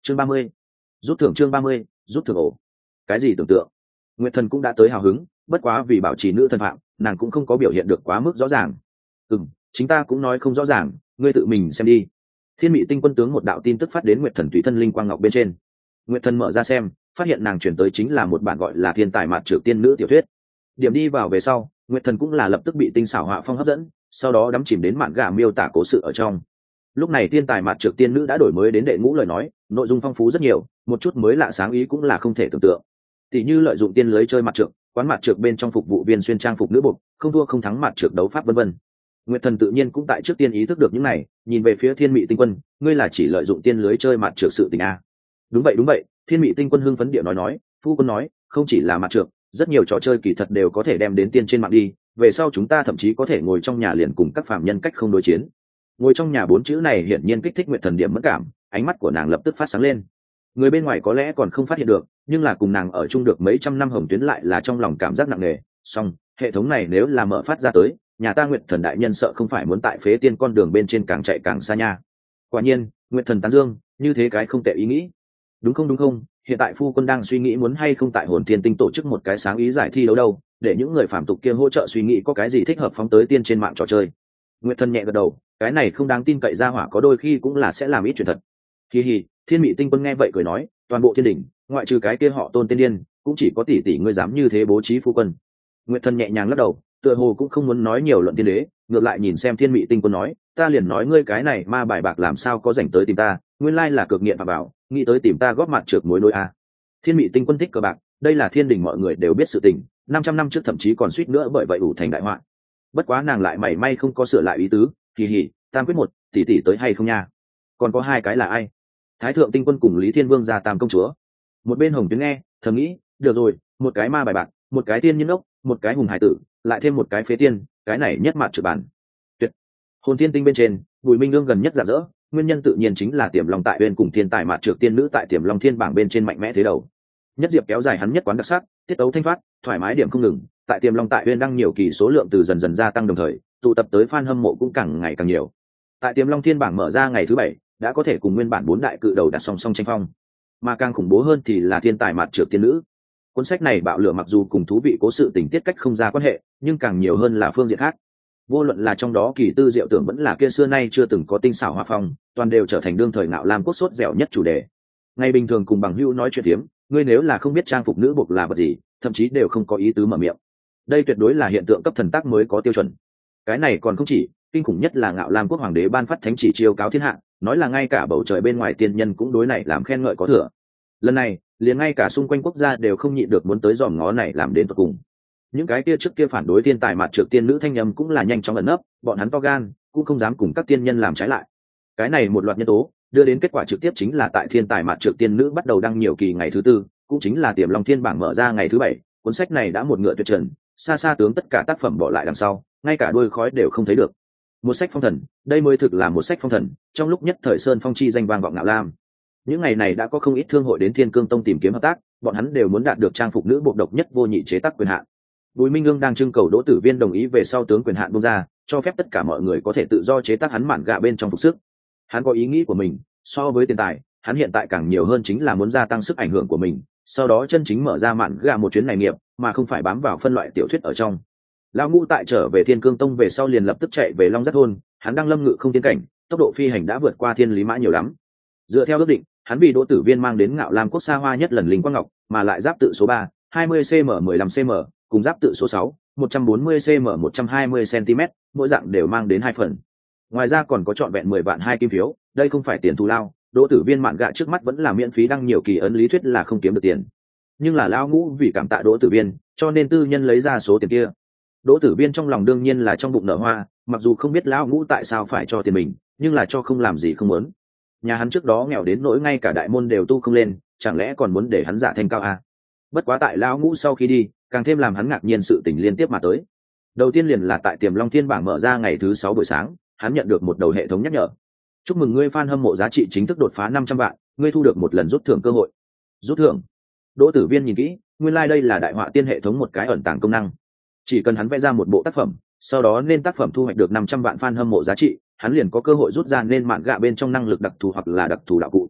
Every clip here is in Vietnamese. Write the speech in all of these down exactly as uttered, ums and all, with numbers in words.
chương ba mươi, rút thưởng chương ba mươi, rút thưởng ổ. Cái gì tưởng tượng? Nguyệt Thần cũng đã tới hào hứng, bất quá vì bảo trì nữ thân phạm, nàng cũng không có biểu hiện được quá mức rõ ràng. Ừm, chính ta cũng nói không rõ ràng, ngươi tự mình xem đi. Thiên Mị Tinh Quân tướng một đạo tin tức phát đến Nguyệt Thần tùy thân linh quang ngọc bên trên. Nguyệt Thần mở ra xem, phát hiện nàng chuyển tới chính là một bản gọi là Thiên Tài Mạt Trược Tiên Nữ tiểu thuyết. Điểm đi vào về sau, Nguyệt Thần cũng là lập tức bị tinh xảo họa phong hấp dẫn, sau đó đắm chìm đến mạn gà miêu tả cố sự ở trong. Lúc này Thiên Tài Mạt Trược Tiên Nữ đã đổi mới đến đệ ngũ lời nói, nội dung phong phú rất nhiều, một chút mới lạ sáng ý cũng là không thể tưởng tượng. Tỷ như lợi dụng tiên lưới chơi mặt trược, quán mặt trược bên trong phục vụ viên xuyên trang phục nữ buộc, không thua không thắng mặt trược đấu pháp vân vân. Nguyệt Thần tự nhiên cũng tại trước tiên ý thức được những này, nhìn về phía Thiên Mị Tinh Quân, ngươi là chỉ lợi dụng tiên lưới chơi mặt trược sự tình a? Đúng vậy đúng vậy, Thiên Mị Tinh Quân hưng phấn địa nói nói, phu quân nói, không chỉ là mặt trược, rất nhiều trò chơi kỳ thật đều có thể đem đến tiên trên mạng đi, về sau chúng ta thậm chí có thể ngồi trong nhà liền cùng các phàm nhân cách không đối chiến. Ngồi trong nhà bốn chữ này hiển nhiên kích thích Nguyệt Thần điểm mất cảm, ánh mắt của nàng lập tức phát sáng lên. Người bên ngoài có lẽ còn không phát hiện được, nhưng là cùng nàng ở chung được mấy trăm năm Hồng Tuyến lại là trong lòng cảm giác nặng nề. Song hệ thống này nếu là mở phát ra tới, nhà ta Nguyệt Thần đại nhân sợ không phải muốn tại phế tiên con đường bên trên càng chạy càng xa nha. Quả nhiên, Nguyệt Thần tán dương, như thế cái không tệ ý nghĩ. Đúng không đúng không, hiện tại phu quân đang suy nghĩ muốn hay không tại Hồn Tiên Tinh tổ chức một cái sáng ý giải thi đấu đâu, để những người phàm tục kia hỗ trợ suy nghĩ có cái gì thích hợp phóng tới tiên trên mạng trò chơi. Nguyệt Thần nhẹ gật đầu, cái này không đáng tin cậy ra hỏa có đôi khi cũng là sẽ làm ít chuyện thật. Hi hi, Thiên Mị Tinh Quân nghe vậy cười nói, toàn bộ thiên đỉnh, ngoại trừ cái kia họ Tôn tiên điên, cũng chỉ có tỷ tỷ ngươi dám như thế bố trí phu quân. Nguyệt Thần nhẹ nhàng lắc đầu, tựa hồ cũng không muốn nói nhiều luận tiên đế, ngược lại nhìn xem Thiên Mị Tinh Quân nói, ta liền nói ngươi cái này ma bài bạc làm sao có rảnh tới tìm ta, nguyên lai là cực nghiện và bảo, nghĩ tới tìm ta góp mặt trượt mối nối a. Thiên Mị Tinh Quân thích cờ bạc, đây là thiên đình mọi người đều biết sự tình, năm trăm năm trước thậm chí còn suýt nữa bởi vậy ủ thành đại họa. Bất quá nàng lại mảy may không có sửa lại ý tứ, kỳ hỉ, tam quyết một, tỷ tỷ tới hay không nha? Còn có hai cái là ai? Thái Thượng Tinh Quân cùng Lý Thiên Vương gia tam công chúa. Một bên Hồng Tuyến nghe, thầm nghĩ, được rồi, một cái ma bài bạc, một cái tiên nhân ốc, một cái hùng hải tử, lại thêm một cái phế tiên, cái này nhất mặt trượt bản. Tuyệt. Hồn Thiên Tinh bên trên, Bùi Minh Nương gần nhất rạng rỡ, nguyên nhân tự nhiên chính là Tiềm Long tại bên cùng thiên tài mạt trược tiên nữ tại Tiềm Long Thiên bảng bên trên mạnh mẽ thế đầu. Nhất diệp kéo dài hắn nhất quán đặc sắc, tiết tấu thanh thoát, thoải mái điểm không ngừng, tại Tiềm Long tại Uyên đăng nhiều kỳ số lượng từ dần dần gia tăng đồng thời, tụ tập tới fan hâm mộ cũng càng ngày càng nhiều. Tại Tiềm Long Thiên bảng mở ra ngày thứ bảy, đã có thể cùng nguyên bản bốn đại cự đầu đặt song song tranh phong. Mà càng khủng bố hơn thì là thiên tài mạt trược tiên nữ. Cuốn sách này bạo lửa mặc dù cùng thú vị cố sự tình tiết cách không ra quan hệ, nhưng càng nhiều hơn là phương diện khác. Vô luận là trong đó kỳ tư diệu tưởng vẫn là kia xưa nay chưa từng có tinh xảo hoa phong, toàn đều trở thành đương thời ngạo lam quốc sốt dẻo nhất chủ đề. Ngày bình thường cùng bằng hữu nói chuyện tiếm, ngươi nếu là không biết trang phục nữ buộc là vật gì, thậm chí đều không có ý tứ mở miệng. Đây tuyệt đối là hiện tượng cấp thần tác mới có tiêu chuẩn. Cái này còn không chỉ, kinh khủng nhất là ngạo lam quốc hoàng đế ban phát thánh chỉ chiêu cáo thiên hạ, nói là ngay cả bầu trời bên ngoài tiên nhân cũng đối này làm khen ngợi có thừa. Lần này liền ngay cả xung quanh quốc gia đều không nhịn được muốn tới dòm ngó này làm đến tận cùng. Những cái kia trước kia phản đối thiên tài mạt trược tiên nữ thanh âm cũng là nhanh chóng ẩn nấp, bọn hắn to gan cũng không dám cùng các tiên nhân làm trái lại. Cái này một loạt nhân tố đưa đến kết quả trực tiếp chính là tại thiên tài mạt trược tiên nữ bắt đầu đăng nhiều kỳ ngày thứ tư, cũng chính là Tiềm Long Thiên bảng mở ra ngày thứ bảy, cuốn sách này đã một ngựa tuyệt trần, xa xa tướng tất cả tác phẩm bỏ lại đằng sau, ngay cả đuôi khói đều không thấy được. Một sách phong thần, đây mới thực là một sách phong thần, trong lúc nhất thời sơn phong chi danh vang vọng ngạo lam. Những ngày này đã có không ít thương hội đến Thiên Cương Tông tìm kiếm hợp tác, bọn hắn đều muốn đạt được trang phục nữ bộ độc nhất vô nhị chế tác quyền hạn. Bùi Minh Ương đang trưng cầu Đỗ Tử Viên đồng ý về sau tướng quyền hạn buông ra, cho phép tất cả mọi người có thể tự do chế tác hắn mạn gạ bên trong phục sức. Hắn có ý nghĩ của mình, so với tiền tài, hắn hiện tại càng nhiều hơn chính là muốn gia tăng sức ảnh hưởng của mình, sau đó chân chính mở ra mạn gạ một chuyến này nghiệp, mà không phải bám vào phân loại tiểu thuyết ở trong. Lão Ngũ tại trở về Thiên Cương Tông về sau liền lập tức chạy về Long Giác thôn, hắn đang lâm ngự không tiến cảnh, tốc độ phi hành đã vượt qua Thiên Lý Mã nhiều lắm. Dựa theo ước định, hắn bị Đỗ Tử Viên mang đến Ngạo Lam quốc xa hoa nhất lần linh quang ngọc, mà lại giáp tự số ba, hai mươi xăng-ti-mét mười lăm xăng-ti-mét, cùng giáp tự số sáu, một trăm bốn mươi xăng-ti-mét một trăm hai mươi xăng-ti-mét, mỗi dạng đều mang đến hai phần. Ngoài ra còn có trọn vẹn mười vạn hai kim phiếu, đây không phải tiền thù lao, Đỗ Tử Viên mạn gạ trước mắt vẫn là miễn phí đăng nhiều kỳ ấn lý thuyết là không kiếm được tiền. Nhưng là lão Ngũ vì cảm tạ Đỗ Tử Viên, cho nên tư nhân lấy ra số tiền kia. Đỗ Tử Viên trong lòng đương nhiên là trong bụng nở hoa, mặc dù không biết lão Ngũ tại sao phải cho tiền mình, nhưng là cho không làm gì không muốn. Nhà hắn trước đó nghèo đến nỗi ngay cả đại môn đều tu không lên, chẳng lẽ còn muốn để hắn giả thành cao à? Bất quá tại lão Ngũ sau khi đi, càng thêm làm hắn ngạc nhiên sự tình liên tiếp mà tới. Đầu tiên liền là tại Tiềm Long Thiên bảng mở ra ngày thứ sáu buổi sáng, hắn nhận được một đầu hệ thống nhắc nhở. Chúc mừng ngươi fan hâm mộ giá trị chính thức đột phá năm trăm vạn, ngươi thu được một lần rút thưởng cơ hội. Rút thưởng? Đỗ Tử Viên nhìn kỹ, nguyên lai like đây là đại họa tiên hệ thống một cái ẩn tàng công năng. Chỉ cần hắn vẽ ra một bộ tác phẩm, sau đó nên tác phẩm thu hoạch được năm trăm vạn fan hâm mộ giá trị, hắn liền có cơ hội rút ra nên mạn gạ bên trong năng lực đặc thù hoặc là đặc thù đạo cụ.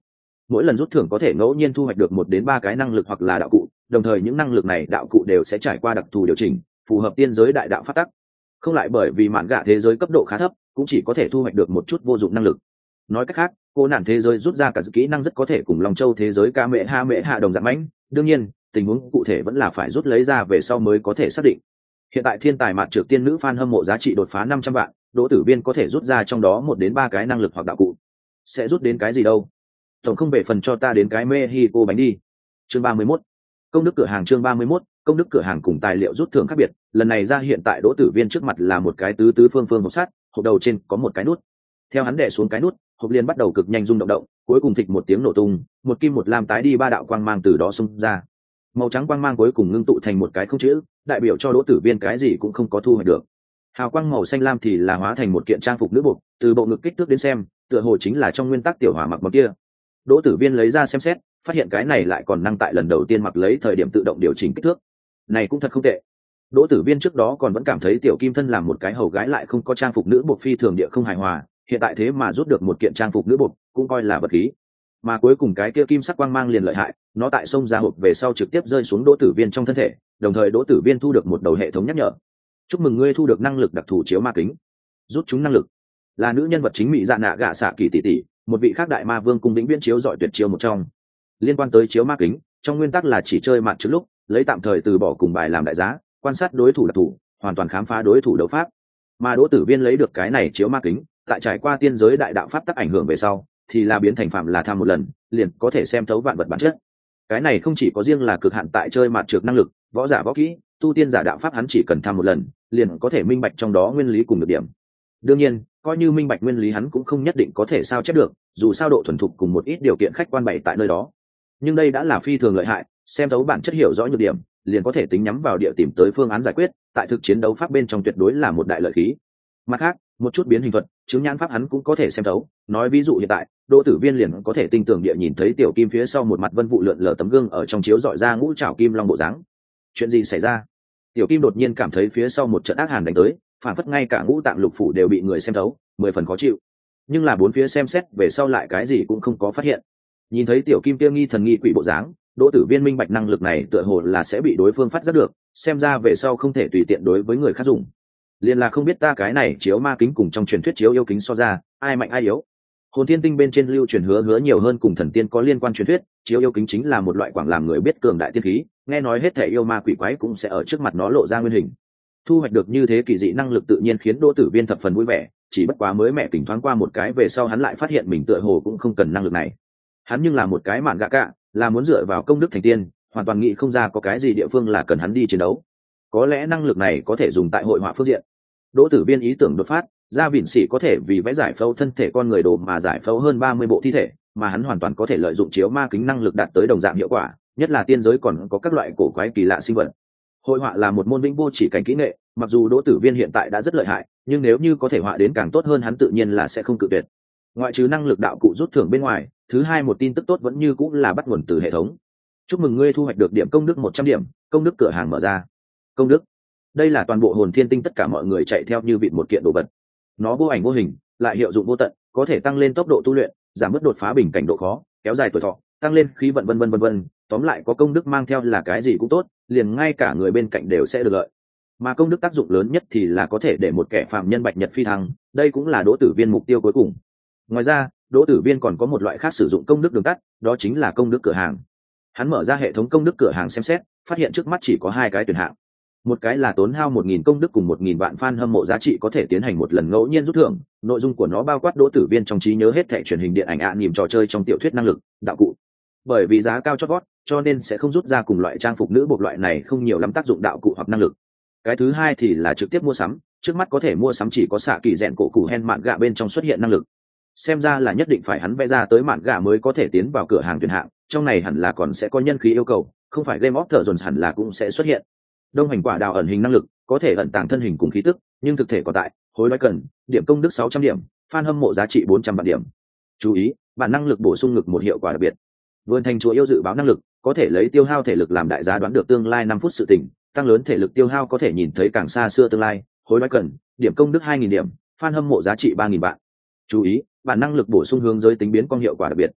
mỗi lần rút thưởng có thể ngẫu nhiên thu hoạch được một đến ba cái năng lực hoặc là đạo cụ, đồng thời những năng lực này đạo cụ đều sẽ trải qua đặc thù điều chỉnh, phù hợp tiên giới đại đạo phát tắc. Không lại bởi vì mạn gạ thế giới cấp độ khá thấp, cũng chỉ có thể thu hoạch được một chút vô dụng năng lực. Nói cách khác, cô nạn thế giới rút ra cả kỹ năng rất có thể cùng Long Châu thế giới ca mẹ ha mẹ hạ đồng dạng mãnh. Đương nhiên, tình huống cụ thể vẫn là phải rút lấy ra về sau mới có thể xác định. Hiện tại thiên tài mạn trược tiên nữ fan hâm mộ giá trị đột phá năm trăm vạn, Đỗ Tử Viên có thể rút ra trong đó một đến ba cái năng lực hoặc đạo cụ. Sẽ rút đến cái gì đâu? Tổng không về phần cho ta đến cái Mexico bánh đi. Chương ba mươi mốt. Công đức cửa hàng chương ba mươi mốt, công đức cửa hàng cùng tài liệu rút thưởng khác biệt, lần này ra hiện tại Đỗ Tử Viên trước mặt là một cái tứ tứ phương phương hộp sắt, hộp đầu trên có một cái nút. Theo hắn đè xuống cái nút, hộp liền bắt đầu cực nhanh rung động động, cuối cùng thịch một tiếng nổ tung, một kim một lam tái đi ba đạo quang mang từ đó xung ra. Màu trắng quang mang cuối cùng ngưng tụ thành một cái không chữ, đại biểu cho Đỗ Tử Viên cái gì cũng không có thu hoạch được. Hào quang màu xanh lam thì là hóa thành một kiện trang phục nữ buộc, từ bộ ngực kích thước đến xem, tựa hồ chính là trong nguyên tắc tiểu hỏa mặc món kia. Đỗ Tử Viên lấy ra xem xét, phát hiện cái này lại còn năng tại lần đầu tiên mặc lấy thời điểm tự động điều chỉnh kích thước. Này cũng thật không tệ. Đỗ Tử Viên trước đó còn vẫn cảm thấy tiểu kim thân làm một cái hầu gái lại không có trang phục nữ buộc phi thường địa không hài hòa, hiện tại thế mà rút được một kiện trang phục nữ buộc, cũng coi là vật khí. Mà cuối cùng cái kia kim sắc quang mang liền lợi hại, nó tại sông ra hộp về sau trực tiếp rơi xuống Đỗ Tử Viên trong thân thể, đồng thời Đỗ Tử Viên thu được một đầu hệ thống nhắc nhở. Chúc mừng ngươi thu được năng lực đặc thù chiếu ma kính. Rút chúng năng lực là nữ nhân vật chính mỹ dạ nạ gạ xạ kỳ tỷ tỷ, một vị khác đại ma vương cung vĩnh viễn chiếu giỏi tuyệt chiếu một trong. Liên quan tới chiếu ma kính, trong nguyên tắc là chỉ chơi mạn trước lúc, lấy tạm thời từ bỏ cùng bài làm đại giá, quan sát đối thủ đặc thủ, hoàn toàn khám phá đối thủ đấu pháp. Mà Đỗ Tử Viên lấy được cái này chiếu ma kính, tại trải qua tiên giới đại đạo pháp tắc ảnh hưởng về sau, thì là biến thành phạm là tham một lần, liền có thể xem thấu vạn vật bản chất. Cái này không chỉ có riêng là cực hạn tại chơi mạn trược năng lực, võ giả võ kỹ, tu tiên giả đạo pháp hắn chỉ cần tham một lần, liền có thể minh bạch trong đó nguyên lý cùng được điểm. Đương nhiên, coi như minh bạch nguyên lý hắn cũng không nhất định có thể sao chép được, dù sao độ thuần thục cùng một ít điều kiện khách quan bày tại nơi đó. Nhưng đây đã là phi thường lợi hại, xem thấu bản chất hiểu rõ nhược điểm, liền có thể tính nhắm vào địa tìm tới phương án giải quyết, tại thực chiến đấu pháp bên trong tuyệt đối là một đại lợi khí. Mặt khác, một chút biến hình thuật, chứng nhãn pháp hắn cũng có thể xem thấu, nói ví dụ hiện tại, Đỗ Tử Viên liền có thể tinh tường địa nhìn thấy tiểu kim phía sau một mặt vân vụ lượn lờ tấm gương ở trong chiếu dọi ra ngũ trảo kim long bộ dáng. Chuyện gì xảy ra? Tiểu kim đột nhiên cảm thấy phía sau một trận ác hàn đánh tới, phản phất ngay cả ngũ tạng lục phủ đều bị người xem thấu, mười phần khó chịu. Nhưng là bốn phía xem xét về sau lại cái gì cũng không có phát hiện. Nhìn thấy tiểu kim kia nghi thần nghi quỷ bộ dáng, Đỗ Tử Viên minh bạch năng lực này tựa hồ là sẽ bị đối phương phát giác được, xem ra về sau không thể tùy tiện đối với người khác dùng. Liên là không biết ta cái này chiếu ma kính cùng trong truyền thuyết chiếu yêu kính so ra, ai mạnh ai yếu. Hồn Thiên Tinh bên trên lưu truyền hứa hứa nhiều hơn cùng thần tiên có liên quan truyền thuyết, chiếu yêu kính chính là một loại quảng làm người biết cường đại tiên khí, nghe nói hết thể yêu ma quỷ quái cũng sẽ ở trước mặt nó lộ ra nguyên hình. Thu hoạch được như thế kỳ dị năng lực tự nhiên khiến Đỗ Tử Viên thập phần vui vẻ, chỉ bất quá mới mẹ kỉnh thoáng qua một cái về sau hắn lại phát hiện mình tựa hồ cũng không cần năng lực này. Hắn nhưng là một cái mạn gạ cạ, là muốn dựa vào công đức thành tiên, hoàn toàn nghĩ không ra có cái gì địa phương là cần hắn đi chiến đấu. Có lẽ năng lực này có thể dùng tại hội họa phương diện. Đỗ Tử Viên ý tưởng đột phát, ra vịn sĩ có thể vì vẽ giải phẫu thân thể con người đồ mà giải phẫu hơn ba mươi bộ thi thể, mà hắn hoàn toàn có thể lợi dụng chiếu ma kính năng lực đạt tới đồng dạng hiệu quả, nhất là tiên giới còn có các loại cổ quái kỳ lạ sinh vật. Hội họa là một môn vĩnh vô chỉ cảnh kỹ nghệ, mặc dù Đỗ Tử Viên hiện tại đã rất lợi hại, nhưng nếu như có thể họa đến càng tốt hơn hắn tự nhiên là sẽ không cự tuyệt. Ngoại trừ năng lực đạo cụ rút thưởng bên ngoài, thứ hai một tin tức tốt vẫn như cũng là bắt nguồn từ hệ thống. Chúc mừng ngươi thu hoạch được điểm công đức một trăm điểm, công đức cửa hàng mở ra. Công đức, đây là toàn bộ Hồn Thiên Tinh tất cả mọi người chạy theo như vịt một kiện đồ vật. Nó vô ảnh vô hình, lại hiệu dụng vô tận, có thể tăng lên tốc độ tu luyện, giảm bớt đột phá bình cảnh độ khó, kéo dài tuổi thọ, tăng lên khí vận vân vân vân vân. Tóm lại có công đức mang theo là cái gì cũng tốt, liền ngay cả người bên cạnh đều sẽ được lợi. Mà công đức tác dụng lớn nhất thì là có thể để một kẻ phạm nhân bạch nhật phi thăng, đây cũng là Đỗ Tử Viên mục tiêu cuối cùng. Ngoài ra, Đỗ Tử Viên còn có một loại khác sử dụng công đức đường tắt, đó chính là công đức cửa hàng. Hắn mở ra hệ thống công đức cửa hàng xem xét, phát hiện trước mắt chỉ có hai cái tuyển hạng. Một cái là tốn hao một nghìn công đức cùng một nghìn vạn fan hâm mộ giá trị có thể tiến hành một lần ngẫu nhiên rút thưởng, nội dung của nó bao quát Đỗ Tử Viên trong trí nhớ hết thảy truyền hình điện ảnh ạ niềm trò chơi trong tiểu thuyết năng lực, đạo cụ. Bởi vì giá cao chót vót, cho nên sẽ không rút ra cùng loại trang phục nữ buộc loại này không nhiều lắm tác dụng đạo cụ hoặc năng lực. Cái thứ hai thì là trực tiếp mua sắm, trước mắt có thể mua sắm chỉ có xạ kỳ rèn cổ cụ hen mạn gạ bên trong xuất hiện năng lực. Xem ra là nhất định phải hắn vẽ ra tới mạn gạ mới có thể tiến vào cửa hàng tuyển hạng, trong này hẳn là còn sẽ có nhân khí yêu cầu, không phải Game of Thrones hẳn là cũng sẽ xuất hiện. Đông hành quả đào ẩn hình năng lực, có thể ẩn tàng thân hình cùng khí tức, nhưng thực thể còn tại, hối đoái cần, điểm công đức sáu trăm điểm, fan hâm mộ giá trị bốn trăm vạn điểm. Chú ý, bản năng lực bổ sung ngực một hiệu quả đặc biệt. Vườn thành chúa yêu dự báo năng lực, có thể lấy tiêu hao thể lực làm đại giá đoán được tương lai năm phút sự tình, tăng lớn thể lực tiêu hao có thể nhìn thấy càng xa xưa tương lai, hối đoái cần, điểm công đức hai nghìn điểm, fan hâm mộ giá trị ba nghìn vạn. Chú ý, bản năng lực bổ sung hướng giới tính biến con hiệu quả đặc biệt.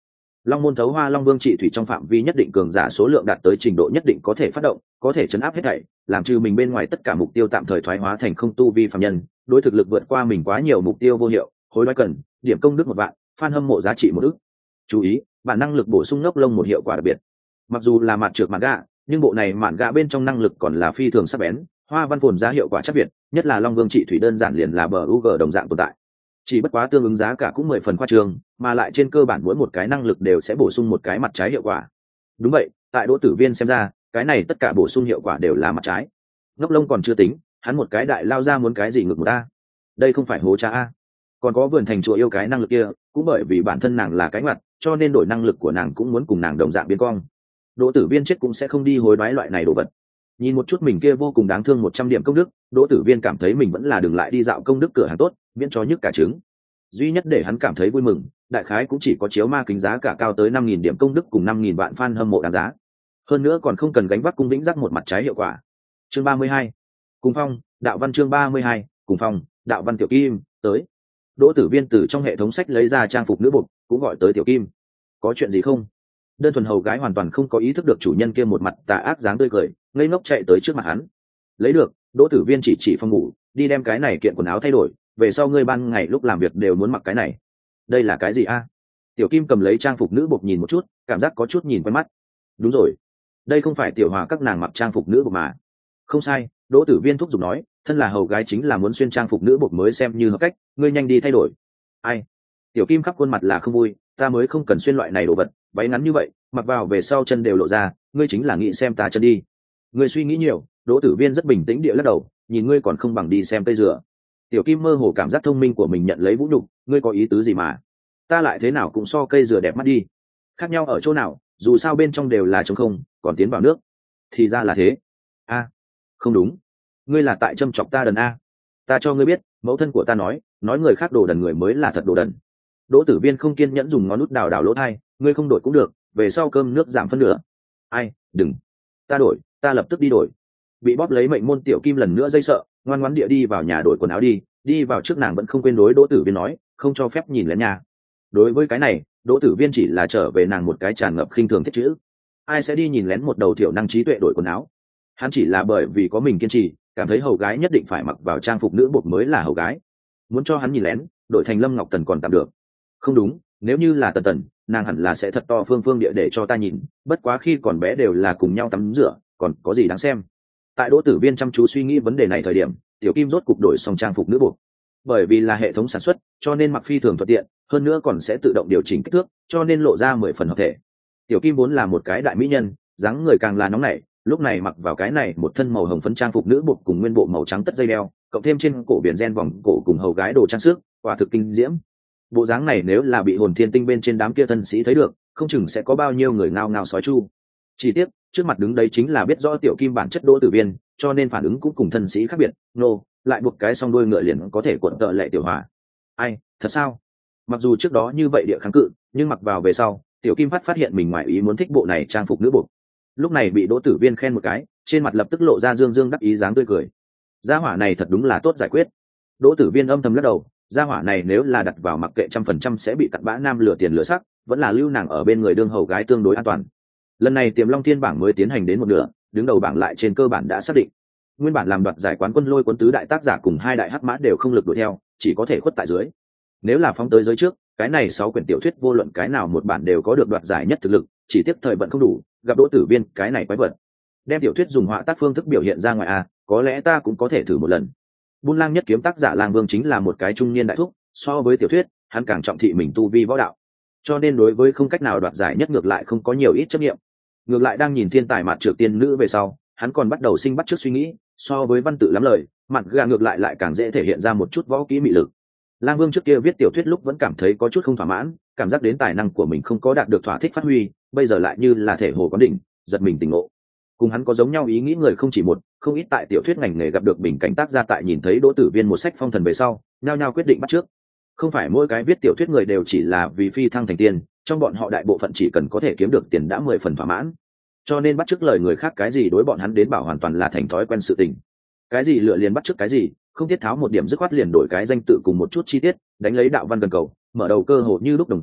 Long môn thấu hoa long vương trị thủy trong phạm vi nhất định cường giả số lượng đạt tới trình độ nhất định có thể phát động, có thể chấn áp hết thảy, làm trừ mình bên ngoài tất cả mục tiêu tạm thời thoái hóa thành không tu vi phàm nhân, đối thực lực vượt qua mình quá nhiều mục tiêu vô hiệu, hối đoái cần, điểm công đức một vạn, fan hâm mộ giá trị một ức. Chú ý, bản năng lực bổ sung ngốc lông một hiệu quả đặc biệt. Mặc dù là mạn trược mạn gạ, nhưng bộ này mạn gạ bên trong năng lực còn là phi thường sắc bén, hoa văn phồn giá hiệu quả chắc việt, nhất là long vương trị thủy đơn giản liền là bờ u g đồng dạng tồn tại. Chỉ bất quá tương ứng giá cả cũng mười phần khoa trương, mà lại trên cơ bản mỗi một cái năng lực đều sẽ bổ sung một cái mặt trái hiệu quả. Đúng vậy, tại Đỗ Tử Viên xem ra, cái này tất cả bổ sung hiệu quả đều là mặt trái. Ngốc lông còn chưa tính, hắn một cái đại lao ra muốn cái gì ngược một ta. Đây không phải hố cha a. Còn có vườn thành chùa yêu cái năng lực kia, cũng bởi vì bản thân nàng là cái mặt, cho nên đổi năng lực của nàng cũng muốn cùng nàng đồng dạng biến cong. Đỗ Tử Viên chết cũng sẽ không đi hối đoái loại này đồ vật. Nhìn một chút mình kia vô cùng đáng thương một trăm điểm công đức, Đỗ Tử Viên cảm thấy mình vẫn là đừng lại đi dạo công đức cửa hàng tốt, miễn cho nhức cả trứng. Duy nhất để hắn cảm thấy vui mừng, đại khái cũng chỉ có chiếu ma kính giá cả cao tới năm nghìn điểm công đức cùng năm nghìn vạn fan hâm mộ đáng giá. Hơn nữa còn không cần gánh vác cung vĩnh giác một mặt trái hiệu quả. Chương ba mươi hai, Cùng Phong, đạo văn chương ba mươi hai, Cùng Phong, đạo văn tiểu kim, tới. Đỗ Tử Viên từ trong hệ thống sách lấy ra trang phục nữ bột, cũng gọi tới tiểu kim. Có chuyện gì không? Đơn thuần hầu gái hoàn toàn không có ý thức được chủ nhân kia một mặt tà ác dáng tươi cười, ngây ngốc chạy tới trước mặt hắn. Lấy được, Đỗ Tử Viên chỉ chỉ phòng ngủ, đi đem cái này kiện quần áo thay đổi, về sau ngươi ban ngày lúc làm việc đều muốn mặc cái này. Đây là cái gì a? Tiểu Kim cầm lấy trang phục nữ bột nhìn một chút, cảm giác có chút nhìn quen mắt. Đúng rồi, đây không phải Tiểu Hòa các nàng mặc trang phục nữ bột mà. Không sai, Đỗ Tử Viên thúc giục nói, thân là hầu gái chính là muốn xuyên trang phục nữ bột mới xem như hợp cách, ngươi nhanh đi thay đổi. Ai? Tiểu Kim khắp khuôn mặt là không vui, ta mới không cần xuyên loại này đồ vật, váy ngắn như vậy, mặc vào về sau chân đều lộ ra, ngươi chính là nghĩ xem ta chân đi. Ngươi suy nghĩ nhiều. Đỗ Tử Viên rất bình tĩnh địa lắc đầu, nhìn ngươi còn không bằng đi xem cây dừa. Tiểu Kim mơ hồ cảm giác thông minh của mình nhận lấy vũ nhục, ngươi có ý tứ gì mà? Ta lại thế nào cũng so cây dừa đẹp mắt đi. Khác nhau ở chỗ nào, dù sao bên trong đều là trống không, còn tiến vào nước. Thì ra là thế. A, không đúng, ngươi là tại châm chọc ta đần a. Ta cho ngươi biết, mẫu thân của ta nói, nói người khác đồ đần người mới là thật đồ đần. Đỗ Tử Viên không kiên nhẫn dùng ngón nút đào đào lỗ tai, ngươi không đổi cũng được, về sau cơm nước giảm phân nửa. Ai, đừng, ta đổi, ta lập tức đi đổi. Bị bóp lấy mệnh môn Tiểu Kim lần nữa dây sợ, ngoan ngoãn địa đi vào nhà đổi quần áo đi, đi vào trước nàng vẫn không quên đối Đỗ Tử Viên nói, không cho phép nhìn lén nhà. Đối với cái này, Đỗ Tử Viên chỉ là trở về nàng một cái tràn ngập khinh thường thiết chữ. Ai sẽ đi nhìn lén một đầu thiểu năng trí tuệ đổi quần áo? Hắn chỉ là bởi vì có mình kiên trì, cảm thấy hầu gái nhất định phải mặc vào trang phục nữ bột mới là hầu gái. Muốn cho hắn nhìn lén, đổi thành Lâm Ngọc Tần còn tạm được. Không đúng, nếu như là Tần Tần, nàng hẳn là sẽ thật to phương phương địa để cho ta nhìn, bất quá khi còn bé đều là cùng nhau tắm rửa, còn có gì đáng xem. Tại Đỗ Tử Viên chăm chú suy nghĩ vấn đề này thời điểm, Tiểu Kim rốt cục đổi xong trang phục nữ buộc. Bởi vì là hệ thống sản xuất, cho nên mặc phi thường thuận tiện, hơn nữa còn sẽ tự động điều chỉnh kích thước, cho nên lộ ra mười phần hợp thể. Tiểu Kim vốn là một cái đại mỹ nhân, dáng người càng là nóng nảy, lúc này mặc vào cái này một thân màu hồng phấn trang phục nữ buộc cùng nguyên bộ màu trắng tất dây đeo, cộng thêm trên cổ biển gen vòng cổ cùng hầu gái đồ trang sức, quả thực kinh diễm. Bộ dáng này nếu là bị hồn thiên tinh bên trên đám kia thân sĩ thấy được, không chừng sẽ có bao nhiêu người ngao ngao sói chu. Chỉ tiếc, trước mặt đứng đấy chính là biết rõ Tiểu Kim bản chất Đỗ Tử Viên, cho nên phản ứng cũng cùng thân sĩ khác biệt. Nô, lại buộc cái song đuôi ngựa liền có thể cuộn tợ lệ Tiểu Hòa. Ai, thật sao? Mặc dù trước đó như vậy địa kháng cự, nhưng mặc vào về sau, Tiểu Kim phát phát hiện mình ngoài ý muốn thích bộ này trang phục nữ buộc. Lúc này bị Đỗ Tử Viên khen một cái, trên mặt lập tức lộ ra dương dương đắc ý dáng tươi cười. Gia hỏa này thật đúng là tốt giải quyết. Đỗ Tử Viên âm thầm lắc đầu, gia hỏa này nếu là đặt vào mặc kệ trăm phần trăm sẽ bị cặn bã nam lừa tiền lừa sắc, vẫn là lưu nàng ở bên người đương hầu gái tương đối an toàn. Lần này Tiềm Long Thiên bảng mới tiến hành đến một nửa, đứng đầu bảng lại trên cơ bản đã xác định. Nguyên bản làm đoạt giải quán quân lôi cuốn tứ đại tác giả cùng hai đại hắc mã đều không lực đuổi theo, chỉ có thể khuất tại dưới. Nếu là phóng tới giới trước, cái này sáu quyển tiểu thuyết vô luận cái nào một bản đều có được đoạt giải nhất thực lực, chỉ tiếp thời vận không đủ, gặp Đỗ Tử Viên cái này quái vật. Đem tiểu thuyết dùng họa tác phương thức biểu hiện ra ngoài a, có lẽ ta cũng có thể thử một lần. Buôn Lang nhất kiếm tác giả Lang Vương chính là một cái trung niên đại thúc, so với tiểu thuyết, hắn càng trọng thị mình tu vi võ đạo. Cho nên đối với không cách nào đoạt giải nhất ngược lại không có nhiều ít chấp nghiệm. Ngược lại đang nhìn thiên tài mặt trược tiên nữ về sau, hắn còn bắt đầu sinh bắt trước suy nghĩ, so với văn tự lắm lời, mặt gà ngược lại lại càng dễ thể hiện ra một chút võ kỹ mị lực. Lang Vương trước kia viết tiểu thuyết lúc vẫn cảm thấy có chút không thỏa mãn, cảm giác đến tài năng của mình không có đạt được thỏa thích phát huy, bây giờ lại như là thể hồ quán đỉnh, giật mình tỉnh ngộ. Cùng hắn có giống nhau ý nghĩ người không chỉ một, không ít tại tiểu thuyết ngành nghề gặp được bình cảnh tác gia tại nhìn thấy Đỗ Tử Viên một sách phong thần về sau, nhao nhao quyết định bắt trước. Không phải mỗi cái viết tiểu thuyết người đều chỉ là vì phi thăng thành tiên, trong bọn họ đại bộ phận chỉ cần có thể kiếm được tiền đã mười phần thỏa mãn. Cho nên bắt chước lời người khác cái gì đối bọn hắn đến bảo hoàn toàn là thành thói quen sự tình. Cái gì lựa liền bắt chước cái gì, không thiết tháo một điểm dứt khoát liền đổi cái danh tự cùng một chút chi tiết, đánh lấy đạo văn gần cầu, mở đầu cơ hồ như lúc đồng dạng,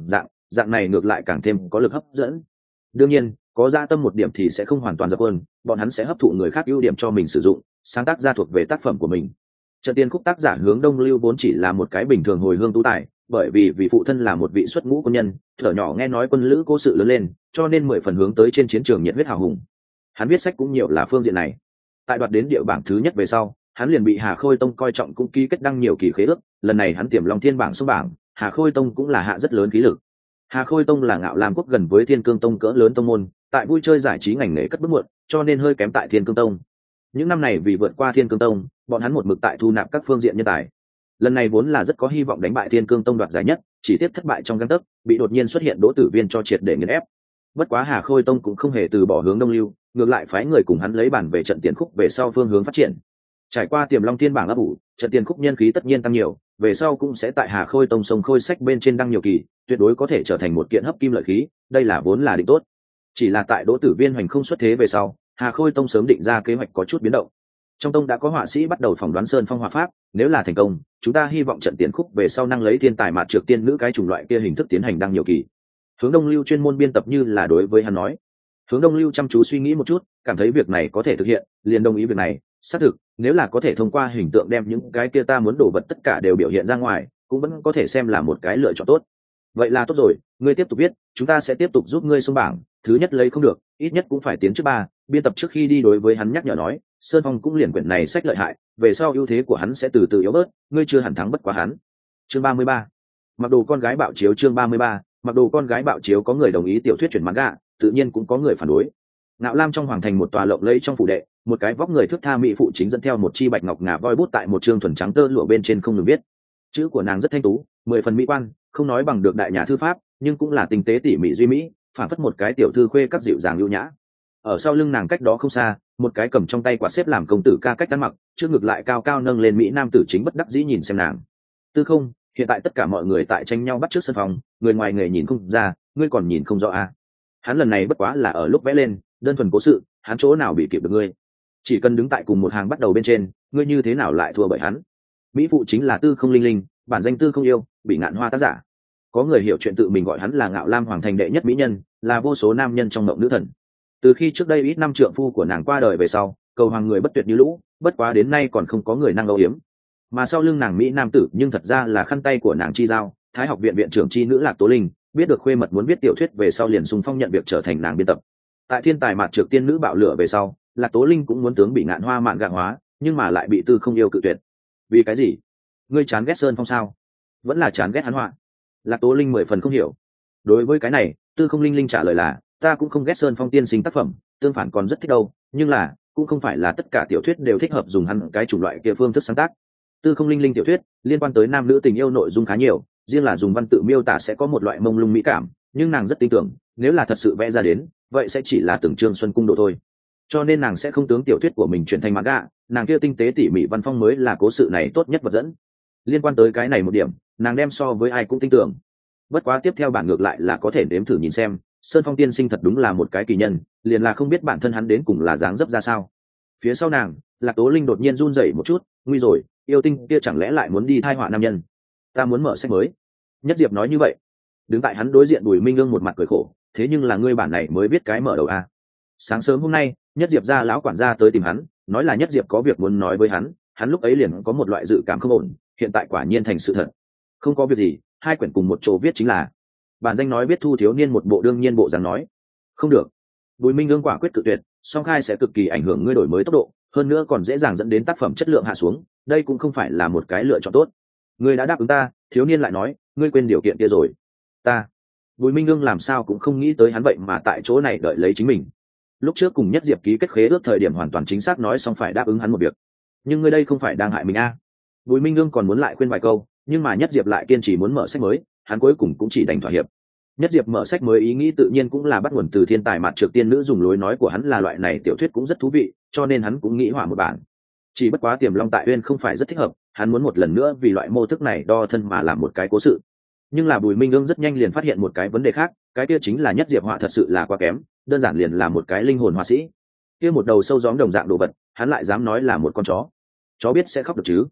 dạng này ngược lại càng thêm có lực hấp dẫn. Đương nhiên có dạ tâm một điểm thì sẽ không hoàn toàn dập khuôn, bọn hắn sẽ hấp thụ người khác ưu điểm cho mình sử dụng, sáng tác ra thuộc về tác phẩm của mình. Trận Tiên Khúc tác giả Hướng Đông Lưu vốn chỉ là một cái bình thường hồi hương tú tài, bởi vì vị phụ thân là một vị xuất ngũ quân nhân, thở nhỏ nghe nói quân lữ cố sự lớn lên, cho nên mười phần hướng tới trên chiến trường nhiệt huyết hào hùng. Hắn viết sách cũng nhiều là phương diện này. Tại đoạt đến địa bảng thứ nhất về sau, hắn liền bị Hà Khôi Tông coi trọng, cũng ký kết đăng nhiều kỳ khế ước, lần này hắn tiềm long thiên bảng xuống bảng, Hà Khôi Tông cũng là hạ rất lớn khí lực. Hà Khôi Tông là Ngạo Lam quốc gần với Thiên Cương Tông cỡ lớn tông môn, tại vui chơi giải trí ngành nghề cất bước muộn, cho nên hơi kém tại Thiên Cương Tông. Những năm này vì vượt qua Thiên Cương Tông, bọn hắn một mực tại thu nạp các phương diện nhân tài. Lần này vốn là rất có hy vọng đánh bại Thiên Cương Tông đoạt giải nhất, chỉ tiếp thất bại trong gang tấc, bị đột nhiên xuất hiện Đỗ Tử Viên cho triệt để nghiền ép. Bất quá Hà Khôi Tông cũng không hề từ bỏ Hướng Đông Lưu, ngược lại phái người cùng hắn lấy bản về trận tiền khúc về sau phương hướng phát triển. Trải qua tiềm long thiên bảng ấp ủ, trận tiền khúc nhân khí tất nhiên tăng nhiều, về sau cũng sẽ tại Hà Khôi Tông sông khôi sách bên trên đăng nhiều kỳ, tuyệt đối có thể trở thành một kiện hấp kim lợi khí, đây là vốn là định tốt. Chỉ là tại Đỗ Tử Viên hoành không xuất thế về sau, Hà Khôi Tông sớm định ra kế hoạch có chút biến động. Trong tông đã có họa sĩ bắt đầu phỏng đoán sơn phong họa pháp, nếu là thành công, chúng ta hy vọng trận tiền khúc về sau năng lấy thiên tài mạt trược tiên nữ cái chủng loại kia hình thức tiến hành đăng nhiều kỳ. Hướng Đông Lưu chuyên môn biên tập như là đối với hắn nói. Hướng Đông Lưu chăm chú suy nghĩ một chút, cảm thấy việc này có thể thực hiện, liền đồng ý việc này. Xác thực, nếu là có thể thông qua hình tượng đem những cái kia ta muốn đổ vật tất cả đều biểu hiện ra ngoài, cũng vẫn có thể xem là một cái lựa chọn tốt. Vậy là tốt rồi, ngươi tiếp tục viết, chúng ta sẽ tiếp tục giúp ngươi xông bảng, thứ nhất lấy không được, ít nhất cũng phải tiến trước ba. Biên tập trước khi đi đối với hắn nhắc nhở nói, Sơn Phong cũng liền quyển này sách lợi hại, về sau ưu thế của hắn sẽ từ từ yếu bớt, ngươi chưa hẳn thắng bất quá hắn. Chương ba mươi ba, mặc đồ con gái bạo chiếu. Chương ba mươi ba, mặc đồ con gái bạo chiếu. Có người đồng ý tiểu thuyết chuyển manga, tự nhiên cũng có người phản đối. Ngạo Lam trong hoàng thành một tòa lộng lẫy trong phủ đệ, một cái vóc người thước tha mỹ phụ chính dẫn theo một chi bạch ngọc ngà voi bút tại một chương thuần trắng tơ lụa bên trên không ngừng viết. Chữ của nàng rất thanh tú, mười phần mỹ quan, không nói bằng được đại nhà thư pháp, nhưng cũng là tinh tế tỉ mỉ duy mỹ, phản phất một cái tiểu thư khuê các dịu dàng lưu nhã. Ở sau lưng nàng cách đó không xa, một cái cầm trong tay quạt xếp làm công tử ca cách ăn mặc, trước ngực lại cao cao nâng lên mỹ nam tử chính bất đắc dĩ nhìn xem nàng. Tư Không, hiện tại tất cả mọi người tại tranh nhau bắt trước sân phòng, người ngoài nghề nhìn không ra, ngươi còn nhìn không rõ à? Hắn lần này bất quá là ở lúc vẽ lên, đơn thuần cố sự, hắn chỗ nào bị kịp được ngươi? Chỉ cần đứng tại cùng một hàng bắt đầu bên trên, ngươi như thế nào lại thua bởi hắn? Mỹ phụ chính là Tư Không Linh Linh, bản danh Tư Không Yêu, bị ngạn hoa tác giả. Có người hiểu chuyện tự mình gọi hắn là Ngạo Lam hoàng thành đệ nhất mỹ nhân, là vô số nam nhân trong mộng nữ thần. Từ khi trước đây ít năm trượng phu của nàng qua đời về sau, cầu hoàng người bất tuyệt như lũ, bất quá đến nay còn không có người năng âu hiếm. Mà sau lưng nàng mỹ nam tử nhưng thật ra là khăn tay của nàng chi giao, Thái học viện viện trưởng chi nữ Lạc Tố Linh, biết được khuê mật muốn viết tiểu thuyết về sau liền xung phong nhận việc trở thành nàng biên tập. Tại thiên tài mạt trược tiên nữ bạo lửa về sau, Lạc Tố Linh cũng muốn tướng bị ngạn hoa mạn gạ hóa, nhưng mà lại bị Tư Không Yêu cự tuyệt. Vì cái gì? Ngươi chán ghét Sơn Phong sao? Vẫn là chán ghét hắn họa? Lạc Tố Linh mười phần không hiểu. Đối với cái này, Tư Không Linh Linh trả lời là, ta cũng không ghét Sơn Phong tiên sinh tác phẩm, tương phản còn rất thích đâu, nhưng là cũng không phải là tất cả tiểu thuyết đều thích hợp dùng hắn cái chủng loại kia phương thức sáng tác. Tư Không Linh Linh tiểu thuyết liên quan tới nam nữ tình yêu nội dung khá nhiều, riêng là dùng văn tự miêu tả sẽ có một loại mông lung mỹ cảm, nhưng nàng rất tin tưởng, nếu là thật sự vẽ ra đến, vậy sẽ chỉ là từng chương xuân cung độ thôi. Cho nên nàng sẽ không tướng tiểu thuyết của mình chuyển thành manga, nàng kia tinh tế tỉ mỉ văn phong mới là cố sự này tốt nhất vật dẫn. Liên quan tới cái này một điểm, nàng đem so với ai cũng tin tưởng. Bất quá tiếp theo bản ngược lại là có thể đếm thử nhìn xem, Sơn Phong tiên sinh thật đúng là một cái kỳ nhân, liền là không biết bản thân hắn đến cùng là dáng dấp ra sao. Phía sau nàng, Lạc Tố Linh đột nhiên run rẩy một chút, nguy rồi, yêu tinh kia chẳng lẽ lại muốn đi thai họa nam nhân? Ta muốn mở sách mới. Nhất Diệp nói như vậy. Đứng tại hắn đối diện Bùi Minh Ương một mặt cười khổ, thế nhưng là ngươi bản này mới biết cái mở đầu a. Sáng sớm hôm nay, Nhất Diệp ra lão quản gia tới tìm hắn, nói là Nhất Diệp có việc muốn nói với hắn, hắn lúc ấy liền có một loại dự cảm không ổn, hiện tại quả nhiên thành sự thật. Không có việc gì, hai quyển cùng một chỗ viết chính là. Bản danh nói biết thu thiếu niên một bộ đương nhiên bộ dáng nói. Không được. Bùi Minh Ương quả quyết cự tuyệt, song khai sẽ cực kỳ ảnh hưởng ngươi đổi mới tốc độ, hơn nữa còn dễ dàng dẫn đến tác phẩm chất lượng hạ xuống, đây cũng không phải là một cái lựa chọn tốt. Ngươi đã đáp ứng ta, thiếu niên lại nói, ngươi quên điều kiện kia rồi. Ta. Bùi Minh Ương làm sao cũng không nghĩ tới hắn vậy mà tại chỗ này đợi lấy chính mình. Lúc trước cùng Nhất Diệp ký kết khế ước thời điểm hoàn toàn chính xác nói xong phải đáp ứng hắn một việc. Nhưng ngươi đây không phải đang hại mình a? À. Bùi Minh Ương còn muốn lại khuyên vài câu, nhưng mà Nhất Diệp lại kiên trì muốn mở sách mới, hắn cuối cùng cũng chỉ đành thỏa hiệp. Nhất Diệp mở sách mới ý nghĩ tự nhiên cũng là bắt nguồn từ thiên tài mạt trược tiên nữ, dùng lối nói của hắn là loại này tiểu thuyết cũng rất thú vị, cho nên hắn cũng nghĩ hỏa một bản. Chỉ bất quá Tiềm Long Tại Uyên không phải rất thích hợp, hắn muốn một lần nữa vì loại mô thức này đo thân mà làm một cái cố sự. Nhưng là Bùi Minh Ương rất nhanh liền phát hiện một cái vấn đề khác, cái kia chính là Nhất Diệp họa thật sự là quá kém, đơn giản liền là một cái linh hồn họa sĩ. Kia một đầu sâu gióm đồng dạng đồ vật, hắn lại dám nói là một con chó. Chó biết sẽ khóc được chứ?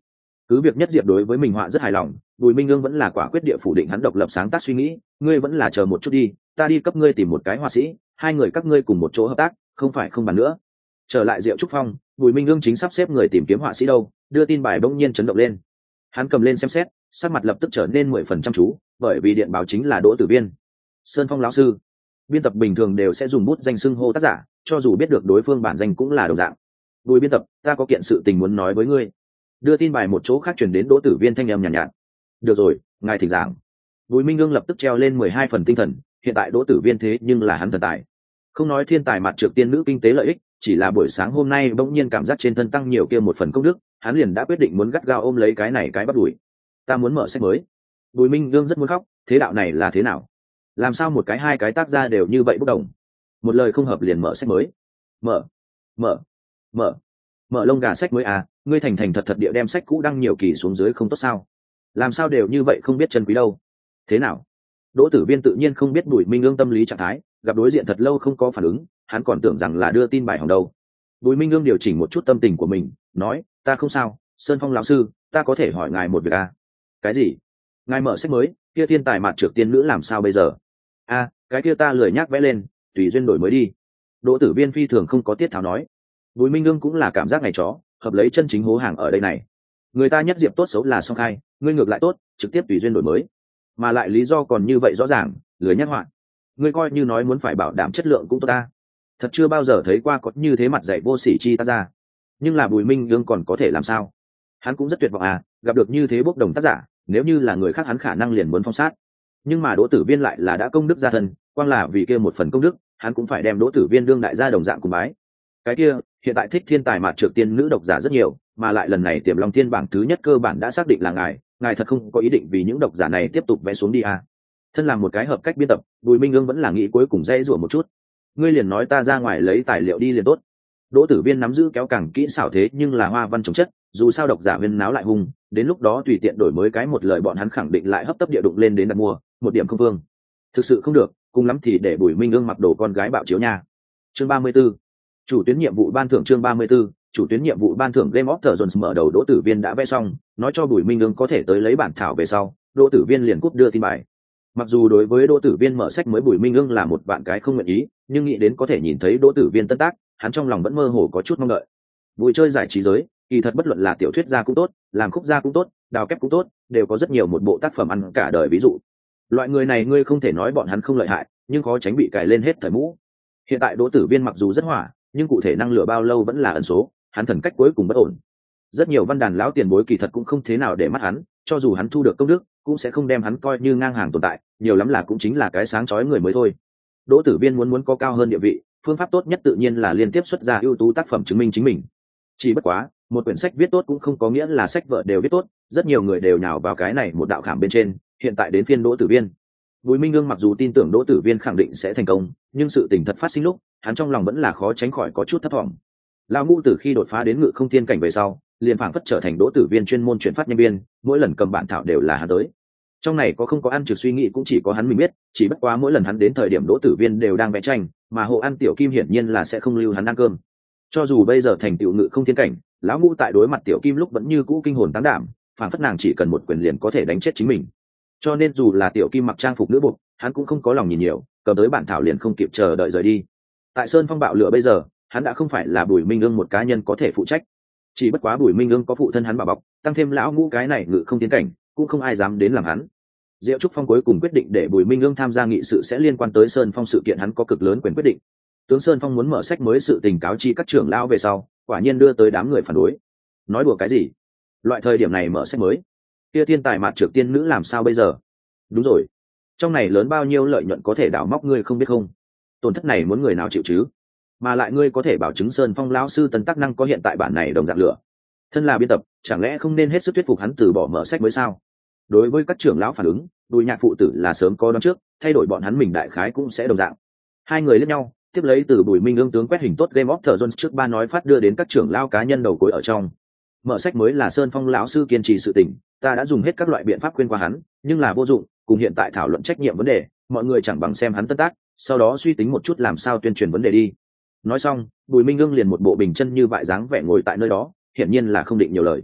Cứ việc Nhất Diệp đối với mình họa rất hài lòng, Bùi Minh Ương vẫn là quả quyết địa phủ định hắn độc lập sáng tác suy nghĩ. Ngươi vẫn là chờ một chút đi, ta đi cấp ngươi tìm một cái họa sĩ, hai người các ngươi cùng một chỗ hợp tác, không phải không bàn nữa. Trở lại Diệu Trúc Phong, Bùi Minh Ương chính sắp xếp người tìm kiếm họa sĩ đâu, đưa tin bài bỗng nhiên chấn động lên. Hắn cầm lên xem xét, sắc mặt lập tức trở nên mười phần chăm chú, bởi vì điện báo chính là Đỗ Tử Viên. Sơn Phong lão sư. Biên tập bình thường đều sẽ dùng bút danh xưng hô tác giả, cho dù biết được đối phương bản danh cũng là đồng dạng. Bùi biên tập, ta có kiện sự tình muốn nói với ngươi. Đưa tin bài một chỗ khác truyền đến Đỗ Tử Viên thanh âm nhàn nhạt, nhạt. Được rồi, ngài thỉnh giảng. Bùi Minh Ương lập tức treo lên mười hai phần tinh thần, hiện tại Đỗ Tử Viên thế nhưng là hắn thần tài. Không nói thiên tài mặt trược tiên nữ kinh tế lợi ích, chỉ là buổi sáng hôm nay bỗng nhiên cảm giác trên thân tăng nhiều kia một phần công đức, hắn liền đã quyết định muốn gắt gao ôm lấy cái này cái bắt đuổi. Ta muốn mở sách mới. Bùi Minh Ương rất muốn khóc, thế đạo này là thế nào? Làm sao một cái hai cái tác gia đều như vậy bất đồng? Một lời không hợp liền mở sách mới. Mở, mở, mở, mở lông gà sách mới à? Ngươi thành thành thật thật địa đem sách cũ đăng nhiều kỳ xuống dưới không tốt sao? Làm sao đều như vậy không biết chân quý đâu? Thế nào? Đỗ Tử Viên tự nhiên không biết Bùi Minh Ương tâm lý trạng thái, gặp đối diện thật lâu không có phản ứng, hắn còn tưởng rằng là đưa tin bài hỏng đâu. Bùi Minh Ương điều chỉnh một chút tâm tình của mình, nói, ta không sao, Sơn Phong lão sư, ta có thể hỏi ngài một việc à? Cái gì? Ngài mở sách mới, kia thiên tài mạt trược tiên nữ làm sao bây giờ? A, à, cái kia ta lười nhác vẽ lên, tùy duyên đổi mới đi. Đỗ Tử Viên phi thường không có tiết tháo nói. Bùi Minh Ương cũng là cảm giác ngày chó, hợp lấy chân chính hố hàng ở đây này. Người ta Nhất Diệp tốt xấu là song khai, ngươi ngược lại tốt, trực tiếp tùy duyên đổi mới, mà lại lý do còn như vậy rõ ràng, lười nhắc hoạn. Ngươi coi như nói muốn phải bảo đảm chất lượng cũng tốt ta. Thật chưa bao giờ thấy qua có như thế mặt dạy vô sỉ chi ta ra. Nhưng là Bùi Minh Ương còn có thể làm sao? Hắn cũng rất tuyệt vọng à, gặp được như thế bốc đồng tác giả, nếu như là người khác hắn khả năng liền muốn phong sát. Nhưng mà Đỗ Tử Viên lại là đã công đức gia thân, quang là vì kia một phần công đức, hắn cũng phải đem Đỗ Tử Viên đương đại gia đồng dạng cùng bái. Cái kia, hiện tại thích thiên tài mạt trược tiên nữ độc giả rất nhiều, mà lại lần này Tiềm Long Thiên bảng thứ nhất cơ bản đã xác định là ngài, ngài thật không có ý định vì những độc giả này tiếp tục vẽ xuống đi à? Thân làm một cái hợp cách biên tập, Bùi Minh Ương vẫn là nghĩ cuối cùng dễ dụa một chút. Ngươi liền nói ta ra ngoài lấy tài liệu đi liền tốt. Đỗ Tử Viên nắm giữ kéo càng kỹ xảo thế nhưng là hoa văn trồng chất, dù sao độc giả viên náo lại hung, đến lúc đó tùy tiện đổi mới cái một lời bọn hắn khẳng định lại hấp tấp địa đụng lên đến đặt mua, một điểm không vương. Thực sự không được, cùng lắm thì để Bùi Minh Ương mặc đồ con gái bạo chiếu nha. Chương ba mươi 34. Chủ tuyến nhiệm vụ ban thưởng chương ba mươi 34, chủ tuyến nhiệm vụ ban thưởng Game of Thrones mở đầu Đỗ Tử Viên đã vẽ xong, nói cho Bùi Minh Ương có thể tới lấy bản thảo về sau, Đỗ Tử Viên liền cúp đưa tin bài. Mặc dù đối với Đỗ Tử Viên mở sách mới Bùi Minh Ương là một bạn cái không nguyện ý, nhưng nghĩ đến có thể nhìn thấy Đỗ Tử Viên tân tác, hắn trong lòng vẫn mơ hồ có chút mong đợi. Vui chơi giải trí giới, kỳ thật bất luận là tiểu thuyết gia cũng tốt, làm khúc gia cũng tốt, đào kép cũng tốt, đều có rất nhiều một bộ tác phẩm ăn cả đời ví dụ. Loại người này ngươi không thể nói bọn hắn không lợi hại, nhưng khó tránh bị cài lên hết thời mũ. Hiện tại Đỗ Tử Viên mặc dù rất hỏa, nhưng cụ thể năng lửa bao lâu vẫn là ẩn số, hắn thần cách cuối cùng bất ổn. Rất nhiều văn đàn lão tiền bối kỳ thật cũng không thế nào để mắt hắn, cho dù hắn thu được công đức, cũng sẽ không đem hắn coi như ngang hàng tồn tại, nhiều lắm là cũng chính là cái sáng chói người mới thôi. Đỗ Tử Viên muốn muốn có cao hơn địa vị, phương pháp tốt nhất tự nhiên là liên tiếp xuất ra ưu tú tác phẩm chứng minh chính mình. Chỉ bất quá, một quyển sách viết tốt cũng không có nghĩa là sách vở đều viết tốt, rất nhiều người đều nhào vào cái này một đạo khảm bên trên, hiện tại đến phiên Đỗ Tử Viên. Bùi Minh Ương mặc dù tin tưởng Đỗ Tử Viên khẳng định sẽ thành công, nhưng sự tình thật phát sinh lúc, hắn trong lòng vẫn là khó tránh khỏi có chút thất vọng. Lão Ngũ từ khi đột phá đến ngự không thiên cảnh về sau, liền phảng phất trở thành Đỗ Tử Viên chuyên môn chuyển phát nhân viên, mỗi lần cầm bản thảo đều là hắn tới. Trong này có không có ăn trực suy nghĩ cũng chỉ có hắn mình biết, chỉ bất quá mỗi lần hắn đến thời điểm Đỗ Tử Viên đều đang vẽ tranh, mà Hồ An Tiểu Kim hiển nhiên là sẽ không lưu hắn ăn cơm. Cho dù bây giờ thành tựu ngự không thiên cảnh, lão Ngũ tại đối mặt Tiểu Kim lúc vẫn như cũ kinh hồn táng đảm, phảng phất nàng chỉ cần một quyền liền có thể đánh chết chính mình. Cho nên dù là Tiểu Kim mặc trang phục nữ buộc, hắn cũng không có lòng nhìn nhiều, cầm tới bản thảo liền không kịp chờ đợi rời đi. Tại Sơn Phong bạo lửa bây giờ, hắn đã không phải là Bùi Minh Ương một cá nhân có thể phụ trách. Chỉ bất quá Bùi Minh Ương có phụ thân hắn bảo bọc, tăng thêm lão Ngũ cái này ngự không tiến cảnh, cũng không ai dám đến làm hắn. Diệu Trúc Phong cuối cùng quyết định để Bùi Minh Ương tham gia nghị sự sẽ liên quan tới Sơn Phong sự kiện, hắn có cực lớn quyền quyết định. Tướng Sơn Phong muốn mở sách mới sự tình cáo chi các trưởng lão về sau, quả nhiên đưa tới đám người phản đối. Nói đùa cái gì? Loại thời điểm này mở sách mới, kia thiên tài mạt trược tiên nữ làm sao bây giờ? Đúng rồi, trong này lớn bao nhiêu lợi nhuận có thể đào móc ngươi không biết không? Tổn thất này muốn người nào chịu chứ? Mà lại ngươi có thể bảo chứng Sơn Phong lão sư tấn tác năng có hiện tại bản này đồng dạng lửa. Thân là biên tập, chẳng lẽ không nên hết sức thuyết phục hắn từ bỏ mở sách mới sao? Đối với các trưởng lão phản ứng, Bùi Nhạc phụ tử là sớm có đoán trước, thay đổi bọn hắn mình đại khái cũng sẽ đồng dạng. Hai người liếc nhau, tiếp lấy từ Bùi Minh Ương tướng quét hình tốt Game of Thrones trước ba nói phát đưa đến các trưởng lão cá nhân đầu cối ở trong. Mở sách mới là Sơn Phong lão sư kiên trì sự tình, ta đã dùng hết các loại biện pháp khuyên qua hắn, nhưng là vô dụng, cùng hiện tại thảo luận trách nhiệm vấn đề, mọi người chẳng bằng xem hắn tân tác, sau đó suy tính một chút làm sao tuyên truyền vấn đề đi. Nói xong, Bùi Minh Ương liền một bộ bình chân như vại dáng vẻ ngồi tại nơi đó, hiển nhiên là không định nhiều lời.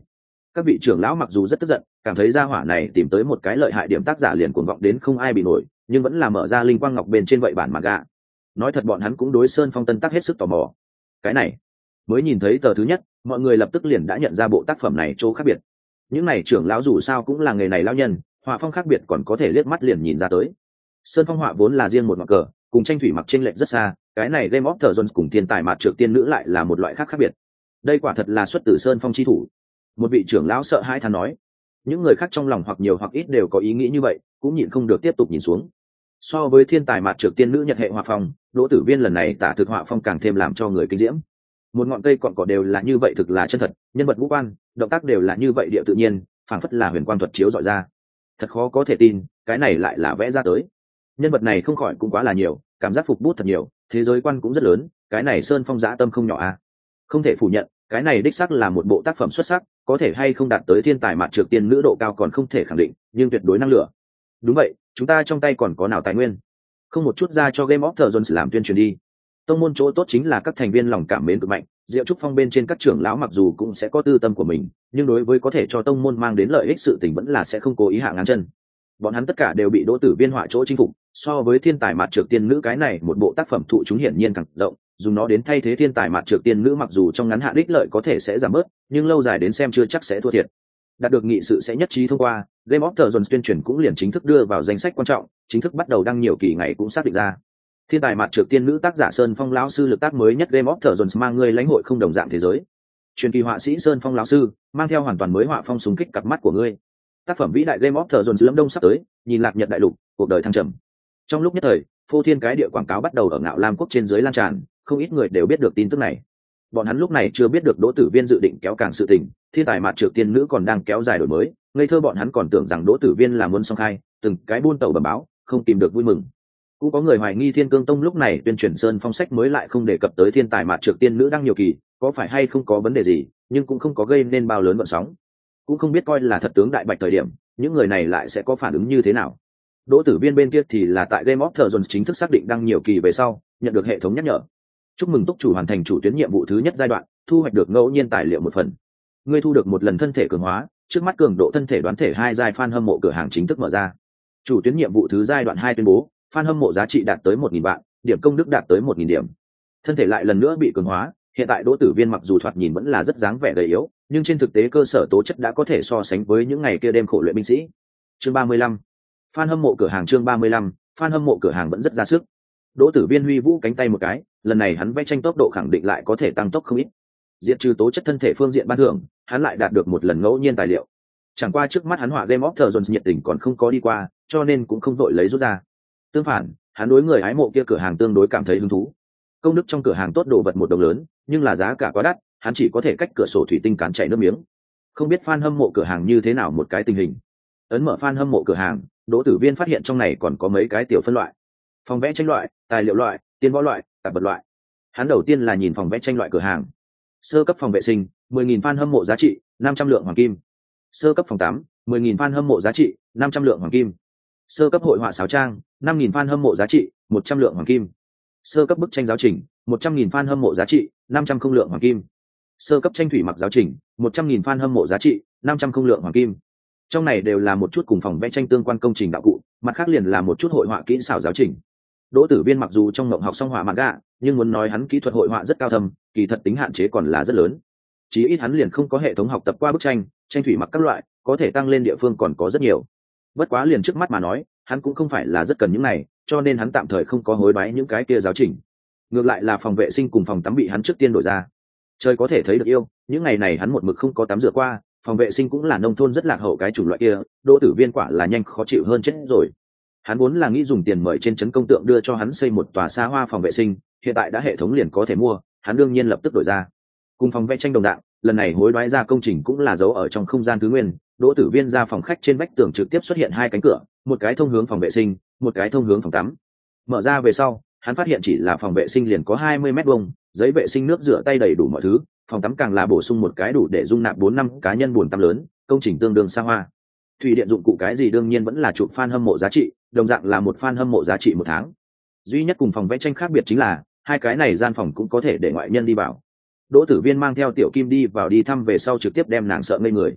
Các vị trưởng lão mặc dù rất tức giận, cảm thấy gia hỏa này tìm tới một cái lợi hại điểm tác giả liền cuồng vọng đến không ai bị nổi, nhưng vẫn là mở ra linh quang ngọc bên trên vậy bản manga. Nói thật bọn hắn cũng đối Sơn Phong tân tác hết sức tò mò. Cái này, mới nhìn thấy tờ thứ nhất, mọi người lập tức liền đã nhận ra bộ tác phẩm này chỗ khác biệt. Những này trưởng lão dù sao cũng là nghề này lão nhân, họa phong khác biệt còn có thể liếc mắt liền nhìn ra tới. Sơn Phong họa vốn là riêng một ngọn cờ, cùng tranh thủy mặc chênh lệch rất xa, cái này Game of Thrones cùng thiên tài mạt trược tiên nữ lại là một loại khác khác biệt. Đây quả thật là xuất từ Sơn Phong chi thủ. Một vị trưởng lão sợ hãi than nói. Những người khác trong lòng hoặc nhiều hoặc ít đều có ý nghĩ như vậy, cũng nhịn không được tiếp tục nhìn xuống. So với thiên tài mạt trược tiên nữ nhật hệ họa phong, Đỗ Tử Viên lần này tả thực họa phong càng thêm làm cho người kinh diễm. Một ngọn cây cọn cỏ đều là như vậy, thực là chân thật, nhân vật vũ quan, động tác đều là như vậy địa tự nhiên, phảng phất là huyền quang thuật chiếu dọi ra. Thật khó có thể tin, cái này lại là vẽ ra tới. Nhân vật này không khỏi cũng quá là nhiều, cảm giác phục bút thật nhiều, thế giới quan cũng rất lớn, cái này Sơn Phong dã tâm không nhỏ à. Không thể phủ nhận, cái này đích xác là một bộ tác phẩm xuất sắc, có thể hay không đạt tới thiên tài mạt trược tiên nữ độ cao còn không thể khẳng định, nhưng tuyệt đối năng lửa. Đúng vậy, chúng ta trong tay còn có nào tài nguyên, không một chút ra cho Game of Thrones làm tuyên truyền đi. Tông môn chỗ tốt chính là các thành viên lòng cảm mến cực mạnh, Diệu Trúc Phong bên trên các trưởng lão mặc dù cũng sẽ có tư tâm của mình, nhưng đối với có thể cho tông môn mang đến lợi ích sự tình vẫn là sẽ không cố ý hạ ngang chân. Bọn hắn tất cả đều bị Đỗ Tử Viên họa chỗ chinh phục, so với thiên tài mạt trược tiên nữ cái này một bộ tác phẩm thụ chúng hiển nhiên càng rộng, dùng nó đến thay thế thiên tài mạt trược tiên nữ mặc dù trong ngắn hạn đích lợi có thể sẽ giảm bớt, nhưng lâu dài đến xem chưa chắc sẽ thua thiệt. Đạt được nghị sự sẽ nhất trí thông qua, Game of Thrones tuyên truyền cũng liền chính thức đưa vào danh sách quan trọng, chính thức bắt đầu đăng nhiều kỳ ngày cũng xác định ra. Thiên tài mạt trược tiên nữ tác giả Sơn Phong lão sư lực tác mới nhất Game of Thrones mang ngươi lãnh hội không đồng dạng thế giới. Truyền kỳ họa sĩ Sơn Phong lão sư mang theo hoàn toàn mới họa phong súng kích cặp mắt của ngươi. Tác phẩm vĩ đại Game of Thrones lâm đông sắp tới, nhìn lạc nhật đại lục, cuộc đời thăng trầm. Trong lúc nhất thời, phô thiên cái địa quảng cáo bắt đầu ở Ngạo Lam quốc trên dưới lan tràn, không ít người đều biết được tin tức này. Bọn hắn lúc này chưa biết được Đỗ Tử Viên dự định kéo càng sự tình, thiên tài mạt trược tiên nữ còn đang kéo dài đổi mới, ngây thơ bọn hắn còn tưởng rằng Đỗ Tử Viên là muốn song khai, từng cái buôn tàu bẩm báo, không tìm được vui mừng. Cũng có người hoài nghi Thiên Cương Tông lúc này tuyên truyền Sơn Phong sách mới lại không đề cập tới thiên tài mạt trược tiên nữ đang nhiều kỳ, có phải hay không có vấn đề gì, nhưng cũng không có gây nên bao lớn gợn sóng. Cũng không biết coi là thật tướng đại bạch thời điểm, những người này lại sẽ có phản ứng như thế nào. Đỗ Tử Viên bên kia thì là tại Game of Thrones chính thức xác định đăng nhiều kỳ về sau, nhận được hệ thống nhắc nhở. Chúc mừng túc chủ hoàn thành chủ tuyến nhiệm vụ thứ nhất giai đoạn, thu hoạch được ngẫu nhiên tài liệu một phần. Ngươi thu được một lần thân thể cường hóa, trước mắt cường độ thân thể đoán thể hai giai fan hâm mộ cửa hàng chính thức mở ra. Chủ tuyến nhiệm vụ thứ giai đoạn hai tuyên bố, fan hâm mộ giá trị đạt tới một nghìn vạn, điểm công đức đạt tới một nghìn điểm. Thân thể lại lần nữa bị cường hóa, hiện tại Đỗ Tử Viên mặc dù thoạt nhìn vẫn là rất dáng vẻ gầy yếu, nhưng trên thực tế cơ sở tố chất đã có thể so sánh với những ngày kia đêm khổ luyện binh sĩ. Chương ba mươi lăm. Fan hâm mộ cửa hàng chương ba mươi lăm, fan hâm mộ cửa hàng vẫn rất ra sức. Đỗ Tử Viên huy vũ cánh tay một cái, lần này hắn vẽ tranh tốc độ khẳng định lại có thể tăng tốc không ít. Diệt trừ tố chất thân thể phương diện ban thưởng, hắn lại đạt được một lần ngẫu nhiên tài liệu. Chẳng qua trước mắt hắn họa Game of Thrones nhiệt tình còn không có đi qua, cho nên cũng không vội lấy rút ra. Tương phản, hắn đối người hái mộ kia cửa hàng tương đối cảm thấy hứng thú. Công đức trong cửa hàng tốt đồ vật một đồng lớn, nhưng là giá cả quá đắt, hắn chỉ có thể cách cửa sổ thủy tinh cán chảy nước miếng. Không biết fan hâm mộ cửa hàng như thế nào một cái tình hình. Ấn mở fan hâm mộ cửa hàng, Đỗ Tử Viên phát hiện trong này còn có mấy cái tiểu phân loại: phòng vẽ tranh loại, tài liệu loại, tiên võ loại, tạp vật loại. Hắn đầu tiên là nhìn phòng vẽ tranh loại cửa hàng. Sơ cấp phòng vệ sinh, mười nghìn fan hâm mộ giá trị, năm trăm lượng hoàng kim. Sơ cấp phòng tắm, mười nghìn fan hâm mộ giá trị, năm trăm lượng hoàng kim. Sơ cấp hội họa sáo trang, năm nghìn fan hâm mộ giá trị, một trăm lượng hoàng kim. Sơ cấp bức tranh giáo trình, một trăm nghìn fan hâm mộ giá trị, năm trăm không lượng hoàng kim. Sơ cấp tranh thủy mặc giáo trình, một trăm nghìn fan hâm mộ giá trị, năm trăm không lượng hoàng kim. Trong này đều là một chút cùng phòng vẽ tranh tương quan công trình đạo cụ, mặt khác liền là một chút hội họa kỹ xảo giáo trình. Đỗ Tử Viên mặc dù trong mộng học xong họa manga, nhưng muốn nói hắn kỹ thuật hội họa rất cao thâm, kỳ thật tính hạn chế còn là rất lớn. Chí ít hắn liền không có hệ thống học tập qua bức tranh, tranh thủy mặc các loại, có thể tăng lên địa phương còn có rất nhiều. Bất quá liền trước mắt mà nói, hắn cũng không phải là rất cần những này, cho nên hắn tạm thời không có hối đoái những cái kia giáo trình. Ngược lại là phòng vệ sinh cùng phòng tắm bị hắn trước tiên đổi ra. Trời có thể thấy được yêu, những ngày này hắn một mực không có tắm rửa qua, phòng vệ sinh cũng là nông thôn rất lạc hậu cái chủng loại kia, Đỗ Tử Viên quả là nhanh khó chịu hơn chết rồi. Hắn vốn là nghĩ dùng tiền mời trên trấn công tượng đưa cho hắn xây một tòa xa hoa phòng vệ sinh, hiện tại đã hệ thống liền có thể mua, hắn đương nhiên lập tức đổi ra. Cùng phòng vẽ tranh đồng dạng, lần này hối đoái ra công trình cũng là giấu ở trong không gian thứ nguyên. Đỗ Tử Viên ra phòng khách trên vách tường trực tiếp xuất hiện hai cánh cửa, một cái thông hướng phòng vệ sinh, một cái thông hướng phòng tắm. Mở ra về sau, hắn phát hiện chỉ là phòng vệ sinh liền có hai mươi mét vuông, giấy vệ sinh nước rửa tay đầy đủ mọi thứ, phòng tắm càng là bổ sung một cái đủ để dung nạp bốn năm cá nhân bồn tắm lớn, công trình tương đương xa hoa. Thủy điện dụng cụ cái gì đương nhiên vẫn là chụp fan hâm mộ giá trị, đồng dạng là một fan hâm mộ giá trị một tháng. Duy nhất cùng phòng vẽ tranh khác biệt chính là hai cái này gian phòng cũng có thể để ngoại nhân đi vào. Đỗ Tử Viên mang theo Tiểu Kim đi vào đi thăm về sau trực tiếp đem nàng sợ ngây người.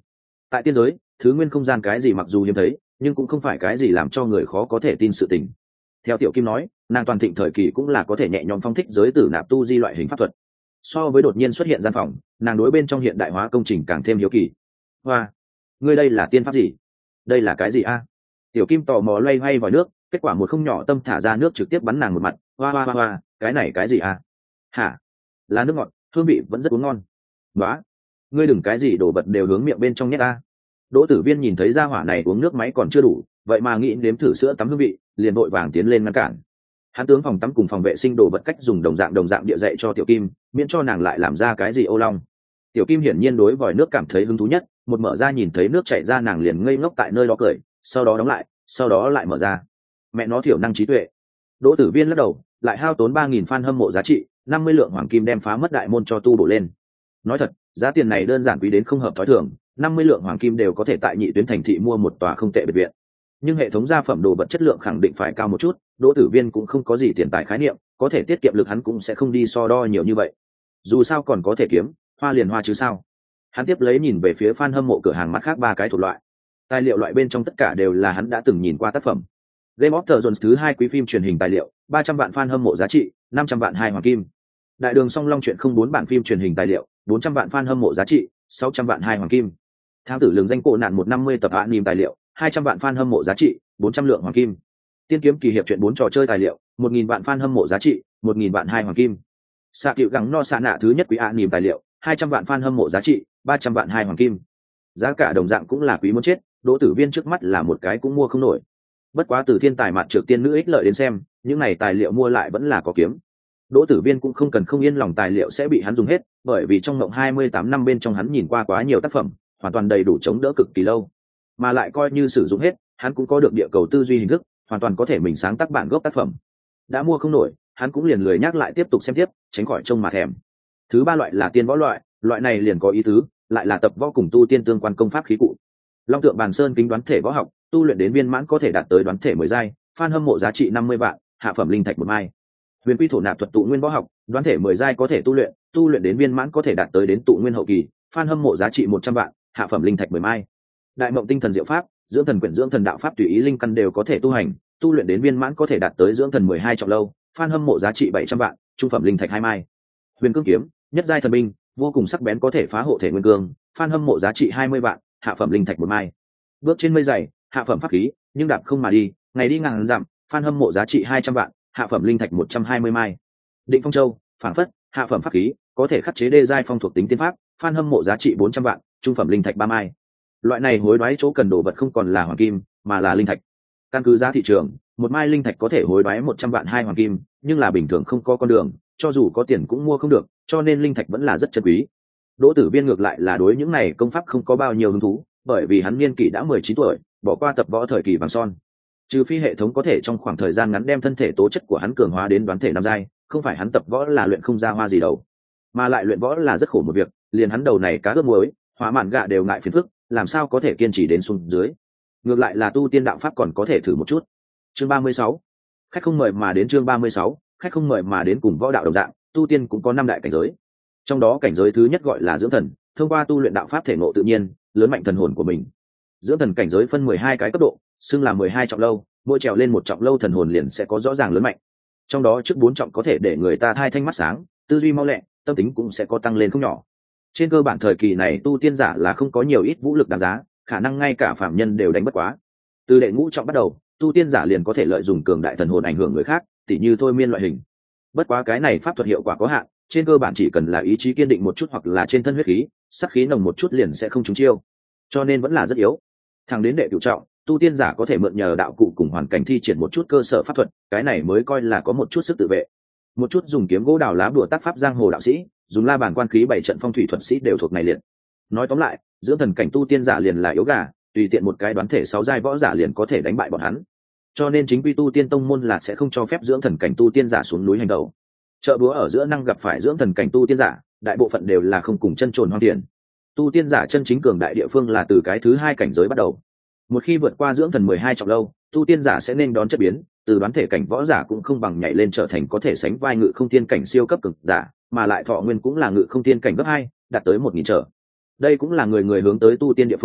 Tại tiên giới, thứ nguyên không gian cái gì mặc dù hiếm thấy, nhưng cũng không phải cái gì làm cho người khó có thể tin sự tình. Theo Tiểu Kim nói, nàng toàn thịnh thời kỳ cũng là có thể nhẹ nhõm phong thích giới tử nạp tu di loại hình pháp thuật. So với đột nhiên xuất hiện gian phòng, nàng đối bên trong hiện đại hóa công trình càng thêm hiếu kỳ. Hoa, ngươi đây là tiên pháp gì? Đây là cái gì a? Tiểu Kim tò mò loay hoay vào nước, kết quả một không nhỏ tâm thả ra nước trực tiếp bắn nàng một mặt. Hoa hoa hoa hoa, cái này cái gì a? Hả? Là nước ngọt, hương vị vẫn rất uống ngon. Đó, ngươi đừng cái gì đổ vật đều hướng miệng bên trong nhét a. Đỗ Tử Viên nhìn thấy gia hỏa này uống nước máy còn chưa đủ, vậy mà nghĩ nếm thử sữa tắm hương vị, liền vội vàng tiến lên ngăn cản. Hắn tướng phòng tắm cùng phòng vệ sinh đồ vật cách dùng đồng dạng đồng dạng địa dạy cho Tiểu Kim, miễn cho nàng lại làm ra cái gì ô long. Tiểu Kim hiển nhiên đối vòi nước cảm thấy hứng thú nhất, một mở ra nhìn thấy nước chảy ra nàng liền ngây ngốc tại nơi đó cười, sau đó đóng lại, sau đó lại mở ra. Mẹ nó thiểu năng trí tuệ. Đỗ Tử Viên lắc đầu, lại hao tốn ba nghìn fan hâm mộ giá trị, năm mươi lượng hoàng kim đem phá mất đại môn cho tu bổ lên. Nói thật, giá tiền này đơn giản quý đến không hợp thói thường, năm mươi lượng hoàng kim đều có thể tại nhị tuyến thành thị mua một tòa không tệ biệt viện. Nhưng hệ thống gia phẩm đồ vật chất lượng khẳng định phải cao một chút, Đỗ Tử Viên cũng không có gì tiền tài khái niệm, có thể tiết kiệm lực hắn cũng sẽ không đi so đo nhiều như vậy. Dù sao còn có thể kiếm, hoa liền hoa chứ sao. Hắn tiếp lấy nhìn về phía fan hâm mộ cửa hàng mắt khác ba cái thuộc loại. Tài liệu loại bên trong tất cả đều là hắn đã từng nhìn qua tác phẩm. Game of Thrones thứ hai quý phim truyền hình tài liệu, ba trăm vạn fan hâm mộ giá trị, năm trăm vạn hai hoàng kim. Đại đường song long chuyện không bốn bản phim truyền hình tài liệu, bốn trăm vạn fan hâm mộ giá trị, sáu trăm vạn hai hoàng kim. Thám tử lường danh cổ nạn một trăm năm mươi tập anime tài liệu, hai trăm vạn fan hâm mộ giá trị, bốn trăm lượng hoàng kim. Tiên kiếm kỳ hiệp truyện bốn trò chơi tài liệu, một nghìn vạn fan hâm mộ giá trị, một nghìn vạn hai hoàng kim. Xạ cựu gắng no xạ nạ thứ nhất quý anime tài liệu, hai trăm vạn fan hâm mộ giá trị, ba trăm vạn hai hoàng kim. Giá cả đồng dạng cũng là quý muốn chết, Đỗ Tử Viên trước mắt là một cái cũng mua không nổi. Bất quá từ thiên tài mặt trược tiên nữ ích lợi đến xem, những này tài liệu mua lại vẫn là có kiếm. Đỗ Tử Viên cũng không cần không yên lòng tài liệu sẽ bị hắn dùng hết, bởi vì trong ngộng hai mươi tám năm bên trong hắn nhìn qua quá nhiều tác phẩm, hoàn toàn đầy đủ chống đỡ cực kỳ lâu. Mà lại coi như sử dụng hết, hắn cũng có được địa cầu tư duy hình thức, hoàn toàn có thể mình sáng tác bản gốc tác phẩm. Đã mua không nổi, hắn cũng liền lười nhắc lại tiếp tục xem tiếp, tránh khỏi trông mà thèm. Thứ ba loại là tiên võ loại, loại này liền có ý tứ, lại là tập võ cùng tu tiên tương quan công pháp khí cụ. Long tượng bàn sơn kính đoán thể võ học, tu luyện đến viên mãn có thể đạt tới đoán thể mười giai, fan hâm mộ giá trị năm mươi vạn, hạ phẩm linh thạch một mai. Huyền quy thổ nạp thuật tụ nguyên võ học, đoán thể mười giai có thể tu luyện, tu luyện đến viên mãn có thể đạt tới đến tụ nguyên hậu kỳ, fan hâm mộ giá trị một trăm vạn, hạ phẩm linh thạch mười mai. Đại mộng tinh thần diệu pháp, dưỡng thần quyển dưỡng thần đạo pháp tùy ý linh căn đều có thể tu hành, tu luyện đến viên mãn có thể đạt tới dưỡng thần mười hai trọng lâu, fan hâm mộ giá trị bảy trăm vạn, trung phẩm linh thạch hai mai. Huyền cương kiếm, nhất giai thần binh, vô cùng sắc bén có thể phá hộ thể nguyên cương, fan hâm mộ giá trị hai mươi vạn, hạ phẩm linh thạch một mai. Bước trên mây dày, hạ phẩm pháp khí, nhưng đạp không mà đi, ngày đi ngàn dặm, fan hâm mộ giá trị hai trăm vạn, hạ phẩm linh thạch một trăm hai mươi mai. Định phong châu, phảng phất, hạ phẩm pháp khí, có thể khắc chế đê giai phong thuộc tính tiên pháp, fan hâm mộ giá trị bốn trăm vạn, trung phẩm linh thạch ba mai. Loại này hối đoái chỗ cần đồ vật không còn là hoàng kim, mà là linh thạch. Căn cứ giá thị trường, một mai linh thạch có thể hối đoái một trăm vạn hai hoàng kim, nhưng là bình thường không có con đường, cho dù có tiền cũng mua không được, cho nên linh thạch vẫn là rất chân quý. Đỗ Tử Viên ngược lại là đối những này công pháp không có bao nhiêu hứng thú, bởi vì hắn niên kỷ đã mười chín tuổi, bỏ qua tập võ thời kỳ vàng son. Trừ phi hệ thống có thể trong khoảng thời gian ngắn đem thân thể tố chất của hắn cường hóa đến đoán thể năm giai, không phải hắn tập võ là luyện không ra hoa gì đâu. Mà lại luyện võ là rất khổ một việc, liền hắn đầu này cá ướp muối, hóa mạn gạ đều ngại phiền phức, làm sao có thể kiên trì đến xuống dưới. Ngược lại là tu tiên đạo pháp còn có thể thử một chút. Chương ba mươi sáu, khách không mời mà đến. Chương ba mươi sáu, khách không mời mà đến. Cùng võ đạo đồng dạng, tu tiên cũng có năm đại cảnh giới. Trong đó cảnh giới thứ nhất gọi là dưỡng thần, thông qua tu luyện đạo pháp thể ngộ tự nhiên, lớn mạnh thần hồn của mình. Dưỡng thần cảnh giới phân mười hai cái cấp độ, xưng là mười hai trọng lâu, mỗi trèo lên một trọng lâu thần hồn liền sẽ có rõ ràng lớn mạnh. Trong đó trước bốn trọng có thể để người ta thai thanh mắt sáng, tư duy mau lẹ, tâm tính cũng sẽ có tăng lên không nhỏ. Trên cơ bản thời kỳ này tu tiên giả là không có nhiều ít vũ lực đáng giá, khả năng ngay cả phạm nhân đều đánh bất quá. Từ đệ ngũ trọng bắt đầu, tu tiên giả liền có thể lợi dụng cường đại thần hồn ảnh hưởng người khác, tỉ như thôi miên loại hình. Bất quá cái này pháp thuật hiệu quả có hạn, trên cơ bản chỉ cần là ý chí kiên định một chút hoặc là trên thân huyết khí, sát khí nồng một chút liền sẽ không trúng chiêu, cho nên vẫn là rất yếu. Thẳng đến đệ cửu trọng, tu tiên giả có thể mượn nhờ đạo cụ cùng hoàn cảnh thi triển một chút cơ sở pháp thuật, cái này mới coi là có một chút sức tự vệ. Một chút dùng kiếm gỗ đào lá bùa tác pháp giang hồ đạo sĩ, dùng la bàn quan khí bảy trận phong thủy thuật sĩ đều thuộc này liệt. Nói tóm lại, dưỡng thần cảnh tu tiên giả liền là yếu gà, tùy tiện một cái đoán thể sáu giai võ giả liền có thể đánh bại bọn hắn. Cho nên chính quy tu tiên tông môn là sẽ không cho phép dưỡng thần cảnh tu tiên giả xuống núi hành động. Chợ búa ở giữa năng gặp phải dưỡng thần cảnh tu tiên giả, đại bộ phận đều là không cùng chân trồn hoang tiền. Tu tiên giả chân chính cường đại địa phương là từ cái thứ hai cảnh giới bắt đầu. Một khi vượt qua dưỡng thần mười hai trọng lâu, tu tiên giả sẽ nên đón chất biến, từ đoán thể cảnh võ giả cũng không bằng nhảy lên trở thành có thể sánh vai ngự không tiên cảnh siêu cấp cực giả, mà lại thọ nguyên cũng là ngự không tiên cảnh gấp hai, đạt tới một nghìn trở. Đây cũng là người người hướng tới tu tiên địa phương,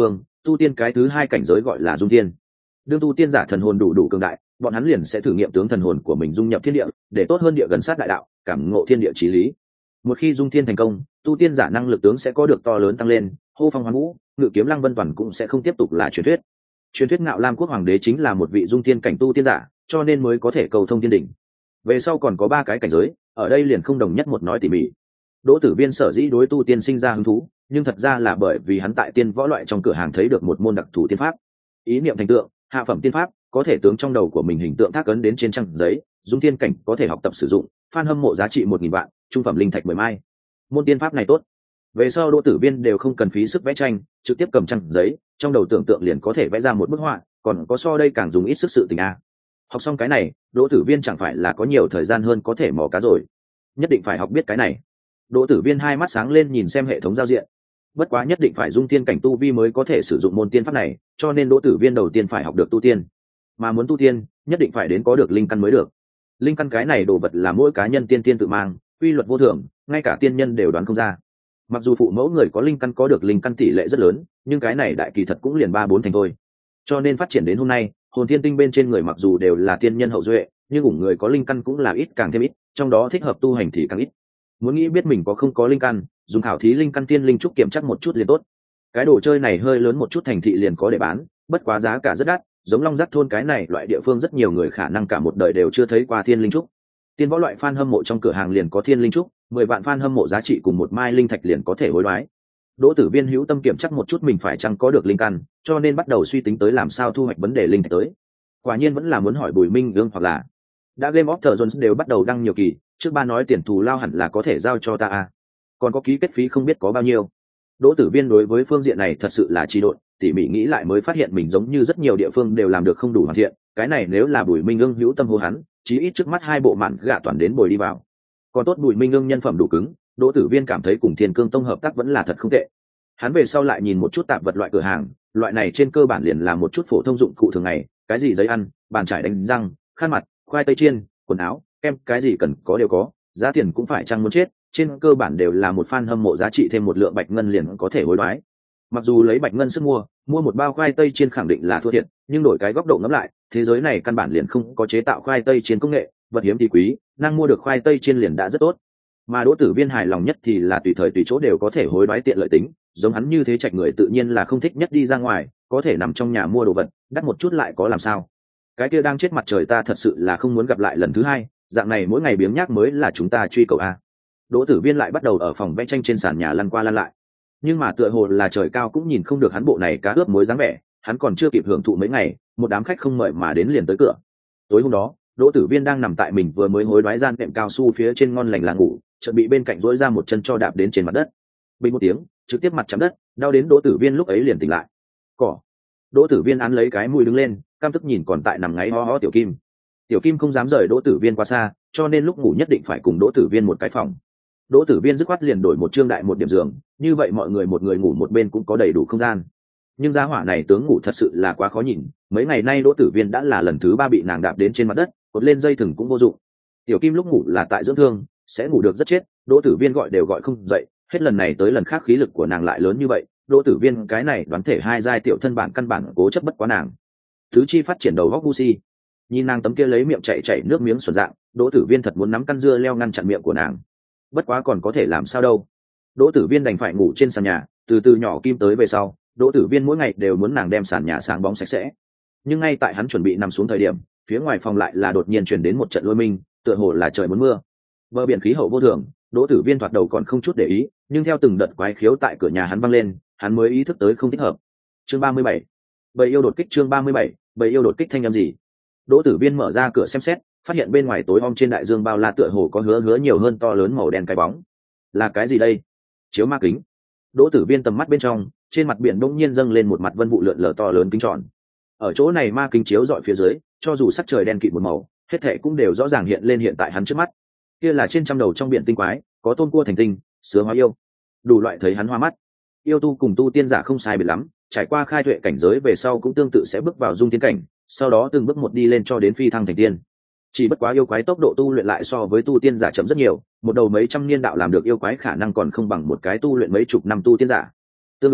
tu tiên cái thứ hai cảnh giới gọi là dung tiên. Đương tu tiên giả thần hồn đủ đủ cường đại, bọn hắn liền sẽ thử nghiệm tướng thần hồn của mình dung nhập thiên địa, để tốt hơn địa gần sát đại đạo, cảm ngộ thiên địa chí lý. Một khi dung tiên thành công, tu tiên giả năng lực tướng sẽ có được to lớn tăng lên, hô phong hoán vũ, ngự kiếm lăng vân toàn cũng sẽ không tiếp tục là truyền thuyết. Truyền thuyết Ngạo Lam quốc hoàng đế chính là một vị dung tiên cảnh tu tiên giả, cho nên mới có thể cầu thông thiên đỉnh. Về sau còn có ba cái cảnh giới, ở đây liền không đồng nhất một nói tỉ mỉ. Đỗ Tử Viên sở dĩ đối tu tiên sinh ra hứng thú, nhưng thật ra là bởi vì hắn tại tiên võ loại trong cửa hàng thấy được một môn đặc thù tiên pháp. Ý niệm thành tượng, hạ phẩm tiên pháp, có thể tướng trong đầu của mình hình tượng thác ấn đến trên trang giấy, dung tiên cảnh có thể học tập sử dụng, fan hâm mộ giá trị một nghìn vạn, trung phẩm linh thạch mười mai. Môn tiên pháp này tốt. Về sau Đỗ Tử Viên đều không cần phí sức vẽ tranh, trực tiếp cầm trang giấy, trong đầu tưởng tượng liền có thể vẽ ra một bức họa, còn có so đây càng dùng ít sức sự tình a. Học xong cái này, Đỗ Tử Viên chẳng phải là có nhiều thời gian hơn có thể mò cá rồi. Nhất định phải học biết cái này. Đỗ Tử Viên hai mắt sáng lên nhìn xem hệ thống giao diện. Bất quá nhất định phải dung tiên cảnh tu vi mới có thể sử dụng môn tiên pháp này, cho nên Đỗ Tử Viên đầu tiên phải học được tu tiên. Mà muốn tu tiên, nhất định phải đến có được linh căn mới được. Linh căn cái này đồ vật là mỗi cá nhân tiên tiên tự mang, quy luật vô thường, ngay cả tiên nhân đều đoán không ra. Mặc dù phụ mẫu người có linh căn có được linh căn tỷ lệ rất lớn, nhưng cái này đại kỳ thật cũng liền ba bốn thành thôi. Cho nên phát triển đến hôm nay, hồn thiên tinh bên trên người mặc dù đều là tiên nhân hậu duệ, nhưng ủng người có linh căn cũng là ít càng thêm ít, trong đó thích hợp tu hành thì càng ít. Muốn nghĩ biết mình có không có linh căn, dùng khảo thí linh căn tiên linh trúc kiểm chắc một chút liền tốt. Cái đồ chơi này hơi lớn một chút thành thị liền có để bán, bất quá giá cả rất đắt, giống Long Giác thôn cái này loại địa phương rất nhiều người khả năng cả một đời đều chưa thấy qua thiên linh trúc. Tiên võ loại fan hâm mộ trong cửa hàng liền có thiên linh trúc, mười vạn fan hâm mộ giá trị cùng một mai linh thạch liền có thể hối đoái. Đỗ Tử Viên hữu tâm kiểm chắc một chút mình phải chăng có được linh căn, cho nên bắt đầu suy tính tới làm sao thu hoạch vấn đề linh thạch tới. Quả nhiên vẫn là muốn hỏi Bùi Minh Ương hoặc là đã Game of Thrones đều bắt đầu đăng nhiều kỳ, trước ba nói tiền thù lao hẳn là có thể giao cho ta a. Còn có ký kết phí không biết có bao nhiêu. Đỗ Tử Viên đối với phương diện này thật sự là trì độn, tỉ mỉ nghĩ lại mới phát hiện mình giống như rất nhiều địa phương đều làm được không đủ hoàn thiện, cái này nếu là Bùi Minh Ương hữu tâm hô hắn, chí ít trước mắt hai bộ mạn gạ toàn đến bồi đi vào. Còn tốt Bùi Minh Ương nhân phẩm đủ cứng, Đỗ Tử Viên cảm thấy cùng Thiên Cương Tông hợp tác vẫn là thật không tệ. Hắn về sau lại nhìn một chút tạp vật loại cửa hàng, loại này trên cơ bản liền là một chút phổ thông dụng cụ thường ngày, cái gì giấy ăn, bàn chải đánh răng, khăn mặt, khoai tây chiên, quần áo, kem, cái gì cần có đều có, giá tiền cũng phải chăng muốn chết, trên cơ bản đều là một fan hâm mộ giá trị thêm một lượng bạch ngân liền có thể hối đoái. Mặc dù lấy bạch ngân sức mua, mua một bao khoai tây chiên khẳng định là thua thiệt, nhưng đổi cái góc độ ngẫm lại, thế giới này căn bản liền không có chế tạo khoai tây chiên công nghệ, vật hiếm thì quý, năng mua được khoai tây chiên liền đã rất tốt. Mà Đỗ Tử Viên hài lòng nhất thì là tùy thời tùy chỗ đều có thể hối đoái tiện lợi tính, giống hắn như thế trạch người tự nhiên là không thích nhất đi ra ngoài, có thể nằm trong nhà mua đồ vật, đắt một chút lại có làm sao. Cái kia đang chết mặt trời ta thật sự là không muốn gặp lại lần thứ hai, dạng này mỗi ngày biếng nhác mới là chúng ta truy cầu a. Đỗ Tử Viên lại bắt đầu ở phòng vẽ tranh trên sàn nhà lăn qua lăn lại, nhưng mà tựa hồ là trời cao cũng nhìn không được hắn bộ này cá ướp muối dáng vẻ, hắn còn chưa kịp hưởng thụ mấy ngày, một đám khách không mời mà đến liền tới cửa. Tối hôm đó, Đỗ Tử Viên đang nằm tại mình vừa mới hối đoái gian nệm cao su phía trên ngon lành là ngủ, chợt bị bên cạnh rỗi ra một chân cho đạp đến trên mặt đất. Bình một tiếng, trực tiếp mặt chạm đất, đau đến Đỗ Tử Viên lúc ấy liền tỉnh lại. Cỏ. Đỗ Tử Viên án lấy cái mũi đứng lên, căm tức nhìn còn tại nằm ngáy ho ho Tiểu Kim. Tiểu Kim không dám rời Đỗ Tử Viên quá xa, cho nên lúc ngủ nhất định phải cùng Đỗ Tử Viên một cái phòng. Đỗ Tử Viên dứt khoát liền đổi một trương đại một điểm giường, như vậy mọi người một người ngủ một bên cũng có đầy đủ không gian. Nhưng gia hỏa này tướng ngủ thật sự là quá khó nhìn, mấy ngày nay Đỗ Tử Viên đã là lần thứ ba bị nàng đạp đến trên mặt đất, cột lên dây thừng cũng vô dụng. Tiểu Kim lúc ngủ là tại dưỡng thương, sẽ ngủ được rất chết, Đỗ Tử Viên gọi đều gọi không dậy, hết lần này tới lần khác khí lực của nàng lại lớn như vậy, Đỗ Tử Viên cái này đoán thể hai giai tiểu thân bản căn bản cố chấp bất quá nàng. Thứ chi phát triển đầu góc gu si. Nhìn nàng tấm kia lấy miệng chảy chảy nước miếng xuẩn dạng, Đỗ Tử Viên thật muốn nắm căn dưa leo ngăn chặn miệng của nàng. Bất quá còn có thể làm sao đâu. Đỗ Tử Viên đành phải ngủ trên sàn nhà, từ từ nhỏ Kim tới về sau, Đỗ Tử Viên mỗi ngày đều muốn nàng đem sàn nhà sáng bóng sạch sẽ. Nhưng ngay tại hắn chuẩn bị nằm xuống thời điểm, phía ngoài phòng lại là đột nhiên truyền đến một trận lôi minh, tựa hồ là trời muốn mưa. Bờ biển khí hậu vô thường, Đỗ Tử Viên thoạt đầu còn không chút để ý, nhưng theo từng đợt quái khiếu tại cửa nhà hắn vang lên, hắn mới ý thức tới không thích hợp. Chương ba mươi bảy, bầy yêu đột kích. Chương ba mươi bảy, bầy yêu đột kích. Thanh âm gì? Đỗ Tử Viên mở ra cửa xem xét, phát hiện bên ngoài tối om trên đại dương bao la tựa hồ có hứa hứa nhiều hơn to lớn màu đen cái bóng. Là cái gì đây? Chiếu ma kính. Đỗ Tử Viên tầm mắt bên trong, trên mặt biển bỗng nhiên dâng lên một mặt vân vụ lượn lờ to lớn kính tròn. Ở chỗ này ma kính chiếu dọi phía dưới, cho dù sắc trời đen kịt một màu, hết thảy cũng đều rõ ràng hiện lên hiện tại hắn trước mắt. Kia là trên trăm đầu trong biển tinh quái, có tôm cua thành tinh, sứa hóa yêu, đủ loại thấy hắn hoa mắt. Yêu tu cùng tu tiên giả không sai biệt lắm, trải qua khai tuệ cảnh giới về sau cũng tương tự sẽ bước vào dung tiên cảnh, sau đó từng bước một đi lên cho đến phi thăng thành tiên. Chỉ bất quá yêu quái tốc độ tu luyện lại so với tu tiên giả chậm rất nhiều, một đầu mấy trăm niên đạo làm được yêu quái khả năng còn không bằng một cái tu luyện mấy chục năm tu tiên giả. Tương ứng,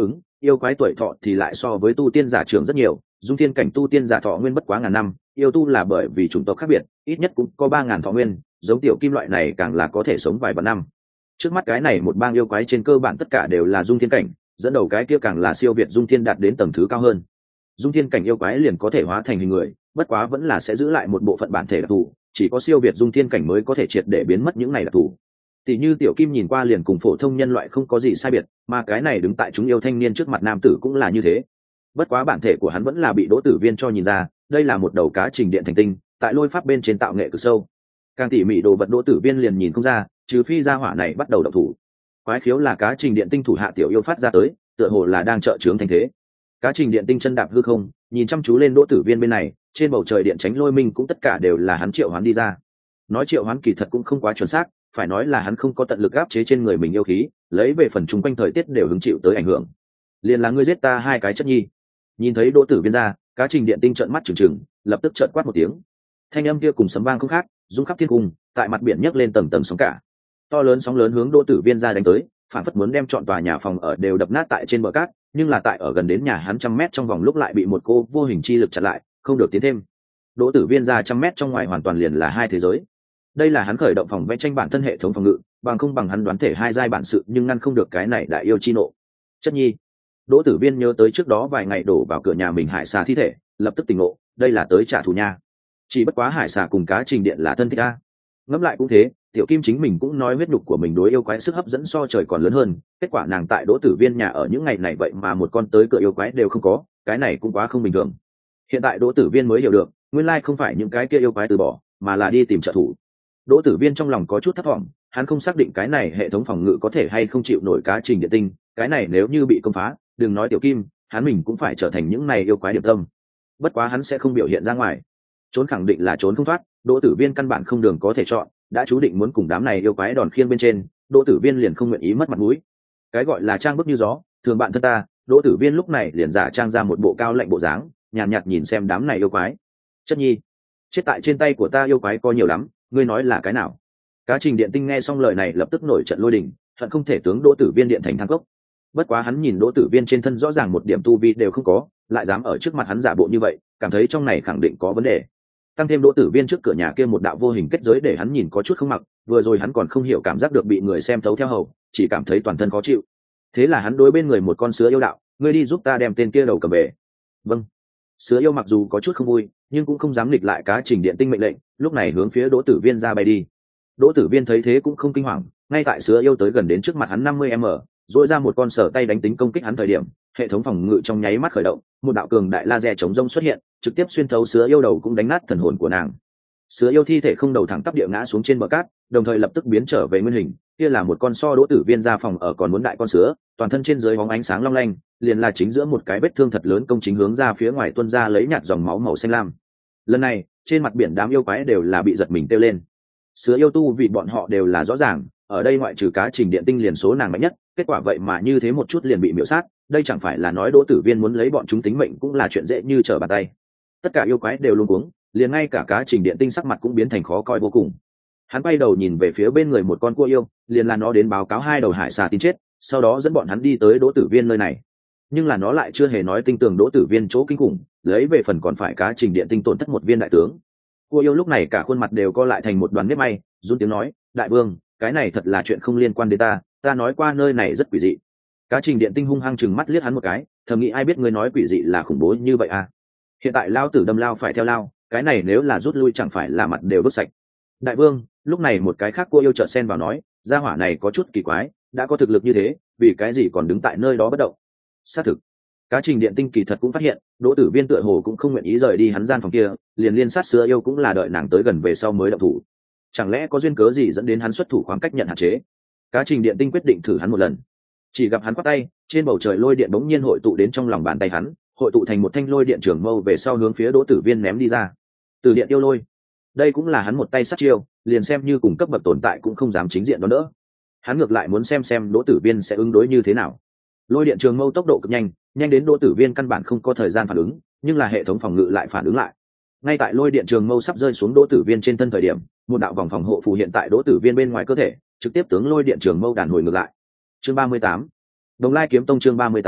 yêu quái tuổi thọ thì lại so với tu tiên giả trưởng rất nhiều. Dung thiên cảnh tu tiên giả thọ nguyên bất quá ngàn năm, yêu tu là bởi vì chủng tộc khác biệt, ít nhất cũng có ba ngàn thọ nguyên, giống tiểu kim loại này càng là có thể sống vài vạn năm. Trước mắt cái này một bang yêu quái trên cơ bản tất cả đều là dung thiên cảnh, dẫn đầu cái kia càng là siêu việt dung thiên đạt đến tầng thứ cao hơn. Dung thiên cảnh yêu quái liền có thể hóa thành hình người, bất quá vẫn là sẽ giữ lại một bộ phận bản thể đặc thù, chỉ có siêu việt dung thiên cảnh mới có thể triệt để biến mất những này đặc thù. Tỷ như tiểu kim nhìn qua liền cùng phổ thông nhân loại không có gì sai biệt, mà cái này đứng tại chúng yêu thanh niên trước mặt nam tử cũng là như thế. Bất quá bản thể của hắn vẫn là bị Đỗ Tử Viên cho nhìn ra, đây là một đầu cá trình điện thành tinh, tại lôi pháp bên trên tạo nghệ cực sâu. Càng tỉ mỉ đồ vật Đỗ Tử Viên liền nhìn không ra, trừ phi gia hỏa này bắt đầu động thủ. Quái khiếu là cá trình điện tinh thủ hạ tiểu yêu phát ra tới, tựa hồ là đang trợ chướng thành thế. Cá trình điện tinh chân đạp hư không, nhìn chăm chú lên Đỗ Tử Viên bên này, trên bầu trời điện tránh lôi minh cũng tất cả đều là hắn triệu hoán đi ra. Nói triệu hoán kỳ thật cũng không quá chuẩn xác, phải nói là hắn không có tận lực áp chế trên người mình yêu khí, lấy về phần chung quanh thời tiết đều hứng chịu tới ảnh hưởng. Liền là ngươi giết ta hai cái chất nhi. Nhìn thấy Đỗ Tử Viên ra, cá trình điện tinh trợn mắt trừng trừng, lập tức trợn quát một tiếng. Thanh âm kia cùng sấm vang không khác, rung khắp thiên cung, tại mặt biển nhấc lên tầng tầng sóng cả. To lớn sóng lớn hướng Đỗ Tử Viên ra đánh tới, phản phất muốn đem trọn tòa nhà phòng ở đều đập nát tại trên bờ cát, nhưng là tại ở gần đến nhà hắn trăm mét trong vòng lúc lại bị một cô vô hình chi lực chặn lại, không được tiến thêm. Đỗ Tử Viên ra trăm mét trong ngoài hoàn toàn liền là hai thế giới. Đây là hắn khởi động phòng vẽ tranh bản thân hệ thống phòng ngự, bằng không bằng hắn đoán thể hai giai bản sự, nhưng ngăn không được cái này đại yêu chi nộ. Chất nhi. Đỗ Tử Viên nhớ tới trước đó vài ngày đổ vào cửa nhà mình hải xà thi thể, lập tức tỉnh ngộ, đây là tới trả thù nha. Chỉ bất quá hải xà cùng cá trình điện là thân thích a. Ngẫm lại cũng thế, tiểu kim chính mình cũng nói huyết nhục của mình đối yêu quái sức hấp dẫn so trời còn lớn hơn, kết quả nàng tại Đỗ Tử Viên nhà ở những ngày này vậy mà một con tới cửa yêu quái đều không có, cái này cũng quá không bình thường. Hiện tại Đỗ Tử Viên mới hiểu được, nguyên lai không phải những cái kia yêu quái từ bỏ, mà là đi tìm trợ thủ. Đỗ Tử Viên trong lòng có chút thất vọng, hắn không xác định cái này hệ thống phòng ngự có thể hay không chịu nổi cá trình điện tinh, cái này nếu như bị công phá, đừng nói tiểu kim, hắn mình cũng phải trở thành những này yêu quái điểm tâm. Bất quá hắn sẽ không biểu hiện ra ngoài, trốn khẳng định là trốn không thoát. Đỗ Tử Viên căn bản không đường có thể chọn, đã chú định muốn cùng đám này yêu quái đòn khiêng bên trên, Đỗ Tử Viên liền không nguyện ý mất mặt mũi. Cái gọi là trang bức như gió, thường bạn thân ta. Đỗ Tử Viên lúc này liền giả trang ra một bộ cao lạnh bộ dáng, nhàn nhạt, nhạt nhìn xem đám này yêu quái. Chất nhi, chết tại trên tay của ta yêu quái có nhiều lắm, ngươi nói là cái nào? Cá trình điện tinh nghe xong lời này lập tức nổi trận lôi đình, hận không thể tướng Đỗ Tử Viên điện thành thang cốc. Bất quá hắn nhìn Đỗ Tử Viên trên thân rõ ràng một điểm tu vi đều không có, lại dám ở trước mặt hắn giả bộ như vậy, cảm thấy trong này khẳng định có vấn đề. Tăng thêm Đỗ Tử Viên trước cửa nhà kia một đạo vô hình kết giới để hắn nhìn có chút không mặc, vừa rồi hắn còn không hiểu cảm giác được bị người xem thấu theo hầu, chỉ cảm thấy toàn thân khó chịu. Thế là hắn đối bên người một con sứa yêu đạo, ngươi đi giúp ta đem tên kia đầu cầm về. Vâng. Sứa yêu mặc dù có chút không vui, nhưng cũng không dám nghịch lại cá trình điện tinh mệnh lệnh, lúc này hướng phía Đỗ Tử Viên ra bay đi. Đỗ Tử Viên thấy thế cũng không kinh hoàng, ngay tại sứa yêu tới gần đến trước mặt hắn năm mươi mét, duỗi ra một con sở tay đánh tính công kích hắn thời điểm, hệ thống phòng ngự trong nháy mắt khởi động, một đạo cường đại laser chống rông xuất hiện, trực tiếp xuyên thấu sứa yêu đầu cũng đánh nát thần hồn của nàng. Sứa yêu thi thể không đầu thẳng tắp địa ngã xuống trên bờ cát, đồng thời lập tức biến trở về nguyên hình, kia là một con so Đỗ Tử Viên ra phòng ở còn muốn đại con sứa, toàn thân trên dưới bóng ánh sáng long lanh, liền là chính giữa một cái vết thương thật lớn công chính hướng ra phía ngoài tuôn ra lấy nhạt dòng máu màu xanh lam. Lần này, trên mặt biển đám yêu quái đều là bị giật mình kêu lên. Sứa yêu tu vì bọn họ đều là rõ ràng, ở đây ngoại trừ cá trình điện tinh liền số nàng mạnh nhất, kết quả vậy mà như thế một chút liền bị miểu sát, đây chẳng phải là nói Đỗ Tử Viên muốn lấy bọn chúng tính mệnh cũng là chuyện dễ như trở bàn tay. Tất cả yêu quái đều luống cuống, liền ngay cả cá trình điện tinh sắc mặt cũng biến thành khó coi vô cùng. Hắn quay đầu nhìn về phía bên người một con cua yêu, liền là nó đến báo cáo hai đầu hải xà tin chết, sau đó dẫn bọn hắn đi tới Đỗ Tử Viên nơi này. Nhưng là nó lại chưa hề nói tinh tường Đỗ Tử Viên chỗ kinh khủng, lấy về phần còn phải cá trình điện tinh tổn thất một viên đại tướng. Cua yêu lúc này cả khuôn mặt đều co lại thành một đoàn nếp may, run tiếng nói, đại vương, cái này thật là chuyện không liên quan đến ta, ta nói qua nơi này rất quỷ dị. Cá trình điện tinh hung hăng chừng mắt liếc hắn một cái, thầm nghĩ ai biết ngươi nói quỷ dị là khủng bố như vậy à? Hiện tại lao tử đâm lao phải theo lao, cái này nếu là rút lui chẳng phải là mặt đều vứt sạch. Đại vương, lúc này một cái khác cô yêu chợt xen vào nói, gia hỏa này có chút kỳ quái, đã có thực lực như thế, vì cái gì còn đứng tại nơi đó bất động? Xác thực, cá trình điện tinh kỳ thật cũng phát hiện, Đỗ Tử Viên tựa hồ cũng không nguyện ý rời đi hắn gian phòng kia, liền liên sát sứa yêu cũng là đợi nàng tới gần về sau mới động thủ. Chẳng lẽ có duyên cớ gì dẫn đến hắn xuất thủ khoảng cách nhận hạn chế? Cá trình điện tinh quyết định thử hắn một lần. Chỉ gặp hắn quát tay, trên bầu trời lôi điện bỗng nhiên hội tụ đến trong lòng bàn tay hắn, hội tụ thành một thanh lôi điện trường mâu về sau hướng phía Đỗ Tử Viên ném đi ra. Từ điện yêu lôi, đây cũng là hắn một tay sát chiêu, liền xem như cùng cấp bậc tồn tại cũng không dám chính diện đón đỡ. Hắn ngược lại muốn xem xem Đỗ Tử Viên sẽ ứng đối như thế nào. Lôi điện trường mâu tốc độ cực nhanh, nhanh đến Đỗ Tử Viên căn bản không có thời gian phản ứng, nhưng là hệ thống phòng ngự lại phản ứng lại. Ngay tại lôi điện trường mâu sắp rơi xuống Đỗ Tử Viên trên thân thời điểm, một đạo vòng phòng hộ phù hiện tại Đỗ Tử Viên bên ngoài cơ thể, trực tiếp tướng lôi điện trường mâu đàn hồi ngược lại. Chương ba mươi tám, Đồng Lai kiếm tông chương ba mươi tám,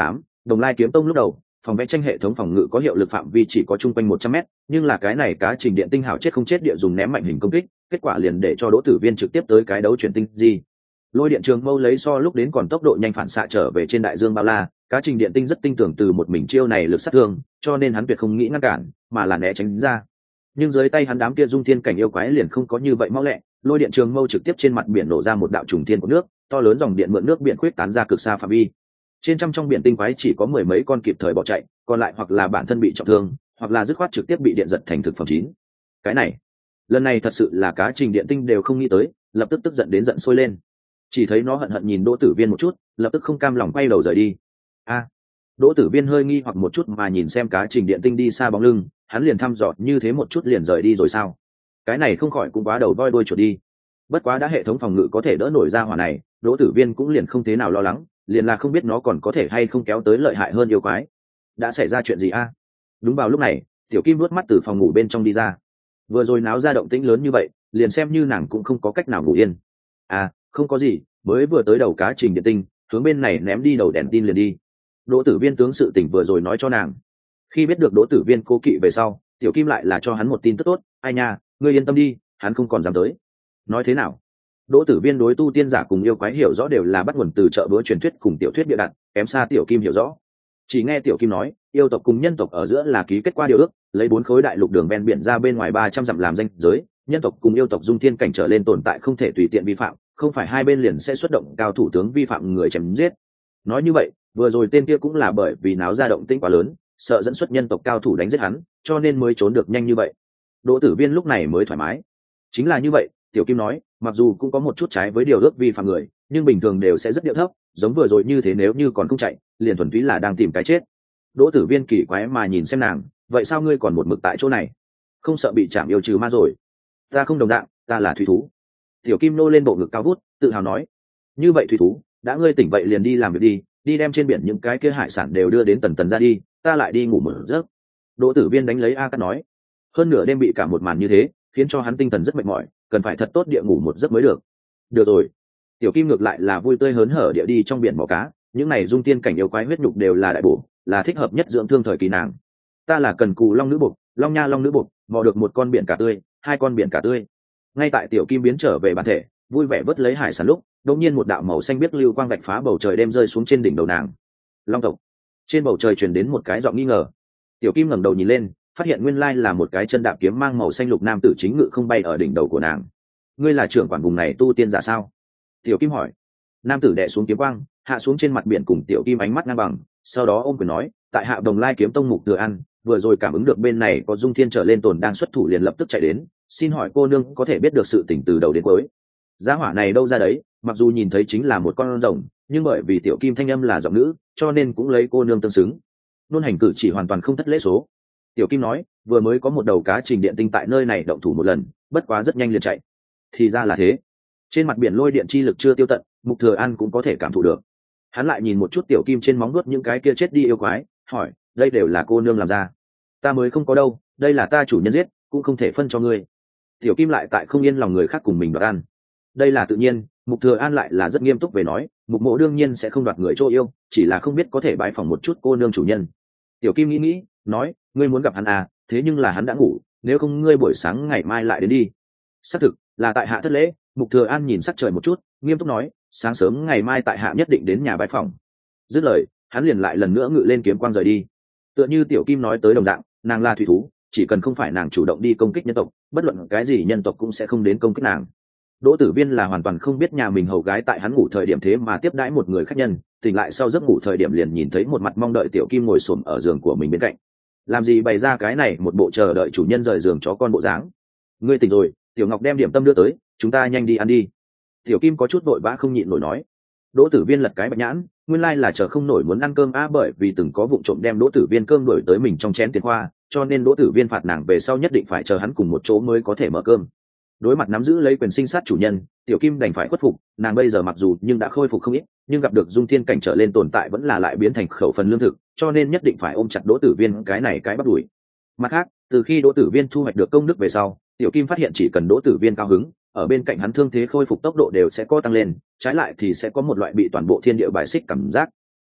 Đồng Lai kiếm tông lúc đầu phòng vẽ tranh hệ thống phòng ngự có hiệu lực phạm vi chỉ có chung quanh một trăm mét, nhưng là cái này cá trình điện tinh hảo chết không chết địa dùng ném mạnh hình công kích, kết quả liền để cho Đỗ Tử Viên trực tiếp tới cái đấu chuyển tinh gì. Lôi điện trường mâu lấy so lúc đến còn tốc độ nhanh phản xạ trở về trên đại dương bao la, cá trình điện tinh rất tinh tưởng từ một mình chiêu này lực sát thương, cho nên hắn tuyệt không nghĩ ngăn cản, mà là né tránh ra. Nhưng dưới tay hắn đám kia dung thiên cảnh yêu quái liền không có như vậy mau lẹ, lôi điện trường mâu trực tiếp trên mặt biển nổ ra một đạo trùng thiên của nước, to lớn dòng điện mượn nước biển khuyết tán ra cực xa phạm vi. Trên trăm trong biển tinh quái chỉ có mười mấy con kịp thời bỏ chạy, còn lại hoặc là bản thân bị trọng thương, hoặc là dứt khoát trực tiếp bị điện giật thành thực phẩm chín. Cái này, lần này thật sự là cá trình điện tinh đều không nghĩ tới, lập tức tức giận đến giận sôi lên. Chỉ thấy nó hận hận nhìn Đỗ Tử Viên một chút, lập tức không cam lòng quay đầu rời đi. A, Đỗ Tử Viên hơi nghi hoặc một chút mà nhìn xem cá trình điện tinh đi xa bóng lưng, hắn liền thăm dò như thế một chút liền rời đi rồi sao? Cái này không khỏi cũng quá đầu voi đuôi chuột đi. Bất quá đã hệ thống phòng ngự có thể đỡ nổi ra hỏa này, Đỗ Tử Viên cũng liền không thế nào lo lắng, liền là không biết nó còn có thể hay không kéo tới lợi hại hơn yêu quái. Đã xảy ra chuyện gì a? Đúng vào lúc này, Tiểu Kim vuốt mắt từ phòng ngủ bên trong đi ra. Vừa rồi náo ra động tĩnh lớn như vậy, liền xem như nàng cũng không có cách nào ngủ yên. À, không có gì, mới vừa tới đầu cá trình điện tinh, hướng bên này ném đi đầu đèn tin liền đi. Đỗ Tử Viên tướng sự tình vừa rồi nói cho nàng. Khi biết được Đỗ Tử Viên cố kỵ về sau, Tiểu Kim lại là cho hắn một tin tức tốt, ai nha, ngươi yên tâm đi, hắn không còn dám tới. Nói thế nào? Đỗ Tử Viên đối tu tiên giả cùng yêu quái hiểu rõ đều là bắt nguồn từ chợ búa truyền thuyết cùng tiểu thuyết bịa đặt, kém xa Tiểu Kim hiểu rõ. Chỉ nghe Tiểu Kim nói, yêu tộc cùng nhân tộc ở giữa là ký kết qua điều ước, lấy bốn khối đại lục đường ven biển ra bên ngoài ba trăm dặm làm danh giới, nhân tộc cùng yêu tộc dung thiên cảnh trở lên tồn tại không thể tùy tiện vi phạm, không phải hai bên liền sẽ xuất động cao thủ tướng vi phạm người chém giết. Nói như vậy, vừa rồi tên kia cũng là bởi vì náo ra động tĩnh quá lớn, sợ dẫn xuất nhân tộc cao thủ đánh giết hắn, cho nên mới trốn được nhanh như vậy. Đỗ Tử Viên lúc này mới thoải mái. Chính là như vậy, Tiểu Kim nói, mặc dù cũng có một chút trái với điều ước vi phạm người, nhưng bình thường đều sẽ rất điệu thấp, giống vừa rồi như thế nếu như còn không chạy, liền thuần túy là đang tìm cái chết. Đỗ Tử Viên kỳ quái mà nhìn xem nàng, vậy sao ngươi còn một mực tại chỗ này? Không sợ bị chạm yêu trừ ma rồi? Ta không đồng dạng, ta là thủy thú. Tiểu Kim nô lên bộ ngực cao vút, tự hào nói, như vậy thủy thú, đã ngươi tỉnh vậy liền đi làm việc đi, đi đem trên biển những cái kia hải sản đều đưa đến tần tần ra đi, ta lại đi ngủ một giấc. Đỗ Tử Viên đánh lấy A Cát nói, hơn nửa đêm bị cả một màn như thế, khiến cho hắn tinh thần rất mệt mỏi, cần phải thật tốt địa ngủ một giấc mới được. Được rồi. Tiểu Kim ngược lại là vui tươi hớn hở địa đi trong biển mò cá, những này dung tiên cảnh yêu quái huyết nhục đều là đại bổ, là thích hợp nhất dưỡng thương thời kỳ nàng. Ta là cần cù long nữ bột, long nha long nữ bột, mò được một con biển cả tươi, hai con biển cả tươi. Ngay tại Tiểu Kim biến trở về bản thể, vui vẻ vớt lấy hải sản lúc, đột nhiên một đạo màu xanh biếc lưu quang vạch phá bầu trời đêm rơi xuống trên đỉnh đầu nàng. Long tộc. Trên bầu trời truyền đến một cái giọng nghi ngờ. Tiểu Kim ngẩng đầu nhìn lên, phát hiện nguyên lai là một cái chân đạp kiếm mang màu xanh lục nam tử chính ngự không bay ở đỉnh đầu của nàng. Ngươi là trưởng quản vùng này tu tiên giả sao? Tiểu Kim hỏi. Nam tử đè xuống kiếm quang, hạ xuống trên mặt biển cùng Tiểu Kim ánh mắt ngang bằng, sau đó ôm quyền nói, tại hạ Đồng Lai kiếm tông Mục Thừa An, vừa rồi cảm ứng được bên này có dung thiên trở lên tồn đang xuất thủ liền lập tức chạy đến, xin hỏi cô nương có thể biết được sự tình từ đầu đến cuối. Giá hỏa này đâu ra đấy, mặc dù nhìn thấy chính là một con rồng, nhưng bởi vì Tiểu Kim thanh âm là giọng nữ, cho nên cũng lấy cô nương tương xứng. Nôn hành cử chỉ hoàn toàn không thất lễ số. Tiểu Kim nói, vừa mới có một đầu cá trình điện tinh tại nơi này động thủ một lần, bất quá rất nhanh liền chạy. Thì ra là thế. Trên mặt biển lôi điện chi lực chưa tiêu tận, Mục Thừa An cũng có thể cảm thụ được. Hắn lại nhìn một chút Tiểu Kim trên móng nuốt những cái kia chết đi yêu quái, hỏi, đây đều là cô nương làm ra? Ta mới không có đâu, đây là ta chủ nhân giết, cũng không thể phân cho ngươi. Tiểu Kim lại tại không yên lòng người khác cùng mình đoạt ăn. Đây là tự nhiên. Mục Thừa An lại là rất nghiêm túc về nói, Mục Mộ đương nhiên sẽ không đoạt người chỗ yêu, chỉ là không biết có thể bái phỏng một chút cô nương chủ nhân. Tiểu Kim nghĩ nghĩ, nói, ngươi muốn gặp hắn à, thế nhưng là hắn đã ngủ, nếu không ngươi buổi sáng ngày mai lại đến đi. Xác thực là tại hạ thất lễ. Mục Thừa An nhìn sắc trời một chút, nghiêm túc nói, sáng sớm ngày mai tại hạ nhất định đến nhà bái phỏng. Dứt lời, hắn liền lại lần nữa ngự lên kiếm quang rời đi. Tựa như Tiểu Kim nói tới đồng dạng, nàng là thủy thú, chỉ cần không phải nàng chủ động đi công kích nhân tộc, bất luận cái gì nhân tộc cũng sẽ không đến công kích nàng. Đỗ Tử Viên là hoàn toàn không biết nhà mình hầu gái tại hắn ngủ thời điểm thế mà tiếp đãi một người khách nhân, tỉnh lại sau giấc ngủ thời điểm liền nhìn thấy một mặt mong đợi Tiểu Kim ngồi xổm ở giường của mình bên cạnh. Làm gì bày ra cái này một bộ chờ đợi chủ nhân rời giường chó con bộ dáng. Ngươi tỉnh rồi, Tiểu Ngọc đem điểm tâm đưa tới, chúng ta nhanh đi ăn đi. Tiểu Kim có chút vội vã không nhịn nổi nói. Đỗ Tử Viên lật cái bạch nhãn, nguyên lai là chờ không nổi muốn ăn cơm á, bởi vì từng có vụ trộm đem Đỗ Tử Viên cơm đuổi tới mình trong chén tiền khoa, cho nên Đỗ Tử Viên phạt nàng về sau nhất định phải chờ hắn cùng một chỗ mới có thể mở cơm. Đối mặt nắm giữ lấy quyền sinh sát chủ nhân, Tiểu Kim đành phải khuất phục, nàng bây giờ mặc dù nhưng đã khôi phục không ít, nhưng gặp được dung thiên cảnh trở lên tồn tại vẫn là lại biến thành khẩu phần lương thực, cho nên nhất định phải ôm chặt Đỗ Tử Viên cái này cái bắt đuổi. Mặt khác, từ khi Đỗ Tử Viên thu hoạch được công đức về sau, Tiểu Kim phát hiện chỉ cần Đỗ Tử Viên cao hứng, ở bên cạnh hắn thương thế khôi phục tốc độ đều sẽ có tăng lên, trái lại thì sẽ có một loại bị toàn bộ thiên địa bài xích cảm giác.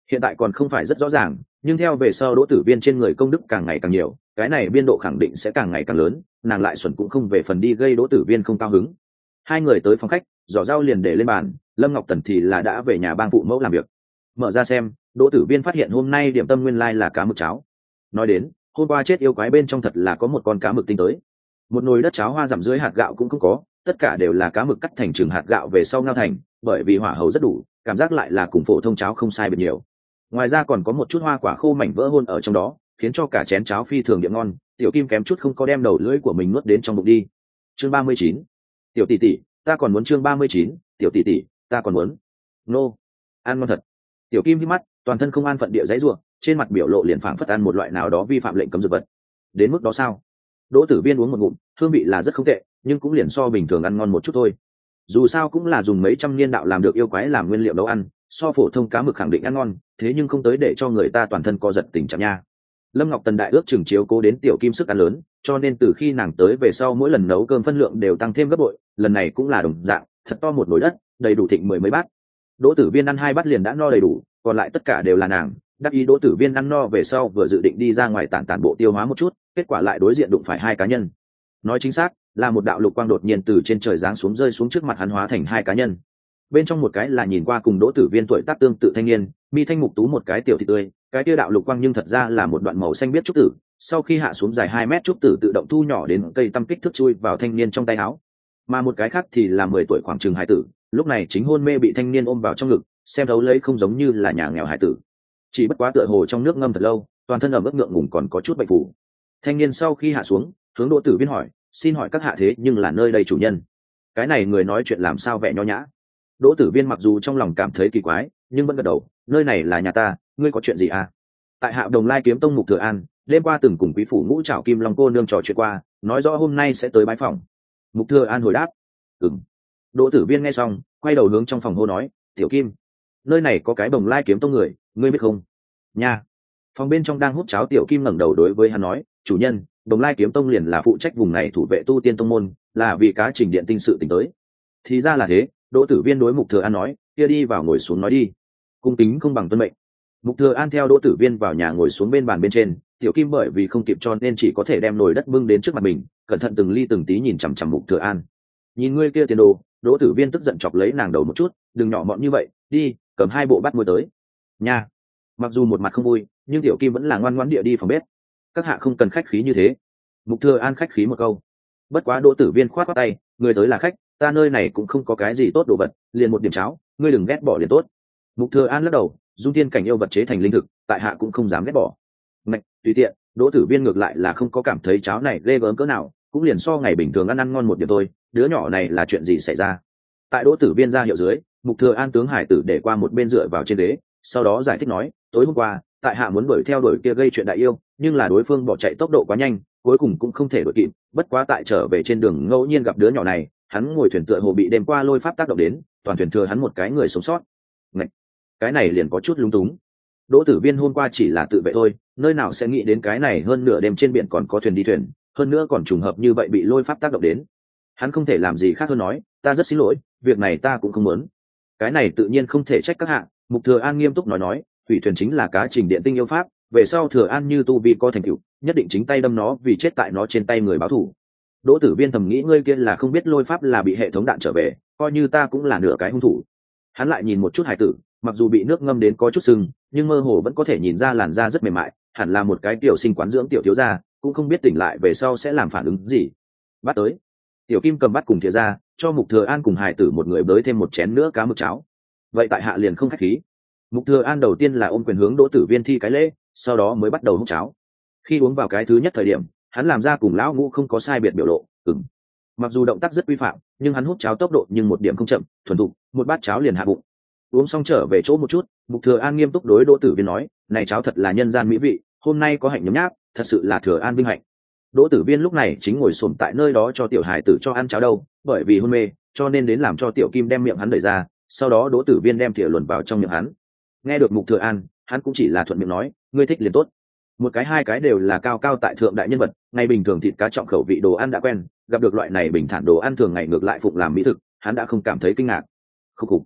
hiện tại còn không phải rất rõ ràng, nhưng theo về sau Đỗ Tử Viên trên người công đức càng ngày càng nhiều, cái này biên độ khẳng định sẽ càng ngày càng lớn, nàng lại xuẩn cũng không về phần đi gây Đỗ Tử Viên không cao hứng. Hai người tới phòng khách, giỏ rau liền để lên bàn, Lâm Ngọc Tần thì là đã về nhà bang phụ mẫu làm việc. Mở ra xem, Đỗ Tử Viên phát hiện hôm nay điểm tâm nguyên lai là cá mực cháo. Nói đến, hôm qua chết yêu quái bên trong thật là có một con cá mực tinh tới. Một nồi đất cháo hoa dặm dưới hạt gạo cũng không có, tất cả đều là cá mực cắt thành chừng hạt gạo về sau ngao thành, bởi vì hỏa hầu rất đủ, cảm giác lại là cùng phổ thông cháo không sai biệt nhiều. Ngoài ra còn có một chút hoa quả khô mảnh vỡ hôn ở trong đó, khiến cho cả chén cháo phi thường đậm ngon. Tiểu Kim kém chút không có đem đầu lưỡi của mình nuốt đến trong bụng đi. Chương ba mươi chín. Tiểu tỷ tỷ, ta còn muốn chương ba mươi chín, tiểu tỷ tỷ, ta còn muốn. Nô, ăn ngon thật. Tiểu Kim hí mắt, toàn thân không an phận địa giãy giụa, trên mặt biểu lộ liền phảng phất ăn một loại nào đó vi phạm lệnh cấm dược vật. Đến mức đó sao? Đỗ Tử Viên uống một ngụm, hương vị là rất không tệ, nhưng cũng liền so bình thường ăn ngon một chút thôi. Dù sao cũng là dùng mấy trăm niên đạo làm được yêu quái làm nguyên liệu nấu ăn, so phổ thông cá mực khẳng định ăn ngon, thế nhưng không tới để cho người ta toàn thân co giật tình trạng nha. Lâm Ngọc Tần đại ước chừng chiếu cố đến Tiểu Kim sức ăn lớn, cho nên từ khi nàng tới về sau mỗi lần nấu cơm phân lượng đều tăng thêm gấp bội, lần này cũng là đồng dạng, thật to một nồi đất, đầy đủ thịnh mười mấy bát. Đỗ Tử Viên ăn hai bát liền đã no đầy đủ, còn lại tất cả đều là nàng. Đắc ý Đỗ Tử Viên ăn no về sau vừa dự định đi ra ngoài tản tản bộ tiêu hóa một chút, kết quả lại đối diện đụng phải hai cá nhân. Nói chính xác, là một đạo lục quang đột nhiên từ trên trời giáng xuống rơi xuống trước mặt hắn hóa thành hai cá nhân. Bên trong một cái là nhìn qua cùng Đỗ Tử Viên tuổi tác tương tự thanh niên, mi thanh mục tú một cái tiểu thị tươi, cái kia đạo lục quang nhưng thật ra là một đoạn màu xanh biết trúc tử, sau khi hạ xuống dài hai mét trúc tử tự động thu nhỏ đến cây tăm kích thước chui vào thanh niên trong tay áo. Mà một cái khác thì là mười tuổi khoảng chừng hải tử, lúc này chính hôn mê bị thanh niên ôm vào trong ngực, xem thấu lấy không giống như là nhà nghèo hải tử. Chỉ bất quá tựa hồ trong nước ngâm thật lâu, toàn thân ở mức ngượng ngùng còn có chút bệnh phủ. Thanh niên sau khi hạ xuống, hướng Đỗ Tử Viên hỏi, xin hỏi các hạ thế nhưng là nơi đây chủ nhân? Cái này người nói chuyện làm sao vẻ nho nhã. Đỗ Tử Viên mặc dù trong lòng cảm thấy kỳ quái, nhưng vẫn gật đầu, nơi này là nhà ta, ngươi có chuyện gì à? Tại Hạ Đồng Lai Kiếm Tông Mục Thừa An, đêm qua từng cùng quý phủ Ngũ Trảo Kim Long cô nương trò chuyện qua, nói rõ hôm nay sẽ tới bái phòng. Mục Thừa An hồi đáp, ừm. Đỗ Tử Viên nghe xong, quay đầu hướng trong phòng hô nói, Tiểu Kim, nơi này có cái Đồng Lai Kiếm Tông người, ngươi biết không? Nha. Phòng bên trong đang hút cháo Tiểu Kim ngẩng đầu đối với hắn nói, chủ nhân, Đồng Lai Kiếm Tông liền là phụ trách vùng này thủ vệ tu tiên tông môn, là vì cá trình điện tinh sự tình tới. Thì ra là thế. Đỗ Tử Viên đối Mục Thừa An nói, kia đi vào ngồi xuống nói đi. Cung kính không bằng tuân mệnh. Mục Thừa An theo Đỗ Tử Viên vào nhà ngồi xuống bên bàn bên trên, Tiểu Kim bởi vì không kịp cho nên chỉ có thể đem nồi đất bưng đến trước mặt mình, cẩn thận từng ly từng tí nhìn chằm chằm Mục Thừa An. Nhìn ngươi kia tiền đồ, Đỗ Tử Viên tức giận chọc lấy nàng đầu một chút, đừng nhỏ mọn như vậy, đi, cầm hai bộ bát muối tới. Nha. Mặc dù một mặt không vui, nhưng Tiểu Kim vẫn là ngoan ngoãn địa đi phòng bếp. Các hạ không cần khách khí như thế. Mục Thừa An khách khí một câu. Bất quá Đỗ Tử Viên khoát khoát tay, người tới là khách, ta nơi này cũng không có cái gì tốt đồ vật, liền một điểm cháo, ngươi đừng ghét bỏ liền tốt. Mục Thừa An lắc đầu, dung tiên cảnh yêu vật chế thành linh thực, tại hạ cũng không dám ghét bỏ. Ngạch, tùy tiện. Đỗ Tử Viên ngược lại là không có cảm thấy cháo này ghê gớm cỡ nào, cũng liền so ngày bình thường ăn ăn ngon một điểm thôi. Đứa nhỏ này là chuyện gì xảy ra? Tại Đỗ Tử Viên ra hiệu dưới, Mục Thừa An tướng hải tử để qua một bên dựa vào trên ghế, sau đó giải thích nói, tối hôm qua, tại hạ muốn đuổi theo đuổi kia gây chuyện đại yêu, nhưng là đối phương bỏ chạy tốc độ quá nhanh, cuối cùng cũng không thể đuổi kịp. Bất quá tại trở về trên đường ngẫu nhiên gặp đứa nhỏ này, hắn ngồi thuyền tựa hồ bị đêm qua lôi pháp tác động đến, toàn thuyền thừa hắn một cái người sống sót. Ngạch, cái này liền có chút lung túng. Đỗ Tử Viên hôm qua chỉ là tự vệ thôi, nơi nào sẽ nghĩ đến cái này hơn nửa đêm trên biển còn có thuyền đi thuyền, hơn nữa còn trùng hợp như vậy bị lôi pháp tác động đến. Hắn không thể làm gì khác hơn nói, ta rất xin lỗi, việc này ta cũng không muốn. Cái này tự nhiên không thể trách các hạ. Mục Thừa An nghiêm túc nói nói, thủy thuyền chính là cá trình điện tinh yêu pháp, về sau Thừa An như tu vi có thành tựu, nhất định chính tay đâm nó vì chết tại nó trên tay người báo thù. Đỗ Tử Viên thầm nghĩ ngươi kia là không biết lôi pháp là bị hệ thống đạn trở về, coi như ta cũng là nửa cái hung thủ. Hắn lại nhìn một chút hải tử, mặc dù bị nước ngâm đến có chút sưng, nhưng mơ hồ vẫn có thể nhìn ra làn da rất mềm mại, hẳn là một cái tiểu sinh quán dưỡng tiểu thiếu gia, cũng không biết tỉnh lại về sau sẽ làm phản ứng gì. Bắt tới. Tiểu Kim cầm bát cùng thìa ra, cho Mục Thừa An cùng hải tử một người bới thêm một chén nữa cá mực cháo. Vậy tại hạ liền không khách khí. Mục Thừa An đầu tiên là ôm quyền hướng Đỗ Tử Viên thi cái lễ, sau đó mới bắt đầu hút cháo. Khi uống vào cái thứ nhất thời điểm, hắn làm ra cùng lão ngũ không có sai biệt biểu lộ, ừm. Mặc dù động tác rất quy phạm, nhưng hắn hút cháo tốc độ nhưng một điểm không chậm, thuần thục, một bát cháo liền hạ bụng. Uống xong trở về chỗ một chút, Mục Thừa An nghiêm túc đối Đỗ Tử Viên nói, này cháo thật là nhân gian mỹ vị, hôm nay có hạnh nhấm nháp, thật sự là Thừa An vinh hạnh. Đỗ Tử Viên lúc này chính ngồi xổm tại nơi đó cho tiểu hải tử cho ăn cháo đâu, bởi vì hôn mê, cho nên đến làm cho tiểu Kim đem miệng hắn đẩy ra, sau đó Đỗ Tử Viên đem thìa luồn vào trong miệng hắn. Nghe được Mục Thừa An, hắn cũng chỉ là thuận miệng nói, ngươi thích liền tốt. Một cái hai cái đều là cao cao tại thượng đại nhân vật, ngày bình thường thịt cá trọng khẩu vị đồ ăn đã quen, gặp được loại này bình thản đồ ăn thường ngày ngược lại phụng làm mỹ thực, hắn đã không cảm thấy kinh ngạc. Khúc khục.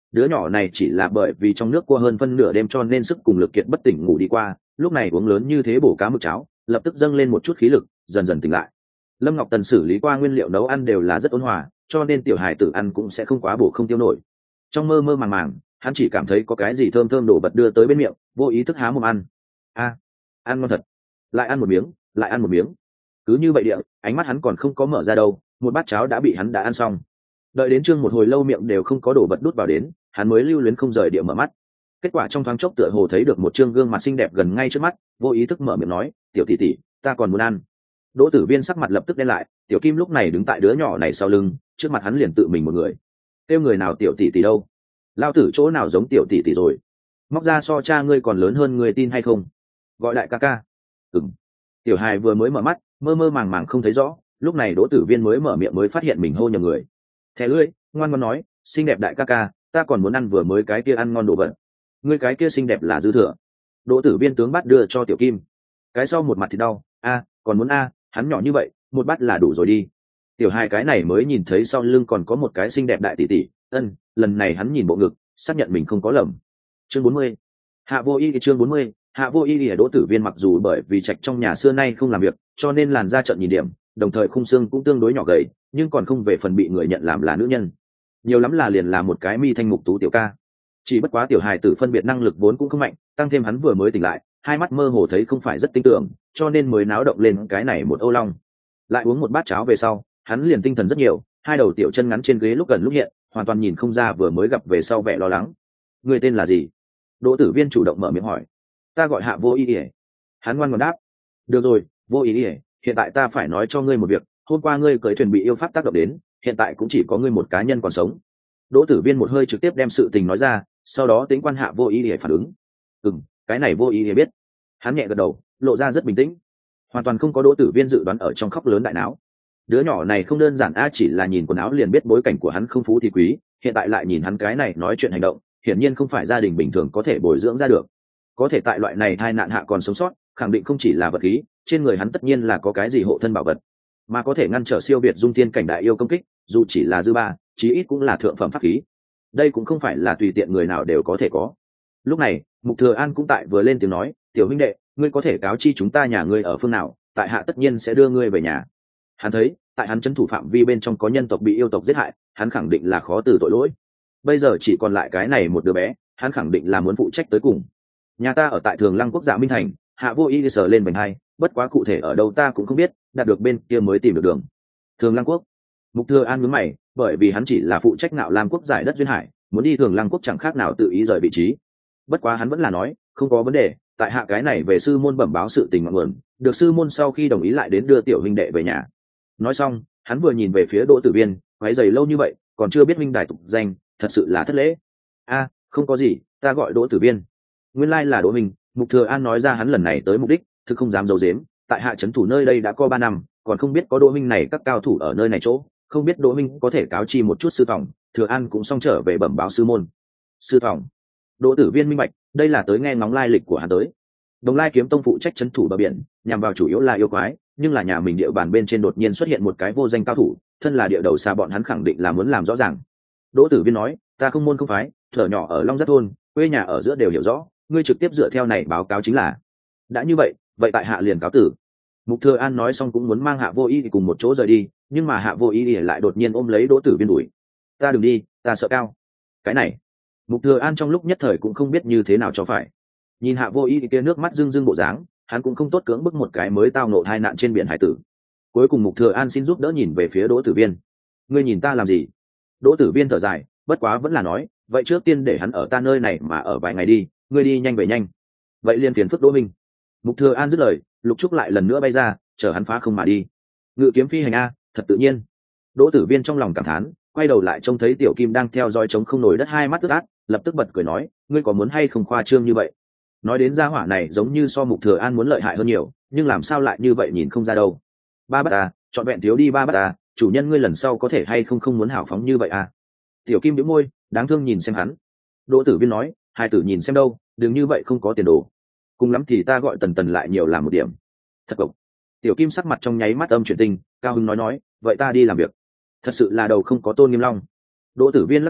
đứa nhỏ này chỉ là bởi vì trong nước qua hơn phân nửa đêm cho nên sức cùng lực kiệt bất tỉnh ngủ đi qua, lúc này uống lớn như thế bổ cá mực cháo, lập tức dâng lên một chút khí lực, dần dần tỉnh lại. Lâm Ngọc Tần xử lý qua nguyên liệu nấu ăn đều là rất ôn hòa, cho nên tiểu hài tử ăn cũng sẽ không quá bổ không tiêu nổi. Trong mơ mơ màng màng, hắn chỉ cảm thấy có cái gì thơm thơm đổ bật đưa tới bên miệng, vô ý thức há mồm ăn. A, ăn ngon thật. Lại ăn một miếng, lại ăn một miếng. Cứ như vậy địa, ánh mắt hắn còn không có mở ra đâu, một bát cháo đã bị hắn đã ăn xong. Đợi đến trương một hồi lâu miệng đều không có đổ bật đút vào đến, hắn mới lưu luyến không rời địa mở mắt. Kết quả trong thoáng chốc tựa hồ thấy được một trương gương mặt xinh đẹp gần ngay trước mắt, vô ý thức mở miệng nói, tiểu tỷ tỷ, ta còn muốn ăn. Đỗ Tử Viên sắc mặt lập tức đen lại, tiểu kim lúc này đứng tại đứa nhỏ này sau lưng, trước mặt hắn liền tự mình một người. Kêu người nào tiểu tỷ tỷ đâu? Lao tử chỗ nào giống tiểu tỷ tỷ rồi? Móc ra so cha ngươi còn lớn hơn người tin hay không? Gọi đại ca ca. Ừm. Tiểu hài vừa mới mở mắt, mơ mơ màng màng không thấy rõ, lúc này Đỗ Tử Viên mới mở miệng mới phát hiện mình hô nhầm người. Thẻ lưỡi, ngoan ngoãn nói, xinh đẹp đại ca ca, ta còn muốn ăn vừa mới cái kia ăn ngon đồ vật. Ngươi cái kia xinh đẹp là dư thừa. Đỗ Tử Viên tướng bát đưa cho tiểu kim. Cái sau một mặt thì đau, a, còn muốn a, hắn nhỏ như vậy, một bát là đủ rồi đi. Tiểu hai cái này mới nhìn thấy sau lưng còn có một cái xinh đẹp đại tỷ tỷ, ân, lần này hắn nhìn bộ ngực, xác nhận mình không có lầm. Chương bốn mươi. Hạ Vô Y. Chương bốn mươi. Hạ Vô Y. Đỗ Tử Viên mặc dù bởi vì trạch trong nhà xưa nay không làm việc, cho nên làn da trợn nhìn điểm, đồng thời khung xương cũng tương đối nhỏ gầy, nhưng còn không về phần bị người nhận làm là nữ nhân. Nhiều lắm là liền là một cái mi thanh mục tú tiểu ca. Chỉ bất quá tiểu hài tử phân biệt năng lực vốn cũng không mạnh, tăng thêm hắn vừa mới tỉnh lại, hai mắt mơ hồ thấy không phải rất tinh tưởng, cho nên mới náo động lên cái này một âu long. Lại uống một bát cháo về sau, hắn liền tinh thần rất nhiều, hai đầu tiểu chân ngắn trên ghế lúc gần lúc hiện, hoàn toàn nhìn không ra vừa mới gặp về sau vẻ lo lắng. Người tên là gì? Đỗ Tử Viên chủ động mở miệng hỏi. Ta gọi Hạ Vô Y. Hắn ngoan ngoãn đáp. Được rồi, Vô Y, hiện tại ta phải nói cho ngươi một việc, hôm qua ngươi cưỡi thuyền bị yêu pháp tác động đến, hiện tại cũng chỉ có ngươi một cá nhân còn sống. Đỗ Tử Viên một hơi trực tiếp đem sự tình nói ra, sau đó tính quan Hạ Vô Y để phản ứng. Ừm, cái này Vô Y để biết. Hắn nhẹ gật đầu, lộ ra rất bình tĩnh, hoàn toàn không có Đỗ Tử Viên dự đoán ở trong khóc lớn đại não. Đứa nhỏ này không đơn giản a, chỉ là nhìn quần áo liền biết bối cảnh của hắn không phú thì quý, hiện tại lại nhìn hắn cái này nói chuyện hành động, hiển nhiên không phải gia đình bình thường có thể bồi dưỡng ra được. Có thể tại loại này tai nạn hạ còn sống sót, khẳng định không chỉ là vật khí, trên người hắn tất nhiên là có cái gì hộ thân bảo vật, mà có thể ngăn trở siêu việt dung thiên cảnh đại yêu công kích, dù chỉ là dư ba, chí ít cũng là thượng phẩm pháp khí. Đây cũng không phải là tùy tiện người nào đều có thể có. Lúc này, Mục Thừa An cũng tại vừa lên tiếng nói, tiểu huynh đệ, ngươi có thể cáo chi chúng ta nhà ngươi ở phương nào, tại hạ tất nhiên sẽ đưa ngươi về nhà. Hắn thấy, tại hắn trấn thủ phạm vi bên trong có nhân tộc bị yêu tộc giết hại, hắn khẳng định là khó từ tội lỗi. Bây giờ chỉ còn lại cái này một đứa bé, hắn khẳng định là muốn phụ trách tới cùng. Nhà ta ở tại Thường Lăng Quốc Dạ Minh Thành. Hạ Vô Y sờ lên bành hai, bất quá cụ thể ở đâu ta cũng không biết, đạt được bên kia mới tìm được đường. Thường Lăng Quốc. Mục Thừa An nhướng mày, bởi vì hắn chỉ là phụ trách Nạo Lam Quốc giải đất duyên hải, muốn đi Thường Lăng Quốc chẳng khác nào tự ý rời vị trí. Bất quá hắn vẫn là nói, không có vấn đề, tại hạ cái này về sư môn bẩm báo sự tình ngọn nguồn, được sư môn sau khi đồng ý lại đến đưa tiểu huynh đệ về nhà. Nói xong, hắn vừa nhìn về phía Đỗ Tử Viên, quấy giày lâu như vậy, còn chưa biết minh đài tục danh, thật sự là thất lễ. A, không có gì, ta gọi Đỗ Tử Viên. Nguyên lai là Đỗ Minh. Mục Thừa An nói ra hắn lần này tới mục đích, thực không dám giấu giếm, tại hạ trấn thủ nơi đây đã có ba năm, còn không biết có Đỗ Minh này các cao thủ ở nơi này chỗ, không biết Đỗ Minh có thể cáo chi một chút sư phòng, Thừa An cũng xong trở về bẩm báo sư môn. Sư phòng. Đỗ Tử Viên minh bạch, đây là tới nghe ngóng lai lịch của hắn tới. Đồng Lai Kiếm Tông phụ trách trấn thủ bờ biển, nhằm vào chủ yếu là yêu quái, nhưng là nhà mình địa bàn bên trên đột nhiên xuất hiện một cái vô danh cao thủ, thân là địa đầu xa bọn hắn khẳng định là muốn làm rõ ràng. Đỗ Tử Viên nói, ta không môn không phái, thở nhỏ ở Long Giác thôn, quê nhà ở giữa đều hiểu rõ, ngươi trực tiếp dựa theo này báo cáo chính là. Đã như vậy, vậy tại hạ liền cáo tử. Mục Thừa An nói xong cũng muốn mang Hạ Vô Y cùng một chỗ rời đi, nhưng mà Hạ Vô Y lại đột nhiên ôm lấy Đỗ Tử Viên đuổi. Ta đừng đi, ta sợ cao. Cái này, Mục Thừa An trong lúc nhất thời cũng không biết như thế nào cho phải. Nhìn Hạ Vô Y kia nước mắt rưng rưng bộ dáng, hắn cũng không tốt cưỡng bức một cái mới tao ngộ hai nạn trên biển hải tử. Cuối cùng Mục Thừa An xin giúp đỡ nhìn về phía Đỗ Tử Viên. Ngươi nhìn ta làm gì? Đỗ Tử Viên thở dài, bất quá vẫn là nói, vậy trước tiên để hắn ở ta nơi này mà ở vài ngày đi, ngươi đi nhanh về nhanh. Vậy liên phiền phức Đỗ Minh. Mục Thừa An dứt lời, Lục Trúc lại lần nữa bay ra, chở hắn phá không mà đi. Ngự kiếm phi hành a, thật tự nhiên. Đỗ Tử Viên trong lòng cảm thán, quay đầu lại trông thấy Tiểu Kim đang theo dõi trống không nổi đất, hai mắt ướt át, lập tức bật cười nói, ngươi có muốn hay không khoa trương như vậy? Nói đến gia hỏa này giống như so Mục Thừa An muốn lợi hại hơn nhiều, nhưng làm sao lại như vậy nhìn không ra đâu. Ba bát à, chọn vẹn thiếu đi ba bát à, chủ nhân ngươi lần sau có thể hay không không muốn hảo phóng như vậy à? Tiểu Kim bĩu môi, đáng thương nhìn xem hắn. Đỗ Tử Viên nói, hai tử nhìn xem đâu, đừng như vậy không có tiền đồ. Cùng lắm thì ta gọi Tần Tần lại nhiều làm một điểm. Thật cộc. Tiểu Kim sắc mặt trong nháy mắt âm chuyển tình, cao hứng nói nói, vậy ta đi làm việc. Thật sự là đầu không có tôn nghiêm long. Đỗ Tử Viên lắc đầu,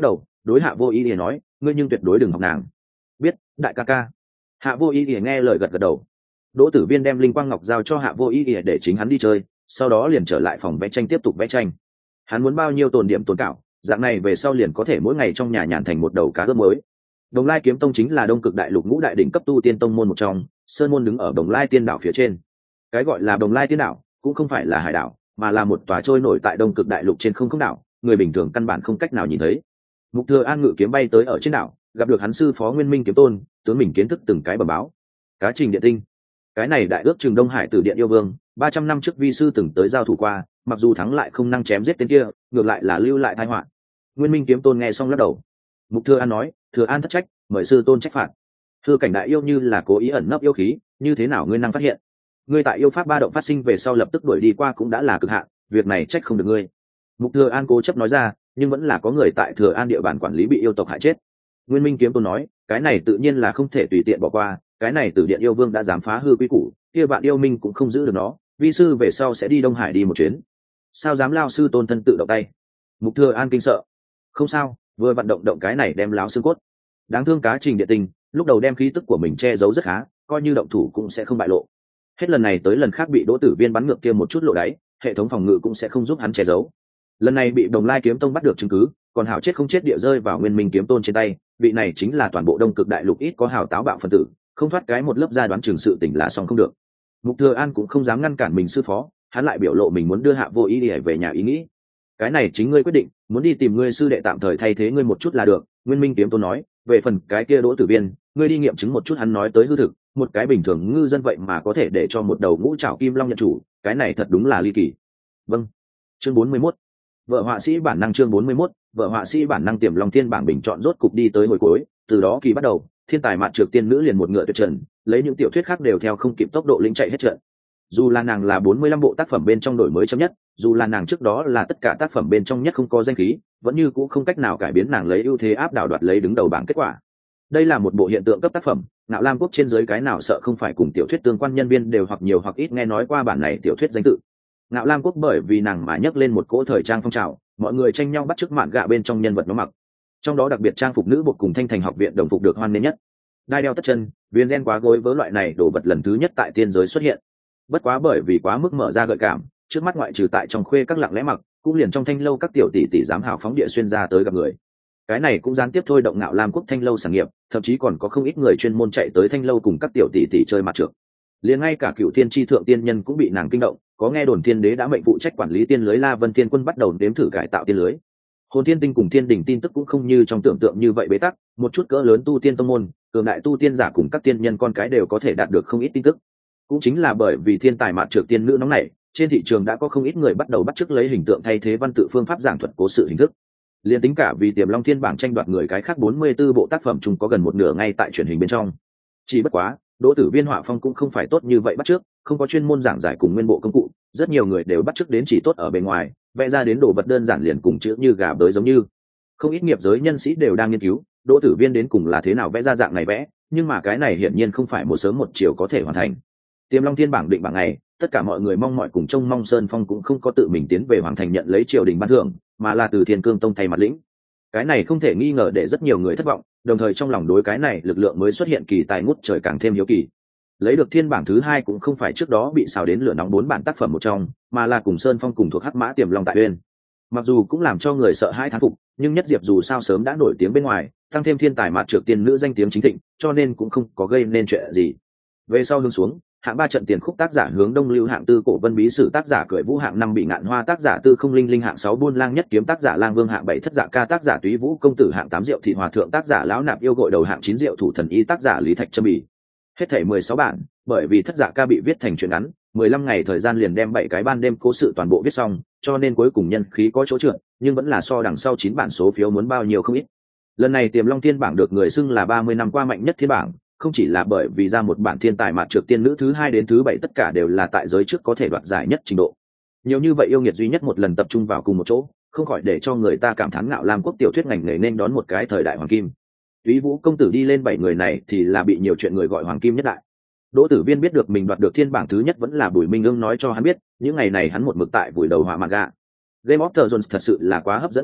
đối Hạ Vô Ý Ỉa nói, ngươi nhưng tuyệt đối đừng học nàng. Biết, đại ca ca. Hạ Vô Ý Ỉa nghe lời gật gật đầu. Đỗ Tử Viên đem linh quang ngọc giao cho Hạ Vô Ý Ỉa để chính hắn đi chơi, sau đó liền trở lại phòng vẽ tranh tiếp tục vẽ tranh. Hắn muốn bao nhiêu tồn điểm tồn cảo, dạng này về sau liền có thể mỗi ngày trong nhà nhàn thành một đầu cá ướp mới. Đồng Lai Kiếm Tông chính là Đông Cực Đại Lục ngũ đại đỉnh cấp tu tiên tông môn một trong, sơn môn đứng ở Đồng Lai Tiên đảo phía trên. Cái gọi là Đồng Lai Tiên đảo cũng không phải là hải đảo, mà là một tòa trôi nổi tại Đông Cực Đại Lục trên không không đảo, người bình thường căn bản không cách nào nhìn thấy. Mục Thừa An ngự kiếm bay tới ở trên đảo, gặp được hắn sư phó Nguyên Minh Kiếm Tôn, tướng mình kiến thức từng cái bẩm báo. Cá Trình Điện Tinh, cái này đại ước chừng Đông Hải Tử Điện yêu vương, ba trăm năm trước vi sư từng tới giao thủ qua, mặc dù thắng lại không năng chém giết tên kia, ngược lại là lưu lại tai họa. Nguyên Minh Kiếm Tôn nghe xong lắc đầu. Mục Thừa An nói, Thừa An thất trách, mời sư tôn trách phạt. Hư cảnh đại yêu như là cố ý ẩn nấp yêu khí, như thế nào ngươi năng phát hiện? Ngươi tại yêu pháp ba động phát sinh về sau lập tức đuổi đi qua cũng đã là cực hạn, việc này trách không được ngươi. Mục Thừa An cố chấp nói ra, nhưng vẫn là có người tại Thừa An địa bàn quản lý bị yêu tộc hại chết. Nguyên Minh Kiếm Tôn nói, cái này tự nhiên là không thể tùy tiện bỏ qua, cái này Tử Điện yêu vương đã dám phá hư quy củ, kia bạn yêu minh cũng không giữ được nó, vi sư về sau sẽ đi Đông Hải đi một chuyến. Sao dám lao sư tôn thân tự động tay? Mục Thừa An kinh sợ. Không sao, vừa vận động động cái này đem láo xương cốt. Đáng thương Cá Trình Điện Tinh, lúc đầu đem khí tức của mình che giấu rất khá, coi như động thủ cũng sẽ không bại lộ. Hết lần này tới lần khác bị Đỗ Tử Viên bắn ngược kia một chút lộ đáy, hệ thống phòng ngự cũng sẽ không giúp hắn che giấu. Lần này bị Đồng Lai Kiếm Tông bắt được chứng cứ, còn hảo chết không chết địa rơi vào Nguyên Minh Kiếm Tôn trên tay, vị này chính là toàn bộ Đông Cực Đại Lục ít có hào táo bạo phân tử, không thoát cái một lớp gia đoán trường sự tình là xong không được. Mục Thừa An cũng không dám ngăn cản mình sư phó, hắn lại biểu lộ mình muốn đưa Hạ Vô Ý Ỉa về nhà ý nghĩ. Cái này chính ngươi quyết định, muốn đi tìm ngươi sư đệ tạm thời thay thế ngươi một chút là được. Nguyên Minh Kiếm Tôn nói, về phần cái kia Đỗ Tử Viên, ngươi đi nghiệm chứng một chút hắn nói tới hư thực, một cái bình thường ngư dân vậy mà có thể để cho một đầu ngũ trảo kim long nhận chủ, cái này thật đúng là ly kỳ. Vâng. Chương bốn mươi mốt. Vợ họa sĩ bản năng chương bốn mươi mốt, vợ họa sĩ bản năng Tiềm Long Thiên bảng bình chọn rốt cục đi tới hồi cuối, từ đó kỳ bắt đầu, thiên tài mạn trược tiên nữ liền một ngựa tuyệt trần, lấy những tiểu thuyết khác đều theo không kịp tốc độ lĩnh chạy hết trận. Dù là nàng là bốn mươi lăm bộ tác phẩm bên trong đổi mới chấm nhất, dù là nàng trước đó là tất cả tác phẩm bên trong nhất không có danh khí, vẫn như cũ không cách nào cải biến nàng lấy ưu thế áp đảo đoạt lấy đứng đầu bảng kết quả. Đây là một bộ hiện tượng cấp tác phẩm, Ngạo Lam Quốc trên dưới cái nào sợ không phải cùng tiểu thuyết tương quan nhân viên đều hoặc nhiều hoặc ít nghe nói qua bản này tiểu thuyết danh tự. Ngạo Lam Quốc bởi vì nàng mà nhấc lên một cỗ thời trang phong trào, mọi người tranh nhau bắt chước mạn gạ bên trong nhân vật nó mặc. Trong đó đặc biệt trang phục nữ bột cùng Thanh Thành học viện đồng phục được hoan nghênh nhất. Đai đeo tất chân, viên gen quá gối với loại này đồ vật lần thứ nhất tại tiên giới xuất hiện. Bất quá bởi vì quá mức mở ra gợi cảm, trước mắt ngoại trừ tại trong khuê các lặng lẽ mặc, cũng liền trong thanh lâu các tiểu tỷ tỷ dám hào phóng địa xuyên ra tới gặp người. Cái này cũng gián tiếp thôi động Ngạo Lam Quốc thanh lâu sản nghiệp, thậm chí còn có không ít người chuyên môn chạy tới thanh lâu cùng các tiểu tỷ tỷ chơi mặt trược. Liền ngay cả Cựu Thiên chi thượng tiên nhân cũng bị nàng kinh động, có nghe đồn Thiên Đế đã mệnh phụ trách quản lý tiên lưới La Vân Thiên Quân bắt đầu nếm thử cải tạo tiên lưới. Hồn Thiên Tinh cùng Thiên Đình tin tức cũng không như trong tưởng tượng như vậy bế tắc, một chút cỡ lớn tu tiên tông môn, cường đại tu tiên giả cùng các tiên nhân con cái đều có thể đạt được không ít tin tức. Cũng chính là bởi vì thiên tài mạn trược tiên nữ nóng này, trên thị trường đã có không ít người bắt đầu bắt chước lấy hình tượng thay thế văn tự phương pháp giảng thuật cố sự hình thức. Liên tính cả vì Tiềm Long Thiên bảng tranh đoạt người cái khác bốn mươi 44 bộ tác phẩm chung có gần một nửa ngay tại truyền hình bên trong. Chỉ bất quá, Đỗ Tử Viên họa phong cũng không phải tốt như vậy bắt chước, không có chuyên môn giảng giải cùng nguyên bộ công cụ, rất nhiều người đều bắt chước đến chỉ tốt ở bề ngoài, vẽ ra đến đồ vật đơn giản liền cùng chữ như gà bới giống như. Không ít nghiệp giới nhân sĩ đều đang nghiên cứu, Đỗ Tử Viên đến cùng là thế nào vẽ ra dạng này vẽ, nhưng mà cái này hiển nhiên không phải một sớm một chiều có thể hoàn thành. Tiềm Long Thiên bảng định bảng này, tất cả mọi người mong mọi cùng trông mong Sơn Phong cũng không có tự mình tiến về hoàng thành nhận lấy triều đình ban thưởng, mà là từ Thiên Cương Tông thay mặt lĩnh. Cái này không thể nghi ngờ để rất nhiều người thất vọng, đồng thời trong lòng đối cái này lực lượng mới xuất hiện kỳ tài ngút trời càng thêm hiếu kỳ. Lấy được thiên bảng thứ hai cũng không phải trước đó bị xào đến lửa nóng bốn bản tác phẩm một trong, mà là cùng Sơn Phong cùng thuộc Hắc Mã Tiềm Long tại Uyên. Mặc dù cũng làm cho người sợ hãi thán phục, nhưng Nhất Diệp dù sao sớm đã nổi tiếng bên ngoài, tăng thêm thiên tài mạt trược tiên nữ danh tiếng chính thịnh, cho nên cũng không có gây nên chuyện gì. Về sau hướng xuống, hạng ba trận tiền khúc tác giả hướng đông lưu hạng tư cổ vân bí sử tác giả cười vũ hạng năm bị ngạn hoa tác giả tư không linh linh hạng sáu buôn lang nhất kiếm tác giả lang vương hạng bảy thất dạ ca tác giả túy vũ công tử hạng tám diệu thị hòa thượng tác giả lão nạp yêu gội đầu hạng chín diệu thủ thần y tác giả lý thạch trâm bì. Hết thảy mười sáu bản, bởi vì thất dạ ca bị viết thành truyện ngắn, mười lăm ngày thời gian liền đem bảy cái ban đêm cố sự toàn bộ viết xong, cho nên cuối cùng nhân khí có chỗ trượt, nhưng vẫn là so đằng sau chín bản số phiếu muốn bao nhiêu không ít. Lần này Tiềm Long Thiên bảng được người xưng là ba mươi năm qua mạnh nhất thiên bảng, không chỉ là bởi vì ra một bản thiên tài mạt trược tiên nữ thứ hai đến thứ bảy tất cả đều là tại giới trước có thể đoạt giải nhất trình độ. Nhiều như vậy yêu nghiệt duy nhất một lần tập trung vào cùng một chỗ, không khỏi để cho người ta cảm thán Ngạo Lam Quốc tiểu thuyết ngành nghề nên đón một cái thời đại hoàng kim. Túy Vũ công tử đi lên bảy người này thì là bị nhiều chuyện người gọi hoàng kim nhất đại. Đỗ Tử Viên biết được mình đoạt được thiên bảng thứ nhất vẫn là Bùi Minh Ương nói cho hắn biết, những ngày này hắn một mực tại vùi đầu họa manga. Game of Thrones thật sự là quá hấp dẫn người,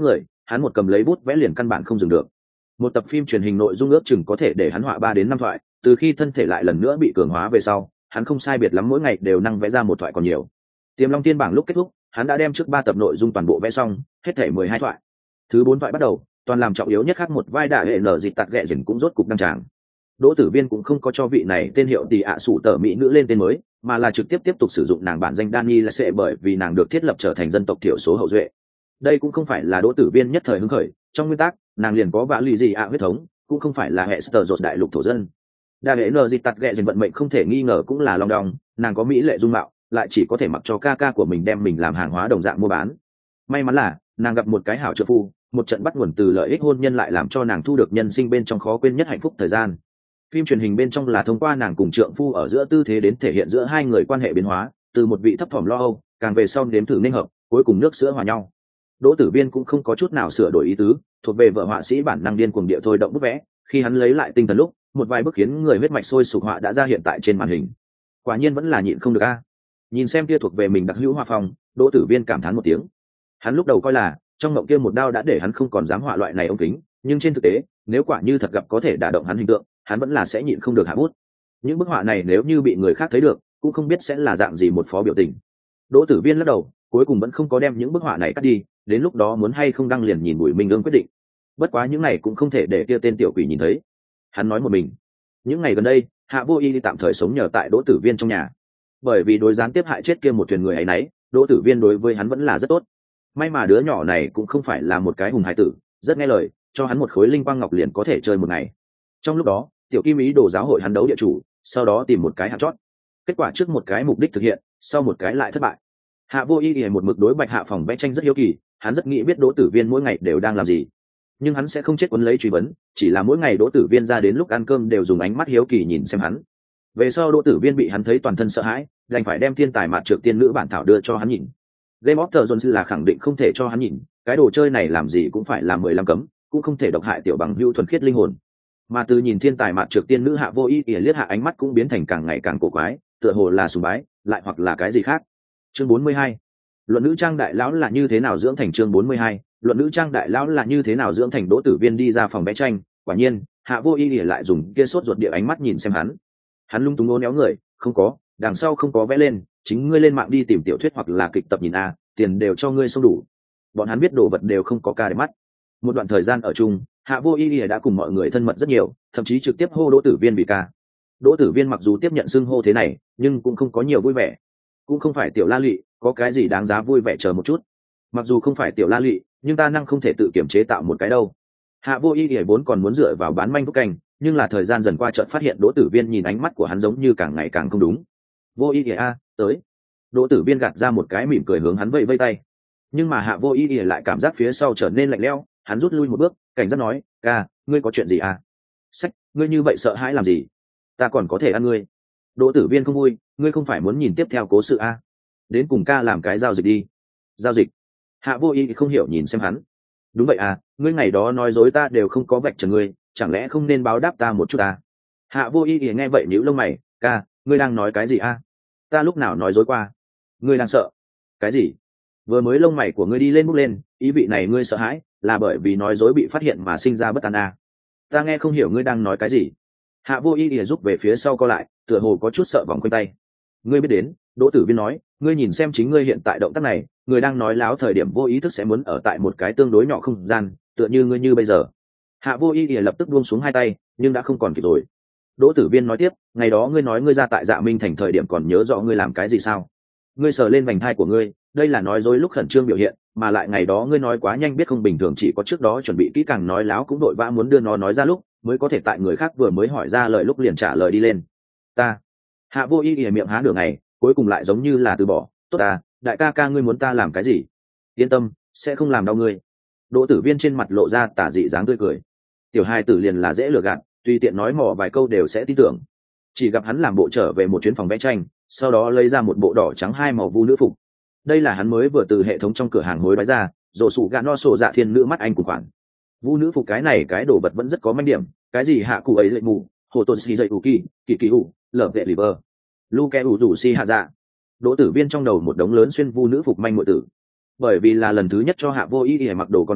hắn một cầm lấy bút vẽ liền căn bản không dừng được. Một tập phim truyền hình nội dung ước chừng có thể để hắn họa ba đến năm thoại, từ khi thân thể lại lần nữa bị cường hóa về sau, hắn không sai biệt lắm mỗi ngày đều năng vẽ ra một thoại còn nhiều. Tiềm Long Tiên bảng lúc kết thúc, hắn đã đem trước ba tập nội dung toàn bộ vẽ xong, hết thể mười hai thoại. Thứ bốn thoại bắt đầu, toàn làm trọng yếu nhất khác một vai đại hệ nở dịch tạt ghẹ dần cũng rốt cục đăng tràng. Đỗ Tử Viên cũng không có cho vị này tên hiệu tỷ ạ sủ tở mỹ nữ lên tên mới, mà là trực tiếp tiếp tục sử dụng nàng bản danh Dani là sẽ bởi vì nàng được thiết lập trở thành dân tộc thiểu số hậu duệ. Đây cũng không phải là Đỗ Tử Viên nhất thời hứng khởi, trong nguyên tắc, nàng liền có vã lì gì ạ huyết thống, cũng không phải là hệ Hester rột đại lục thổ dân. Đại hệ nở dịch tạt ghẹ dần vận mệnh không thể nghi ngờ cũng là long đong, nàng có mỹ lệ dung mạo, lại chỉ có thể mặc cho ca ca của mình đem mình làm hàng hóa đồng dạng mua bán. May mắn là nàng gặp một cái hảo trợ phu, một trận bắt nguồn từ lợi ích hôn nhân lại làm cho nàng thu được nhân sinh bên trong khó quên nhất hạnh phúc thời gian. Phim truyền hình bên trong là thông qua nàng cùng trượng phu ở giữa tư thế đến thể hiện giữa hai người quan hệ biến hóa, từ một vị thấp thỏm lo âu, càng về sau nếm thử nên hợp, cuối cùng nước sữa hòa nhau. Đỗ Tử Viên cũng không có chút nào sửa đổi ý tứ, thuộc về vợ họa sĩ bản năng điên cuồng địa thôi động bút vẽ, khi hắn lấy lại tinh thần lúc, một vài bức khiến người huyết mạch sôi sục họa đã ra hiện tại trên màn hình. Quả nhiên vẫn là nhịn không được a. Nhìn xem kia thuộc về mình đặc hữu họa phong, Đỗ Tử Viên cảm thán một tiếng. Hắn lúc đầu coi là trong mộng kia một đao đã để hắn không còn dám họa loại này ống kính, nhưng trên thực tế, nếu quả như thật gặp có thể đả động hắn hình tượng, hắn vẫn là sẽ nhịn không được hạ bút. Những bức họa này nếu như bị người khác thấy được, cũng không biết sẽ là dạng gì một phó biểu tình. Đỗ Tử Viên lắc đầu, cuối cùng vẫn không có đem những bức họa này cắt đi, đến lúc đó muốn hay không đăng liền nhìn Bùi Minh Ương quyết định. Bất quá những này cũng không thể để kia tên tiểu quỷ nhìn thấy. Hắn nói một mình. Những ngày gần đây, Hạ Vô Y tạm thời sống nhờ tại Đỗ Tử Viên trong nhà. Bởi vì đối gián tiếp hại chết kia một thuyền người ấy nấy, Đỗ Tử Viên đối với hắn vẫn là rất tốt. May mà đứa nhỏ này cũng không phải là một cái hùng hải tử, rất nghe lời, cho hắn một khối linh quang ngọc liền có thể chơi một ngày. Trong lúc đó, tiểu kim ý đồ giáo hội hắn đấu địa chủ, sau đó tìm một cái hạng chót. Kết quả trước một cái mục đích thực hiện, sau một cái lại thất bại. Hạ Vô Y một mực đối Bạch Hạ phòng vẽ tranh rất hiếu kỳ, hắn rất nghĩ biết Đỗ Tử Viên mỗi ngày đều đang làm gì. Nhưng hắn sẽ không chết quấn lấy truy vấn, chỉ là mỗi ngày Đỗ Tử Viên ra đến lúc ăn cơm đều dùng ánh mắt hiếu kỳ nhìn xem hắn. Về sau Đỗ Tử Viên bị hắn thấy toàn thân sợ hãi, đành phải đem thiên tài mạt trược tiên nữ bản thảo đưa cho hắn nhìn. Game of Thrones là khẳng định không thể cho hắn nhìn, cái đồ chơi này làm gì cũng phải là mười lăm cấm, cũng không thể độc hại tiểu bằng hữu thuần khiết linh hồn. Mà từ nhìn thiên tài mạt trược tiên nữ Hạ Vô Y ỉa liếc hạ ánh mắt cũng biến thành càng ngày càng cổ quái, tựa hồ là sùng bái, lại hoặc là cái gì khác. Chương bốn mươi hai, luận nữ trang đại lão là như thế nào dưỡng thành. Chương bốn mươi hai, luận nữ trang đại lão là như thế nào dưỡng thành. Đỗ Tử Viên đi ra phòng vẽ tranh, quả nhiên Hạ Vô Y ỉa lại dùng kia sốt ruột địa ánh mắt nhìn xem hắn. Hắn lung túng ố néo người, không có, đằng sau không có vẽ lên, chính ngươi lên mạng đi tìm tiểu thuyết hoặc là kịch tập nhìn a, tiền đều cho ngươi xong đủ. Bọn hắn biết đồ vật đều không có ca để mắt. Một đoạn thời gian ở chung, Hạ Vô Y đã cùng mọi người thân mật rất nhiều, thậm chí trực tiếp hô Đỗ Tử Viên vì ca. Đỗ Tử Viên mặc dù tiếp nhận xưng hô thế này, nhưng cũng không có nhiều vui vẻ. Cũng không phải tiểu la lị, có cái gì đáng giá vui vẻ, chờ một chút. Mặc dù không phải tiểu la lị, nhưng ta năng không thể tự kiểm chế tạo một cái đâu. Hạ Vô Y vốn còn muốn dựa vào bán manh thuốc canh, nhưng là thời gian dần qua chợt phát hiện Đỗ Tử Viên nhìn ánh mắt của hắn giống như càng ngày càng không đúng. Vô Y a, tới. Đỗ Tử Viên gạt ra một cái mỉm cười hướng hắn vẫy vẫy tay. Nhưng mà Hạ Vô Y lại cảm giác phía sau trở nên lạnh lẽo, hắn rút lui một bước, cảnh giác nói, ca, ngươi có chuyện gì à? Sách, ngươi như vậy sợ hãi làm gì? Ta còn có thể ăn ngươi. Đỗ Tử Viên không vui, ngươi không phải muốn nhìn tiếp theo cố sự à? Đến cùng ca làm cái giao dịch đi. Giao dịch? Hạ Vô Y không hiểu nhìn xem hắn. Đúng vậy à, ngươi ngày đó nói dối ta đều không có vạch trần ngươi, chẳng lẽ không nên báo đáp ta một chút à? Hạ Vô Y nghe vậy nhíu lông mày, ca, ngươi đang nói cái gì à? Ta lúc nào nói dối qua? Ngươi đang sợ? Cái gì? Vừa mới lông mày của ngươi đi lên bút lên, ý vị này ngươi sợ hãi, là bởi vì nói dối bị phát hiện mà sinh ra bất an à? Ta nghe không hiểu ngươi đang nói cái gì. Hạ Vô Y ỉa giúp về phía sau co lại, tựa hồ có chút sợ vòng quanh tay. Ngươi biết đến, Đỗ Tử Viên nói, ngươi nhìn xem chính ngươi hiện tại động tác này, người đang nói láo thời điểm vô ý thức sẽ muốn ở tại một cái tương đối nhỏ không gian, tựa như ngươi như bây giờ. Hạ Vô Y ỉa lập tức buông xuống hai tay, nhưng đã không còn kịp rồi. Đỗ Tử Viên nói tiếp, ngày đó ngươi nói ngươi ra tại Dạ Minh thành thời điểm còn nhớ rõ ngươi làm cái gì sao? Ngươi sờ lên vành thai của ngươi, đây là nói dối lúc khẩn trương biểu hiện, mà lại ngày đó ngươi nói quá nhanh biết không bình thường, chỉ có trước đó chuẩn bị kỹ càng nói láo cũng đội vã muốn đưa nó nói ra lúc mới có thể tại người khác vừa mới hỏi ra lời lúc liền trả lời đi lên. Ta. Hạ Vô Y ỉa miệng há nửa ngày, cuối cùng lại giống như là từ bỏ. Tốt à, đại ca ca ngươi muốn ta làm cái gì? Yên tâm, sẽ không làm đau ngươi. Đỗ Tử Viên trên mặt lộ ra tà dị dáng tươi cười. Tiểu hai tử liền là dễ lừa gạt, tùy tiện nói mò vài câu đều sẽ tin tưởng. Chỉ gặp hắn làm bộ trở về một chuyến phòng vẽ tranh, sau đó lấy ra một bộ đỏ trắng hai màu vu nữ phục. Đây là hắn mới vừa từ hệ thống trong cửa hàng hối đoái ra, rổ sủ gạ no sổ dạ thiên nữ mắt anh của khoản. Vu nữ phục cái này cái đồ vật vẫn rất có manh điểm, cái gì hạ cụ ấy lệ mù, hồ tôn xì dậy ủ kỳ, kỳ kỳ ủ, lở vệ liver, luke ủ rủ si hạ dạ. Đỗ Tử Viên trong đầu một đống lớn xuyên vu nữ phục manh muội tử. Bởi vì là lần thứ nhất cho Hạ Vô Y để mặc đồ con gái,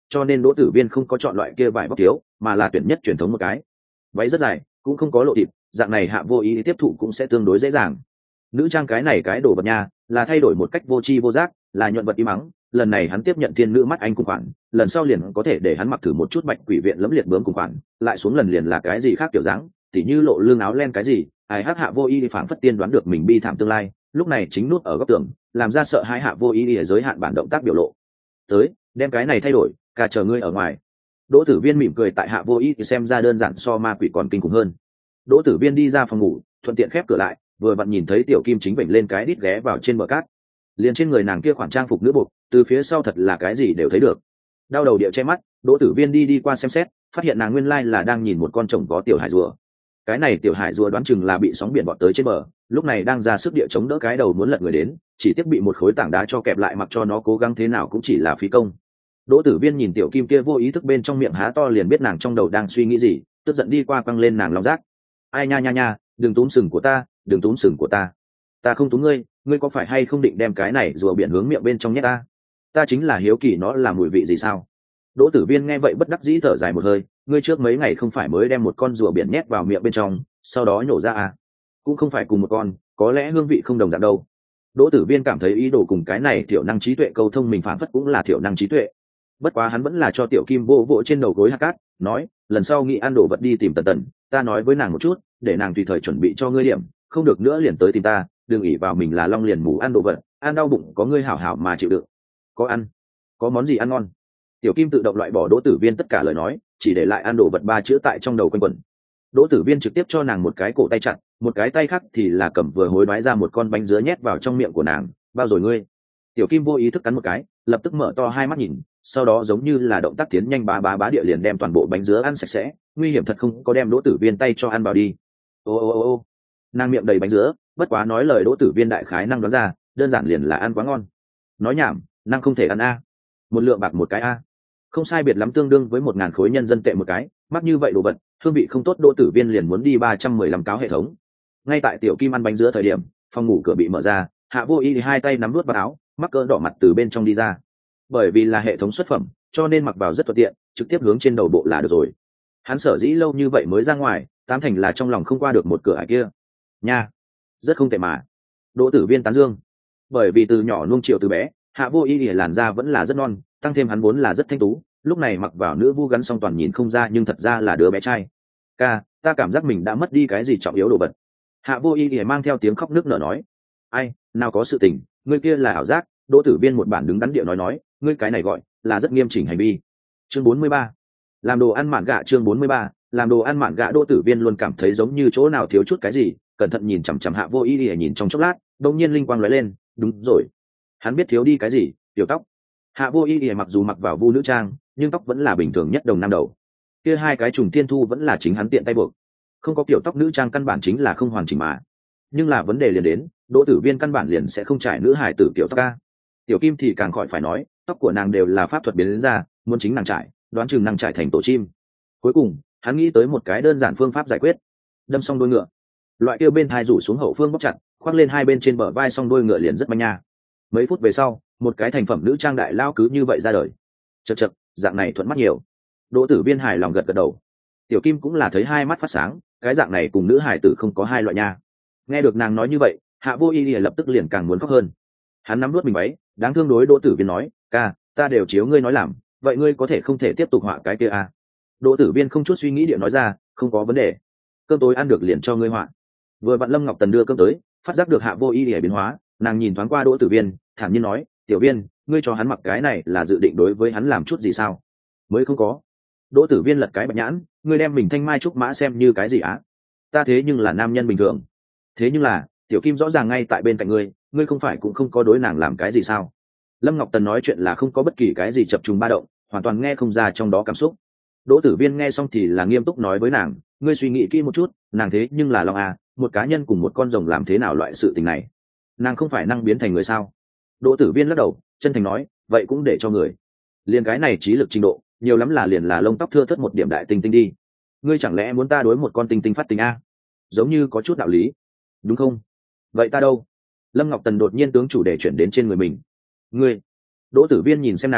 cho nên đỗ tử viên không có chọn loại kia vải bóc thiếu, mà là tuyển nhất truyền thống một cái váy rất dài, cũng không có lộ thịt, dạng này hạ vô ý tiếp thụ cũng sẽ tương đối dễ dàng. Nữ trang cái này cái đồ vật nha, là thay đổi một cách vô tri vô giác, là nhuận vật im mắng. Lần này hắn tiếp nhận thiên nữ mắt anh cùng khoản, lần sau liền có thể để hắn mặc thử một chút bạch quỷ viện lẫm liệt bướm cùng khoản, lại xuống lần liền là cái gì khác kiểu dáng, tỉ như lộ lưng áo len cái gì. Ai hát hạ vô ý phảng phất tiên đoán được mình bi thảm tương lai, lúc này chính nút ở góc tường, làm ra sợ hãi hạ vô ý ở giới hạn bản động tác biểu lộ. Tới, đem cái này thay đổi, cả chờ ngươi ở ngoài. Đỗ Tử Viên mỉm cười tại hạ vô ý thì xem ra đơn giản so ma quỷ còn kinh khủng hơn. Đỗ Tử Viên đi ra phòng ngủ, thuận tiện khép cửa lại, vừa vặn nhìn thấy tiểu kim chính vểnh lên cái đít ghé vào trên bờ cát. Liền trên người nàng kia khoản trang phục nữ buộc, từ phía sau thật là cái gì đều thấy được. Đau đầu điệu che mắt, Đỗ Tử Viên đi đi qua xem xét, phát hiện nàng nguyên lai là đang nhìn một con trồng có tiểu hải rùa. Cái này tiểu hải rùa đoán chừng là bị sóng biển bọt tới trên bờ, lúc này đang ra sức địa chống đỡ cái đầu muốn lật người đến, chỉ tiếc bị một khối tảng đá cho kẹp lại, mặc cho nó cố gắng thế nào cũng chỉ là phí công. Đỗ Tử Viên nhìn tiểu kim kia vô ý thức bên trong miệng há to liền biết nàng trong đầu đang suy nghĩ gì, tức giận đi qua quăng lên nàng lòng rác. Ai nha nha nha, đừng túm sừng của ta, đừng túm sừng của ta. Ta không túm ngươi, ngươi có phải hay không định đem cái này rùa biển hướng miệng bên trong nhét ta? Ta chính là hiếu kỳ nó là mùi vị gì sao? Đỗ Tử Viên nghe vậy bất đắc dĩ thở dài một hơi, ngươi trước mấy ngày không phải mới đem một con rùa biển nhét vào miệng bên trong, sau đó nhổ ra à? Cũng không phải cùng một con, có lẽ hương vị không đồng dạng đâu. Đỗ Tử Viên cảm thấy ý đồ cùng cái này thiểu năng trí tuệ câu thông mình phản phất cũng là thiểu năng trí tuệ. Bất quá hắn vẫn là cho tiểu kim vô vỗ trên đầu gối hạt cát, nói, lần sau nghĩ ăn đồ vật đi tìm Tần Tần, ta nói với nàng một chút, để nàng tùy thời chuẩn bị cho ngươi điểm, không được nữa liền tới tìm ta, đừng ỷ vào mình là long liền mù ăn đồ vật, ăn đau bụng có ngươi hảo hảo mà chịu đựng. Có ăn, có món gì ăn ngon? Tiểu kim tự động loại bỏ Đỗ Tử Viên tất cả lời nói, chỉ để lại ăn đồ vật ba chữ tại trong đầu quanh quẩn. Đỗ Tử Viên trực tiếp cho nàng một cái cổ tay chặt, một cái tay khác thì là cầm vừa hối đoái ra một con bánh dứa nhét vào trong miệng của nàng. Bao rồi ngươi? Tiểu kim vô ý thức cắn một cái, lập tức mở to hai mắt nhìn, sau đó giống như là động tác tiến nhanh bá bá bá địa liền đem toàn bộ bánh dứa ăn sạch sẽ. Nguy hiểm thật không có đem Đỗ Tử Viên tay cho ăn vào đi. Ô ô ô ô, nàng miệng đầy bánh dứa, bất quá nói lời Đỗ Tử Viên đại khái năng đoán ra, đơn giản liền là ăn quá ngon. Nói nhảm, năng không thể ăn a. Một lượng bạc một cái a. Không sai biệt lắm tương đương với một ngàn khối nhân dân tệ một cái, mắc như vậy đồ vật, hương vị không tốt Đỗ Tử Viên liền muốn đi ba trăm mười lăm cáo hệ thống. Ngay tại tiểu kim ăn bánh dứa thời điểm, phòng ngủ cửa bị mở ra, Hạ Vô Ý thì hai tay nắm nuốt vào áo, mắc cỡ đỏ mặt từ bên trong đi ra. Bởi vì là hệ thống xuất phẩm, cho nên mặc vào rất thuận tiện, trực tiếp hướng trên đầu bộ là được rồi. Hắn sở dĩ lâu như vậy mới ra ngoài, tám thành là trong lòng không qua được một cửa ải kia. Nha, rất không tệ mà. Đỗ Tử Viên tán dương. Bởi vì từ nhỏ nuông chiều từ bé, Hạ Vô Ý lìa làn da vẫn là rất non, tăng thêm hắn vốn là rất thanh tú, lúc này mặc vào nữ vu gắn song toàn nhìn không ra nhưng thật ra là đứa bé trai. Ca, ta cảm giác mình đã mất đi cái gì trọng yếu đồ vật. Hạ Vô Ý lìa mang theo tiếng khóc nức nở nói. Ai, nào có sự tình, ngươi kia là ảo giác. Đỗ Tử Viên một bản đứng đắn điệu nói nói, ngươi cái này gọi là rất nghiêm chỉnh hành vi. Chương bốn mươi ba, làm đồ ăn mạn gạ. Chương bốn mươi ba, làm đồ ăn mạn gạ. Đỗ Tử Viên luôn cảm thấy giống như chỗ nào thiếu chút cái gì, cẩn thận nhìn chằm chằm Hạ Vô Ý lìa nhìn trong chốc lát, đột nhiên linh quang lóe lên, đúng rồi, hắn biết thiếu đi cái gì, tiểu tóc. Hạ Vô Ý lìa mặc dù mặc vào vu nữ trang, nhưng tóc vẫn là bình thường nhất đồng nam đầu, kia hai cái trùng thiên thu vẫn là chính hắn tiện tay buộc, không có kiểu tóc nữ trang căn bản chính là không hoàn chỉnh mà. Nhưng là vấn đề liền đến, Đỗ Tử Viên căn bản liền sẽ không trải nữ hải tử kiểu tóc ca. Tiểu kim thì càng khỏi phải nói, tóc của nàng đều là pháp thuật biến đến ra, muốn chính nàng trải, đoán chừng nàng trải thành tổ chim. Cuối cùng hắn nghĩ tới một cái đơn giản phương pháp giải quyết, đâm xong đuôi ngựa, loại kia bên thai rủ xuống hậu phương bóc chặt, khoác lên hai bên trên bờ vai, xong đuôi ngựa liền rất manh nha. Mấy phút về sau, một cái thành phẩm nữ trang đại lao cứ như vậy ra đời. Chật chật, dạng này thuận mắt nhiều. Đỗ Tử Viên hài lòng gật gật đầu. Tiểu kim cũng là thấy hai mắt phát sáng, cái dạng này cùng nữ hài tử không có hai loại nha. Nghe được nàng nói như vậy, Hạ Vô Ý lập tức liền càng muốn khóc hơn. Hắn nắm nuốt mình váy, đáng thương đối Đỗ Tử Viên nói, ca, ta đều chiếu ngươi nói làm, vậy ngươi có thể không thể tiếp tục họa cái kia à? Đỗ Tử Viên không chút suy nghĩ địa nói ra, không có vấn đề, cơm tối ăn được liền cho ngươi họa. Vừa vặn Lâm Ngọc Tần đưa cơm tới, phát giác được Hạ Vô Ý để biến hóa, nàng nhìn thoáng qua Đỗ Tử Viên, thản nhiên nói, tiểu Viên, ngươi cho hắn mặc cái này là dự định đối với hắn làm chút gì sao? Mới không có. Đỗ Tử Viên lật cái bạch nhãn, ngươi đem mình thanh mai trúc mã xem như cái gì á? Ta thế nhưng là nam nhân bình thường. Thế nhưng là tiểu kim rõ ràng ngay tại bên cạnh ngươi, ngươi không phải cũng không có đối nàng làm cái gì sao? Lâm Ngọc Tần nói chuyện là không có bất kỳ cái gì chập trùng ba động, hoàn toàn nghe không ra trong đó cảm xúc. Đỗ Tử Viên nghe xong thì là nghiêm túc nói với nàng, ngươi suy nghĩ kỹ một chút, nàng thế nhưng là long à, một cá nhân cùng một con rồng làm thế nào loại sự tình này? Nàng không phải năng biến thành người sao? Đỗ Tử Viên lắc đầu, chân thành nói, vậy cũng để cho người. Liền cái này trí lực trình độ, nhiều lắm là liền là lông tóc thưa thớt một điểm đại tinh tinh đi. Ngươi chẳng lẽ muốn ta đối một con tinh tinh phát tình a? Giống như có chút đạo lý, đúng không? Vậy ta đâu? Lâm Ngọc Tần đột nhiên tướng chủ đề chuyển đến trên người mình. Ngươi. Đỗ Tử Viên nhìn xem nàng,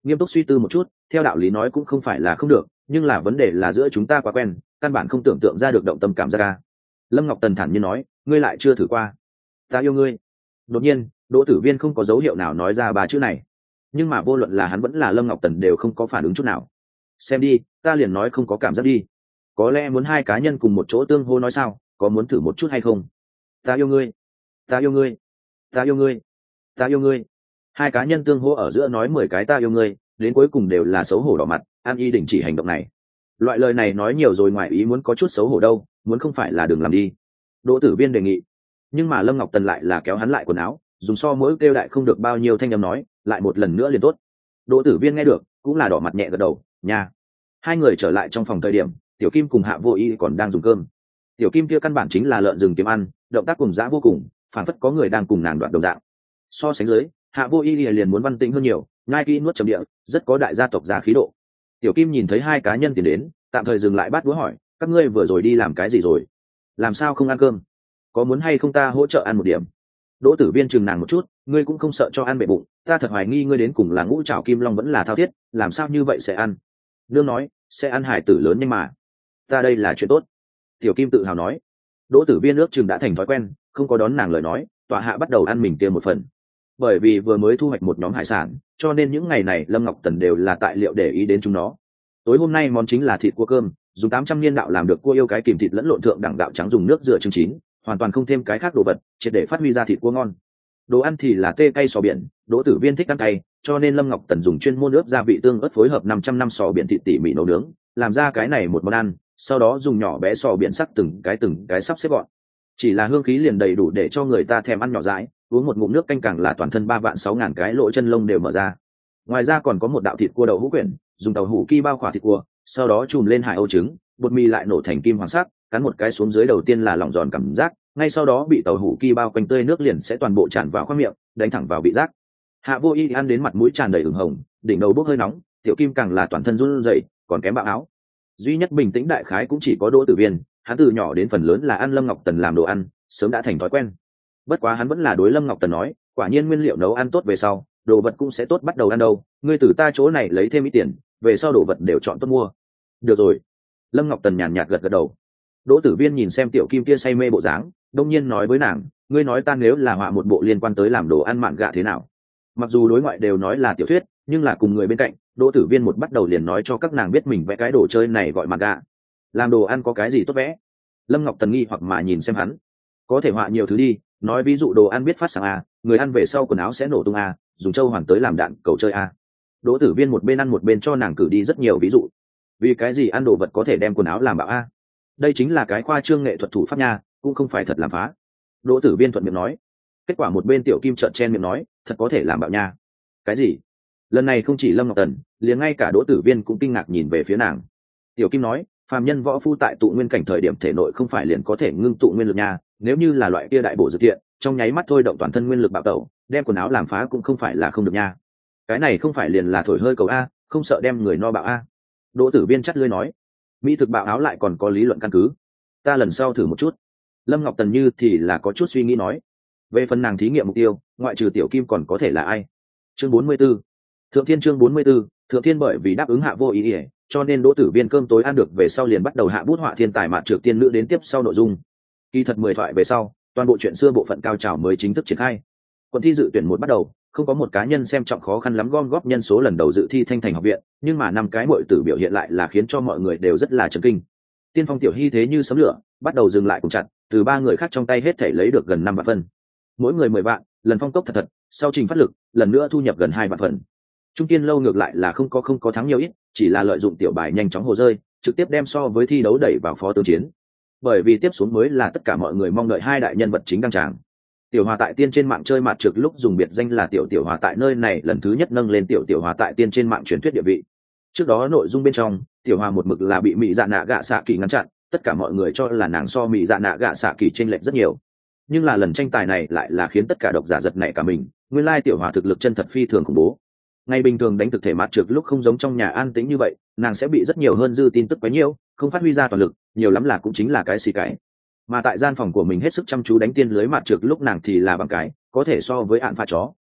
nghiêm túc suy tư một chút, theo đạo lý nói cũng không phải là không được, nhưng là vấn đề là giữa chúng ta quá quen, căn bản không tưởng tượng ra được động tâm cảm giác ca. Lâm Ngọc Tần thản nhiên nói, ngươi lại chưa thử qua. Ta yêu ngươi. Đột nhiên Đỗ Tử Viên không có dấu hiệu nào nói ra ba chữ này, nhưng mà vô luận là hắn vẫn là Lâm Ngọc Tần đều không có phản ứng chút nào. Xem đi, ta liền nói không có cảm giác đi. Có lẽ muốn hai cá nhân cùng một chỗ tương hô nói sao, có muốn thử một chút hay không? Ta yêu ngươi, ta yêu ngươi, ta yêu ngươi, ta yêu ngươi. Hai cá nhân tương hô ở giữa nói mười cái ta yêu ngươi, đến cuối cùng đều là xấu hổ đỏ mặt, an y đình chỉ hành động này. Loại lời này nói nhiều rồi ngoài ý muốn có chút xấu hổ đâu, muốn không phải là đừng làm đi. Đỗ Tử Viên đề nghị, nhưng mà Lâm Ngọc Tần lại là kéo hắn lại quần áo, dùng so mỗi kêu đại không được bao nhiêu thanh âm nói, lại một lần nữa liền tốt. Đỗ Tử Viên nghe được, cũng là đỏ mặt nhẹ gật đầu, nha. Hai người trở lại trong phòng thời điểm, Tiểu Kim cùng Hạ Vô Y còn đang dùng cơm. Tiểu Kim kia căn bản chính là lợn rừng kiếm ăn, động tác cùng dã vô cùng, phản phất có người đang cùng nàng đoạn đồng dạng. So sánh dưới, Hạ Vô Y liền muốn văn tĩnh hơn nhiều, ngai kỹ nuốt trầm địa, rất có đại gia tộc gia khí độ. Tiểu Kim nhìn thấy hai cá nhân tiến đến, tạm thời dừng lại bát đũa hỏi, các ngươi vừa rồi đi làm cái gì rồi? Làm sao không ăn cơm? Có muốn hay không ta hỗ trợ ăn một điểm? Đỗ Tử Viên chừng nàng một chút, ngươi cũng không sợ cho ăn bể bụng, ta thật hoài nghi ngươi đến cùng là ngũ trảo kim long vẫn là thao thiết, làm sao như vậy sẽ ăn? Nương nói, sẽ ăn hải tử lớn nhưng mà, ta đây là chuyện tốt. Tiểu Kim tự hào nói. Đỗ Tử Viên ước chừng đã thành thói quen, không có đón nàng lời nói, tọa hạ bắt đầu ăn mình kia một phần. Bởi vì vừa mới thu hoạch một nhóm hải sản, cho nên những ngày này Lâm Ngọc Tần đều là tại liệu để ý đến chúng nó. Tối hôm nay món chính là thịt cua cơm, dùng tám trăm niên đạo làm được cua yêu cái kìm thịt lẫn lộn thượng đẳng gạo trắng dùng nước rửa trứng chín, hoàn toàn không thêm cái khác đồ vật, triệt để phát huy ra thịt cua ngon. Đồ ăn thì là tê cay sò biển, Đỗ Tử Viên thích ăn cay, cho nên Lâm Ngọc Tần dùng chuyên môn ướp gia vị tương ớt phối hợp năm trăm năm sò biển thịt tỉ mỉ nấu nướng, làm ra cái này một món ăn, sau đó dùng nhỏ bé sò biển sắc từng cái từng cái sắp xếp gọn. Chỉ là hương khí liền đầy đủ để cho người ta thèm ăn nhỏ dãi, uống một ngụm nước canh càng là toàn thân ba vạn sáu ngàn cái lỗ chân lông đều mở ra. Ngoài ra còn có một đạo thịt cua đậu hũ quyển, dùng tàu hũ ki bao khỏa thịt cua, sau đó chùm lên hải âu trứng, bột mì lại nổ thành kim hoàng sắc, cắn một cái xuống dưới đầu tiên là lỏng giòn cảm giác, ngay sau đó bị tàu hũ ki bao quanh tươi nước liền sẽ toàn bộ tràn vào khoang miệng, đánh thẳng vào vị giác. Hạ Vô Y ăn đến mặt mũi tràn đầy ửng hồng, đỉnh đầu bốc hơi nóng, Tiểu Kim càng là toàn thân run rẩy, còn kém bạo áo. Duy nhất bình tĩnh đại khái cũng chỉ có Đỗ Tử Viên, hắn từ nhỏ đến phần lớn là ăn Lâm Ngọc Tần làm đồ ăn, sớm đã thành thói quen. Bất quá hắn vẫn là đối Lâm Ngọc Tần nói, quả nhiên nguyên liệu nấu ăn tốt về sau, đồ vật cũng sẽ tốt bắt đầu ăn đâu, ngươi từ ta chỗ này lấy thêm ít tiền, về sau đồ vật đều chọn tốt mua. Được rồi. Lâm Ngọc Tần nhàn nhạt gật gật đầu. Đỗ Tử Viên nhìn xem Tiểu Kim kia say mê bộ dáng, đông nhiên nói với nàng, ngươi nói ta nếu là họa một bộ liên quan tới làm đồ ăn mạn gạ thế nào? Mặc dù đối ngoại đều nói là tiểu thuyết, nhưng là cùng người bên cạnh, Đỗ Tử Viên một bắt đầu liền nói cho các nàng biết mình vẽ cái đồ chơi này gọi mạn gạ. Làm đồ ăn có cái gì tốt vẽ? Lâm Ngọc Tần nghi hoặc mà nhìn xem hắn. Có thể họa nhiều thứ đi, nói ví dụ đồ ăn biết phát sáng à, người ăn về sau quần áo sẽ nổ tung à, dùng châu hoàn tới làm đạn cầu chơi à. Đỗ Tử Viên một bên ăn một bên cho nàng cử đi rất nhiều ví dụ. Vì cái gì ăn đồ vật có thể đem quần áo làm bạo a? Đây chính là cái khoa trương nghệ thuật thủ pháp nha, cũng không phải thật làm phá. Đỗ Tử Viên thuận miệng nói. Kết quả một bên Tiểu Kim trợn chen miệng nói, thật có thể làm bạo nha. Cái gì? Lần này không chỉ Lâm Ngọc Tần, liền ngay cả Đỗ Tử Viên cũng kinh ngạc nhìn về phía nàng. Tiểu Kim nói, phàm nhân võ phu tại tụ nguyên cảnh thời điểm thể nội không phải liền có thể ngưng tụ nguyên lực nha, nếu như là loại kia đại bổ dược thiện, trong nháy mắt thôi động toàn thân nguyên lực bạo tẩu, đem quần áo làm phá cũng không phải là không được nha. Cái này không phải liền là thổi hơi cầu a, không sợ đem người no bạo a. Đỗ Tử Viên chắt lưỡi nói, mỹ thực bạo áo lại còn có lý luận căn cứ, ta lần sau thử một chút. Lâm Ngọc Tần như thì là có chút suy nghĩ nói, về phần nàng thí nghiệm mục tiêu, ngoại trừ Tiểu Kim còn có thể là ai? Chương bốn mươi 44 Thượng Thiên chương bốn mươi 44 Thượng Thiên bởi vì đáp ứng Hạ Vô Ý, cho nên Đỗ Tử Viên cơm tối ăn được về sau liền bắt đầu hạ bút họa thiên tài mạn trược tiên nữ đến tiếp sau nội dung. Kỳ thật mười thoại về sau, toàn bộ chuyện xưa bộ phận cao trào mới chính thức triển khai. Quân thi dự tuyển một bắt đầu, không có một cá nhân xem trọng khó khăn lắm gom góp nhân số lần đầu dự thi Thanh Thành học viện, nhưng mà năm cái muội tử biểu hiện lại là khiến cho mọi người đều rất là chấn kinh. Tiên Phong Tiểu Hy thế như sấm lửa, bắt đầu dừng lại cùng chặt, từ ba người khác trong tay hết thể lấy được gần năm vạn phân. Mỗi người mười vạn, lần phong tốc thật thật, sau trình phát lực, lần nữa thu nhập gần hai vạn phần. Trung Tiên Lâu ngược lại là không có không có thắng nhiều ít, chỉ là lợi dụng tiểu bài nhanh chóng hồ rơi, trực tiếp đem so với thi đấu đẩy vào phó tướng chiến. Bởi vì tiếp xuống mới là tất cả mọi người mong đợi hai đại nhân vật chính đăng tràng. Tiểu Hòa tại tiên trên mạng chơi mạt trực lúc dùng biệt danh là Tiểu Tiểu Hòa tại nơi này lần thứ nhất nâng lên Tiểu Tiểu Hòa tại tiên trên mạng truyền thuyết địa vị. Trước đó nội dung bên trong, Tiểu Hòa một mực là bị Mị Dạ Nạ Gạ Xạ Kỳ ngăn chặn, tất cả mọi người cho là nàng so Mị Dạ Nạ Gạ Xạ Kỳ chênh lệch rất nhiều. Nhưng là lần tranh tài này lại là khiến tất cả độc giả giật nảy cả mình, nguyên lai Tiểu Hòa thực lực chân thật phi thường khủng bố. Ngày bình thường đánh thực thể mạt trực lúc không giống trong nhà an tĩnh như vậy, nàng sẽ bị rất nhiều hơn dư tin tức quá nhiều, không phát huy ra toàn lực, nhiều lắm là cũng chính là cái xì cái. Mà tại gian phòng của mình hết sức chăm chú đánh tiên lưới mạt trực lúc nàng thì là bằng cái có thể so với ạn pha chó.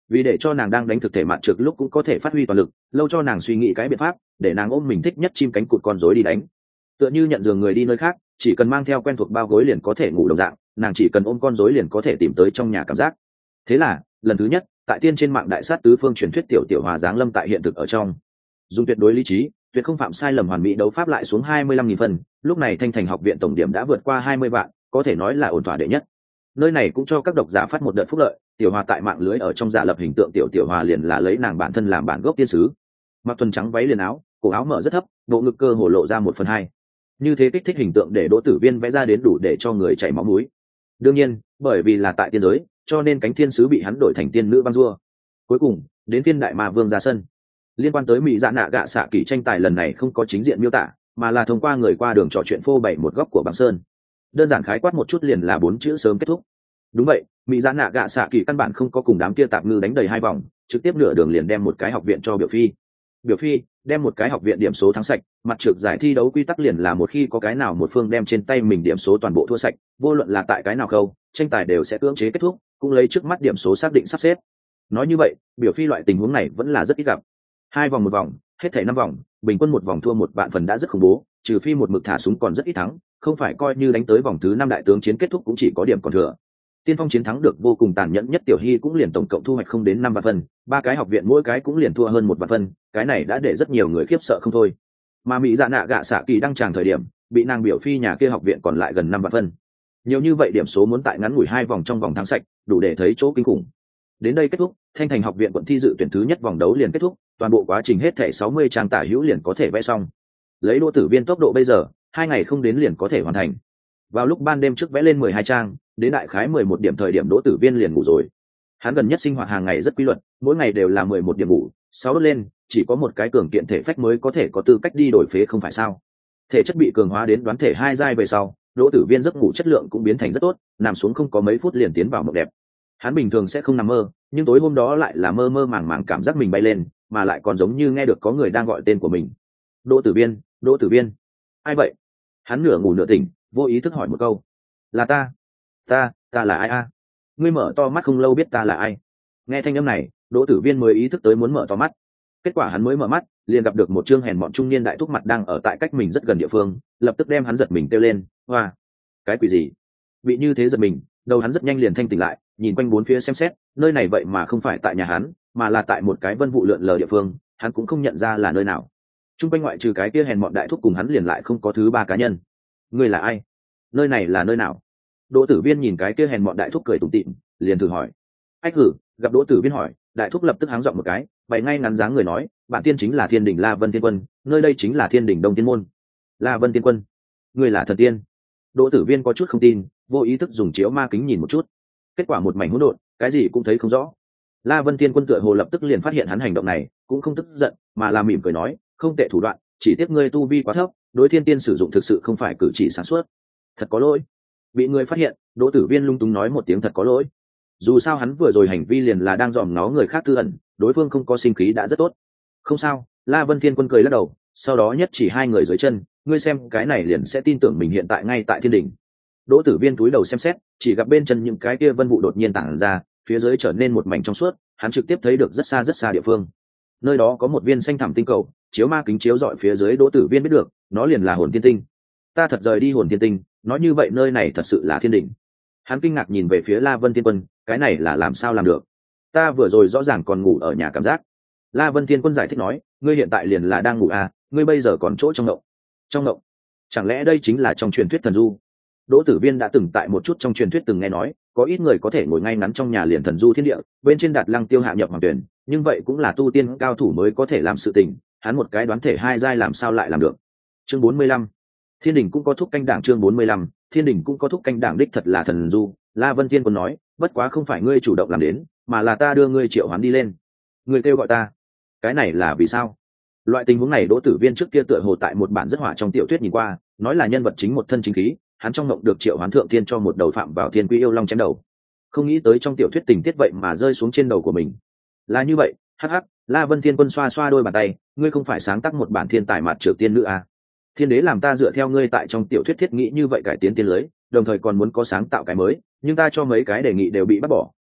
vì để cho nàng đang đánh thực thể mặt trực lúc cũng có thể phát huy toàn lực, lâu cho nàng suy nghĩ cái biện pháp để nàng ôm mình thích nhất chim cánh cụt con rối đi đánh. Tựa như nhận giường người đi nơi khác, chỉ cần mang theo quen thuộc bao gối liền có thể ngủ đồng dạng, nàng chỉ cần ôm con rối liền có thể tìm tới trong nhà cảm giác. Thế là lần thứ nhất tại tiên trên mạng đại sát tứ phương truyền thuyết tiểu tiểu hòa giáng lâm tại hiện thực ở trong, dùng tuyệt đối lý trí, tuyệt không phạm sai lầm hoàn mỹ đấu pháp lại xuống hai mươi lăm nghìn phần. Lúc này Thanh Thành học viện tổng điểm đã vượt qua hai mươi vạn, có thể nói là ổn thỏa đệ nhất. Nơi này cũng cho các độc giả phát một đợt phúc lợi, tiểu hòa tại mạng lưới ở trong giả lập hình tượng tiểu tiểu hòa liền là lấy nàng bản thân làm bản gốc tiên sứ, mặc thuần trắng váy liền áo, cổ áo mở rất thấp, bộ ngực cơ hồ lộ ra một phần hai. Như thế kích thích hình tượng để Đỗ Tử Viên vẽ ra đến đủ để cho người chảy máu mũi. Đương nhiên, bởi vì là tại tiên giới, cho nên cánh thiên sứ bị hắn đổi thành tiên nữ băng rua. Cuối cùng, đến phiên đại ma vương ra sân. Liên quan tới mỹ dạ nạ gạ xạ kỳ tranh tài lần này không có chính diện miêu tả, mà là thông qua người qua đường trò chuyện phô bày một góc của băng sơn. Đơn giản khái quát một chút liền là bốn chữ sớm kết thúc. Đúng vậy, mỹ dạ nạ gạ xạ kỳ căn bản không có cùng đám kia tạp ngư đánh đầy hai vòng, trực tiếp nửa đường liền đem một cái học viện cho biểu phi. Biểu phi đem một cái học viện điểm số thắng sạch, mặt trực giải thi đấu quy tắc liền là một khi có cái nào một phương đem trên tay mình điểm số toàn bộ thua sạch, vô luận là tại cái nào khâu, tranh tài đều sẽ cưỡng chế kết thúc, cũng lấy trước mắt điểm số xác định sắp xếp. Nói như vậy, biểu phi loại tình huống này vẫn là rất ít gặp. Hai vòng một vòng, hết thảy năm vòng, bình quân một vòng thua một vạn phần đã rất khủng bố, trừ phi một mực thả súng còn rất ít thắng, không phải coi như đánh tới vòng thứ năm đại tướng chiến kết thúc cũng chỉ có điểm còn thừa. Tiên phong chiến thắng được vô cùng tàn nhẫn nhất tiểu hy cũng liền tổng cộng thu hoạch không đến năm vạn phân, ba cái học viện mỗi cái cũng liền thua hơn một vạn phân, cái này đã để rất nhiều người khiếp sợ không thôi. Mà mỹ dạ nạ gạ xạ kỳ đăng tràng thời điểm, bị nàng biểu phi nhà kia học viện còn lại gần năm vạn phân. Nhiều như vậy điểm số muốn tại ngắn ngủi hai vòng trong vòng thắng sạch, đủ để thấy chỗ kinh khủng. Đến đây kết thúc, Thanh Thành học viện quận thi dự tuyển thứ nhất vòng đấu liền kết thúc, toàn bộ quá trình hết thảy sáu mươi trang tả hữu liền có thể vẽ xong. Lấy Đỗ Tử Viên tốc độ bây giờ, hai ngày không đến liền có thể hoàn thành. Vào lúc ban đêm trước vẽ lên mười hai trang, đến đại khái mười một điểm thời điểm Đỗ Tử Viên liền ngủ rồi. Hắn gần nhất sinh hoạt hàng ngày rất quy luật, mỗi ngày đều là mười một điểm ngủ, sáu đốt lên, chỉ có một cái cường kiện thể phách mới có thể có tư cách đi đổi phế không phải sao? Thể chất bị cường hóa đến đoán thể hai giai về sau, Đỗ Tử Viên giấc ngủ chất lượng cũng biến thành rất tốt, nằm xuống không có mấy phút liền tiến vào mộng đẹp. Hắn bình thường sẽ không nằm mơ, nhưng tối hôm đó lại là mơ mơ màng màng cảm giác mình bay lên, mà lại còn giống như nghe được có người đang gọi tên của mình. Đỗ Tử Viên, Đỗ Tử Viên. Ai vậy? Hắn nửa ngủ nửa tỉnh, vô ý thức hỏi một câu. Là ta. Ta, ta là ai a? Ngươi mở to mắt không lâu biết ta là ai. Nghe thanh âm này, Đỗ Tử Viên mới ý thức tới muốn mở to mắt. Kết quả hắn mới mở mắt, liền gặp được một trương hèn mọn trung niên đại thúc mặt đang ở tại cách mình rất gần địa phương, lập tức đem hắn giật mình kêu lên, hoa, cái quỷ gì? Bị như thế giật mình, đầu hắn rất nhanh liền thanh tỉnh lại, nhìn quanh bốn phía xem xét, nơi này vậy mà không phải tại nhà hắn, mà là tại một cái vân vụ lượn lờ địa phương, hắn cũng không nhận ra là nơi nào. Trung quanh ngoại trừ cái kia hèn mọn đại thúc cùng hắn liền lại không có thứ ba cá nhân. Ngươi là ai? Nơi này là nơi nào? Đỗ Tử Viên nhìn cái kia hèn mọn đại thúc cười tủm tỉm, liền thử hỏi. Ách hử, gặp Đỗ Tử Viên hỏi, đại thúc lập tức háng giọng một cái, bày ngay ngắn dáng người nói, bạn tiên chính là Thiên Đình La Vân Tiên Quân, nơi đây chính là Thiên Đình Đông Tiên môn. La Vân Tiên Quân, ngươi là thần tiên? Đỗ Tử Viên có chút không tin, vô ý thức dùng chiếu ma kính nhìn một chút. Kết quả một mảnh hỗn độn, cái gì cũng thấy không rõ. La Vân Tiên Quân tựa hồ lập tức liền phát hiện hắn hành động này, cũng không tức giận, mà là mỉm cười nói, không tệ thủ đoạn, chỉ tiếc ngươi tu vi quá thấp, đối thiên tiên sử dụng thực sự không phải cử chỉ sáng suốt. Thật có lỗi. Bị người phát hiện, Đỗ Tử Viên lung túng nói một tiếng thật có lỗi. Dù sao hắn vừa rồi hành vi liền là đang dòm ngó người khác tư ẩn, đối phương không có sinh khí đã rất tốt. Không sao, La Vân Thiên Quân cười lắc đầu, sau đó nhất chỉ hai người dưới chân, ngươi xem cái này liền sẽ tin tưởng mình hiện tại ngay tại thiên đỉnh. Đỗ Tử Viên túi đầu xem xét, chỉ gặp bên chân những cái kia vân vụ đột nhiên tản ra, phía dưới trở nên một mảnh trong suốt, hắn trực tiếp thấy được rất xa rất xa địa phương. Nơi đó có một viên xanh thẳm tinh cầu, chiếu ma kính chiếu dọi phía dưới Đỗ Tử Viên biết được, nó liền là Hồn Thiên Tinh. Ta thật rời đi Hồn Thiên Tinh, nói như vậy nơi này thật sự là thiên đỉnh. Hắn kinh ngạc nhìn về phía La Vân Thiên Quân, cái này là làm sao làm được? Ta vừa rồi rõ ràng còn ngủ ở nhà cảm giác. La Vân Thiên Quân giải thích nói, ngươi hiện tại liền là đang ngủ à, ngươi bây giờ còn chỗ trong ngộng. Trong ngộng? Chẳng lẽ đây chính là trong truyền thuyết thần du? Đỗ Tử Viên đã từng tại một chút trong truyền thuyết từng nghe nói, có ít người có thể ngồi ngay ngắn trong nhà liền thần du thiên địa, bên trên đặt lăng tiêu hạ nhập hoàng tuyển, nhưng vậy cũng là tu tiên cao thủ mới có thể làm sự tình, hắn một cái đoán thể hai giai làm sao lại làm được. Chương bốn mươi lăm. Thiên đình cũng có thúc canh đảng chương bốn mươi lăm, Thiên đình cũng có thúc canh đảng đích thật là thần du, La Vân Thiên Quân nói, bất quá không phải ngươi chủ động làm đến, mà là ta đưa ngươi triệu hoán đi lên. Ngươi kêu gọi ta, cái này là vì sao? Loại tình huống này Đỗ Tử Viên trước kia tựa hồ tại một bản rất hỏa trong tiểu thuyết nhìn qua, nói là nhân vật chính một thân chính khí, hắn trong mộng được triệu hoán thượng thiên cho một đầu phạm vào thiên quy yêu long chém đầu. Không nghĩ tới trong tiểu thuyết tình tiết vậy mà rơi xuống trên đầu của mình. Là như vậy, hắc hắc, La Vân Thiên Quân xoa xoa đôi bàn tay, ngươi không phải sáng tác một bản thiên tài mạt trược tiên nữ à? Thiên đế làm ta dựa theo ngươi tại trong tiểu thuyết thiết nghĩ như vậy cải tiến tiên lưới, đồng thời còn muốn có sáng tạo cái mới, nhưng ta cho mấy cái đề nghị đều bị bắt bỏ,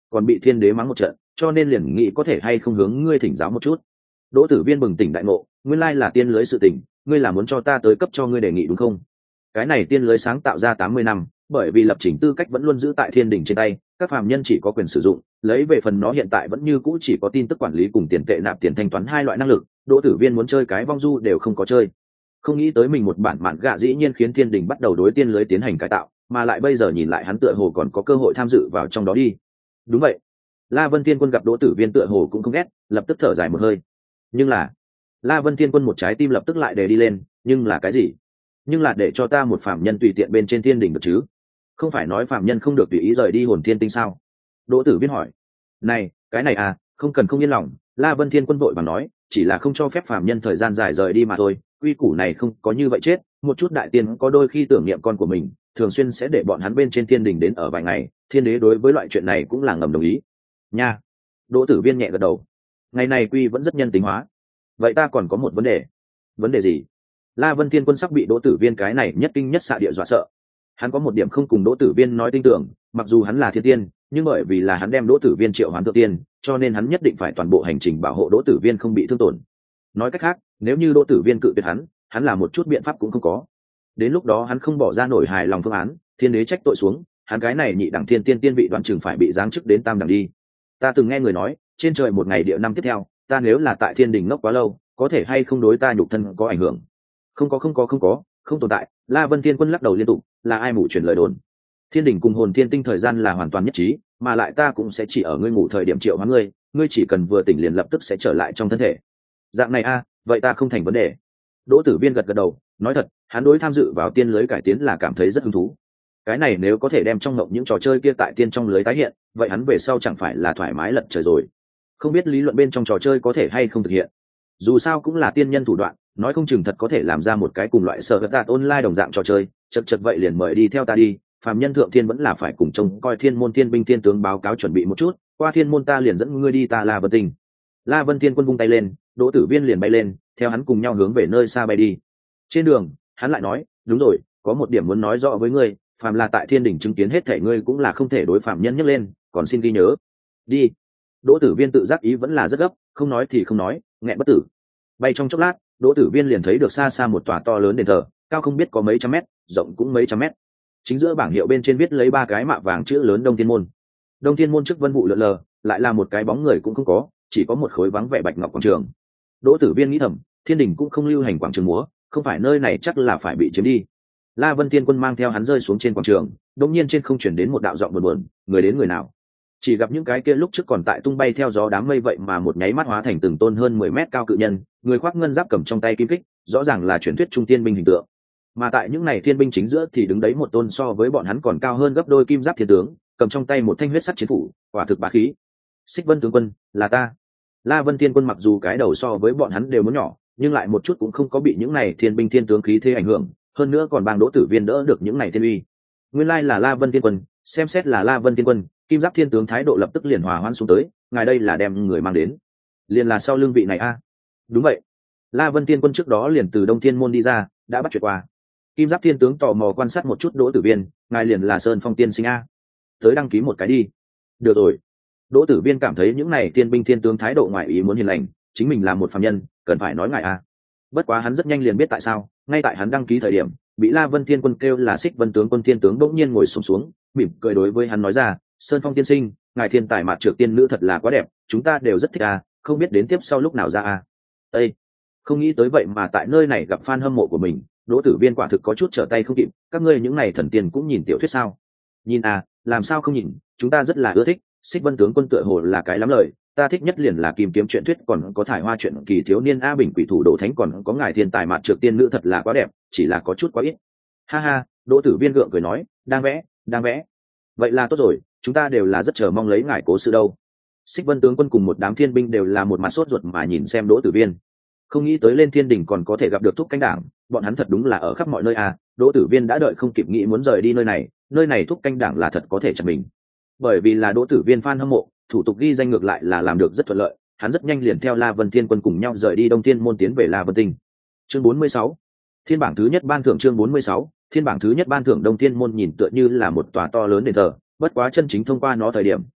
còn bị thiên đế mắng một trận, cho nên liền nghĩ có thể hay không hướng ngươi thỉnh giáo một chút. Đỗ Tử Viên bừng tỉnh đại ngộ, nguyên lai là tiên lưới sự tình, ngươi là muốn cho ta tới cấp cho ngươi đề nghị đúng không? Cái này tiên lưới sáng tạo ra tám mươi năm, bởi vì lập trình tư cách vẫn luôn giữ tại thiên đình trên tay, các phàm nhân chỉ có quyền sử dụng, lấy về phần nó hiện tại vẫn như cũ chỉ có tin tức quản lý cùng tiền tệ nạp tiền thanh toán hai loại năng lực. Đỗ Tử Viên muốn chơi cái vong du đều không có chơi. Không nghĩ tới mình một bản mạn gạ dĩ nhiên khiến thiên đình bắt đầu đối tiên lưới tiến hành cải tạo, mà lại bây giờ nhìn lại hắn tựa hồ còn có cơ hội tham dự vào trong đó đi. Đúng vậy. La Vân Thiên Quân gặp Đỗ Tử Viên tựa hồ cũng không ghét, lập tức thở dài một hơi. Nhưng là, La Vân Thiên Quân một trái tim lập tức lại đề đi lên, nhưng là cái gì? Nhưng là để cho ta một phạm nhân tùy tiện bên trên thiên đình được chứ? Không phải nói phạm nhân không được tùy ý rời đi hồn thiên tinh sao? Đỗ Tử Viên hỏi. Này, cái này à, không cần không yên lòng. La Vân Thiên Quân vội vàng nói, chỉ là không cho phép phạm nhân thời gian dài rời đi mà thôi. Quy củ này không có như vậy chết. Một chút đại tiên có đôi khi tưởng niệm con của mình, thường xuyên sẽ để bọn hắn bên trên thiên đình đến ở vài ngày. Thiên đế đối với loại chuyện này cũng là ngầm đồng ý. Nha. Đỗ Tử Viên nhẹ gật đầu. Ngày này quy vẫn rất nhân tính hóa. Vậy ta còn có một vấn đề. Vấn đề gì? La Vân Thiên Quân sắp bị Đỗ Tử Viên cái này nhất kinh nhất xạ địa dọa sợ. Hắn có một điểm không cùng Đỗ Tử Viên nói tin tưởng, mặc dù hắn là thiên tiên, nhưng bởi vì là hắn đem Đỗ Tử Viên triệu hoán thượng tiên, cho nên hắn nhất định phải toàn bộ hành trình bảo hộ Đỗ Tử Viên không bị thương tổn. Nói cách khác, nếu như Đỗ Tử Viên cự tuyệt hắn, hắn là một chút biện pháp cũng không có. Đến lúc đó hắn không bỏ ra nổi hài lòng phương án, thiên đế trách tội xuống, hắn cái này nhị đẳng thiên tiên tiên vị đoán chừng phải bị giáng chức đến tam đẳng đi. Ta từng nghe người nói, trên trời một ngày địa năm tiếp theo, ta nếu là tại thiên đình ngốc quá lâu, có thể hay không đối ta nhục thân có ảnh hưởng? Không có không có không có, không tồn tại. La Vân Thiên Quân lắc đầu liên tục, là ai mù truyền lời đồn? Thiên đình cùng hồn thiên tinh thời gian là hoàn toàn nhất trí, mà lại ta cũng sẽ chỉ ở ngươi ngủ thời điểm triệu hóa ngươi, ngươi chỉ cần vừa tỉnh liền lập tức sẽ trở lại trong thân thể. Dạng này a, à, vậy ta không thành vấn đề. Đỗ Tử Viên gật gật đầu, nói thật, hắn đối tham dự vào tiên lưới cải tiến là cảm thấy rất hứng thú. Cái này nếu có thể đem trong ngộng những trò chơi kia tại tiên trong lưới tái hiện, vậy hắn về sau chẳng phải là thoải mái lật trời rồi. Không biết lý luận bên trong trò chơi có thể hay không thực hiện. Dù sao cũng là tiên nhân thủ đoạn, nói không chừng thật có thể làm ra một cái cùng loại sở vật đạt online đồng dạng trò chơi. Chật chật vậy liền mời đi theo ta đi, phàm nhân thượng thiên vẫn là phải cùng trông coi thiên môn thiên binh thiên tướng báo cáo chuẩn bị một chút, qua thiên môn ta liền dẫn ngươi đi ta La Vân Tinh. La Vân Thiên Quân vung tay lên, Đỗ Tử Viên liền bay lên, theo hắn cùng nhau hướng về nơi xa bay đi. Trên đường, hắn lại nói, đúng rồi, có một điểm muốn nói rõ với ngươi, phàm là tại thiên đình chứng kiến hết thể ngươi cũng là không thể đối phạm nhân nhấc lên, còn xin ghi nhớ. Đi. Đỗ Tử Viên tự giác ý vẫn là rất gấp, không nói thì không nói, nghẹn bất tử. Bay trong chốc lát, Đỗ Tử Viên liền thấy được xa xa một tòa to lớn đền thờ, cao không biết có mấy trăm mét, rộng cũng mấy trăm mét. Chính giữa bảng hiệu bên trên viết lấy ba cái mạ vàng chữ lớn Đông Thiên Môn. Đông Thiên Môn trước vân vụ lượn lờ, lại là một cái bóng người cũng không có, chỉ có một khối vắng vẻ bạch ngọc quảng trường. Đỗ Tử Viên nghĩ thầm, thiên đình cũng không lưu hành quảng trường múa, không phải nơi này chắc là phải bị chiếm đi. La Vân Thiên Quân mang theo hắn rơi xuống trên quảng trường, đột nhiên trên không chuyển đến một đạo giọng buồn buồn, người đến người nào? Chỉ gặp những cái kia lúc trước còn tại tung bay theo gió đám mây vậy mà một nháy mắt hóa thành từng tôn hơn mười mét cao cự nhân, người khoác ngân giáp cầm trong tay kim kích, rõ ràng là truyền thuyết trung tiên binh hình tượng. Mà tại những này thiên binh chính giữa thì đứng đấy một tôn so với bọn hắn còn cao hơn gấp đôi kim giáp thiên tướng, cầm trong tay một thanh huyết sắc chiến phủ, quả thực bá khí. Xích Vân tướng quân, là ta. La Vân Thiên Quân mặc dù cái đầu so với bọn hắn đều muốn nhỏ, nhưng lại một chút cũng không có bị những này thiên binh thiên tướng khí thế ảnh hưởng, hơn nữa còn bang Đỗ Tử Viên đỡ được những này thiên uy. Nguyên lai là La Vân Thiên Quân, xem xét là La Vân Thiên Quân, kim giáp thiên tướng thái độ lập tức liền hòa hoãn xuống tới, ngài đây là đem người mang đến, liền là sau lưng vị này a? À? Đúng vậy. La Vân Thiên Quân trước đó liền từ Đông Thiên Môn đi ra, đã bắt chuyện qua. Kim giáp thiên tướng tò mò quan sát một chút Đỗ Tử Viên, ngài liền là Sơn Phong tiên sinh a? Tới đăng ký một cái đi. Được rồi. Đỗ Tử Viên cảm thấy những này thiên binh thiên tướng thái độ ngoại ý muốn hiền lành, chính mình là một phàm nhân, cần phải nói ngài a. Bất quá hắn rất nhanh liền biết tại sao, ngay tại hắn đăng ký thời điểm, bị La Vân Thiên Quân kêu là Xích Vân tướng quân thiên tướng bỗng nhiên ngồi xổm xuống, mỉm cười đối với hắn nói ra, Sơn Phong tiên sinh, ngài thiên tài mạt trược tiên nữ thật là quá đẹp, chúng ta đều rất thích a, không biết đến tiếp sau lúc nào ra a. Ê, không nghĩ tới vậy mà tại nơi này gặp fan hâm mộ của mình. Đỗ Tử Viên quả thực có chút trở tay không kịp, các ngươi những này thần tiên cũng nhìn tiểu thuyết sao? Nhìn à, làm sao không nhìn, chúng ta rất là ưa thích. Xích Vân tướng quân tựa hồ là cái lắm lời, ta thích nhất liền là kim kiếm truyện thuyết, còn có thải hoa truyện kỳ thiếu niên a bình quỷ thủ đồ thánh, còn có ngài thiên tài mạt trược tiên nữ thật là quá đẹp, chỉ là có chút quá ít. Ha ha, Đỗ Tử Viên gượng cười nói, đang vẽ, đang vẽ. Vậy là tốt rồi, chúng ta đều là rất chờ mong lấy ngài cố sự đâu. Xích Vân tướng quân cùng một đám thiên binh đều là một mặt sốt ruột mà nhìn xem Đỗ Tử Viên. Không nghĩ tới lên thiên đình còn có thể gặp được thúc canh đảng, bọn hắn thật đúng là ở khắp mọi nơi à. Đỗ Tử Viên đã đợi không kịp nghĩ muốn rời đi nơi này, nơi này thúc canh đảng là thật có thể chặt mình. Bởi vì là Đỗ Tử Viên fan hâm mộ, thủ tục ghi danh ngược lại là làm được rất thuận lợi, hắn rất nhanh liền theo La Vân Thiên Quân cùng nhau rời đi Đông Thiên Môn tiến về La Vân Tinh. Chương bốn mươi sáu, Thiên bảng thứ nhất ban thưởng. Chương bốn mươi sáu, Thiên bảng thứ nhất ban thưởng. Đông Thiên Môn nhìn tựa như là một tòa to lớn đền thờ, bất quá chân chính thông qua nó thời điểm,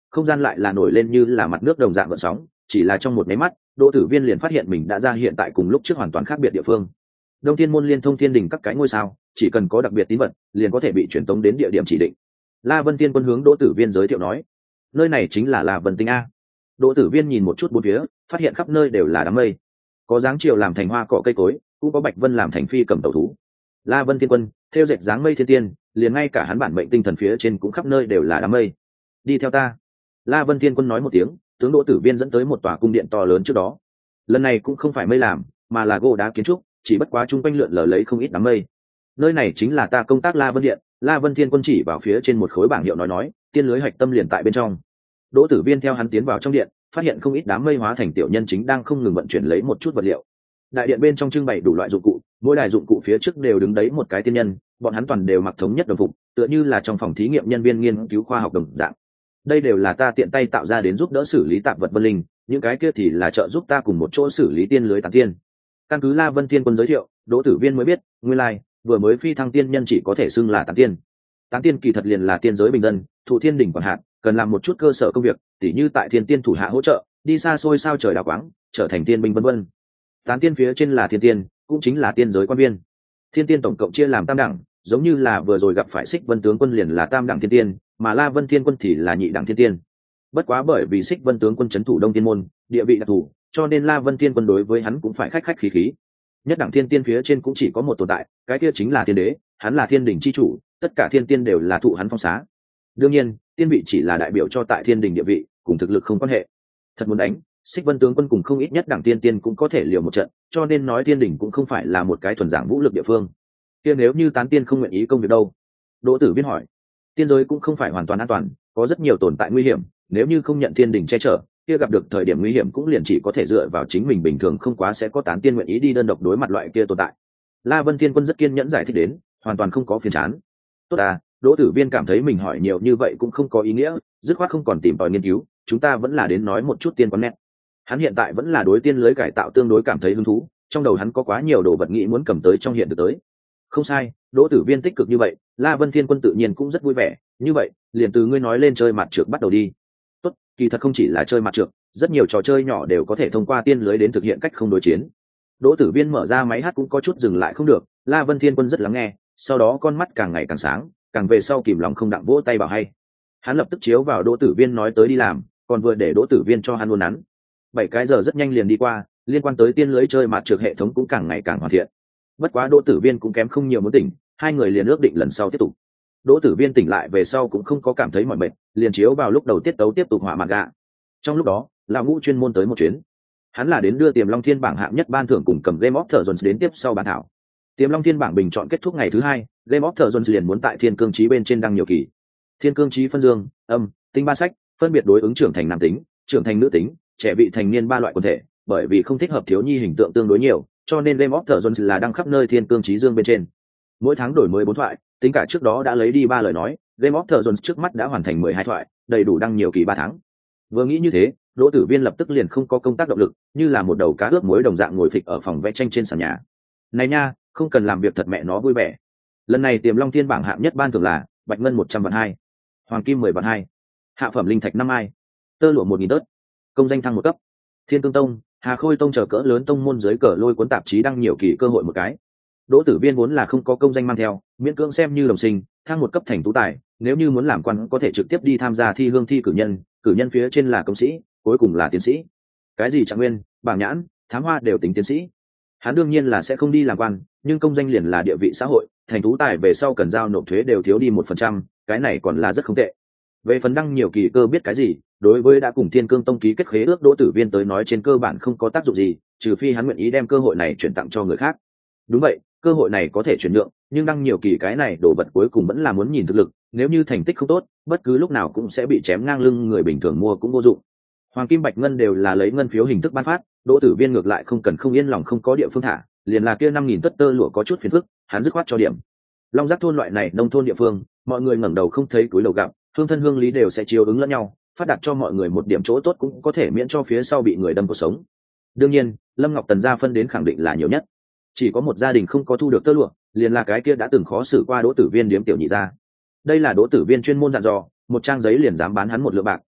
không gian lại là nổi lên như là mặt nước đồng dạng gợn sóng, chỉ là trong một máy mắt Đỗ Tử Viên liền phát hiện mình đã ra hiện tại cùng lúc trước hoàn toàn khác biệt địa phương. Đông Thiên môn liên thông thiên đình các cái ngôi sao, chỉ cần có đặc biệt tín vật liền có thể bị truyền tống đến địa điểm chỉ định. La Vân Tiên Quân hướng Đỗ Tử Viên giới thiệu nói, nơi này chính là La Vân Tinh a. Đỗ Tử Viên nhìn một chút bốn phía, phát hiện khắp nơi đều là đám mây, có dáng chiều làm thành hoa cỏ cây cối, cũng có bạch vân làm thành phi cầm tẩu thú. La Vân Tiên Quân theo dệt dáng mây thiên tiên, liền ngay cả hắn bản mệnh tinh thần phía trên cũng khắp nơi đều là đám mây. Đi theo ta. La Vân Tiên Quân nói một tiếng, tướng Đỗ Tử Viên dẫn tới một tòa cung điện to lớn trước đó. Lần này cũng không phải mây làm, mà là gỗ đá kiến trúc, chỉ bất quá chung quanh lượn lờ lấy không ít đám mây. Nơi này chính là ta công tác La Vân Điện. La Vân Thiên Quân chỉ vào phía trên một khối bảng hiệu nói nói, tiên lưới hạch tâm liền tại bên trong. Đỗ Tử Viên theo hắn tiến vào trong điện, phát hiện không ít đám mây hóa thành tiểu nhân chính đang không ngừng vận chuyển lấy một chút vật liệu. Đại điện bên trong trưng bày đủ loại dụng cụ, mỗi đài dụng cụ phía trước đều đứng đấy một cái tiên nhân, bọn hắn toàn đều mặc thống nhất đồng phục, tựa như là trong phòng thí nghiệm nhân viên nghiên cứu khoa học đồng dạng. Đây đều là ta tiện tay tạo ra đến giúp đỡ xử lý tạp vật vân linh, những cái kia thì là trợ giúp ta cùng một chỗ xử lý tiên lưới tán tiên. Căn cứ La Vân Thiên Quân giới thiệu, Đỗ Tử Viên mới biết, nguyên lai like, vừa mới phi thăng tiên nhân chỉ có thể xưng là tán tiên. Tán tiên kỳ thật liền là tiên giới bình dân, thụ thiên đỉnh quản hạt, cần làm một chút cơ sở công việc, tỉ như tại thiên tiên thủ hạ hỗ trợ, đi xa xôi sao trời đào quáng, trở thành tiên binh vân vân. Tán tiên phía trên là thiên tiên, cũng chính là tiên giới quan viên. Thiên tiên tổng cộng chia làm tam đẳng, giống như là vừa rồi gặp phải Xích Vân tướng quân liền là tam đẳng thiên tiên, mà La Vân Thiên Quân thì là nhị đẳng thiên tiên. Bất quá bởi vì Xích Vân tướng quân trấn thủ Đông Tiên môn, địa vị đặc thù, cho nên La Vân Thiên Quân đối với hắn cũng phải khách khách khí khí. Nhất đẳng thiên tiên phía trên cũng chỉ có một tồn tại, cái kia chính là thiên đế, hắn là thiên đình chi chủ, tất cả thiên tiên đều là thụ hắn phong xá. Đương nhiên, tiên vị chỉ là đại biểu cho tại thiên đình địa vị, cùng thực lực không quan hệ. Thật muốn đánh, Xích Vân tướng quân cùng không ít nhất đẳng tiên tiên cũng có thể liều một trận, cho nên nói thiên đình cũng không phải là một cái thuần giảng vũ lực địa phương. Kia nếu như tán tiên không nguyện ý công việc đâu? Đỗ Tử Viên hỏi. Tiên giới cũng không phải hoàn toàn an toàn, có rất nhiều tồn tại nguy hiểm, nếu như không nhận thiên đình che chở, kia gặp được thời điểm nguy hiểm cũng liền chỉ có thể dựa vào chính mình, bình thường không quá sẽ có tán tiên nguyện ý đi đơn độc đối mặt loại kia tồn tại. La Vân Thiên Quân rất kiên nhẫn giải thích đến, hoàn toàn không có phiền chán. Tốt à, Đỗ Tử Viên cảm thấy mình hỏi nhiều như vậy cũng không có ý nghĩa, dứt khoát không còn tìm tòi nghiên cứu, chúng ta vẫn là đến nói một chút tiên quán nét. Hắn hiện tại vẫn là đối tiên lưới cải tạo tương đối cảm thấy hứng thú, trong đầu hắn có quá nhiều đồ vật nghĩ muốn cầm tới trong hiện thực tới. Không sai, Đỗ Tử Viên tích cực như vậy, La Vân Thiên Quân tự nhiên cũng rất vui vẻ, như vậy, liền từ ngươi nói lên chơi mặt trược bắt đầu đi. Tốt, kỳ thật không chỉ là chơi mặt trược, rất nhiều trò chơi nhỏ đều có thể thông qua tiên lưới đến thực hiện cách không đối chiến. Đỗ Tử Viên mở ra máy hát cũng có chút dừng lại không được, La Vân Thiên Quân rất lắng nghe, sau đó con mắt càng ngày càng sáng, càng về sau kìm lòng không đặng vỗ tay bảo hay. Hắn lập tức chiếu vào Đỗ Tử Viên nói tới đi làm, còn vừa để Đỗ Tử Viên cho hắn luôn nắn. Bảy cái giờ rất nhanh liền đi qua, liên quan tới tiên lưới chơi mặt trược hệ thống cũng càng ngày càng hoàn thiện. Bất quá Đỗ Tử Viên cũng kém không nhiều muốn tỉnh, hai người liền ước định lần sau tiếp tục. Đỗ Tử Viên tỉnh lại về sau cũng không có cảm thấy mỏi mệt, liền chiếu vào lúc đầu tiết tấu tiếp tục họa mặt gạ. Trong lúc đó, lão ngũ chuyên môn tới một chuyến. Hắn là đến đưa Tiềm Long Thiên bảng hạng nhất ban thưởng cùng cầm Game of Thrones đến tiếp sau bản thảo. Tiềm Long Thiên bảng bình chọn kết thúc ngày thứ hai, Game of Thrones liền muốn tại Thiên Cương Chí bên trên đăng nhiều kỳ. Thiên Cương Chí phân dương, âm, tinh ba sách, phân biệt đối ứng trưởng thành nam tính, trưởng thành nữ tính, trẻ vị thành niên ba loại quần thể, bởi vì không thích hợp thiếu nhi hình tượng tương đối nhiều, cho nên Game of Thrones là đăng khắp nơi Thiên Cương Chí dương bên trên. Mỗi tháng đổi mới bốn thoại, tính cả trước đó đã lấy đi ba lời nói, Game of Thrones trước mắt đã hoàn thành mười hai thoại, đầy đủ đăng nhiều kỳ ba tháng. Vừa nghĩ như thế, Đỗ Tử Viên lập tức liền không có công tác động lực, như là một đầu cá ướp muối đồng dạng ngồi phịch ở phòng vẽ tranh trên sàn nhà. Này nha, không cần làm việc thật mẹ nó vui vẻ. Lần này Tiềm Long Thiên bảng hạng nhất ban thưởng là bạch ngân một trăm vạn hai, hoàng kim mười vạn hai, hạ phẩm linh thạch năm ai, tơ lụa một nghìn tớt, công danh thăng một cấp. Thiên Cương Tông, Hà Khôi Tông chờ cỡ lớn tông môn dưới cờ lôi cuốn tạp chí đăng nhiều kỳ cơ hội một cái. Đỗ Tử Viên vốn là không có công danh mang theo, miễn cưỡng xem như đồng sinh, thăng một cấp thành tú tài, nếu như muốn làm quan có thể trực tiếp đi tham gia thi hương thi cử nhân, cử nhân phía trên là công sĩ, cuối cùng là tiến sĩ. Cái gì trạng nguyên, bảng nhãn, thám hoa đều tính tiến sĩ. Hắn đương nhiên là sẽ không đi làm quan, nhưng công danh liền là địa vị xã hội, thành tú tài về sau cần giao nộp thuế đều thiếu đi một phần trăm, cái này còn là rất không tệ. Về phần đăng nhiều kỳ cơ biết cái gì, đối với đã cùng Thiên Cương Tông ký kết khế ước Đỗ Tử Viên tới nói trên cơ bản không có tác dụng gì, trừ phi hắn nguyện ý đem cơ hội này chuyển tặng cho người khác. Đúng vậy, cơ hội này có thể chuyển nhượng, nhưng đăng nhiều kỳ cái này đồ vật cuối cùng vẫn là muốn nhìn thực lực, nếu như thành tích không tốt, bất cứ lúc nào cũng sẽ bị chém ngang lưng, người bình thường mua cũng vô dụng. Hoàng kim bạch ngân đều là lấy ngân phiếu hình thức ban phát, Đỗ Tử Viên ngược lại không cần không yên lòng không có địa phương thả, liền là kia năm nghìn tất tơ lụa có chút phiền phức, hắn dứt khoát cho điểm. Long Giác thôn loại này nông thôn địa phương, mọi người ngẩng đầu không thấy túi lầu gặp, hương thân hương lý đều sẽ chiếu ứng lẫn nhau, phát đạt cho mọi người một điểm chỗ tốt cũng có thể miễn cho phía sau bị người đâm cuộc sống. Đương nhiên, Lâm Ngọc Tần gia phân đến khẳng định là nhiều nhất. Chỉ có một gia đình không có thu được tơ lụa, liền là cái kia đã từng khó xử qua Đỗ Tử Viên điếm tiểu nhị gia. Đây là Đỗ Tử Viên chuyên môn dặn dò, một trang giấy liền dám bán hắn một lượng bạc,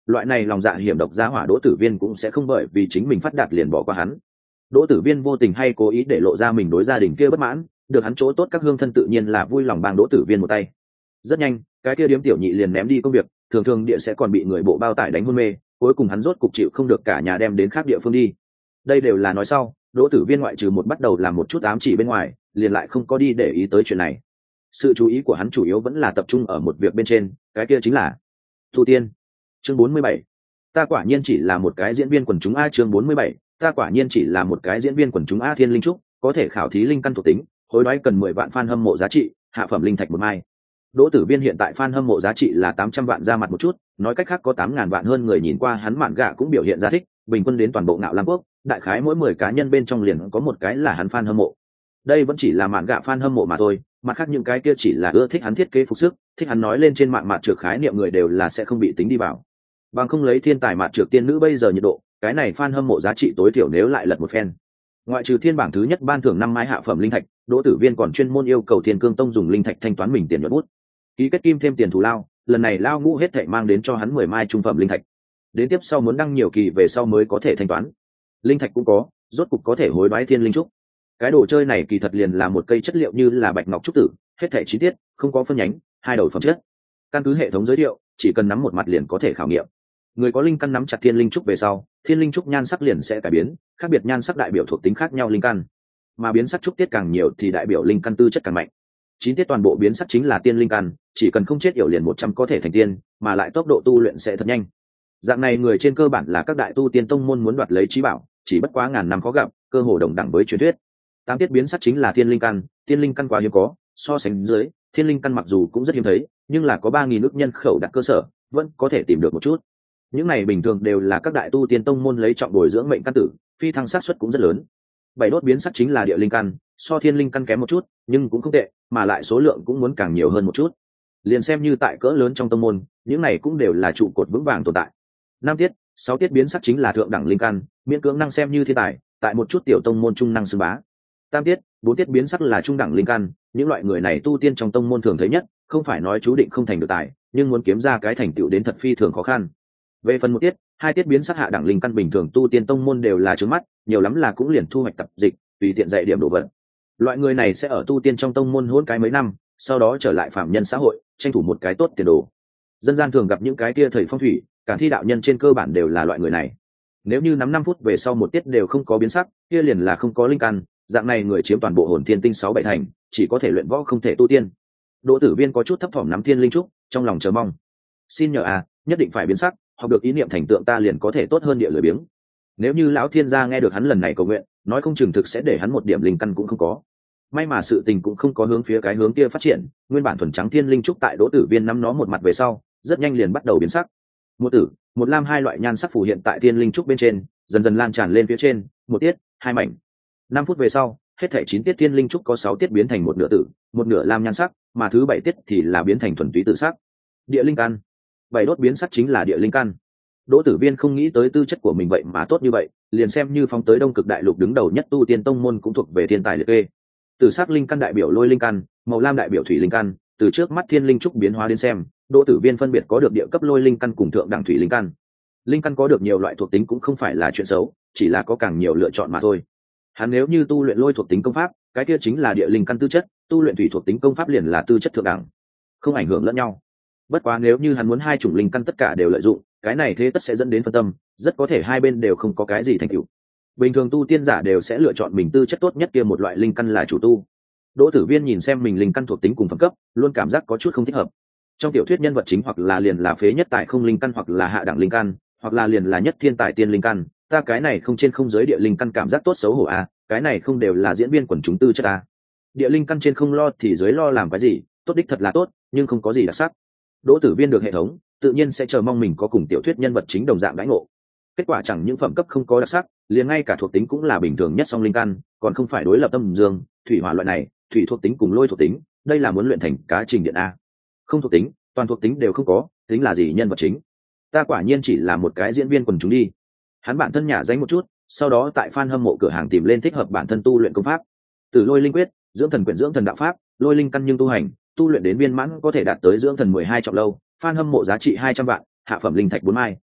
loại này lòng dạ hiểm độc gia hỏa Đỗ Tử Viên cũng sẽ không bởi vì chính mình phát đạt liền bỏ qua hắn. Đỗ Tử Viên vô tình hay cố ý để lộ ra mình đối gia đình kia bất mãn, được hắn chỗ tốt các hương thân tự nhiên là vui lòng bằng Đỗ Tử Viên một tay. Rất nhanh, cái kia điếm tiểu nhị liền ném đi công việc, thường thường địa sẽ còn bị người bộ bao tải đánh hôn mê, cuối cùng hắn rốt cục chịu không được cả nhà đem đến khác địa phương đi. Đây đều là nói sau, Đỗ Tử Viên ngoại trừ một bắt đầu làm một chút ám chỉ bên ngoài, liền lại không có đi để ý tới chuyện này. Sự chú ý của hắn chủ yếu vẫn là tập trung ở một việc bên trên, cái kia chính là tu tiên. Chương bốn mươi bảy, ta quả nhiên chỉ là một cái diễn viên quần chúng a. Chương bốn mươi bảy, ta quả nhiên chỉ là một cái diễn viên quần chúng a. Thiên linh trúc có thể khảo thí linh căn thuộc tính, hối đoái cần mười vạn fan hâm mộ giá trị, hạ phẩm linh thạch một mai. Đỗ Tử Viên hiện tại fan hâm mộ giá trị là tám trăm vạn, ra mặt một chút, nói cách khác có tám ngàn vạn hơn người nhìn qua hắn mạn gạ cũng biểu hiện ra thích, bình quân đến toàn bộ Ngạo Lam quốc, đại khái mỗi mười cá nhân bên trong liền có một cái là hắn fan hâm mộ. Đây vẫn chỉ là mạn gạ fan hâm mộ mà thôi, mặt khác những cái kia chỉ là ưa thích hắn thiết kế phục sức, thích hắn nói lên trên mạng mạn trược khái niệm người đều là sẽ không bị tính đi vào. Bằng không lấy thiên tài mạn trược tiên nữ bây giờ nhiệt độ, cái này fan hâm mộ giá trị tối thiểu nếu lại lật một phen. Ngoại trừ thiên bảng thứ nhất ban thưởng năm mai hạ phẩm linh thạch, Đỗ Tử Viên còn chuyên môn yêu cầu Thiên Cương Tông dùng linh thạch thanh toán mình tiền nhuận bút. Ký kết kim thêm tiền thù lao, lần này lao ngũ hết thảy mang đến cho hắn mười mai trung phẩm linh thạch. Đến tiếp sau muốn đăng nhiều kỳ về sau mới có thể thanh toán. Linh thạch cũng có, rốt cục có thể hối đoái thiên linh trúc. Cái đồ chơi này kỳ thật liền là một cây chất liệu như là bạch ngọc trúc tử, hết thảy chi tiết, không có phân nhánh, hai đầu phẩm chất. Căn cứ hệ thống giới thiệu, chỉ cần nắm một mặt liền có thể khảo nghiệm. Người có linh căn nắm chặt thiên linh trúc về sau, thiên linh trúc nhan sắc liền sẽ cải biến, khác biệt nhan sắc đại biểu thuộc tính khác nhau linh căn, mà biến sắc trúc tiết càng nhiều thì đại biểu linh căn tư chất càng mạnh. Chín tiết toàn bộ biến sắc chính là tiên linh căn, chỉ cần không chết yểu liền một trăm có thể thành tiên, mà lại tốc độ tu luyện sẽ thật nhanh. Dạng này người trên cơ bản là các đại tu tiên tông môn muốn đoạt lấy trí bảo, chỉ bất quá ngàn năm khó gặp, cơ hồ đồng đẳng với truyền thuyết. Tám tiết biến sắc chính là tiên linh căn, tiên linh căn quá hiếm có, so sánh dưới, thiên linh căn mặc dù cũng rất hiếm thấy, nhưng là có ba nghìn ức nhân khẩu đặt cơ sở, vẫn có thể tìm được một chút. Những này bình thường đều là các đại tu tiên tông môn lấy trọng bồi dưỡng mệnh căn tử, phi thăng sát suất cũng rất lớn. Bảy đốt biến sắc chính là địa linh căn, so thiên linh căn kém một chút, nhưng cũng không tệ, mà lại số lượng cũng muốn càng nhiều hơn một chút. Liền xem như tại cỡ lớn trong tông môn, những này cũng đều là trụ cột vững vàng tồn tại. Năm tiết, sáu tiết biến sắc chính là thượng đẳng linh căn, miễn cưỡng năng xem như thiên tài, tại một chút tiểu tông môn trung năng xưng bá. Tam tiết, bốn tiết biến sắc là trung đẳng linh căn, những loại người này tu tiên trong tông môn thường thấy nhất, không phải nói chú định không thành được tài, nhưng muốn kiếm ra cái thành tựu đến thật phi thường khó khăn. Về phần một tiết, hai tiết biến sắc hạ đẳng linh căn bình thường tu tiên tông môn đều là trướng mắt, nhiều lắm là cũng liền thu hoạch tập dịch, tùy tiện dạy điểm đồ vật. Loại người này sẽ ở tu tiên trong tông môn hôn cái mấy năm, sau đó trở lại phạm nhân xã hội, tranh thủ một cái tốt tiền đồ. Dân gian thường gặp những cái kia thầy phong thủy, cả thi đạo nhân trên cơ bản đều là loại người này. Nếu như nắm năm phút về sau một tiết đều không có biến sắc, kia liền là không có linh căn, dạng này người chiếm toàn bộ hồn thiên tinh sáu bảy thành, chỉ có thể luyện võ không thể tu tiên. Đỗ Tử Viên có chút thấp thỏm nắm thiên linh trúc, trong lòng chờ mong. Xin nhờ à, nhất định phải biến sắc, học được ý niệm thành tượng ta liền có thể tốt hơn địa lười biếng. Nếu như lão thiên gia nghe được hắn lần này cầu nguyện, nói không chừng thực sẽ để hắn một điểm linh căn cũng không có. May mà sự tình cũng không có hướng phía cái hướng kia phát triển, nguyên bản thuần trắng thiên linh trúc tại Đỗ Tử Viên nắm nó một mặt về sau, rất nhanh liền bắt đầu biến sắc. Một tử, một lam hai loại nhan sắc phù hiện tại thiên linh trúc bên trên, dần dần lan tràn lên phía trên, một tiết, hai mảnh. Năm phút về sau, hết thảy chín tiết thiên linh trúc có sáu tiết biến thành một nửa tử, một nửa lam nhan sắc, mà thứ bảy tiết thì là biến thành thuần túy tử sắc. Địa linh căn. Bảy đốt biến sắc chính là địa linh căn. Đỗ Tử Viên không nghĩ tới tư chất của mình vậy mà tốt như vậy, liền xem như phóng tới Đông Cực Đại Lục đứng đầu nhất tu tiên tông môn cũng thuộc về thiên tài liệt kê. Từ sắc linh căn đại biểu lôi linh căn, màu lam đại biểu thủy linh căn, từ trước mắt thiên linh trúc biến hóa đến xem, Đỗ Tử Viên phân biệt có được địa cấp lôi linh căn cùng thượng đẳng thủy linh căn. Linh căn có được nhiều loại thuộc tính cũng không phải là chuyện xấu, chỉ là có càng nhiều lựa chọn mà thôi. Hắn nếu như tu luyện lôi thuộc tính công pháp, cái kia chính là địa linh căn tư chất, tu luyện thủy thuộc tính công pháp liền là tư chất thượng đẳng, không ảnh hưởng lẫn nhau. Bất quá nếu như hắn muốn hai chủng linh căn tất cả đều lợi dụng, cái này thế tất sẽ dẫn đến phân tâm, rất có thể hai bên đều không có cái gì thành tựu. Bình thường tu tiên giả đều sẽ lựa chọn mình tư chất tốt nhất kia một loại linh căn là chủ tu. Đỗ Tử Viên nhìn xem mình linh căn thuộc tính cùng phẩm cấp, luôn cảm giác có chút không thích hợp. Trong tiểu thuyết nhân vật chính hoặc là liền là phế nhất tại không linh căn, hoặc là hạ đẳng linh căn, hoặc là liền là nhất thiên tài tiên linh căn, ta cái này không trên không dưới địa linh căn cảm giác tốt xấu hổ à, cái này không đều là diễn viên quần chúng tư chất à. Địa linh căn trên không lo thì dưới lo làm cái gì, tốt đích thật là tốt, nhưng không có gì đặc sắc. Đỗ Tử Viên được hệ thống, tự nhiên sẽ chờ mong mình có cùng tiểu thuyết nhân vật chính đồng dạng đãi ngộ. Kết quả chẳng những phẩm cấp không có đặc sắc, liền ngay cả thuộc tính cũng là bình thường nhất song linh căn, còn không phải đối lập âm dương, thủy hỏa loại này, thủy thuộc tính cùng lôi thuộc tính, đây là muốn luyện thành cá trình điện a. Không thuộc tính, toàn thuộc tính đều không có, tính là gì nhân vật chính? Ta quả nhiên chỉ là một cái diễn viên quần chúng đi. Hắn bản thân nhả danh một chút, sau đó tại fan hâm mộ cửa hàng tìm lên thích hợp bản thân tu luyện công pháp. Từ lôi linh quyết, dưỡng thần quyển dưỡng thần đạo pháp, lôi linh căn nhưng tu hành, tu luyện đến viên mãn có thể đạt tới dưỡng thần mười hai trọng lâu, fan hâm mộ giá trị hai trăm vạn, hạ phẩm linh thạch bốn mai.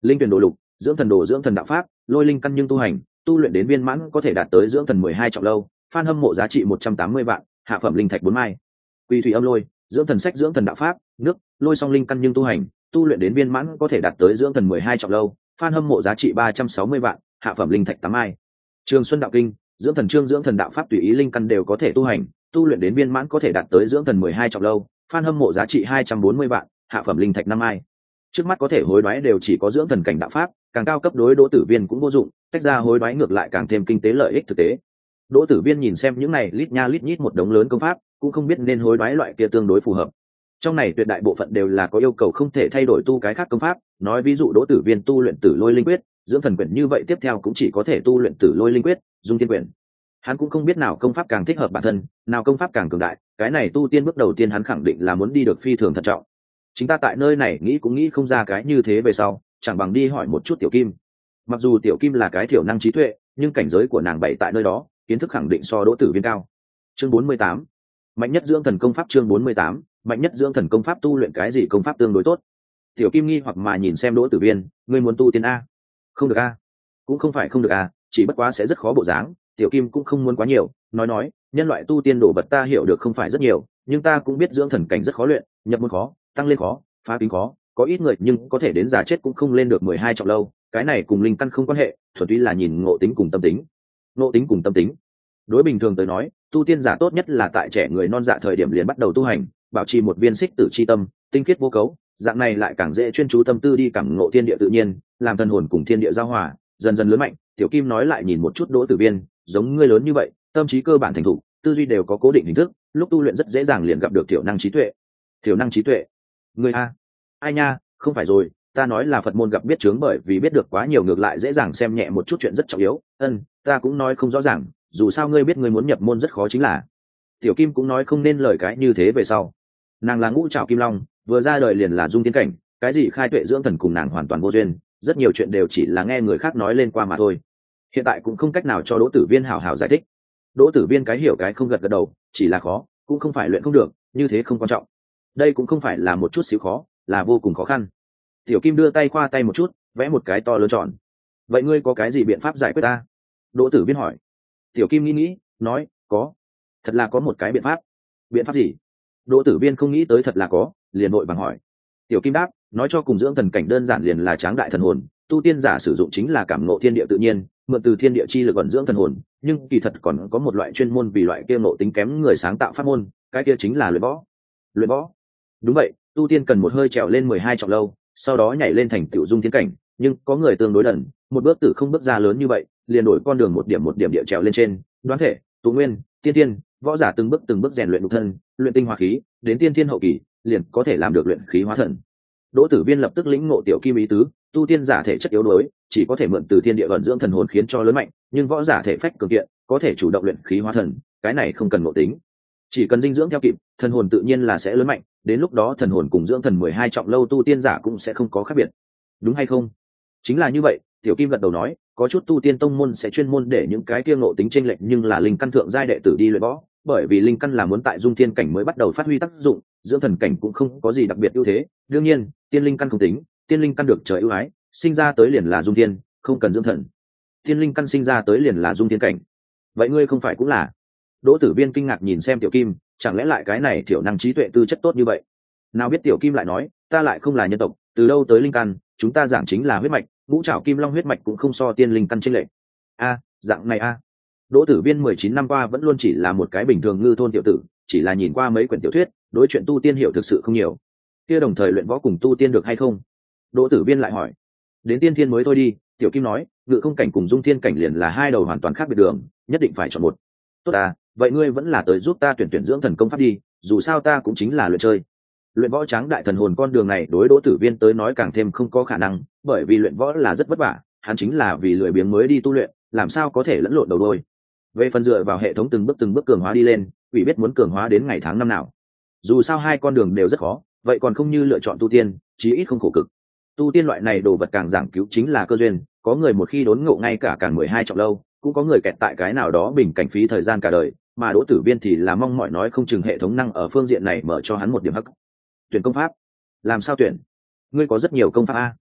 linh tuyển đồ lục, dưỡng thần đồ dưỡng thần đạo pháp, lôi linh căn nhưng tu hành, tu luyện đến viên mãn có thể đạt tới dưỡng thần mười hai trọng lâu, fan hâm mộ giá trị một trăm tám mươi vạn, hạ phẩm linh thạch bốn mai. Quy thủy âm lôi, dưỡng thần sách dưỡng thần đạo pháp, nước, lôi song linh căn nhưng tu hành, tu luyện đến viên mãn có thể đạt tới dưỡng thần mười hai trọng lâu, fan hâm mộ giá trị ba trăm sáu mươi vạn, hạ phẩm linh thạch tám mai. Trường Xuân đạo kinh, dưỡng thần chương dưỡng thần đạo pháp tùy ý linh căn đều có thể tu hành, tu luyện đến viên mãn có thể đạt tới dưỡng thần mười hai trọng lâu, fan hâm mộ giá trị hai trăm bốn mươi vạn, hạ phẩm linh thạch năm mai. Trước mắt có thể hối đoái đều chỉ có dưỡng thần cảnh đạo pháp, càng cao cấp đối Đỗ Tử Viên cũng vô dụng, tách ra hối đoái ngược lại càng thêm kinh tế lợi ích thực tế. Đỗ Tử Viên nhìn xem những này lít nha lít nhít một đống lớn công pháp, cũng không biết nên hối đoái loại kia tương đối phù hợp. Trong này tuyệt đại bộ phận đều là có yêu cầu không thể thay đổi tu cái khác công pháp, nói ví dụ Đỗ Tử Viên tu luyện Tử Lôi Linh Quyết, dưỡng thần quyển như vậy tiếp theo cũng chỉ có thể tu luyện Tử Lôi Linh Quyết, Dung Tiên quyển. Hắn cũng không biết nào công pháp càng thích hợp bản thân, nào công pháp càng cường đại, cái này tu tiên bước đầu tiên hắn khẳng định là muốn đi được phi thường thận trọng. Chính ta tại nơi này nghĩ cũng nghĩ không ra cái như thế về sau, chẳng bằng đi hỏi một chút Tiểu Kim. Mặc dù Tiểu Kim là cái thiểu năng trí tuệ, nhưng cảnh giới của nàng bảy tại nơi đó, kiến thức khẳng định so Đỗ Tử Viên cao. Chương bốn mươi tám, mạnh nhất dưỡng thần công pháp. Chương bốn mươi tám, mạnh nhất dưỡng thần công pháp. Tu luyện cái gì công pháp tương đối tốt? Tiểu Kim nghi hoặc mà nhìn xem Đỗ Tử Viên, ngươi muốn tu tiên a? Không được a? Cũng không phải không được a, chỉ bất quá sẽ rất khó bộ dáng. Tiểu Kim cũng không muốn quá nhiều, nói nói, nhân loại tu tiên đồ vật ta hiểu được không phải rất nhiều, nhưng ta cũng biết dưỡng thần cảnh rất khó luyện, nhập môn khó, tăng lên khó, phá kính khó, có ít người nhưng có thể đến già chết cũng không lên được mười hai trọng lâu, cái này cùng linh căn không quan hệ, thuần túy là nhìn ngộ tính cùng tâm tính. Ngộ tính cùng tâm tính. Đối bình thường tới nói, tu tiên giả tốt nhất là tại trẻ người non dạ thời điểm liền bắt đầu tu hành, bảo trì một viên xích tử chi tâm, tinh khiết vô cấu, dạng này lại càng dễ chuyên chú tâm tư đi cảm ngộ thiên địa tự nhiên, làm thần hồn cùng thiên địa giao hòa, dần dần lớn mạnh. Tiểu Kim nói lại nhìn một chút Đỗ Tử Viên, giống ngươi lớn như vậy, tâm trí cơ bản thành thục, tư duy đều có cố định hình thức, lúc tu luyện rất dễ dàng liền gặp được thiểu năng trí tuệ. Thiểu năng trí tuệ? Ngươi a? Ai nha, không phải rồi, ta nói là Phật môn gặp biết chướng, bởi vì biết được quá nhiều ngược lại dễ dàng xem nhẹ một chút chuyện rất trọng yếu. Ân, ta cũng nói không rõ ràng, dù sao ngươi biết ngươi muốn nhập môn rất khó chính là. Tiểu Kim cũng nói không nên lời cái như thế về sau. Nàng là ngũ trảo kim long, vừa ra đời liền là dung tiên cảnh, cái gì khai tuệ dưỡng thần cùng nàng hoàn toàn vô duyên, rất nhiều chuyện đều chỉ là nghe người khác nói lên qua mà thôi. Hiện tại cũng không cách nào cho Đỗ Tử Viên hảo hảo giải thích. Đỗ Tử Viên cái hiểu cái không gật gật đầu, chỉ là khó, cũng không phải luyện không được, như thế không quan trọng. Đây cũng không phải là một chút xíu khó, là vô cùng khó khăn. Tiểu Kim đưa tay khoa tay một chút, vẽ một cái to lớn tròn. Vậy ngươi có cái gì biện pháp giải quyết ta? Đỗ Tử Viên hỏi. Tiểu Kim nghĩ nghĩ, nói, có. Thật là có một cái biện pháp. Biện pháp gì? Đỗ Tử Viên không nghĩ tới thật là có, liền vội vàng hỏi. Tiểu Kim đáp, nói cho cùng dưỡng thần cảnh đơn giản liền là tráng đại thần hồn, tu tiên giả sử dụng chính là cảm ngộ thiên địa tự nhiên, mượn từ thiên địa chi lực ẩn dưỡng thần hồn, nhưng kỳ thật còn có một loại chuyên môn vì loại kia ngộ tính kém người sáng tạo pháp môn, cái kia chính là luyện võ. Luyện võ? Đúng vậy, tu tiên cần một hơi trèo lên mười hai trọng lâu, sau đó nhảy lên thành tiểu dung thiên cảnh, nhưng có người tương đối đần, một bước tử không bước ra lớn như vậy, liền đổi con đường một điểm một điểm địa trèo lên trên, đoán thể, tu nguyên, tiên tiên, võ giả từng bước từng bước rèn luyện nhục thân, luyện tinh hóa khí, đến tiên thiên hậu kỳ, liền có thể làm được luyện khí hóa thần. Đỗ Tử Viên lập tức lĩnh ngộ Tiểu Kim ý tứ, tu tiên giả thể chất yếu đuối, chỉ có thể mượn từ thiên địa vận dưỡng thần hồn khiến cho lớn mạnh, nhưng võ giả thể phách cường kiện, có thể chủ động luyện khí hóa thần, cái này không cần ngộ tính, chỉ cần dinh dưỡng theo kịp, thần hồn tự nhiên là sẽ lớn mạnh, đến lúc đó thần hồn cùng dưỡng thần mười hai trọng lâu tu tiên giả cũng sẽ không có khác biệt. Đúng hay không? Chính là như vậy, Tiểu Kim gật đầu nói, có chút tu tiên tông môn sẽ chuyên môn để những cái kia ngộ tính chênh lệch nhưng là linh căn thượng giai đệ tử đi luyện võ, bởi vì linh căn là muốn tại dung thiên cảnh mới bắt đầu phát huy tác dụng, dưỡng thần cảnh cũng không có gì đặc biệt ưu thế, đương nhiên, tiên linh căn không tính, tiên linh căn được trời ưu ái, sinh ra tới liền là dung thiên, không cần dưỡng thần. Tiên linh căn sinh ra tới liền là dung thiên cảnh. Vậy ngươi không phải cũng là? Đỗ Tử Viên kinh ngạc nhìn xem Tiểu Kim, chẳng lẽ lại cái này thiểu năng trí tuệ tư chất tốt như vậy? Nào biết Tiểu Kim lại nói, ta lại không là nhân tộc, từ đâu tới linh căn, chúng ta giảng chính là huyết mạch, ngũ trảo kim long huyết mạch cũng không so tiên linh căn chênh lệch. A, dạng này a. Đỗ Tử Viên mười chín năm qua vẫn luôn chỉ là một cái bình thường ngư thôn tiểu tử, chỉ là nhìn qua mấy quyển tiểu thuyết, đối chuyện tu tiên hiểu thực sự không nhiều. Kia đồng thời luyện võ cùng tu tiên được hay không? Đỗ Tử Viên lại hỏi. Đến tiên thiên mới thôi đi, Tiểu Kim nói, ngự không cảnh cùng dung thiên cảnh liền là hai đầu hoàn toàn khác biệt đường, nhất định phải chọn một. Tốt à, vậy ngươi vẫn là tới giúp ta tuyển tuyển dưỡng thần công pháp đi, dù sao ta cũng chính là luyện chơi. Luyện võ tráng đại thần hồn con đường này đối Đỗ Tử Viên tới nói càng thêm không có khả năng, bởi vì luyện võ là rất vất vả, hắn chính là vì lười biếng mới đi tu luyện, làm sao có thể lẫn lộn đầu đôi. Về phần dựa vào hệ thống từng bước từng bước cường hóa đi lên, quỷ biết muốn cường hóa đến ngày tháng năm nào. Dù sao hai con đường đều rất khó, vậy còn không như lựa chọn tu tiên, chí ít không khổ cực. Tu tiên loại này đồ vật càng giảng cứu chính là cơ duyên, có người một khi đốn ngộ ngay cả càng mười hai trọng lâu, cũng có người kẹt tại cái nào đó bình cảnh phí thời gian cả đời, mà Đỗ Tử Viên thì là mong mọi nói không chừng hệ thống năng ở phương diện này mở cho hắn một điểm hắc. Tuyển công pháp? Làm sao tuyển? Ngươi có rất nhiều công pháp a.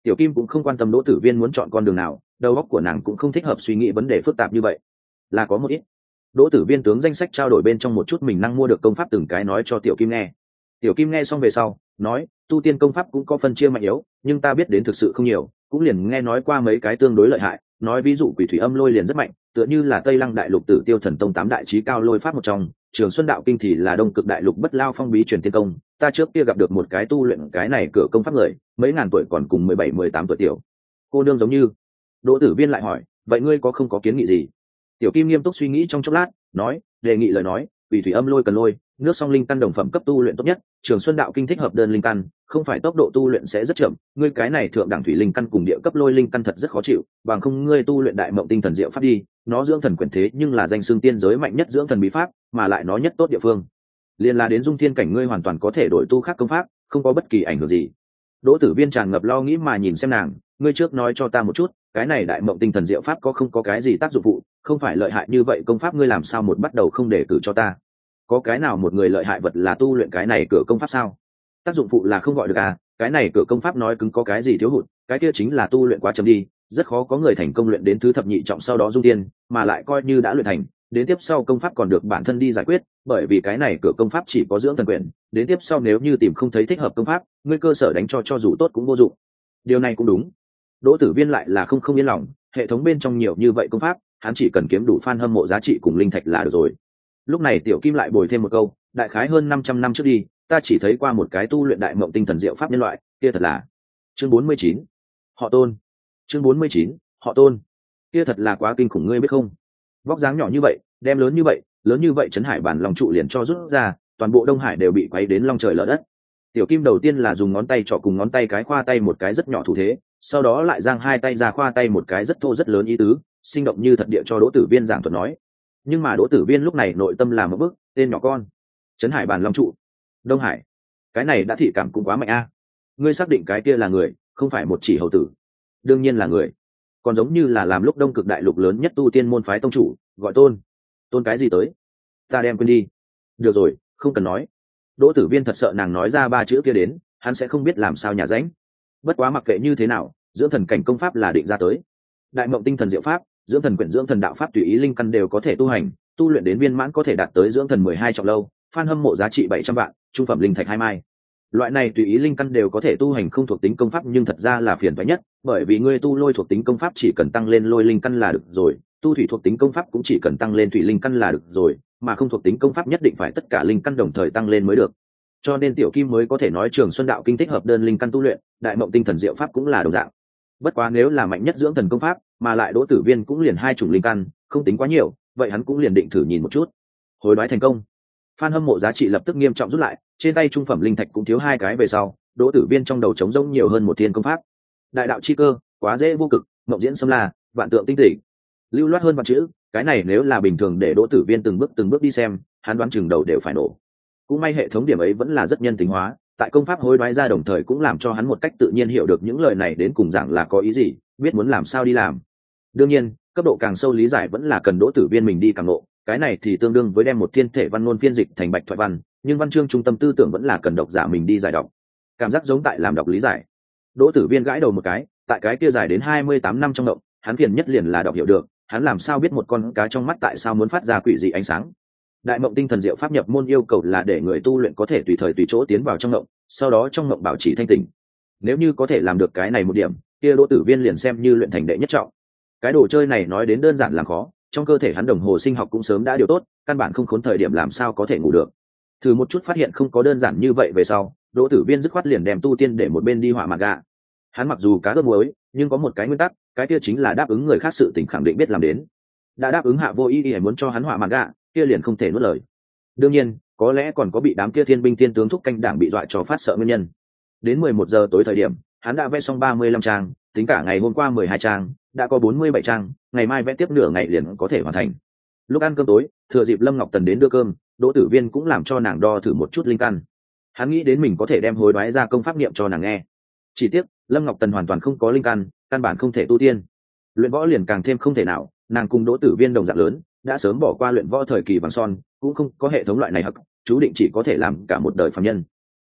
Tiểu Kim cũng không quan tâm Đỗ Tử Viên muốn chọn con đường nào, đầu óc của nàng cũng không thích hợp suy nghĩ vấn đề phức tạp như vậy. Là có một ít. Đỗ Tử Viên tướng danh sách trao đổi bên trong một chút mình năng mua được công pháp từng cái nói cho Tiểu Kim nghe. Tiểu Kim nghe xong về sau, nói, tu tiên công pháp cũng có phân chia mạnh yếu, nhưng ta biết đến thực sự không nhiều, cũng liền nghe nói qua mấy cái tương đối lợi hại, nói ví dụ Quỷ Thủy Âm Lôi liền rất mạnh, tựa như là Tây Lăng Đại Lục Tử Tiêu Thần Tông tám đại chí cao lôi pháp một trong, Trường Xuân Đạo Kinh thì là Đông Cực Đại Lục Bất Lao Phong bí truyền tiên công, ta trước kia gặp được một cái tu luyện cái này cửa công pháp người, mấy ngàn tuổi còn cùng mười bảy mười tám tuổi tiểu cô nương giống như. Đỗ Tử Viên lại hỏi, vậy ngươi có không có kiến nghị gì? Tiểu Kim nghiêm túc suy nghĩ trong chốc lát, nói, đề nghị lời nói, Quỷ Thủy Âm Lôi cần lôi, nước song linh căn đồng phẩm cấp tu luyện tốt nhất, Trường Xuân Đạo Kinh thích hợp đơn linh căn, không phải tốc độ tu luyện sẽ rất chậm, ngươi cái này thượng đẳng thủy linh căn cùng địa cấp lôi linh căn thật rất khó chịu, bằng không ngươi tu luyện đại mộng tinh thần diệu pháp đi, nó dưỡng thần quyền thế nhưng là danh xưng tiên giới mạnh nhất dưỡng thần bí pháp, mà lại nó nhất tốt địa phương. Liên là đến dung thiên cảnh ngươi hoàn toàn có thể đổi tu khác công pháp, không có bất kỳ ảnh hưởng gì. Đỗ Tử Viên tràn ngập lo nghĩ mà nhìn xem nàng, ngươi trước nói cho ta một chút, cái này đại mộng tinh thần diệu pháp có không có cái gì tác dụng phụ, không phải lợi hại như vậy công pháp ngươi làm sao một bắt đầu không để cử cho ta? Có cái nào một người lợi hại vật là tu luyện cái này cửa công pháp sao? Tác dụng phụ là không gọi được à, cái này cửa công pháp nói cứng có cái gì thiếu hụt, cái kia chính là tu luyện quá chậm đi, rất khó có người thành công luyện đến thứ thập nhị trọng sau đó dung tiên, mà lại coi như đã luyện thành, đến tiếp sau công pháp còn được bản thân đi giải quyết, bởi vì cái này cửa công pháp chỉ có dưỡng thần quyền, đến tiếp sau nếu như tìm không thấy thích hợp công pháp, ngươi cơ sở đánh cho cho dù tốt cũng vô dụng. Điều này cũng đúng. Đỗ Tử Viên lại là không không yên lòng, hệ thống bên trong nhiều như vậy công pháp, hắn chỉ cần kiếm đủ fan hâm mộ giá trị cùng linh thạch là được rồi. Lúc này Tiểu Kim lại bồi thêm một câu, đại khái hơn năm trăm năm trước đi, ta chỉ thấy qua một cái tu luyện đại mộng tinh thần diệu pháp nhân loại, kia thật là. Chương bốn mươi chín, họ Tôn. Chương bốn mươi chín, họ Tôn. Kia thật là quá kinh khủng ngươi biết không? Vóc dáng nhỏ như vậy, đem lớn như vậy, lớn như vậy trấn hải bản lòng trụ liền cho rút ra, toàn bộ Đông Hải đều bị quấy đến long trời lở đất. Tiểu Kim đầu tiên là dùng ngón tay trỏ cùng ngón tay cái khoa tay một cái rất nhỏ thủ thế, sau đó lại giang hai tay ra khoa tay một cái rất thô rất lớn ý tứ, sinh động như thật địa cho Đỗ Tử Viên giảng thuật nói. Nhưng mà Đỗ Tử Viên lúc này nội tâm làm một bước, tên nhỏ con, trấn hải bản long trụ, Đông Hải, cái này đã thị cảm cũng quá mạnh a. Ngươi xác định cái kia là người, không phải một chỉ hầu tử? Đương nhiên là người, còn giống như là làm lúc Đông Cực Đại Lục lớn nhất tu tiên môn phái tông chủ, gọi Tôn. Tôn cái gì tới? Ta đem quên đi. Được rồi, không cần nói. Đỗ Tử Viên thật sợ nàng nói ra ba chữ kia đến, hắn sẽ không biết làm sao nhà ránh. Bất quá mặc kệ như thế nào, dưỡng thần cảnh công pháp là định ra tới. Đại mộng tinh thần diệu pháp, dưỡng thần quyển dưỡng thần đạo pháp tùy ý linh căn đều có thể tu hành, tu luyện đến viên mãn có thể đạt tới dưỡng thần mười hai trọng lâu, fan hâm mộ giá trị bảy trăm vạn, trung phẩm linh thạch hai mai. Loại này tùy ý linh căn đều có thể tu hành không thuộc tính công pháp nhưng thật ra là phiền toái nhất, bởi vì ngươi tu lôi thuộc tính công pháp chỉ cần tăng lên lôi linh căn là được rồi, tu thủy thuộc tính công pháp cũng chỉ cần tăng lên thủy linh căn là được rồi, mà không thuộc tính công pháp nhất định phải tất cả linh căn đồng thời tăng lên mới được. Cho nên Tiểu Kim mới có thể nói Trường Xuân Đạo Kinh thích hợp đơn linh căn tu luyện, đại mộng tinh thần diệu pháp cũng là đồng dạng. Bất quá nếu là mạnh nhất dưỡng thần công pháp, mà lại Đỗ Tử Viên cũng liền hai chủng linh căn, không tính quá nhiều, vậy hắn cũng liền định thử nhìn một chút. Hồi đoái thành công, fan hâm mộ giá trị lập tức nghiêm trọng rút lại, trên tay trung phẩm linh thạch cũng thiếu hai cái về sau, Đỗ Tử Viên trong đầu trống rỗng nhiều hơn một thiên công pháp. Đại đạo chi cơ, quá dễ vô cực, mộng diễn xâm la, vạn tượng tinh tỉ, lưu loát hơn vạn chữ, cái này nếu là bình thường để Đỗ Tử Viên từng bước từng bước đi xem, hắn đoán chừng đầu đều phải nổ. Cũng may hệ thống điểm ấy vẫn là rất nhân tính hóa, tại công pháp hối đoái ra đồng thời cũng làm cho hắn một cách tự nhiên hiểu được những lời này đến cùng giảng là có ý gì, biết muốn làm sao đi làm. Đương nhiên, cấp độ càng sâu lý giải vẫn là cần Đỗ Tử Viên mình đi càng ngộ, cái này thì tương đương với đem một thiên thể văn ngôn phiên dịch thành bạch thoại văn, nhưng văn chương trung tâm tư tưởng vẫn là cần độc giả mình đi giải đọc. Cảm giác giống tại làm đọc lý giải. Đỗ Tử Viên gãi đầu một cái, tại cái kia dài đến hai mươi tám năm trong động, hắn phiền nhất liền là đọc hiểu được, hắn làm sao biết một con cá trong mắt tại sao muốn phát ra quỷ dị ánh sáng. Đại mộng tinh thần diệu pháp nhập môn yêu cầu là để người tu luyện có thể tùy thời tùy chỗ tiến vào trong mộng, sau đó trong mộng bảo trì thanh tỉnh. Nếu như có thể làm được cái này một điểm, kia Đỗ Tử Viên liền xem như luyện thành đệ nhất trọng. Cái đồ chơi này nói đến đơn giản làm khó, trong cơ thể hắn đồng hồ sinh học cũng sớm đã điều tốt, căn bản không khốn thời điểm làm sao có thể ngủ được. Thử một chút phát hiện không có đơn giản như vậy về sau, Đỗ Tử Viên dứt khoát liền đem tu tiên để một bên đi họa mặt gạ. Hắn mặc dù cá ướp muối, nhưng có một cái nguyên tắc, cái kia chính là đáp ứng người khác sự tình khẳng định biết làm đến. Đã đáp ứng Hạ Vô Ý ý muốn cho hắn họa mặt gạ, kia liền không thể nuốt lời. Đương nhiên, có lẽ còn có bị đám kia thiên binh thiên tướng thúc canh đảng bị dọa cho phát sợ nguyên nhân. Đến mười một giờ tối thời điểm, hắn đã vẽ xong ba mươi lăm trang, tính cả ngày hôm qua mười hai trang, đã có bốn mươi bảy trang, ngày mai vẽ tiếp nửa ngày liền có thể hoàn thành. Lúc ăn cơm tối, thừa dịp Lâm Ngọc Tần đến đưa cơm, Đỗ Tử Viên cũng làm cho nàng đo thử một chút linh căn. Hắn nghĩ đến mình có thể đem hối đoái ra công pháp niệm cho nàng nghe. Chỉ tiếc, Lâm Ngọc Tần hoàn toàn không có linh căn, căn bản không thể tu tiên. Luyện võ liền càng thêm không thể nào, nàng cùng Đỗ Tử Viên đồng dạng lớn, đã sớm bỏ qua luyện võ thời kỳ vàng son, cũng không có hệ thống loại này hắc, chú định chỉ có thể làm cả một đời phàm nhân.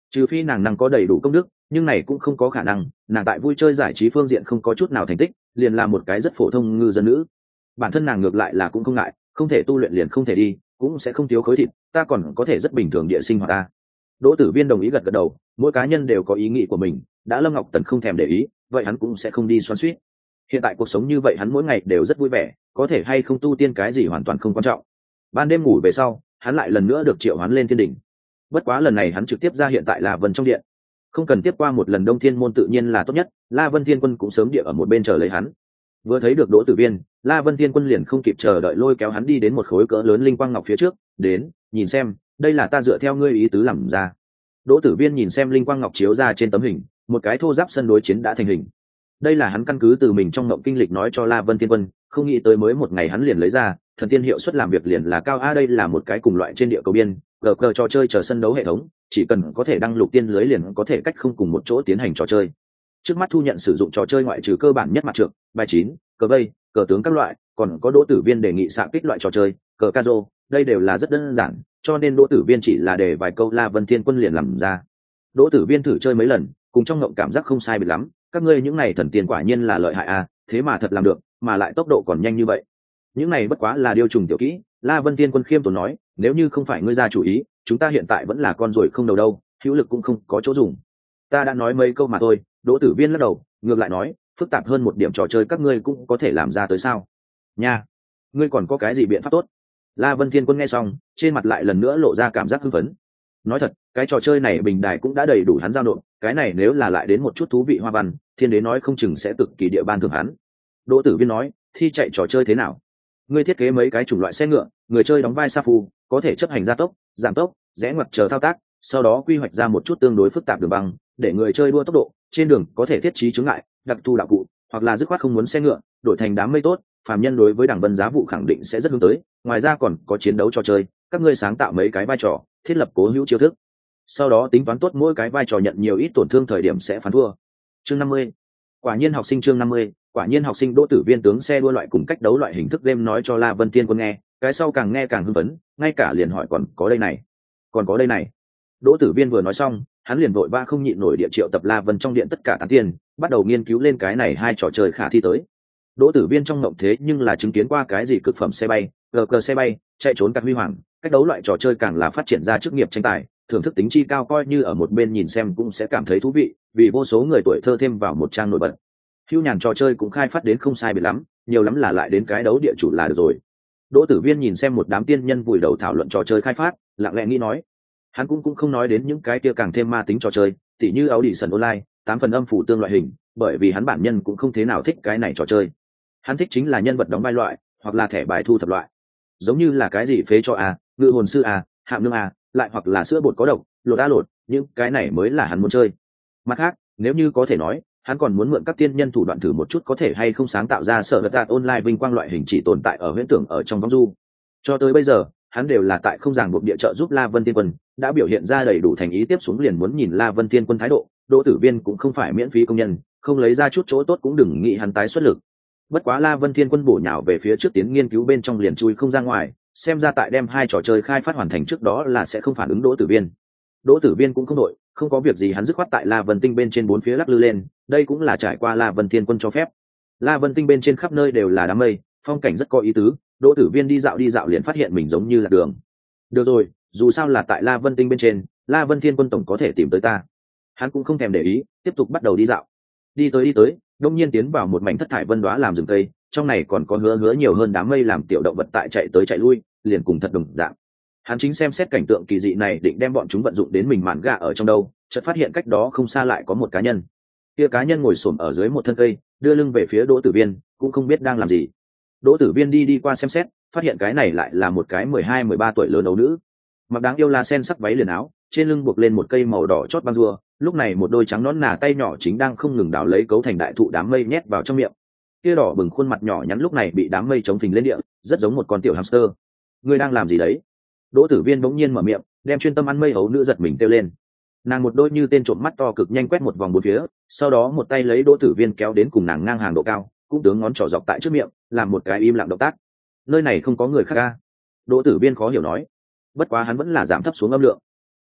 trừ phi nàng năng có đầy đủ công đức, nhưng này cũng không có khả năng. Nàng tại vui chơi giải trí phương diện không có chút nào thành tích, liền là một cái rất phổ thông ngư dân nữ. Bản thân nàng ngược lại là cũng không ngại, không thể tu luyện liền không thể đi, cũng sẽ không thiếu khối thịt, ta còn có thể rất bình thường địa sinh hoạt ta. Đỗ Tử Viên đồng ý gật gật đầu, mỗi cá nhân đều có ý nghĩ của mình, đã Lâm Ngọc Tần không thèm để ý, vậy hắn cũng sẽ không đi xoắn xuýt. Hiện tại cuộc sống như vậy hắn mỗi ngày đều rất vui vẻ, có thể hay không tu tiên cái gì hoàn toàn không quan trọng. Ban đêm ngủ về sau, hắn lại lần nữa được triệu hoán lên thiên đỉnh. Bất quá lần này hắn trực tiếp ra hiện tại La Vân trong điện, không cần tiếp qua một lần Đông Thiên môn tự nhiên là tốt nhất. La Vân Thiên Quân cũng sớm địa ở một bên chờ lấy hắn. Vừa thấy được Đỗ Tử Viên, La Vân Thiên Quân liền không kịp chờ đợi lôi kéo hắn đi đến một khối cỡ lớn linh quang ngọc phía trước, đến, nhìn xem, đây là ta dựa theo ngươi ý tứ làm ra. Đỗ Tử Viên nhìn xem linh quang ngọc chiếu ra trên tấm hình, một cái thô giáp sân đối chiến đã thành hình. Đây là hắn căn cứ từ mình trong ngộng kinh lịch nói cho La Vân Thiên Quân, không nghĩ tới mới một ngày hắn liền lấy ra, thần tiên hiệu suất làm việc liền là cao a. Đây là một cái cùng loại trên địa cầu biên, gờ gờ trò chơi chờ sân đấu hệ thống, chỉ cần có thể đăng lục tiên lưới liền có thể cách không cùng một chỗ tiến hành trò chơi. Trước mắt thu nhận sử dụng trò chơi ngoại trừ cơ bản nhất mặt trượt, bài chín, cờ vây, cờ tướng các loại, còn có Đỗ Tử Viên đề nghị xạ kích loại trò chơi, cờ ca rô, đây đều là rất đơn giản, cho nên Đỗ Tử Viên chỉ là để vài câu La Vân Thiên Quân liền làm ra. Đỗ Tử Viên thử chơi mấy lần, cùng trong ngộng cảm giác không sai biệt lắm, các ngươi những này thần tiên quả nhiên là lợi hại a, thế mà thật làm được, mà lại tốc độ còn nhanh như vậy. Những này bất quá là điều trùng tiểu kỹ, La Vân Thiên Quân khiêm tốn nói, nếu như không phải ngươi ra chủ ý, chúng ta hiện tại vẫn là con ruồi không đầu đâu, hữu lực cũng không có chỗ dùng. Ta đã nói mấy câu mà thôi. Đỗ Tử Viên lắc đầu, ngược lại nói, phức tạp hơn một điểm trò chơi các ngươi cũng có thể làm ra tới sao? Nha, ngươi còn có cái gì biện pháp tốt? La Vân Thiên Quân nghe xong, trên mặt lại lần nữa lộ ra cảm giác hưng phấn. Nói thật, cái trò chơi này bình đài cũng đã đầy đủ hắn giao nộp, cái này nếu là lại đến một chút thú vị hoa văn, thiên đế nói không chừng sẽ cực kỳ địa ban thưởng hắn. Đỗ Tử Viên nói, thi chạy trò chơi thế nào? Ngươi thiết kế mấy cái chủng loại xe ngựa, người chơi đóng vai sa phu, có thể chấp hành gia tốc, giảm tốc, rẽ ngoặt chờ thao tác, sau đó quy hoạch ra một chút tương đối phức tạp đường băng, để người chơi đua tốc độ, trên đường có thể thiết trí chướng ngại, đặc thù đạo cụ, hoặc là dứt khoát không muốn xe ngựa, đổi thành đám mây tốt, phàm nhân đối với đảng vân giá vụ khẳng định sẽ rất hướng tới. Ngoài ra còn có chiến đấu trò chơi, các ngươi sáng tạo mấy cái vai trò, thiết lập cố hữu chiêu thức, sau đó tính toán tốt mỗi cái vai trò nhận nhiều ít tổn thương thời điểm sẽ phán thua. Chương năm mươi. Quả nhiên học sinh chương năm mươi, quả nhiên học sinh Đỗ Tử Viên tướng xe đua loại cùng cách đấu loại hình thức game nói cho La Vân Thiên Quân nghe, cái sau càng nghe càng hưng phấn, ngay cả liền hỏi còn có đây này, còn có đây này. Đỗ Tử Viên vừa nói xong, hắn liền vội vã không nhịn nổi địa triệu tập La Vân trong điện tất cả tán tiên, bắt đầu nghiên cứu lên cái này hai trò chơi khả thi tới. Đỗ Tử Viên trong mộng thế nhưng là chứng kiến qua cái gì cực phẩm xe bay, gờ gờ xe bay, chạy trốn cắt huy hoàng, cách đấu loại trò chơi càng là phát triển ra chức nghiệp tranh tài, thưởng thức tính chi cao, coi như ở một bên nhìn xem cũng sẽ cảm thấy thú vị, vì vô số người tuổi thơ thêm vào một trang nổi bật. Hưu nhàn trò chơi cũng khai phát đến không sai biệt lắm, nhiều lắm là lại đến cái đấu địa chủ là được rồi. Đỗ Tử Viên nhìn xem một đám tiên nhân vùi đầu thảo luận trò chơi khai phát, lặng lẽ nghĩ nói, hắn cũng cũng không nói đến những cái kia càng thêm ma tính trò chơi, tỉ như Audition Online, tám phần âm phủ tương loại hình, bởi vì hắn bản nhân cũng không thế nào thích cái này trò chơi. Hắn thích chính là nhân vật đóng vai loại, hoặc là thẻ bài thu thập loại, giống như là cái gì phế cho a, ngự hồn sư a, hạm nương a, lại hoặc là sữa bột có độc, lột a lột, những cái này mới là hắn muốn chơi. Mặt khác, nếu như có thể nói, hắn còn muốn mượn các tiên nhân thủ đoạn thử một chút có thể hay không sáng tạo ra sở vật đạt online vinh quang loại hình chỉ tồn tại ở huyễn tưởng ở trong vong du. Cho tới bây giờ, hắn đều là tại không ràng buộc địa trợ giúp La Vân Tiên Quân, đã biểu hiện ra đầy đủ thành ý, tiếp xuống liền muốn nhìn La Vân Tiên Quân thái độ. Đỗ Tử Viên cũng không phải miễn phí công nhân, không lấy ra chút chỗ tốt cũng đừng nghĩ hắn tái xuất lực. Bất quá La Vân Thiên Quân bổ nhào về phía trước tiến nghiên cứu bên trong liền chui không ra ngoài, xem ra tại đem hai trò chơi khai phát hoàn thành trước đó là sẽ không phản ứng Đỗ Tử Viên. Đỗ Tử Viên cũng không đội, không có việc gì hắn dứt khoát tại La Vân Tinh bên trên bốn phía lắc lư lên, đây cũng là trải qua La Vân Thiên Quân cho phép. La Vân Tinh bên trên khắp nơi đều là đám mây, phong cảnh rất có ý tứ, Đỗ Tử Viên đi dạo đi dạo liền phát hiện mình giống như là đường. Được rồi, dù sao là tại La Vân Tinh bên trên, La Vân Thiên Quân tổng có thể tìm tới ta. Hắn cũng không thèm để ý, tiếp tục bắt đầu đi dạo. Đi tới đi tới, đông nhiên tiến vào một mảnh thất thải vân đóa làm rừng cây, trong này còn có hứa hứa nhiều hơn đám mây làm tiểu động vật tại chạy tới chạy lui, liền cùng thật đồng dạng. Hắn chính xem xét cảnh tượng kỳ dị này định đem bọn chúng vận dụng đến mình mạn gà ở trong đâu, chợt phát hiện cách đó không xa lại có một cá nhân. Kia cá nhân ngồi xổm ở dưới một thân cây, đưa lưng về phía Đỗ Tử Viên, cũng không biết đang làm gì. Đỗ Tử Viên đi đi qua xem xét, phát hiện cái này lại là một cái mười hai mười ba tuổi lớn ấu nữ, mặc đáng yêu la sen sắc váy liền áo, trên lưng buộc lên một cây màu đỏ chót băng rùa, lúc này một đôi trắng nõn nà tay nhỏ chính đang không ngừng đào lấy cấu thành đại thụ đám mây nhét vào trong miệng. Kia đỏ bừng khuôn mặt nhỏ nhắn lúc này bị đám mây chống phình lên địa, rất giống một con tiểu hamster. Ngươi đang làm gì đấy? Đỗ Tử Viên bỗng nhiên mở miệng, đem chuyên tâm ăn mây ấu nữ giật mình kêu lên. Nàng một đôi như tên trộm mắt to cực nhanh quét một vòng bốn phía, sau đó một tay lấy Đỗ Tử Viên kéo đến cùng nàng ngang hàng độ cao, cũng tướng ngón trỏ dọc tại trước miệng, làm một cái im lặng động tác. Nơi này không có người khác a? Đỗ Tử Viên khó hiểu nói. Bất quá hắn vẫn là giảm thấp xuống âm lượng. Có,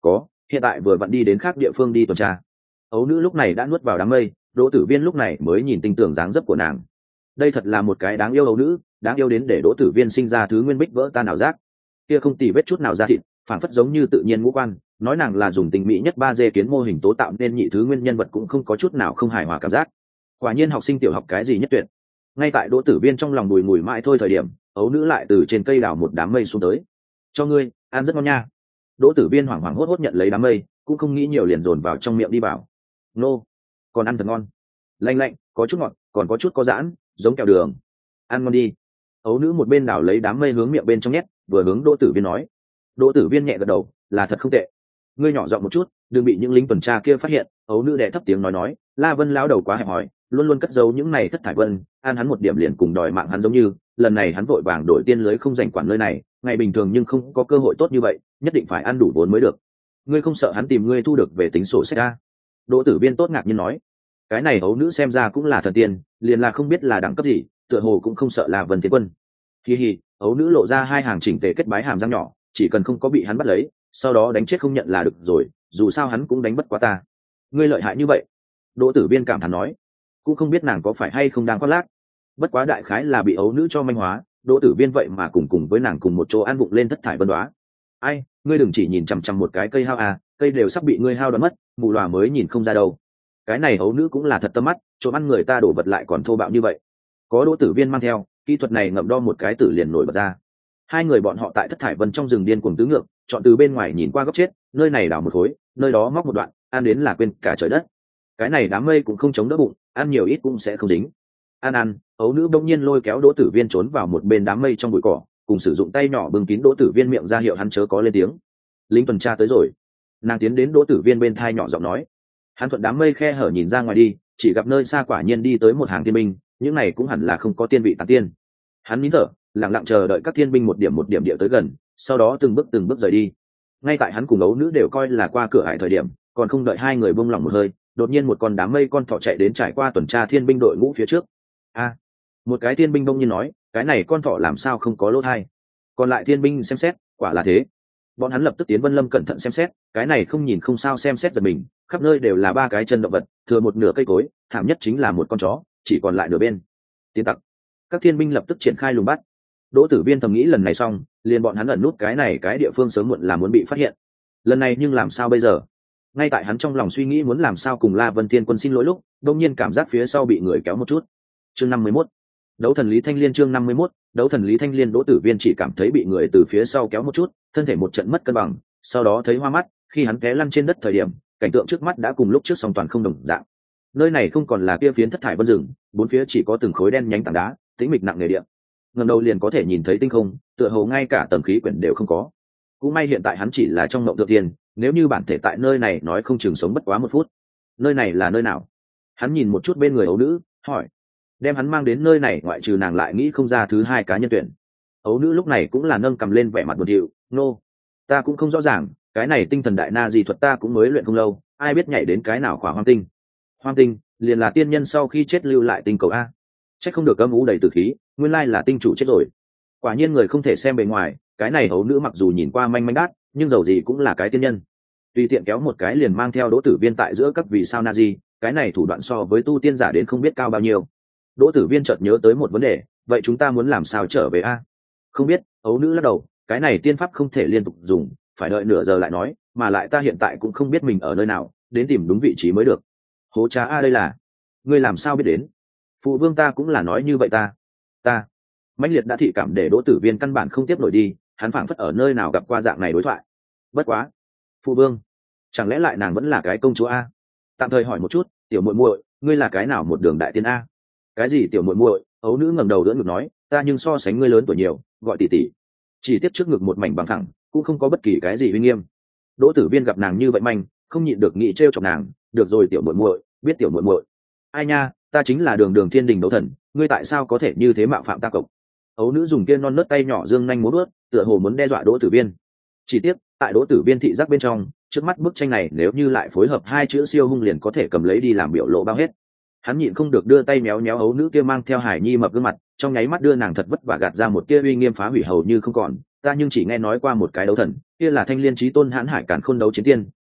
hiện tại vừa vặn đi đến khác địa phương đi tuần tra. Ấu nữ lúc này đã nuốt vào đám mây, Đỗ Tử Viên lúc này mới nhìn tinh tường dáng dấp của nàng. Đây thật là một cái đáng yêu ấu nữ, đáng yêu đến để Đỗ Tử Viên sinh ra thứ nguyên bích vỡ tan ảo giác. Kia không tì vết chút nào da thịt, phản phất giống như tự nhiên ngũ quan, nói nàng là dùng tình mỹ nhất ba D kiến mô hình tố tạo nên nhị thứ nguyên nhân vật cũng không có chút nào không hài hòa cảm giác. Quả nhiên học sinh tiểu học cái gì nhất tuyệt. Ngay tại Đỗ Tử Viên trong lòng bùi ngùi mãi thôi thời điểm, ấu nữ lại từ trên cây đào một đám mây xuống tới. Cho ngươi, ăn rất ngon nha. Đỗ Tử Viên hoảng hoảng hốt hốt nhận lấy đám mây, cũng không nghĩ nhiều liền dồn vào trong miệng đi vào. Nô, còn ăn thật ngon, lạnh lạnh, có chút ngọt, còn có chút có giãn, giống kẹo đường. Ăn ngon đi. Ấu nữ một bên đảo lấy đám mây hướng miệng bên trong nhét, vừa hướng Đỗ Tử Viên nói. Đỗ Tử Viên nhẹ gật đầu, là thật không tệ. Ngươi nhỏ giọng một chút, đừng bị những lính tuần tra kia phát hiện. Ấu nữ đệ thấp tiếng nói nói, La Vân lão đầu quá hẹp hòi, luôn luôn cất giấu những này thất thải vân, ăn hắn một điểm liền cùng đòi mạng hắn giống như. Lần này hắn vội vàng đổi tiên lưới không dành quản nơi này, ngày bình thường nhưng không có cơ hội tốt như vậy, nhất định phải ăn đủ vốn mới được. Ngươi không sợ hắn tìm ngươi thu được về tính sổ sách a? Đỗ Tử Viên tốt ngạc nhiên nói. Cái này ấu nữ xem ra cũng là thần tiên, liền là không biết là đẳng cấp gì, tựa hồ cũng không sợ là Vân Thiên Quân. Hi hi, ấu nữ lộ ra hai hàng chỉnh tề kết bái hàm răng nhỏ, chỉ cần không có bị hắn bắt lấy, sau đó đánh chết không nhận là được rồi, dù sao hắn cũng đánh bất quá ta. Ngươi lợi hại như vậy. Đỗ Tử Viên cảm thán nói, cũng không biết nàng có phải hay không đang khoác lác. Bất quá đại khái là bị ấu nữ cho manh hóa, Đỗ Tử Viên vậy mà cùng cùng với nàng cùng một chỗ ăn vụng lên thất thải vân đoá. Ai, ngươi đừng chỉ nhìn chằm chằm một cái cây hao à, cây đều sắp bị ngươi hao đoán mất, mù lòa mới nhìn không ra đâu. Cái này ấu nữ cũng là thật tâm mắt, trộm ăn người ta đổ vật lại còn thô bạo như vậy. Có Đỗ Tử Viên mang theo, kỹ thuật này ngậm đo một cái tử liền nổi bật ra. Hai người bọn họ tại thất thải vân trong rừng điên cuồng tứ ngược, chọn từ bên ngoài nhìn qua góc chết, nơi này đào một khối, nơi đó móc một đoạn, ăn đến là quên cả trời đất. Cái này đám mây cũng không chống đỡ bụng, ăn nhiều ít cũng sẽ không dính. Ăn ăn, ấu nữ bỗng nhiên lôi kéo Đỗ Tử Viên trốn vào một bên đám mây trong bụi cỏ, cùng sử dụng tay nhỏ bưng kín Đỗ Tử Viên miệng ra hiệu hắn chớ có lên tiếng. Lính tuần tra tới rồi. Nàng tiến đến Đỗ Tử Viên bên thai nhỏ giọng nói. Hắn thuận đám mây khe hở nhìn ra ngoài đi, chỉ gặp nơi xa quả nhiên đi tới một hàng thiên binh, những này cũng hẳn là không có tiên vị tán tiên. Hắn nín thở, lặng lặng chờ đợi các thiên binh một điểm một điểm địa tới gần, sau đó từng bước từng bước rời đi. Ngay tại hắn cùng ấu nữ đều coi là qua cửa ải thời điểm, còn không đợi hai người buông lỏng một hơi, đột nhiên một con đám mây con thỏ chạy đến trải qua tuần tra thiên binh đội ngũ phía trước. A, một cái thiên binh bỗng nhiên nói, cái này con thỏ làm sao không có lỗ thai? Còn lại thiên binh xem xét, quả là thế. Bọn hắn lập tức tiến Vân Lâm cẩn thận xem xét, cái này không nhìn không sao xem xét giật mình, khắp nơi đều là ba cái chân động vật, thừa một nửa cây cối, thảm nhất chính là một con chó, chỉ còn lại nửa bên. Tiến tặc. Các thiên binh lập tức triển khai lùng bắt. Đỗ Tử Viên thầm nghĩ lần này xong, liền bọn hắn ẩn nút cái này cái địa phương sớm muộn là muốn bị phát hiện. Lần này nhưng làm sao bây giờ? Ngay tại hắn trong lòng suy nghĩ muốn làm sao cùng La Vân Thiên Quân xin lỗi lúc, đột nhiên cảm giác phía sau bị người kéo một chút. Chương năm mươi mốt. Đấu thần Lý Thanh Liên chương năm mươi mốt, đấu thần Lý Thanh Liên. Đỗ Tử Viên chỉ cảm thấy bị người từ phía sau kéo một chút, thân thể một trận mất cân bằng, sau đó thấy hoa mắt, khi hắn té lăn trên đất thời điểm, cảnh tượng trước mắt đã cùng lúc trước song toàn không đồng dạng. Nơi này không còn là kia phiến thất thải vân rừng, bốn phía chỉ có từng khối đen nhánh tảng đá, tĩnh mịch nặng nề địa. Ngẩng đầu liền có thể nhìn thấy tinh không, tựa hồ ngay cả tầng khí quyển đều không có. Cũng may hiện tại hắn chỉ là trong mộng tự thiên, nếu như bản thể tại nơi này nói không chừng sống bất quá một phút. Nơi này là nơi nào? Hắn nhìn một chút bên người ấu nữ, hỏi. Đem hắn mang đến nơi này ngoại trừ nàng lại nghĩ không ra thứ hai cá nhân tuyển. Ấu nữ lúc này cũng là nâng cầm lên vẻ mặt buồn thiu, nô, ta cũng không rõ ràng, cái này tinh thần đại na di thuật ta cũng mới luyện không lâu, ai biết nhảy đến cái nào khỏa hoang tinh. Hoang tinh liền là tiên nhân sau khi chết lưu lại tinh cầu a. Chắc không được âm u đầy tử khí, nguyên lai là tinh chủ chết rồi. Quả nhiên người không thể xem bề ngoài, cái này ấu nữ mặc dù nhìn qua manh manh đát, nhưng dầu gì cũng là cái tiên nhân. Tùy tiện kéo một cái liền mang theo Đỗ Tử Viên tại giữa các vì sao na di, cái này thủ đoạn so với tu tiên giả đến không biết cao bao nhiêu. Đỗ Tử Viên chợt nhớ tới một vấn đề, vậy chúng ta muốn làm sao trở về a? Không biết, ấu nữ lắc đầu, cái này tiên pháp không thể liên tục dùng, phải đợi nửa giờ lại nói, mà lại ta hiện tại cũng không biết mình ở nơi nào, đến tìm đúng vị trí mới được. Hố trá a đây là, ngươi làm sao biết đến? Phụ vương ta cũng là nói như vậy ta. Ta. Mãnh liệt đã thị cảm để Đỗ Tử Viên căn bản không tiếp nổi đi, hắn phảng phất ở nơi nào gặp qua dạng này đối thoại. Bất quá, phụ vương, chẳng lẽ lại nàng vẫn là cái công chúa a? Tạm thời hỏi một chút, tiểu muội muội, ngươi là cái nào một đường đại tiên a? Cái gì tiểu muội muội? Ấu nữ ngẩng đầu đỡ ngực nói, ta nhưng so sánh ngươi lớn tuổi nhiều, gọi tỷ tỷ. Chỉ tiếp trước ngực một mảnh bằng thẳng, cũng không có bất kỳ cái gì uy nghiêm. Đỗ Tử Viên gặp nàng như vậy manh, không nhịn được nghĩ trêu chọc nàng, được rồi tiểu muội muội, biết tiểu muội muội. Ai nha, ta chính là Đường Đường Thiên Đình đấu thần, ngươi tại sao có thể như thế mạo phạm ta cộc? Ấu nữ dùng kia non nớt tay nhỏ dương nhanh múa bước, tựa hồ muốn đe dọa Đỗ Tử Viên. Chỉ tiếc, tại Đỗ Tử Viên thị giác bên trong, trước mắt bức tranh này nếu như lại phối hợp hai chữ siêu hung liền có thể cầm lấy đi làm biểu lộ bao hết. Hắn nhịn không được đưa tay méo méo ấu nữ kia mang theo hải nhi mập gương mặt, trong nháy mắt đưa nàng thật vất vả gạt ra một kia uy nghiêm phá hủy hầu như không còn. Ta nhưng chỉ nghe nói qua một cái đấu thần, kia là Thanh Liên Chí Tôn hãn hải cản khôn đấu chiến tiên,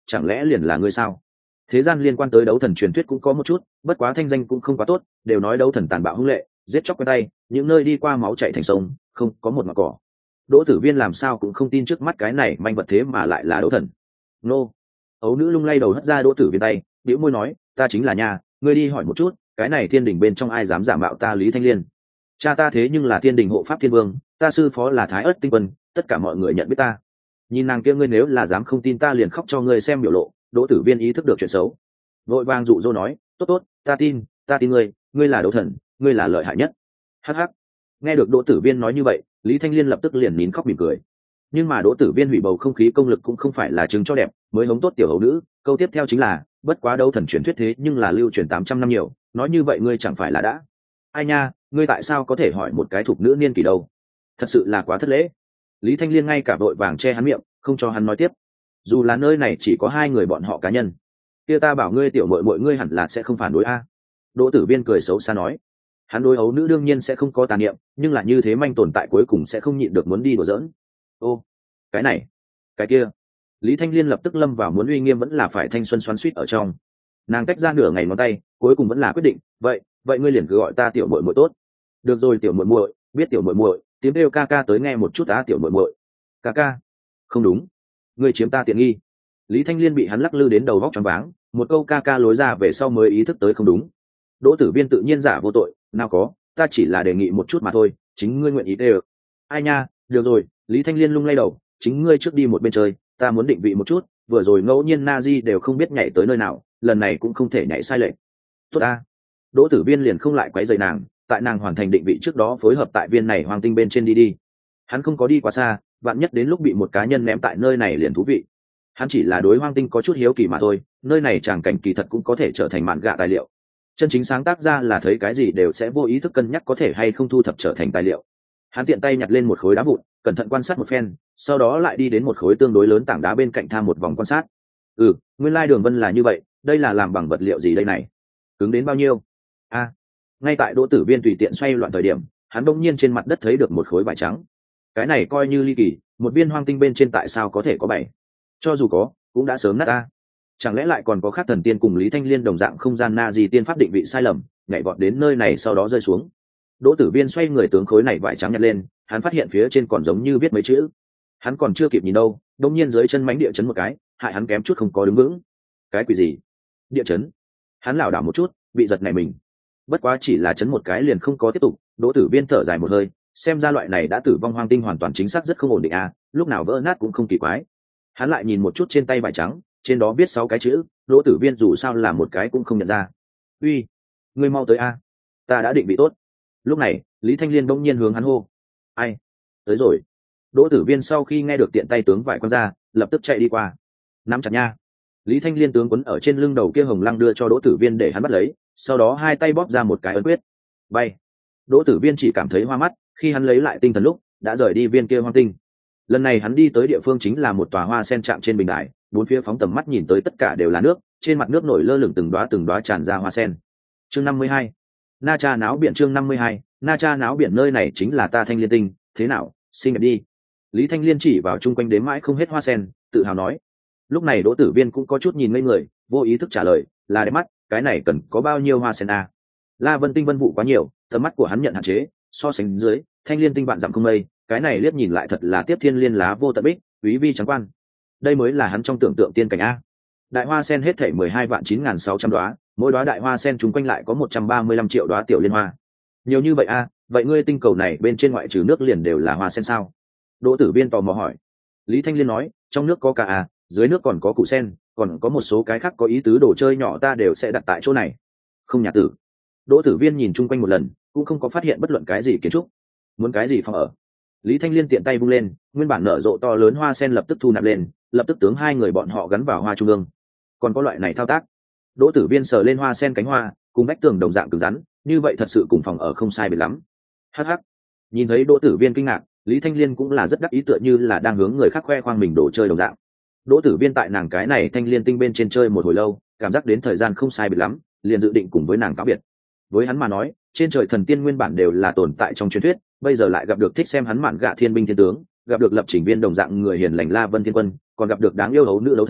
chẳng lẽ liền là ngươi sao? Thế gian liên quan tới đấu thần truyền thuyết cũng có một chút, bất quá thanh danh cũng không quá tốt, đều nói đấu thần tàn bạo hung lệ, giết chóc quen tay, những nơi đi qua máu chảy thành sông, không có một ngọn cỏ. Đỗ Tử Viên làm sao cũng không tin trước mắt cái này manh vật thế mà lại là đấu thần. Nô. Ấu nữ lung lay đầu hất ra Đỗ Tử Viên tay, bĩu môi nói, ta chính là nhà, ngươi đi hỏi một chút, cái này thiên đình bên trong ai dám giả mạo ta Lý Thanh Liên? Cha ta thế nhưng là thiên đình hộ pháp thiên vương, ta sư phó là Thái Ức Tinh Quân, tất cả mọi người nhận biết ta. Nhìn nàng kia, ngươi nếu là dám không tin ta liền khóc cho ngươi xem biểu lộ. Đỗ Tử Viên ý thức được chuyện xấu, vội vàng dụ dỗ nói, tốt tốt, ta tin, ta tin ngươi, ngươi là đấu thần, ngươi là lợi hại nhất. Hắc hắc. Nghe được Đỗ Tử Viên nói như vậy, Lý Thanh Liên lập tức liền nín khóc mỉm cười. Nhưng mà Đỗ Tử Viên hủy bầu không khí công lực cũng không phải là chứng cho đẹp, mới hống tốt tiểu hầu nữ. Câu tiếp theo chính là, bất quá đấu thần truyền thuyết thế nhưng là lưu truyền tám trăm năm nhiều, nói như vậy ngươi chẳng phải là đã? Ai nha, ngươi tại sao có thể hỏi một cái thục nữ niên kỷ đâu? Thật sự là quá thất lễ. Lý Thanh Liên ngay cả vội vàng che hắn miệng, không cho hắn nói tiếp. Dù là nơi này chỉ có hai người bọn họ cá nhân, kia ta bảo ngươi tiểu muội muội ngươi hẳn là sẽ không phản đối a. Đỗ Tử Viên cười xấu xa nói, hắn đối ấu nữ đương nhiên sẽ không có tà niệm, nhưng là như thế manh tồn tại cuối cùng sẽ không nhịn được muốn đi đùa giỡn. Ô, cái này, cái kia. Lý Thanh Liên lập tức lâm vào muốn uy nghiêm vẫn là phải thanh xuân xoắn xuýt ở trong. Nàng tách ra nửa ngày ngón tay, cuối cùng vẫn là quyết định, vậy, vậy ngươi liền cứ gọi ta tiểu muội muội tốt. Được rồi tiểu muội muội, biết tiểu muội muội, tiếng kêu ca ca tới nghe một chút á tiểu muội muội. Ca ca. Không đúng, ngươi chiếm ta tiện nghi. Lý Thanh Liên bị hắn lắc lư đến đầu vóc choáng váng, một câu ca ca lối ra về sau mới ý thức tới không đúng. Đỗ Tử Viên tự nhiên giả vô tội, nào có, ta chỉ là đề nghị một chút mà thôi, chính ngươi nguyện ý tê. Ai nha, được rồi. Lý Thanh Liên lung lay đầu, chính ngươi trước đi một bên chơi, ta muốn định vị một chút, vừa rồi ngẫu nhiên Nazi đều không biết nhảy tới nơi nào, lần này cũng không thể nhảy sai lệch. Tốt ta. Đỗ Tử Viên liền không lại quấy rầy nàng, tại nàng hoàn thành định vị trước đó phối hợp tại viên này hoàng tinh bên trên đi đi. Hắn không có đi quá xa, vạn nhất đến lúc bị một cá nhân ném tại nơi này liền thú vị. Hắn chỉ là đối hoang tinh có chút hiếu kỳ mà thôi, nơi này tràng cảnh kỳ thật cũng có thể trở thành mạn gạ tài liệu. Chân chính sáng tác ra là thấy cái gì đều sẽ vô ý thức cân nhắc có thể hay không thu thập trở thành tài liệu. Hắn tiện tay nhặt lên một khối đá vụn, cẩn thận quan sát một phen, sau đó lại đi đến một khối tương đối lớn tảng đá bên cạnh tham một vòng quan sát. Ừ, nguyên lai đường vân là như vậy, đây là làm bằng vật liệu gì đây này? Cứng đến bao nhiêu? A, à, ngay tại Đỗ Tử Viên tùy tiện xoay loạn thời điểm, hắn đột nhiên trên mặt đất thấy được một khối vải trắng. Cái này coi như ly kỳ, một viên hoang tinh bên trên tại sao có thể có bảy? Cho dù có, cũng đã sớm nát ta. Chẳng lẽ lại còn có khác thần tiên cùng Lý Thanh Liên đồng dạng không gian na gì tiên pháp định vị sai lầm, nhảy vọt đến nơi này sau đó rơi xuống. Đỗ Tử Viên xoay người tướng khối này vải trắng nhặt lên, hắn phát hiện phía trên còn giống như viết mấy chữ. Hắn còn chưa kịp nhìn đâu, đột nhiên dưới chân mánh địa chấn một cái, hại hắn kém chút không có đứng vững. Cái quỷ gì? Địa chấn? Hắn lảo đảo một chút, bị giật nảy mình. Bất quá chỉ là chấn một cái liền không có tiếp tục, Đỗ Tử Viên thở dài một hơi, xem ra loại này đã tử vong hoang tinh hoàn toàn chính xác rất không ổn định à, lúc nào vỡ nát cũng không kỳ quái. Hắn lại nhìn một chút trên tay vải trắng, trên đó viết sáu cái chữ, Đỗ Tử Viên dù sao là một cái cũng không nhận ra. Uy, ngươi mau tới a, ta đã định vị tốt. Lúc này, Lý Thanh Liên bỗng nhiên hướng hắn hô. Ai? Tới rồi. Đỗ Tử Viên sau khi nghe được tiện tay tướng vải quăng ra, lập tức chạy đi qua. Nắm chặt nha. Lý Thanh Liên tướng quấn ở trên lưng đầu kia hồng lăng đưa cho Đỗ Tử Viên để hắn bắt lấy, sau đó hai tay bóp ra một cái ấn quyết. Bay. Đỗ Tử Viên chỉ cảm thấy hoa mắt, khi hắn lấy lại tinh thần lúc, đã rời đi viên kia hoang tinh. Lần này hắn đi tới địa phương chính là một tòa hoa sen chạm trên bình đài, bốn phía phóng tầm mắt nhìn tới tất cả đều là nước, trên mặt nước nổi lơ lửng từng đóa từng đóa tràn ra hoa sen. Chương năm mươi hai, Na Cha náo biển. Chương năm mươi hai, Na Cha náo biển. Nơi này chính là ta Thanh Liên tinh, thế nào, xinh đẹp đi. Lý Thanh Liên chỉ vào chung quanh đếm mãi không hết hoa sen, tự hào nói. Lúc này Đỗ Tử Viên cũng có chút nhìn ngây người, vô ý thức trả lời, là đẹp mắt, cái này cần có bao nhiêu hoa sen à? La Vân tinh vân vụ quá nhiều, tầm mắt của hắn nhận hạn chế, so sánh dưới, Thanh Liên tinh vạn dặm không mây, cái này liếc nhìn lại thật là tiếp thiên liên lá vô tận bích, quý vi trắng quan. Đây mới là hắn trong tưởng tượng tiên cảnh a. Đại hoa sen hết thảy mười hai vạn chín nghìn sáu trăm đóa, mỗi đóa đại hoa sen chung quanh lại có một trăm ba mươi lăm triệu đóa tiểu liên hoa. Nhiều như vậy a, vậy ngươi tinh cầu này bên trên ngoại trừ nước liền đều là hoa sen sao? Đỗ Tử Viên tò mò hỏi. Lý Thanh Liên nói, trong nước có cả a, dưới nước còn có củ sen, còn có một số cái khác có ý tứ đồ chơi nhỏ ta đều sẽ đặt tại chỗ này. Không nhà tử. Đỗ Tử Viên nhìn chung quanh một lần, cũng không có phát hiện bất luận cái gì kiến trúc. Muốn cái gì phòng ở? Lý Thanh Liên tiện tay vung lên, nguyên bản nở rộ to lớn hoa sen lập tức thu nạp lên, lập tức tướng hai người bọn họ gắn vào hoa trung ương. Còn có loại này thao tác. Đỗ Tử Viên sờ lên hoa sen cánh hoa, cùng vách tường đồng dạng cứng rắn, như vậy thật sự cùng phòng ở không sai biệt lắm. Hắc hắc. Nhìn thấy Đỗ Tử Viên kinh ngạc, Lý Thanh Liên cũng là rất đắc ý tựa như là đang hướng người khác khoe khoang mình đồ chơi đồng dạng. Đỗ Tử Viên tại nàng cái này Thanh Liên tinh bên trên chơi một hồi lâu, cảm giác đến thời gian không sai biệt lắm, liền dự định cùng với nàng cáo biệt. Với hắn mà nói, trên trời thần tiên nguyên bản đều là tồn tại trong truyền thuyết, bây giờ lại gặp được thích xem hắn mạn gạ thiên binh thiên tướng, gặp được lập trình viên đồng dạng người hiền lành La Vân Thiên Quân, còn gặp được đáng yêu hấu nữ đấu thần,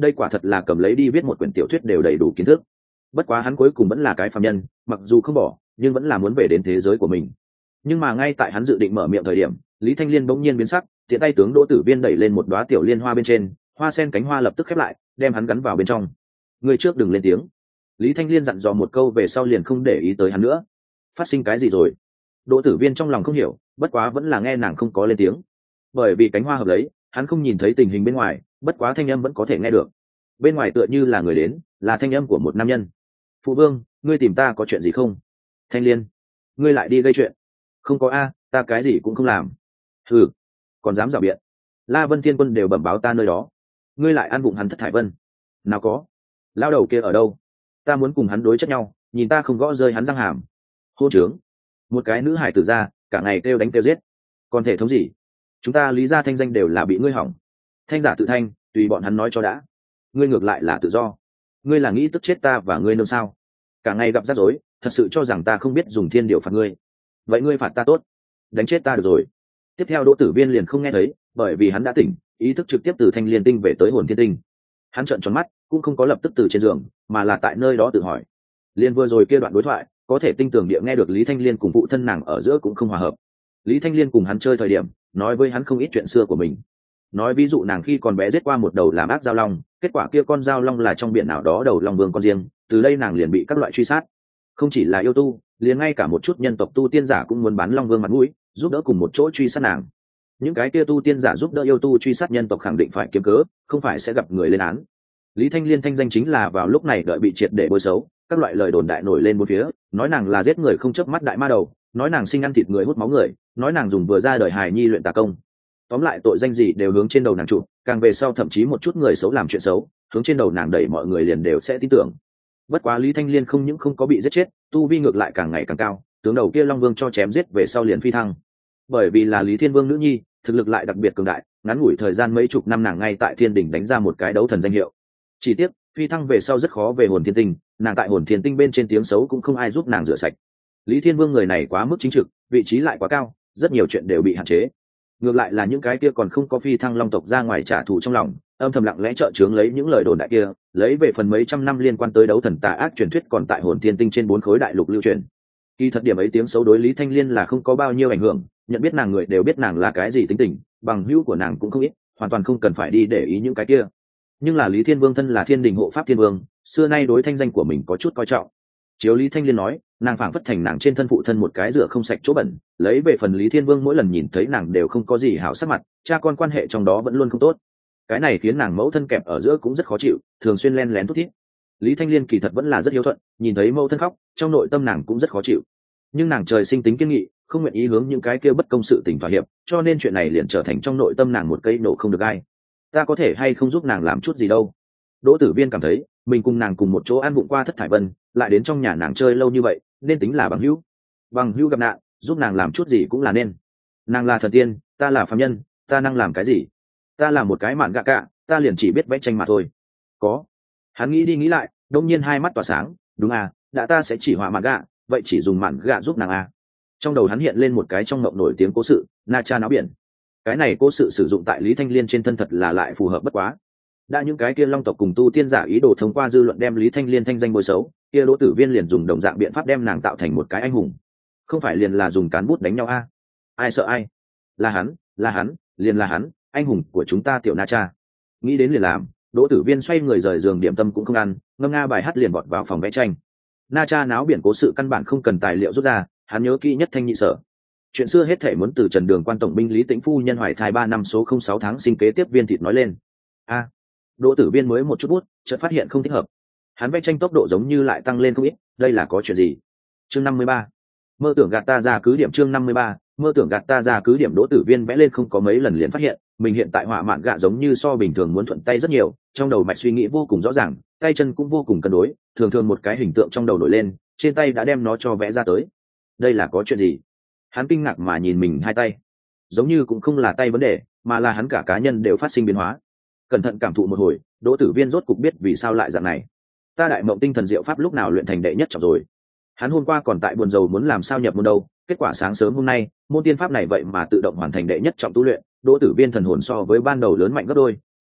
đây quả thật là cầm lấy đi viết một quyển tiểu thuyết đều đầy đủ kiến thức. Bất quá hắn cuối cùng vẫn là cái phàm nhân, mặc dù không bỏ nhưng vẫn là muốn về đến thế giới của mình. Nhưng mà ngay tại hắn dự định mở miệng thời điểm, Lý Thanh Liên bỗng nhiên biến sắc, tiện tay tướng Đỗ Tử Viên đẩy lên một đóa tiểu liên hoa bên trên, hoa sen cánh hoa lập tức khép lại, đem hắn gắn vào bên trong. Người trước đừng lên tiếng. Lý Thanh Liên dặn dò một câu về sau liền không để ý tới hắn nữa. Phát sinh cái gì rồi? Đỗ Tử Viên trong lòng không hiểu, bất quá vẫn là nghe nàng không có lên tiếng. Bởi vì cánh hoa hợp lấy, hắn không nhìn thấy tình hình bên ngoài, bất quá thanh âm vẫn có thể nghe được. Bên ngoài tựa như là người đến, là thanh âm của một nam nhân. Phụ vương, ngươi tìm ta có chuyện gì không? Thanh Liên, ngươi lại đi gây chuyện? Không có a, ta cái gì cũng không làm. Ừ, còn dám rào biện. La Vân Thiên Quân đều bẩm báo ta nơi đó, ngươi lại ăn bụng hắn Thất Thải Vân. Nào có, lao đầu kia ở đâu? Ta muốn cùng hắn đối chất nhau, nhìn ta không gõ rơi hắn răng hàm. Hô trướng, một cái nữ hải tử ra, cả ngày kêu đánh kêu giết, còn thể thống gì? Chúng ta Lý gia thanh danh đều là bị ngươi hỏng. Thanh giả tự thanh, tùy bọn hắn nói cho đã. Ngươi ngược lại là tự do, ngươi là nghĩ tức chết ta và ngươi nương sao? Cả ngày gặp rắc rối, thật sự cho rằng ta không biết dùng thiên điều phạt ngươi. Vậy ngươi phạt ta tốt, đánh chết ta được rồi. Tiếp theo Đỗ Tử Viên liền không nghe thấy, bởi vì hắn đã tỉnh, ý thức trực tiếp từ Thanh Liên Tinh về tới Hồn Thiên Tinh. Hắn trợn tròn mắt, cũng không có lập tức từ trên giường, mà là tại nơi đó tự hỏi. Liên vừa rồi kia đoạn đối thoại, có thể tinh tường địa nghe được Lý Thanh Liên cùng phụ thân nàng ở giữa cũng không hòa hợp. Lý Thanh Liên cùng hắn chơi thời điểm, nói với hắn không ít chuyện xưa của mình. Nói ví dụ nàng khi còn bé giết qua một đầu làm ác giao long, kết quả kia con giao long là trong biển nào đó đầu long vương con riêng, từ đây nàng liền bị các loại truy sát. Không chỉ là yêu tu, liền ngay cả một chút nhân tộc tu tiên giả cũng muốn bán long vương mặt mũi, giúp đỡ cùng một chỗ truy sát nàng. Những cái kia tu tiên giả giúp đỡ yêu tu truy sát nhân tộc khẳng định phải kiếm cớ, không phải sẽ gặp người lên án. Lý Thanh Liên thanh danh chính là vào lúc này đợi bị triệt để bôi xấu, các loại lời đồn đại nổi lên bốn phía, nói nàng là giết người không chớp mắt đại ma đầu, nói nàng sinh ăn thịt người hút máu người, nói nàng dùng vừa ra đời hài nhi luyện tà công. Tóm lại tội danh gì đều hướng trên đầu nàng trụ, càng về sau thậm chí một chút người xấu làm chuyện xấu, hướng trên đầu nàng đẩy mọi người liền đều sẽ tin tưởng. Bất quá Lý Thanh Liên không những không có bị giết chết, tu vi ngược lại càng ngày càng cao, tướng đầu kia long vương cho chém giết về sau liền phi thăng. Bởi vì là Lý Thiên Vương nữ nhi, thực lực lại đặc biệt cường đại, ngắn ngủi thời gian mấy chục năm nàng ngay tại Thiên Đỉnh đánh ra một cái đấu thần danh hiệu. Chỉ tiếc, phi thăng về sau rất khó về Hồn Thiên Tinh, nàng tại Hồn Thiên Tinh bên trên tiếng xấu cũng không ai giúp nàng rửa sạch. Lý Thiên Vương người này quá mức chính trực, vị trí lại quá cao, rất nhiều chuyện đều bị hạn chế. Ngược lại là những cái kia còn không có phi thăng long tộc ra ngoài trả thù trong lòng, âm thầm lặng lẽ trợ chướng lấy những lời đồn đại kia, lấy về phần mấy trăm năm liên quan tới đấu thần tà ác truyền thuyết còn tại Hồn Thiên Tinh trên bốn khối đại lục lưu truyền. Kỳ thật điểm ấy tiếng xấu đối Lý Thanh Liên là không có bao nhiêu ảnh hưởng, nhận biết nàng người đều biết nàng là cái gì tính tình, bằng hữu của nàng cũng không ít, hoàn toàn không cần phải đi để ý những cái kia. Nhưng là Lý Thiên Vương thân là Thiên Đình hộ pháp thiên vương, xưa nay đối thanh danh của mình có chút coi trọng. Chiếu Lý Thanh Liên nói, nàng phảng phất thành nàng trên thân phụ thân một cái rửa không sạch chỗ bẩn, lấy về phần Lý Thiên Vương mỗi lần nhìn thấy nàng đều không có gì hảo sắc mặt, cha con quan hệ trong đó vẫn luôn không tốt. Cái này khiến nàng mẫu thân kẹp ở giữa cũng rất khó chịu, thường xuyên len lén thút thít. Lý Thanh Liên kỳ thật vẫn là rất hiếu thuận, nhìn thấy mẫu thân khóc, trong nội tâm nàng cũng rất khó chịu. Nhưng nàng trời sinh tính kiên nghị, không nguyện ý hướng những cái kia bất công sự tình thỏa hiệp, cho nên chuyện này liền trở thành trong nội tâm nàng một cây nổ không được ai. Ta có thể hay không giúp nàng làm chút gì đâu? Đỗ Tử Viên cảm thấy mình cùng nàng cùng một chỗ ăn vụng qua Thất Thải Vân, lại đến trong nhà nàng chơi lâu như vậy, nên tính là bằng hữu. Bằng hữu gặp nạn, giúp nàng làm chút gì cũng là nên. Nàng là thần tiên, ta là phàm nhân, ta năng làm cái gì? Ta là một cái mạn gạ cạ, ta liền chỉ biết vẽ tranh mà thôi. Có. Hắn nghĩ đi nghĩ lại, đông nhiên hai mắt tỏa sáng, đúng à, đã ta sẽ chỉ họa mạn gạ, vậy chỉ dùng mạn gạ giúp nàng à. Trong đầu hắn hiện lên một cái trong ngộng nổi tiếng cố sự, Na Cha náo biển. Cái này cố sự sử dụng tại Lý Thanh Liên trên thân thật là lại phù hợp bất quá. Đã những cái kia long tộc cùng tu tiên giả ý đồ thông qua dư luận đem Lý Thanh Liên thanh danh bôi xấu, kia Đỗ Tử Viên liền dùng đồng dạng biện pháp đem nàng tạo thành một cái anh hùng. Không phải liền là dùng cán bút đánh nhau a? À? Ai sợ ai? Là hắn, là hắn, liền là hắn, anh hùng của chúng ta tiểu Na Cha. Nghĩ đến liền làm, Đỗ Tử Viên xoay người rời giường điểm tâm cũng không ăn, ngâm nga bài hát liền vọt vào phòng vẽ tranh. Na Cha náo biển cố sự căn bản không cần tài liệu rút ra, hắn nhớ kỹ nhất thanh nhị sở. Chuyện xưa hết thể muốn từ Trần Đường quan tổng binh Lý Tĩnh phu nhân hoài thai ba năm số không sáu tháng sinh kế tiếp viên thịt nói lên. A, à, Đỗ Tử Viên mới một chút bút, chợt phát hiện không thích hợp. Hắn vẽ tranh tốc độ giống như lại tăng lên không ít, đây là có chuyện gì? Chương năm mươi ba, mơ tưởng gạt ta ra cứ điểm. Chương năm mươi ba, mơ tưởng gạt ta ra cứ điểm. Đỗ Tử Viên vẽ lên không có mấy lần liền phát hiện, mình hiện tại họa mạn gạ giống như so bình thường muốn thuận tay rất nhiều, trong đầu mạch suy nghĩ vô cùng rõ ràng, tay chân cũng vô cùng cân đối, thường thường một cái hình tượng trong đầu nổi lên, trên tay đã đem nó cho vẽ ra tới. Đây là có chuyện gì? Hắn kinh ngạc mà nhìn mình hai tay, giống như cũng không là tay vấn đề, mà là hắn cả cá nhân đều phát sinh biến hóa. Cẩn thận cảm thụ một hồi, Đỗ Tử Viên rốt cục biết vì sao lại dạng này. Ta đại mộng tinh thần diệu pháp lúc nào luyện thành đệ nhất trọng rồi? Hắn hôm qua còn tại buồn rầu muốn làm sao nhập môn đâu, kết quả sáng sớm hôm nay, môn tiên pháp này vậy mà tự động hoàn thành đệ nhất trọng tu luyện. Đỗ Tử Viên thần hồn so với ban đầu lớn mạnh gấp đôi,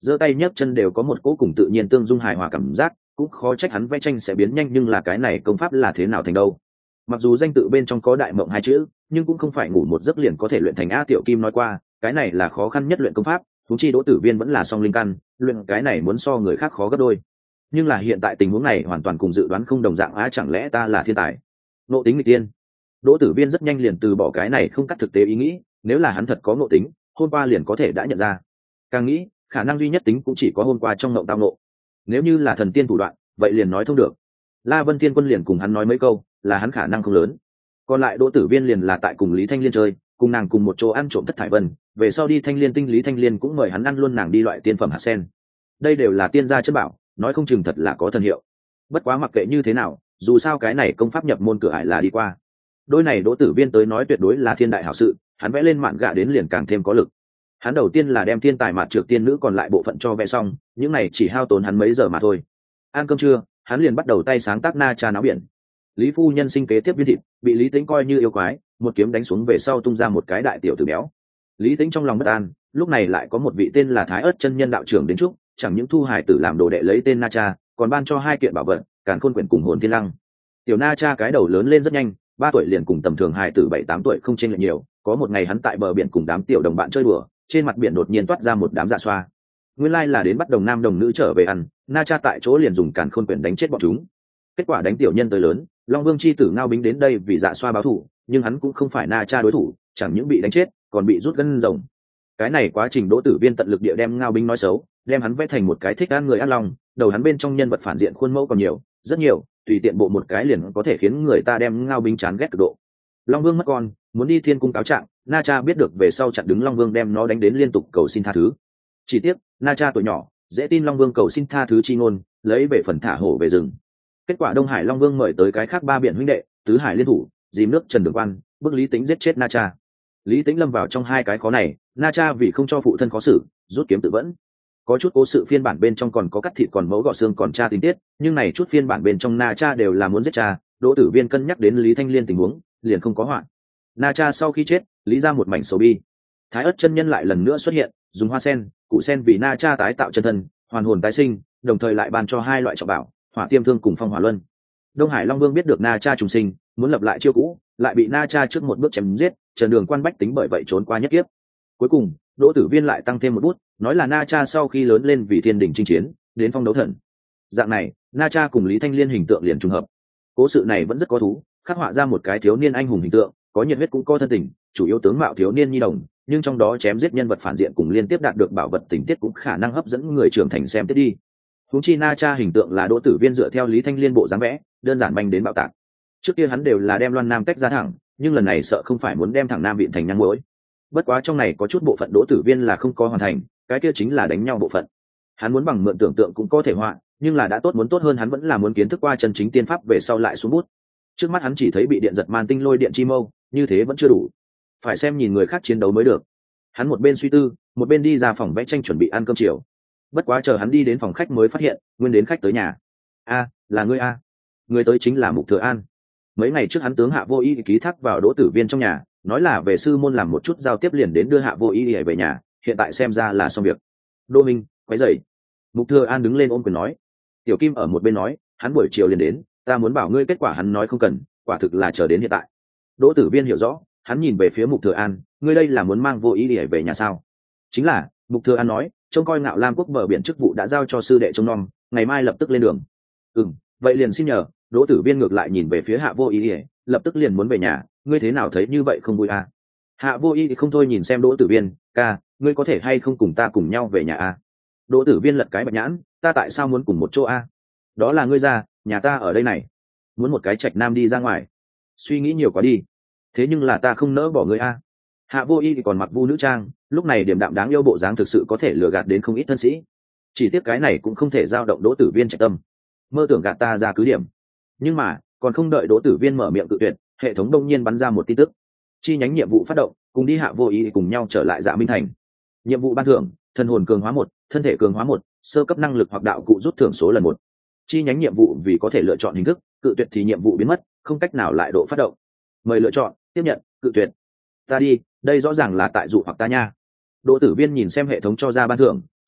giơ tay nhấc chân đều có một cỗ cùng tự nhiên tương dung hài hòa cảm giác, cũng khó trách hắn vẽ tranh sẽ biến nhanh, nhưng là cái này công pháp là thế nào thành đâu. Mặc dù danh tự bên trong có đại mộng hai chữ, nhưng cũng không phải ngủ một giấc liền có thể luyện thành. A Tiểu Kim nói qua, cái này là khó khăn nhất luyện công pháp, huống chi Đỗ Tử Viên vẫn là song linh căn, luyện cái này muốn so người khác khó gấp đôi. Nhưng là hiện tại tình huống này hoàn toàn cùng dự đoán không đồng dạng. Á, chẳng lẽ ta là thiên tài, ngộ tính nghịch tiên? Đỗ Tử Viên rất nhanh liền từ bỏ cái này không cắt thực tế ý nghĩ, nếu là hắn thật có ngộ tính, hôm qua liền có thể đã nhận ra. Càng nghĩ, khả năng duy nhất tính cũng chỉ có hôm qua trong ngộng tao ngộ. Nếu như là thần tiên thủ đoạn, vậy liền nói thông được. La Vân Thiên Quân liền cùng hắn nói mấy câu, là hắn khả năng không lớn. Còn lại Đỗ Tử Viên liền là tại cùng Lý Thanh Liên chơi, cùng nàng cùng một chỗ ăn trộm thất thải vân, về sau đi Thanh Liên tinh, Lý Thanh Liên cũng mời hắn ăn luôn nàng đi loại tiên phẩm hạt sen. Đây đều là tiên gia chất bảo, nói không chừng thật là có thần hiệu. Bất quá mặc kệ như thế nào, dù sao cái này công pháp nhập môn cửa ải là đi qua. Đôi này Đỗ Tử Viên tới nói tuyệt đối là thiên đại hảo sự, hắn vẽ lên mạn gạ đến liền càng thêm có lực. Hắn đầu tiên là đem thiên tài mạt trược tiên nữ còn lại bộ phận cho vẽ xong, những này chỉ hao tốn hắn mấy giờ mà thôi. Ăn cơm trưa, hắn liền bắt đầu tay sáng tác na cha náo biển. Lý phu nhân sinh kế tiếp viên thịt, bị Lý Tĩnh coi như yêu quái, một kiếm đánh xuống về sau tung ra một cái đại tiểu tử béo. Lý Tĩnh trong lòng bất an, lúc này lại có một vị tên là Thái Ức chân nhân đạo trưởng đến chúc, chẳng những thu hải tử làm đồ đệ lấy tên na cha, còn ban cho hai kiện bảo vật, càn khôn quyển cùng hồn thiên lăng. Tiểu na cha cái đầu lớn lên rất nhanh, ba tuổi liền cùng tầm thường hài tử bảy tám tuổi không chênh lệch nhiều. Có một ngày hắn tại bờ biển cùng đám tiểu đồng bạn chơi đùa, trên mặt biển đột nhiên toát ra một đám dạ xoa. Nguyên lai là đến bắt đồng nam đồng nữ trở về ăn, na cha tại chỗ liền dùng càn khôn quyển đánh chết bọn chúng. Kết quả đánh tiểu nhân tới lớn, Long Vương chi tử Ngao Bính đến đây vì dạ xoa báo thù, nhưng hắn cũng không phải na cha đối thủ, chẳng những bị đánh chết, còn bị rút gân rồng. Cái này quá trình Đỗ Tử Viên tận lực địa đem Ngao Bính nói xấu, đem hắn vẽ thành một cái thích ăn người ác lòng, đầu hắn bên trong nhân vật phản diện khuôn mẫu còn nhiều, rất nhiều, tùy tiện bộ một cái liền có thể khiến người ta đem Ngao Bính chán ghét cực độ. Long Vương mất con, muốn đi Thiên Cung cáo trạng, na cha biết được về sau chặn đứng Long Vương đem nó đánh đến liên tục cầu xin tha thứ. Chỉ tiếc, na cha tuổi nhỏ, dễ tin Long Vương cầu xin tha thứ chi ngôn, lấy về phần thả hổ về rừng. Kết quả Đông Hải Long Vương mời tới cái khác ba biển huynh đệ, tứ hải liên thủ, dìm nước Trần Đường Quan, bức Lý Tĩnh giết chết na cha. Lý Tĩnh lâm vào trong hai cái khó này, na cha vì không cho phụ thân khó xử, rút kiếm tự vẫn. Có chút cố sự phiên bản bên trong còn có cắt thịt còn mẫu gọt xương còn cha tình tiết, nhưng này chút phiên bản bên trong na cha đều là muốn giết cha. Đỗ Tử Viên cân nhắc đến Lý Thanh Liên tình huống, liền không có hoạn. Na cha sau khi chết, lý ra một mảnh sầu bi. Thái Ức chân nhân lại lần nữa xuất hiện, dùng hoa sen, cụ sen vì na cha tái tạo chân thân, hoàn hồn tái sinh, đồng thời lại ban cho hai loại trọng bảo, hỏa tiêm thương cùng phong hỏa luân. Đông Hải Long Vương biết được na cha trùng sinh, muốn lập lại chiêu cũ, lại bị na cha trước một bước chém giết, Trần Đường Quan bách tính bởi vậy trốn qua nhất kiếp. Cuối cùng, Đỗ Tử Viên lại tăng thêm một bút, nói là na cha sau khi lớn lên vì thiên đình chinh chiến, đến phong đấu thần. Dạng này, na cha cùng Lý Thanh Liên hình tượng liền trùng hợp. Cố sự này vẫn rất có thú, khắc họa ra một cái thiếu niên anh hùng hình tượng, có nhiệt huyết cũng có thân tình, chủ yếu tướng mạo thiếu niên nhi đồng, nhưng trong đó chém giết nhân vật phản diện cùng liên tiếp đạt được bảo vật tình tiết cũng khả năng hấp dẫn người trưởng thành xem tiếp đi. Huống chi na cha hình tượng là Đỗ Tử Viên dựa theo Lý Thanh Liên bộ dáng vẽ, đơn giản manh đến bạo tạc. Trước kia hắn đều là đem Loan Nam tách ra thẳng, nhưng lần này sợ không phải muốn đem thẳng Nam Viện thành nhang mũi. Bất quá trong này có chút bộ phận Đỗ Tử Viên là không có hoàn thành, cái kia chính là đánh nhau bộ phận. Hắn muốn bằng mượn tưởng tượng cũng có thể họa, nhưng là đã tốt muốn tốt hơn hắn vẫn là muốn kiến thức qua chân chính tiên pháp về sau lại xuống bút. Trước mắt hắn chỉ thấy bị điện giật man tinh lôi điện chi mâu, như thế vẫn chưa đủ, phải xem nhìn người khác chiến đấu mới được. Hắn một bên suy tư, một bên đi ra phòng vẽ tranh chuẩn bị ăn cơm chiều. Bất quá chờ hắn đi đến phòng khách mới phát hiện, nguyên đến khách tới nhà. A, là ngươi a? Người tới chính là Mục Thừa An. Mấy ngày trước hắn tướng Hạ Vô Ý ký thác vào Đỗ Tử Viên trong nhà, nói là về sư môn làm một chút giao tiếp liền đến đưa Hạ Vô Ý về nhà, hiện tại xem ra là xong việc. Đô Minh, quấy rầy. Mục Thừa An đứng lên ôm quyền nói. Tiểu Kim ở một bên nói, hắn buổi chiều liền đến, ta muốn bảo ngươi kết quả hắn nói không cần, quả thực là chờ đến hiện tại. Đỗ Tử Viên hiểu rõ, hắn nhìn về phía Mục Thừa An, ngươi đây là muốn mang Vô Ý để về nhà sao? Chính là, Mục Thừa An nói, trông coi Ngạo Lam quốc bờ biển chức vụ đã giao cho sư đệ trông nom, ngày mai lập tức lên đường. Ừm, vậy liền xin nhờ. Đỗ Tử Viên ngược lại nhìn về phía Hạ Vô Ý, lập tức liền muốn về nhà, ngươi thế nào thấy như vậy không vui à? Hạ Vô Ý thì không thôi nhìn xem Đỗ Tử Viên, ca, ngươi có thể hay không cùng ta cùng nhau về nhà à? Đỗ Tử Viên lật cái bạch nhãn, ta tại sao muốn cùng một chỗ à? Đó là ngươi ra, nhà ta ở đây này, muốn một cái trạch nam đi ra ngoài, suy nghĩ nhiều quá đi. Thế nhưng là ta không nỡ bỏ ngươi à? Hạ Vô Ý thì còn mặc vu nữ trang, lúc này điểm đạm đáng yêu bộ dáng thực sự có thể lừa gạt đến không ít thân sĩ. Chỉ tiếc cái này cũng không thể giao động Đỗ Tử Viên trạch tâm, mơ tưởng gạt ta ra cứ điểm. Nhưng mà còn không đợi Đỗ Tử Viên mở miệng cự tuyệt, hệ thống đông nhiên bắn ra một tin tức: chi nhánh nhiệm vụ phát động, cùng đi Hạ Vô Ý cùng nhau trở lại Dạ Minh Thành. Nhiệm vụ ban thưởng: thân hồn cường hóa một, thân thể cường hóa một, sơ cấp năng lực hoặc đạo cụ rút thưởng số lần một. Chi nhánh nhiệm vụ vì có thể lựa chọn hình thức, cự tuyệt thì nhiệm vụ biến mất, không cách nào lại độ phát động. Mời lựa chọn tiếp nhận, cự tuyệt. Ta đi, đây rõ ràng là tại dụ hoặc ta nha. Đỗ Tử Viên nhìn xem hệ thống cho ra ban thưởng,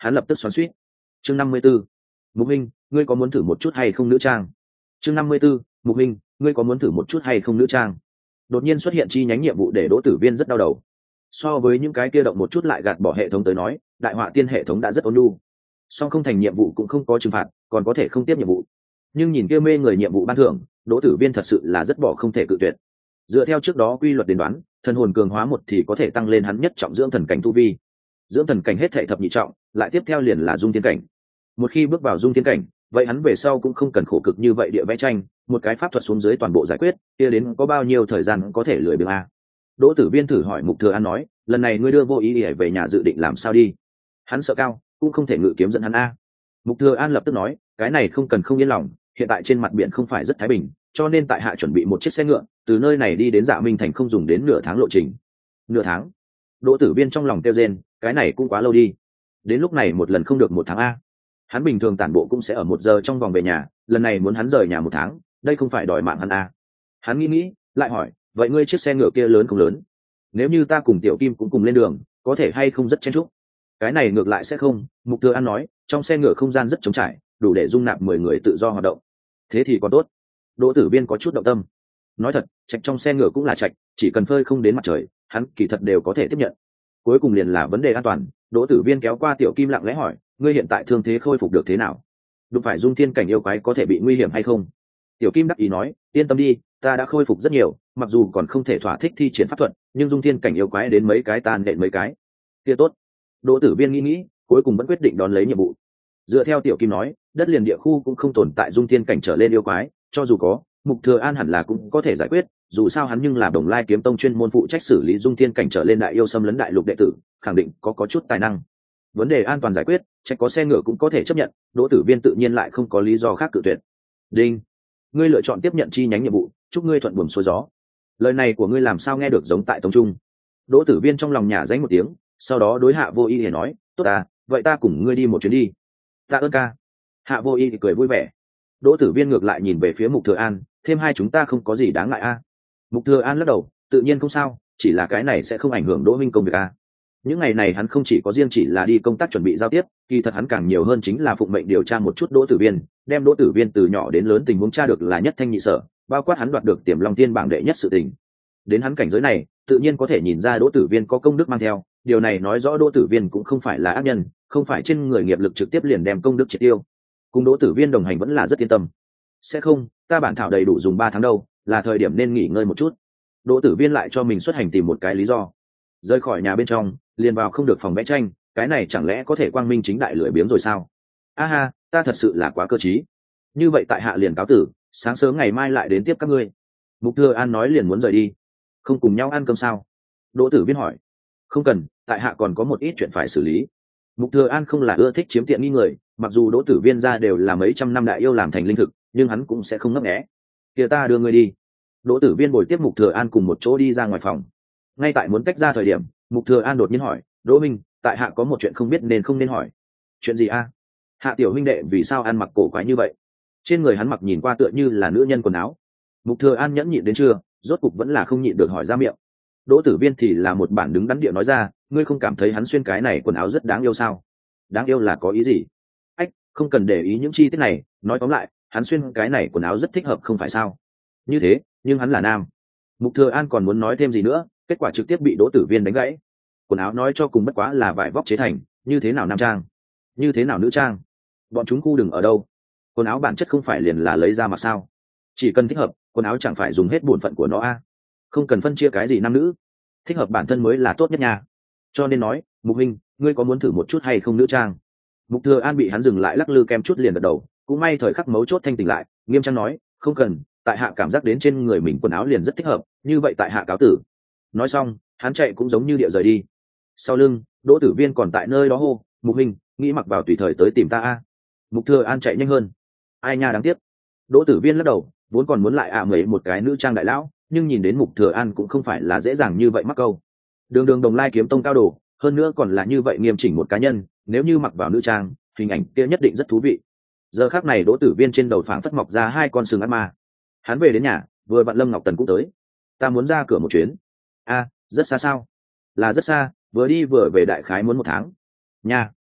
hắn lập tức xoắn xuýt. Chương năm mươi 54. Mục Minh, ngươi có muốn thử một chút hay không nữ trang? Chương năm mươi 54. Mục Minh, ngươi có muốn thử một chút hay không nữ trang? Đột nhiên xuất hiện chi nhánh nhiệm vụ để Đỗ Tử Viên rất đau đầu. So với những cái kia động một chút lại gạt bỏ hệ thống tới nói, đại họa tiên hệ thống đã rất ôn nhu. Song không thành nhiệm vụ cũng không có trừng phạt, còn có thể không tiếp nhiệm vụ. Nhưng nhìn kia mê người nhiệm vụ ban thưởng, Đỗ Tử Viên thật sự là rất bỏ không thể cự tuyệt. Dựa theo trước đó quy luật đến đoán, thần hồn cường hóa một thì có thể tăng lên hắn nhất trọng dưỡng thần cảnh tu vi. Dưỡng thần cảnh hết thảy thập nhị trọng, lại tiếp theo liền là dung thiên cảnh. Một khi bước vào dung thiên cảnh, vậy hắn về sau cũng không cần khổ cực như vậy địa vẽ tranh, một cái pháp thuật xuống dưới toàn bộ giải quyết, kia đến có bao nhiêu thời gian có thể lười biếng a. Đỗ Tử Viên thử hỏi Mục Thừa An nói, lần này ngươi đưa vô ý ỉa về nhà dự định làm sao đi? Hắn sợ cao, cũng không thể ngự kiếm dẫn hắn a. Mục Thừa An lập tức nói, cái này không cần không yên lòng, hiện tại trên mặt biển không phải rất thái bình, cho nên tại hạ chuẩn bị một chiếc xe ngựa, từ nơi này đi đến Dạ Minh thành không dùng đến nửa tháng lộ trình. Nửa tháng? Đỗ Tử Viên trong lòng kêu rên, cái này cũng quá lâu đi. Đến lúc này một lần không được một tháng a. Hắn bình thường tản bộ cũng sẽ ở một giờ trong vòng về nhà, lần này muốn hắn rời nhà một tháng, đây không phải đòi mạng hắn a. Hắn nghĩ nghĩ, lại hỏi, vậy ngươi chiếc xe ngựa kia lớn không lớn? Nếu như ta cùng Tiểu Kim cũng cùng lên đường, có thể hay không rất chen chúc? Cái này ngược lại sẽ không, Mục Thừa An nói, trong xe ngựa không gian rất trống trải, đủ để dung nạp mười người tự do hoạt động. Thế thì còn tốt. Đỗ Tử Viên có chút động tâm. Nói thật, trạch trong xe ngựa cũng là trạch, chỉ cần phơi không đến mặt trời, hắn kỳ thật đều có thể tiếp nhận. Cuối cùng liền là vấn đề an toàn, Đỗ Tử Viên kéo qua Tiểu Kim lặng lẽ hỏi, ngươi hiện tại thương thế khôi phục được thế nào? Đụng phải dung thiên cảnh yêu quái có thể bị nguy hiểm hay không? Tiểu Kim đắc ý nói, yên tâm đi, ta đã khôi phục rất nhiều, mặc dù còn không thể thỏa thích thi triển pháp thuật, nhưng dung thiên cảnh yêu quái đến mấy cái tan đện mấy cái. Kia tốt. Đỗ Tử Viên nghĩ nghĩ, cuối cùng vẫn quyết định đón lấy nhiệm vụ. Dựa theo Tiểu Kim nói, đất liền địa khu cũng không tồn tại dung thiên cảnh trở lên yêu quái, cho dù có, Mục Thừa An hẳn là cũng có thể giải quyết, dù sao hắn nhưng là Đồng Lai Kiếm Tông chuyên môn phụ trách xử lý dung thiên cảnh trở lên đại yêu xâm lấn đại lục đệ tử, khẳng định có có chút tài năng. Vấn đề an toàn giải quyết, trách có xe ngựa cũng có thể chấp nhận, Đỗ Tử Viên tự nhiên lại không có lý do khác cự tuyệt. Đinh, ngươi lựa chọn tiếp nhận chi nhánh nhiệm vụ, chúc ngươi thuận buồm xuôi gió. Lời này của ngươi làm sao nghe được giống tại tông trung? Đỗ Tử Viên trong lòng nhả dánh một tiếng, sau đó đối Hạ Vô Ý để nói, tốt à, vậy ta cùng ngươi đi một chuyến đi. Tạ ơn ca. Hạ Vô Ý thì cười vui vẻ. Đỗ Tử Viên ngược lại nhìn về phía Mục Thừa An, thêm hai chúng ta không có gì đáng ngại a. À. Mục Thừa An lắc đầu, tự nhiên không sao, chỉ là cái này sẽ không ảnh hưởng Đỗ Minh công việc a. À. Những ngày này hắn không chỉ có riêng chỉ là đi công tác chuẩn bị giao tiếp, kỳ thật hắn càng nhiều hơn chính là phụng mệnh điều tra một chút Đỗ Tử Viên, đem Đỗ Tử Viên từ nhỏ đến lớn tình huống tra được là nhất thanh nhị sở, bao quát hắn đoạt được Tiềm Long Tiên bảng đệ nhất sự tình. Đến hắn cảnh giới này, tự nhiên có thể nhìn ra Đỗ Tử Viên có công đức mang theo, điều này nói rõ Đỗ Tử Viên cũng không phải là ác nhân, không phải trên người nghiệp lực trực tiếp liền đem công đức triệt tiêu. Cùng Đỗ Tử Viên đồng hành vẫn là rất yên tâm. Sẽ không, ta bản thảo đầy đủ dùng ba tháng đâu, là thời điểm nên nghỉ ngơi một chút. Đỗ Tử Viên lại cho mình xuất hành tìm một cái lý do. Rời khỏi nhà bên trong, liền vào không được phòng vẽ tranh, cái này chẳng lẽ có thể quang minh chính đại lười biếng rồi sao? A ha, ta thật sự là quá cơ trí. Như vậy tại hạ liền cáo tử, sáng sớm ngày mai lại đến tiếp các ngươi. Mục Thừa An nói liền muốn rời đi. Không cùng nhau ăn cơm sao? Đỗ Tử Viên hỏi. Không cần, tại hạ còn có một ít chuyện phải xử lý. Mục Thừa An không là ưa thích chiếm tiện nghi người, mặc dù Đỗ Tử Viên ra đều là mấy trăm năm đại yêu làm thành linh thực, nhưng hắn cũng sẽ không ngấp nghé. Kia ta đưa ngươi đi. Đỗ Tử Viên bồi tiếp Mục Thừa An cùng một chỗ đi ra ngoài phòng. Ngay tại muốn tách ra thời điểm, Mục Thừa An đột nhiên hỏi, Đỗ Minh, tại hạ có một chuyện không biết nên không nên hỏi. Chuyện gì a? Hạ tiểu huynh đệ vì sao ăn mặc cổ quái như vậy? Trên người hắn mặc nhìn qua tựa như là nữ nhân quần áo. Mục Thừa An nhẫn nhịn đến trưa, rốt cục vẫn là không nhịn được hỏi ra miệng. Đỗ Tử Viên thì là một bản đứng đắn địa nói ra, ngươi không cảm thấy hắn xuyên cái này quần áo rất đáng yêu sao? Đáng yêu là có ý gì? Ách, không cần để ý những chi tiết này, nói tóm lại, hắn xuyên cái này quần áo rất thích hợp không phải sao? Như thế, nhưng hắn là nam. Mục Thừa An còn muốn nói thêm gì nữa, kết quả trực tiếp bị Đỗ Tử Viên đánh gãy. Quần áo nói cho cùng bất quá là vải vóc chế thành, như thế nào nam trang, như thế nào nữ trang, bọn chúng khu đừng ở đâu. Quần áo bản chất không phải liền là lấy ra mặc sao? Chỉ cần thích hợp, quần áo chẳng phải dùng hết bổn phận của nó a. À. Không cần phân chia cái gì nam nữ, thích hợp bản thân mới là tốt nhất nha. Cho nên nói, Mục huynh, ngươi có muốn thử một chút hay không nữ trang? Mục Thừa An bị hắn dừng lại lắc lư kem chút liền gật đầu, cũng may thời khắc mấu chốt thanh tỉnh lại, nghiêm trang nói, không cần, tại hạ cảm giác đến trên người mình quần áo liền rất thích hợp, như vậy tại hạ cáo tử. Nói xong, hắn chạy cũng giống như địa rời đi. Sau lưng, Đỗ Tử Viên còn tại nơi đó hô, Mục huynh, nghĩ mặc vào tùy thời tới tìm ta a. Mục Thừa An chạy nhanh hơn. Ai nha đáng tiếc. Đỗ Tử Viên lắc đầu, vốn còn muốn lại ạ à mấy một cái nữ trang đại lão, nhưng nhìn đến Mục Thừa An cũng không phải là dễ dàng như vậy mắc câu. Đường đường Đồng Lai Kiếm Tông cao đồ, hơn nữa còn là như vậy nghiêm chỉnh một cá nhân, nếu như mặc vào nữ trang, hình ảnh kia nhất định rất thú vị. Giờ khắc này Đỗ Tử Viên trên đầu phảng phất mọc ra hai con sừng ác ma. Hắn về đến nhà, vừa vặn Lâm Ngọc Tần cũng tới. Ta muốn ra cửa một chuyến. A, rất xa sao? Là rất xa, vừa đi vừa về đại khái muốn một tháng. Nha.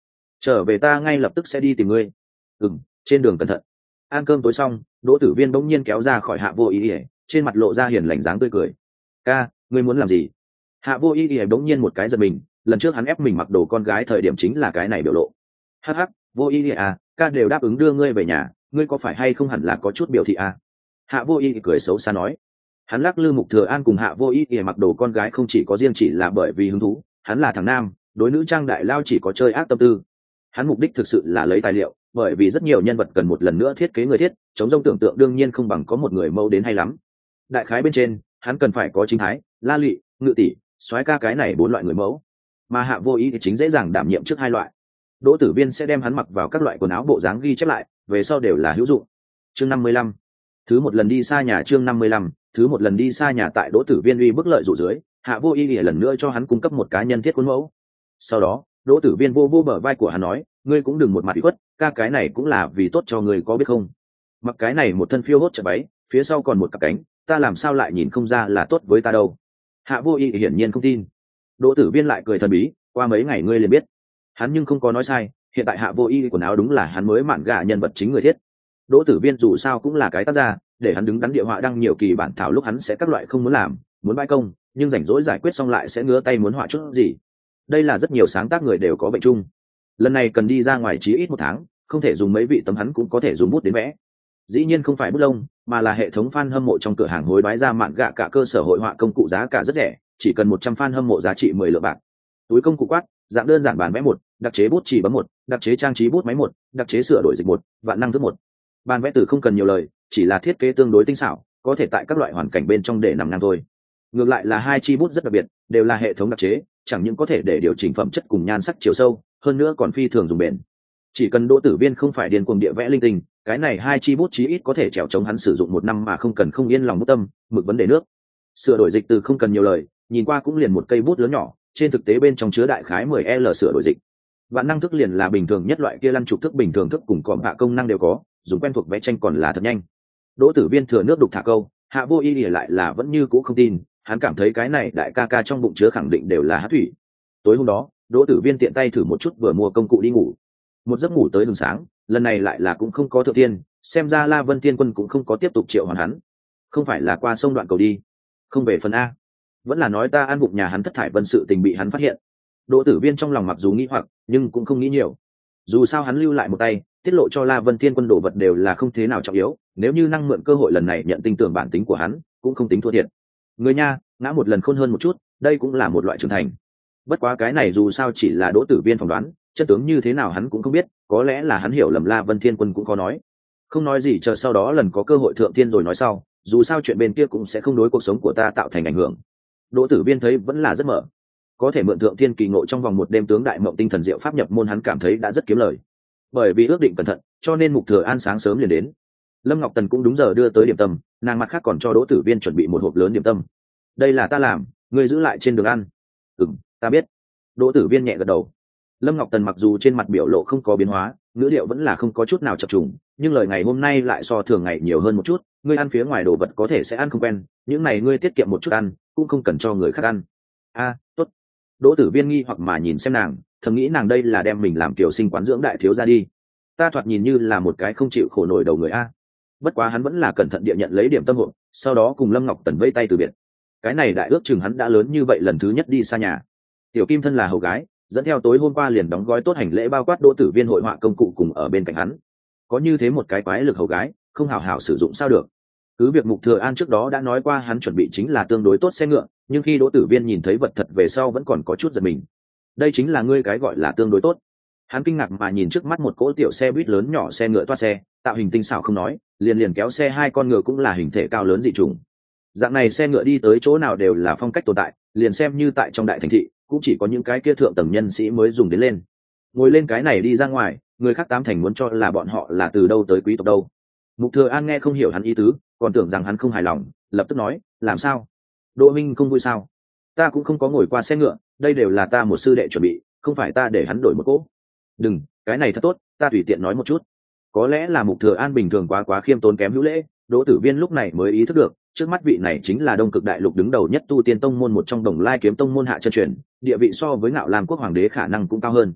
trở về ta ngay lập tức sẽ đi tìm ngươi. Ừm, trên đường cẩn thận. Ăn cơm tối xong, Đỗ Tử Viên bỗng nhiên kéo ra khỏi Hạ Vô Ý ỉa, trên mặt lộ ra hiền lành dáng tươi cười. Ca, ngươi muốn làm gì? Hạ Vô Ý ỉa bỗng nhiên một cái giật mình, lần trước hắn ép mình mặc đồ con gái thời điểm chính là cái này biểu lộ. Hắc hắc, Vô Ý ỉa à, ca đều đáp ứng đưa ngươi về nhà, ngươi có phải hay không hẳn là có chút biểu thị à? Hạ Vô Ý cười xấu xa nói. Hắn lắc lư Mục Thừa An cùng Hạ Vô Ý ỉa mặc đồ con gái không chỉ có riêng chỉ là bởi vì hứng thú, hắn là thằng nam, đối nữ trang đại lao chỉ có chơi ác tâm tư. Hắn mục đích thực sự là lấy tài liệu, bởi vì rất nhiều nhân vật cần một lần nữa thiết kế người thiết, chống rông tưởng tượng đương nhiên không bằng có một người mẫu đến hay lắm. Đại khái bên trên, hắn cần phải có chính thái, la lị, ngự tỷ, soái ca cái này bốn loại người mẫu, mà Hạ Vô Ý thì chính dễ dàng đảm nhiệm trước hai loại. Đỗ Tử Viên sẽ đem hắn mặc vào các loại quần áo bộ dáng ghi chép lại, về sau đều là hữu dụng. Chương năm mươi lăm, thứ một lần đi xa nhà. Chương năm mươi lăm, thứ một lần đi xa nhà. Tại Đỗ Tử Viên uy bức lợi dụ dưới, Hạ Vô Ý lần nữa cho hắn cung cấp một cá nhân thiết khuôn mẫu. Sau đó, Đỗ Tử Viên vô vô bờ vai của hắn nói, ngươi cũng đừng một mặt ủy khuất, ca cái này cũng là vì tốt cho ngươi có biết không? Mặc cái này một thân phiêu hốt chật váy, phía sau còn một cặp cánh, ta làm sao lại nhìn không ra là tốt với ta đâu? Hạ Vô Ý hiển nhiên không tin. Đỗ Tử Viên lại cười thần bí, qua mấy ngày ngươi liền biết. Hắn nhưng không có nói sai, hiện tại Hạ Vô Ý quần áo đúng là hắn mới mạn gà nhân vật chính người thiết. Đỗ Tử Viên dù sao cũng là cái tác gia, để hắn đứng đắn địa họa đăng nhiều kỳ bản thảo lúc hắn sẽ các loại không muốn làm, muốn bãi công, nhưng rảnh rỗi giải quyết xong lại sẽ ngứa tay muốn họa chút gì. Đây là rất nhiều sáng tác người đều có bệnh chung. Lần này cần đi ra ngoài chí ít một tháng, không thể dùng mấy vị tấm hắn cũng có thể dùng bút đến vẽ. Dĩ nhiên không phải bút lông, mà là hệ thống fan hâm mộ trong cửa hàng hối đoái ra mạn gạ cả cơ sở hội họa công cụ giá cả rất rẻ, chỉ cần một trăm fan hâm mộ giá trị mười lượng bạc. Túi công cụ quát, dạng đơn giản bản vẽ một, đặc chế bút chỉ bấm một, đặc chế trang trí bút máy một, đặc chế sửa đổi dịch một, vạn năng thức một. Bản vẽ từ không cần nhiều lời, chỉ là thiết kế tương đối tinh xảo, có thể tại các loại hoàn cảnh bên trong để nằm ngang thôi. Ngược lại là hai chi bút rất đặc biệt, đều là hệ thống đặc chế, chẳng những có thể để điều chỉnh phẩm chất cùng nhan sắc chiều sâu, hơn nữa còn phi thường dùng bền. Chỉ cần Đỗ Tử Viên không phải điên cuồng địa vẽ linh tinh, cái này hai chi bút chí ít có thể trèo chống hắn sử dụng một năm mà không cần không yên lòng bút tâm, mực vấn đề nước. Sửa đổi dịch từ không cần nhiều lời, nhìn qua cũng liền một cây bút lớn nhỏ, trên thực tế bên trong chứa đại khái mười L sửa đổi dịch. Vạn năng thức liền là bình thường nhất loại kia lăn trục thức bình thường thức cùng cọm hạ công năng đều có, dùng quen thuộc vẽ tranh còn là thật nhanh. Đỗ Tử Viên thừa nước đục thả câu, Hạ Vô Ý lại là vẫn như cũ không tin, hắn cảm thấy cái này đại ca ca trong bụng chứa khẳng định đều là hát thủy. Tối hôm đó, Đỗ Tử Viên tiện tay thử một chút vừa mua công cụ đi ngủ. Một giấc ngủ tới đường sáng, lần này lại là cũng không có thượng tiên, xem ra La Vân Thiên Quân cũng không có tiếp tục triệu hoàn hắn. Không phải là qua sông đoạn cầu đi, không về phần A, vẫn là nói ta ăn bụng nhà hắn thất thải vân sự tình bị hắn phát hiện. Đỗ Tử Viên trong lòng mặc dù nghĩ hoặc, nhưng cũng không nghĩ nhiều. Dù sao hắn lưu lại một tay, tiết lộ cho La Vân Thiên Quân đồ vật đều là không thế nào trọng yếu, nếu như năng mượn cơ hội lần này nhận tin tưởng bản tính của hắn, cũng không tính thua thiệt. Người nha, ngã một lần khôn hơn một chút, đây cũng là một loại trưởng thành. Bất quá cái này dù sao chỉ là Đỗ Tử Viên phỏng đoán, chân tướng như thế nào hắn cũng không biết, có lẽ là hắn hiểu lầm La Vân Thiên Quân cũng có nói. Không nói gì chờ sau đó lần có cơ hội thượng thiên rồi nói sau, dù sao chuyện bên kia cũng sẽ không đối cuộc sống của ta tạo thành ảnh hưởng. Đỗ Tử Viên thấy vẫn là rất mở. Có thể mượn thượng thiên kỳ ngộ trong vòng một đêm tướng đại mộng tinh thần diệu pháp nhập môn hắn cảm thấy đã rất kiếm lời. Bởi vì ước định cẩn thận, cho nên Mục Thừa An sáng sớm liền đến. Lâm Ngọc Tần cũng đúng giờ đưa tới điểm tâm, nàng mặt khác còn cho Đỗ Tử Viên chuẩn bị một hộp lớn điểm tâm. Đây là ta làm, ngươi giữ lại trên đường ăn. Ừm, ta biết. Đỗ Tử Viên nhẹ gật đầu. Lâm Ngọc Tần mặc dù trên mặt biểu lộ không có biến hóa, ngữ liệu vẫn là không có chút nào chập trùng, nhưng lời ngày hôm nay lại so thường ngày nhiều hơn một chút. Ngươi ăn phía ngoài đồ vật có thể sẽ ăn không quen, những này ngươi tiết kiệm một chút ăn, cũng không cần cho người khác ăn. A, tốt. Đỗ Tử Viên nghi hoặc mà nhìn xem nàng, thầm nghĩ nàng đây là đem mình làm tiểu sinh quán dưỡng đại thiếu gia đi. Ta thoạt nhìn như là một cái không chịu khổ nổi đầu người a. Bất quá hắn vẫn là cẩn thận địa nhận lấy điểm tâm hộp, sau đó cùng Lâm Ngọc Tần vẫy tay từ biệt. Cái này đại ước chừng hắn đã lớn như vậy lần thứ nhất đi xa nhà. Tiểu Kim thân là hầu gái, dẫn theo tối hôm qua liền đóng gói tốt hành lễ bao quát Đỗ Tử Viên hội họa công cụ cùng ở bên cạnh hắn. Có như thế một cái quái lực hầu gái, không hảo hảo sử dụng sao được. Cứ việc Mục Thừa An trước đó đã nói qua hắn chuẩn bị chính là tương đối tốt xe ngựa, nhưng khi Đỗ Tử Viên nhìn thấy vật thật về sau vẫn còn có chút giật mình. Đây chính là ngươi cái gọi là tương đối tốt. Hắn kinh ngạc mà nhìn trước mắt một cỗ tiểu xe buýt lớn nhỏ xe ngựa toa xe, tạo hình tinh xảo không nói, liền liền kéo xe hai con ngựa cũng là hình thể cao lớn dị trùng. Dạng này xe ngựa đi tới chỗ nào đều là phong cách tồn tại, liền xem như tại trong đại thành thị, cũng chỉ có những cái kia thượng tầng nhân sĩ mới dùng đến lên. Ngồi lên cái này đi ra ngoài, người khác tám thành muốn cho là bọn họ là từ đâu tới quý tộc đâu. Mục Thừa An nghe không hiểu hắn ý tứ, còn tưởng rằng hắn không hài lòng, lập tức nói, làm sao? Đỗ Minh không vui sao? Ta cũng không có ngồi qua xe ngựa, đây đều là ta một sư đệ chuẩn bị, không phải ta để hắn đổi một cỗ. Đừng, cái này thật tốt, ta tùy tiện nói một chút. Có lẽ là Mục Thừa An bình thường quá quá khiêm tốn kém hữu lễ, Đỗ Tử Viên lúc này mới ý thức được, trước mắt vị này chính là Đông Cực Đại Lục đứng đầu nhất tu tiên tông môn một trong Đồng Lai Kiếm tông môn hạ chân truyền, địa vị so với Ngạo Lam quốc hoàng đế khả năng cũng cao hơn.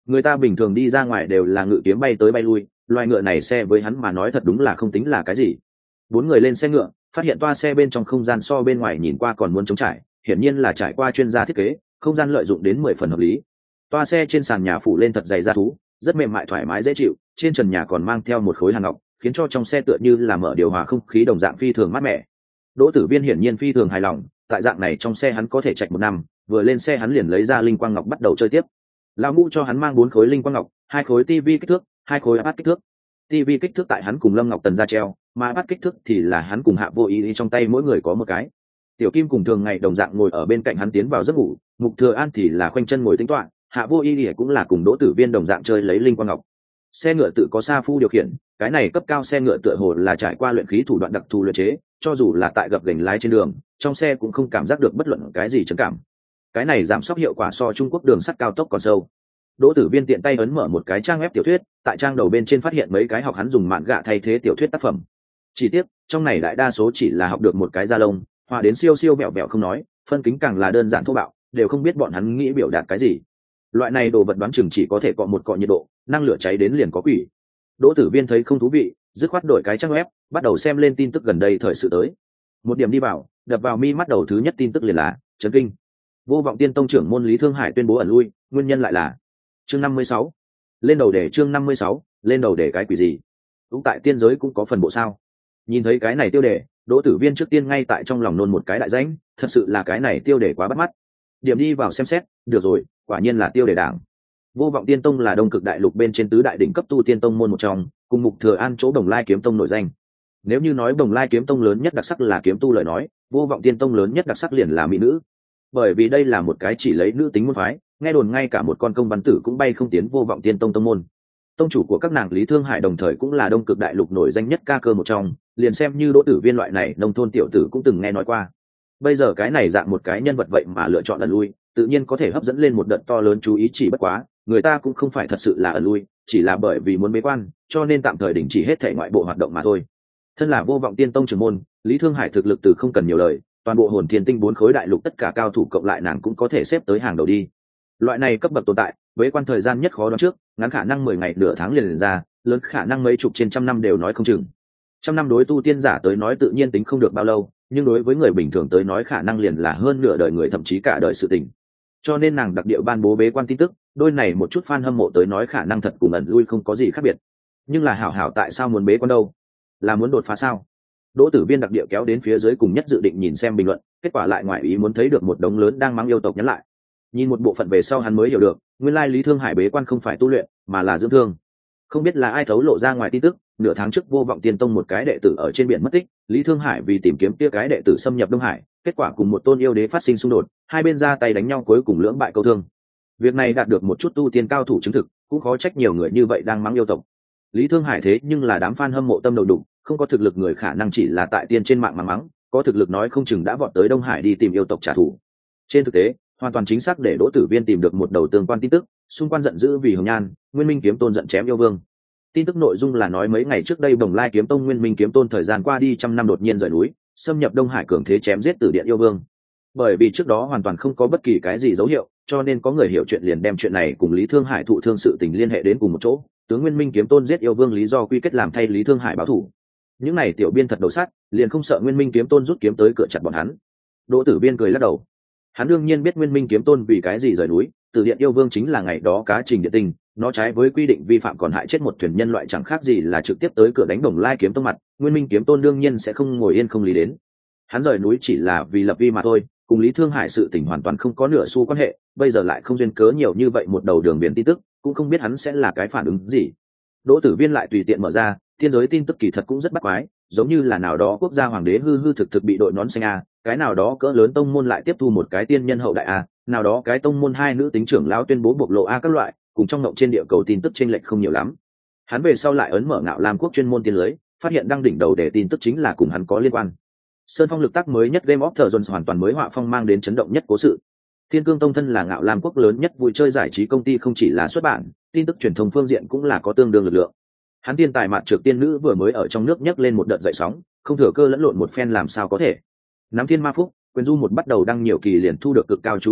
Người ta bình thường đi ra ngoài đều là ngự kiếm bay tới bay lui, loài ngựa này xe với hắn mà nói thật đúng là không tính là cái gì. Bốn người lên xe ngựa, phát hiện toa xe bên trong không gian so bên ngoài nhìn qua còn muốn trống trải, hiển nhiên là trải qua chuyên gia thiết kế, không gian lợi dụng đến mười phần hợp lý. Toa xe trên sàn nhà phủ lên thật dày da thú, rất mềm mại thoải mái dễ chịu, trên trần nhà còn mang theo một khối hàn ngọc, khiến cho trong xe tựa như là mở điều hòa không khí đồng dạng phi thường mát mẻ. Đỗ Tử Viên hiển nhiên phi thường hài lòng, tại dạng này trong xe hắn có thể chạy một năm, vừa lên xe hắn liền lấy ra linh quang ngọc bắt đầu chơi tiếp. Lão Ngũ cho hắn mang bốn khối linh quang ngọc, hai khối tivi kích thước, hai khối iPad kích thước. Tivi kích thước tại hắn cùng Lâm Ngọc Tần ra treo, mà iPad kích thước thì là hắn cùng Hạ Vô Ý trong tay mỗi người có một cái. Tiểu Kim cùng thường ngày đồng dạng ngồi ở bên cạnh hắn tiến vào giấc ngủ, Mục Thừa An thì là khoanh chân ngồi tĩnh tọa, Hạ Vô Ý cũng là cùng Đỗ Tử Viên đồng dạng chơi lấy linh quang ngọc. Xe ngựa tự có sa phu điều khiển, cái này cấp cao xe ngựa tựa hồ là trải qua luyện khí thủ đoạn đặc thù luyện chế, cho dù là tại gập ghềnh lái trên đường, trong xe cũng không cảm giác được bất luận cái gì chấn cảm. Cái này giảm sóc hiệu quả so Trung Quốc đường sắt cao tốc còn sâu. Đỗ Tử Viên tiện tay ấn mở một cái trang web tiểu thuyết, tại trang đầu bên trên phát hiện mấy cái học hắn dùng mạn gạ thay thế tiểu thuyết tác phẩm. Chỉ tiếc, trong này đại đa số chỉ là học được một cái da lông, hòa đến siêu siêu bẹo bẹo không nói, phân kính càng là đơn giản thô bạo, đều không biết bọn hắn nghĩ biểu đạt cái gì. Loại này đồ vật đoán chừng chỉ có thể cọ một cọ nhiệt độ, năng lửa cháy đến liền có quỷ. Đỗ Tử Viên thấy không thú vị, dứt khoát đổi cái trang web, bắt đầu xem lên tin tức gần đây thời sự tới. Một điểm đi vào, đập vào mi mắt đầu thứ nhất tin tức liền là chấn kinh. Vô Vọng Tiên Tông trưởng môn Lý Thương Hải tuyên bố ẩn lui, nguyên nhân lại là chương năm mươi sáu. Lên đầu để chương năm mươi sáu, lên đầu để cái quỷ gì? Cũng tại tiên giới cũng có phần bộ sao? Nhìn thấy cái này tiêu đề, Đỗ Tử Viên trước tiên ngay tại trong lòng nôn một cái đại danh, thật sự là cái này tiêu đề quá bắt mắt. Điểm đi vào xem xét, được rồi, quả nhiên là tiêu đề đảng. Vô Vọng Tiên Tông là Đông Cực Đại Lục bên trên tứ đại đỉnh cấp tu tiên tông môn một trong, cùng Mục Thừa An chỗ Đồng Lai Kiếm Tông nổi danh. Nếu như nói Đồng Lai Kiếm Tông lớn nhất đặc sắc là kiếm tu lời nói, Vô Vọng Tiên Tông lớn nhất đặc sắc liền là mỹ nữ. Bởi vì đây là một cái chỉ lấy nữ tính môn phái, nghe đồn ngay cả một con công văn tử cũng bay không tiến Vô Vọng Tiên Tông tông môn. Tông chủ của các nàng Lý Thương Hải đồng thời cũng là Đông Cực Đại Lục nổi danh nhất ca cơ một trong, liền xem như Đỗ Tử Viên loại này nông thôn tiểu tử cũng từng nghe nói qua. Bây giờ cái này dạng một cái nhân vật vậy mà lựa chọn ẩn lui, tự nhiên có thể hấp dẫn lên một đợt to lớn chú ý, chỉ bất quá người ta cũng không phải thật sự là ẩn lui, chỉ là bởi vì muốn bế quan, cho nên tạm thời đình chỉ hết thể ngoại bộ hoạt động mà thôi. Thân là Vô Vọng Tiên Tông trưởng môn, Lý Thương Hải thực lực từ không cần nhiều lời, toàn bộ Hồn Thiên Tinh bốn khối đại lục tất cả cao thủ cộng lại nàng cũng có thể xếp tới hàng đầu đi. Loại này cấp bậc tồn tại, bế quan thời gian nhất khó đoán trước, ngắn khả năng mười ngày nửa tháng liền, liền ra, lớn khả năng mấy chục trên trăm năm đều nói không chừng. Trăm năm đối tu tiên giả tới nói tự nhiên tính không được bao lâu, nhưng đối với người bình thường tới nói khả năng liền là hơn nửa đời người, thậm chí cả đời sự tình. Cho nên nàng đặc địa ban bố bế quan tin tức, đôi này một chút fan hâm mộ tới nói khả năng thật cùng ẩn lui không có gì khác biệt. Nhưng là hảo hảo tại sao muốn bế quan đâu? Là muốn đột phá sao? Đỗ Tử Viên đặc địa kéo đến phía dưới cùng nhất dự định nhìn xem bình luận, kết quả lại ngoại ý muốn thấy được một đống lớn đang mắng yêu tộc nhắn lại. Nhìn một bộ phận về sau hắn mới hiểu được, nguyên lai Lý Thương Hải bế quan không phải tu luyện, mà là dưỡng thương. Không biết là ai thấu lộ ra ngoài tin tức, nửa tháng trước Vô Vọng Tiên Tông một cái đệ tử ở trên biển mất tích, Lý Thương Hải vì tìm kiếm kia cái đệ tử xâm nhập Đông Hải, kết quả cùng một tôn yêu đế phát sinh xung đột, hai bên ra tay đánh nhau cuối cùng lưỡng bại câu thương. Việc này đạt được một chút tu tiên cao thủ chứng thực, cũng khó trách nhiều người như vậy đang mắng yêu tộc. Lý Thương Hải thế nhưng là đám fan hâm mộ tâm đầu đục, không có thực lực người khả năng chỉ là tại tiên trên mạng mắng mắng, có thực lực nói không chừng đã vọt tới Đông Hải đi tìm yêu tộc trả thù. Trên thực tế, hoàn toàn chính xác để Đỗ Tử Viên tìm được một đầu tương quan tin tức, xung quanh giận dữ vì Hồng Nhan, Nguyên Minh Kiếm Tôn giận chém yêu vương. Tin tức nội dung là nói mấy ngày trước đây Đồng Lai Kiếm Tông Nguyên Minh Kiếm Tôn thời gian qua đi trăm năm đột nhiên rời núi, xâm nhập Đông Hải cường thế chém giết Tử Điện yêu vương. Bởi vì trước đó hoàn toàn không có bất kỳ cái gì dấu hiệu, cho nên có người hiểu chuyện liền đem chuyện này cùng Lý Thương Hải thụ thương sự tình liên hệ đến cùng một chỗ, tướng Nguyên Minh Kiếm Tôn giết yêu vương lý do quy kết làm thay Lý Thương Hải báo thù. Những này tiểu biên thật đầu sắt, liền không sợ Nguyên Minh Kiếm Tôn rút kiếm tới cửa chặt bọn hắn. Đỗ Tử Biên cười lắc đầu. Hắn đương nhiên biết Nguyên Minh Kiếm Tôn vì cái gì rời núi, Tử Điện yêu vương chính là ngày đó cá trình địa tinh, nó trái với quy định vi phạm còn hại chết một thuyền nhân loại chẳng khác gì là trực tiếp tới cửa đánh Đồng Lai Kiếm Tông mặt, Nguyên Minh Kiếm Tôn đương nhiên sẽ không ngồi yên không lý đến. Hắn rời núi chỉ là vì lập vi mà thôi, cùng Lý Thương Hải sự tình hoàn toàn không có nửa xu quan hệ, bây giờ lại không duyên cớ nhiều như vậy một đầu đường biển tin tức, cũng không biết hắn sẽ là cái phản ứng gì. Đỗ Tử Viên lại tùy tiện mở ra, thiên giới tin tức kỳ thật cũng rất bắt quái, giống như là nào đó quốc gia hoàng đế hư hư thực thực bị đội nón xanh a, cái nào đó cỡ lớn tông môn lại tiếp thu một cái tiên nhân hậu đại a, nào đó cái tông môn hai nữ tính trưởng lão tuyên bố bộc lộ a các loại, cùng trong ngộng trên địa cầu tin tức chênh lệch không nhiều lắm. Hắn về sau lại ấn mở Ngạo Lam quốc chuyên môn tiên lưới, phát hiện đăng đỉnh đầu để tin tức chính là cùng hắn có liên quan. Sơn Phong lực tác mới nhất Game of Thrones hoàn toàn mới họa phong mang đến chấn động nhất cố sự. Thiên Cương Tông thân là Ngạo Lam quốc lớn nhất vui chơi giải trí công ty, không chỉ là xuất bản, tin tức truyền thông phương diện cũng là có tương đương lực lượng. Hắn tiên tài mạn trược tiên nữ vừa mới ở trong nước nhấc lên một đợt dậy sóng, không thừa cơ lẫn lộn một phen làm sao có thể. Nắm Thiên Ma Phúc, quyền du một bắt đầu đăng nhiều kỳ liền thu được cực cao chú ý độ,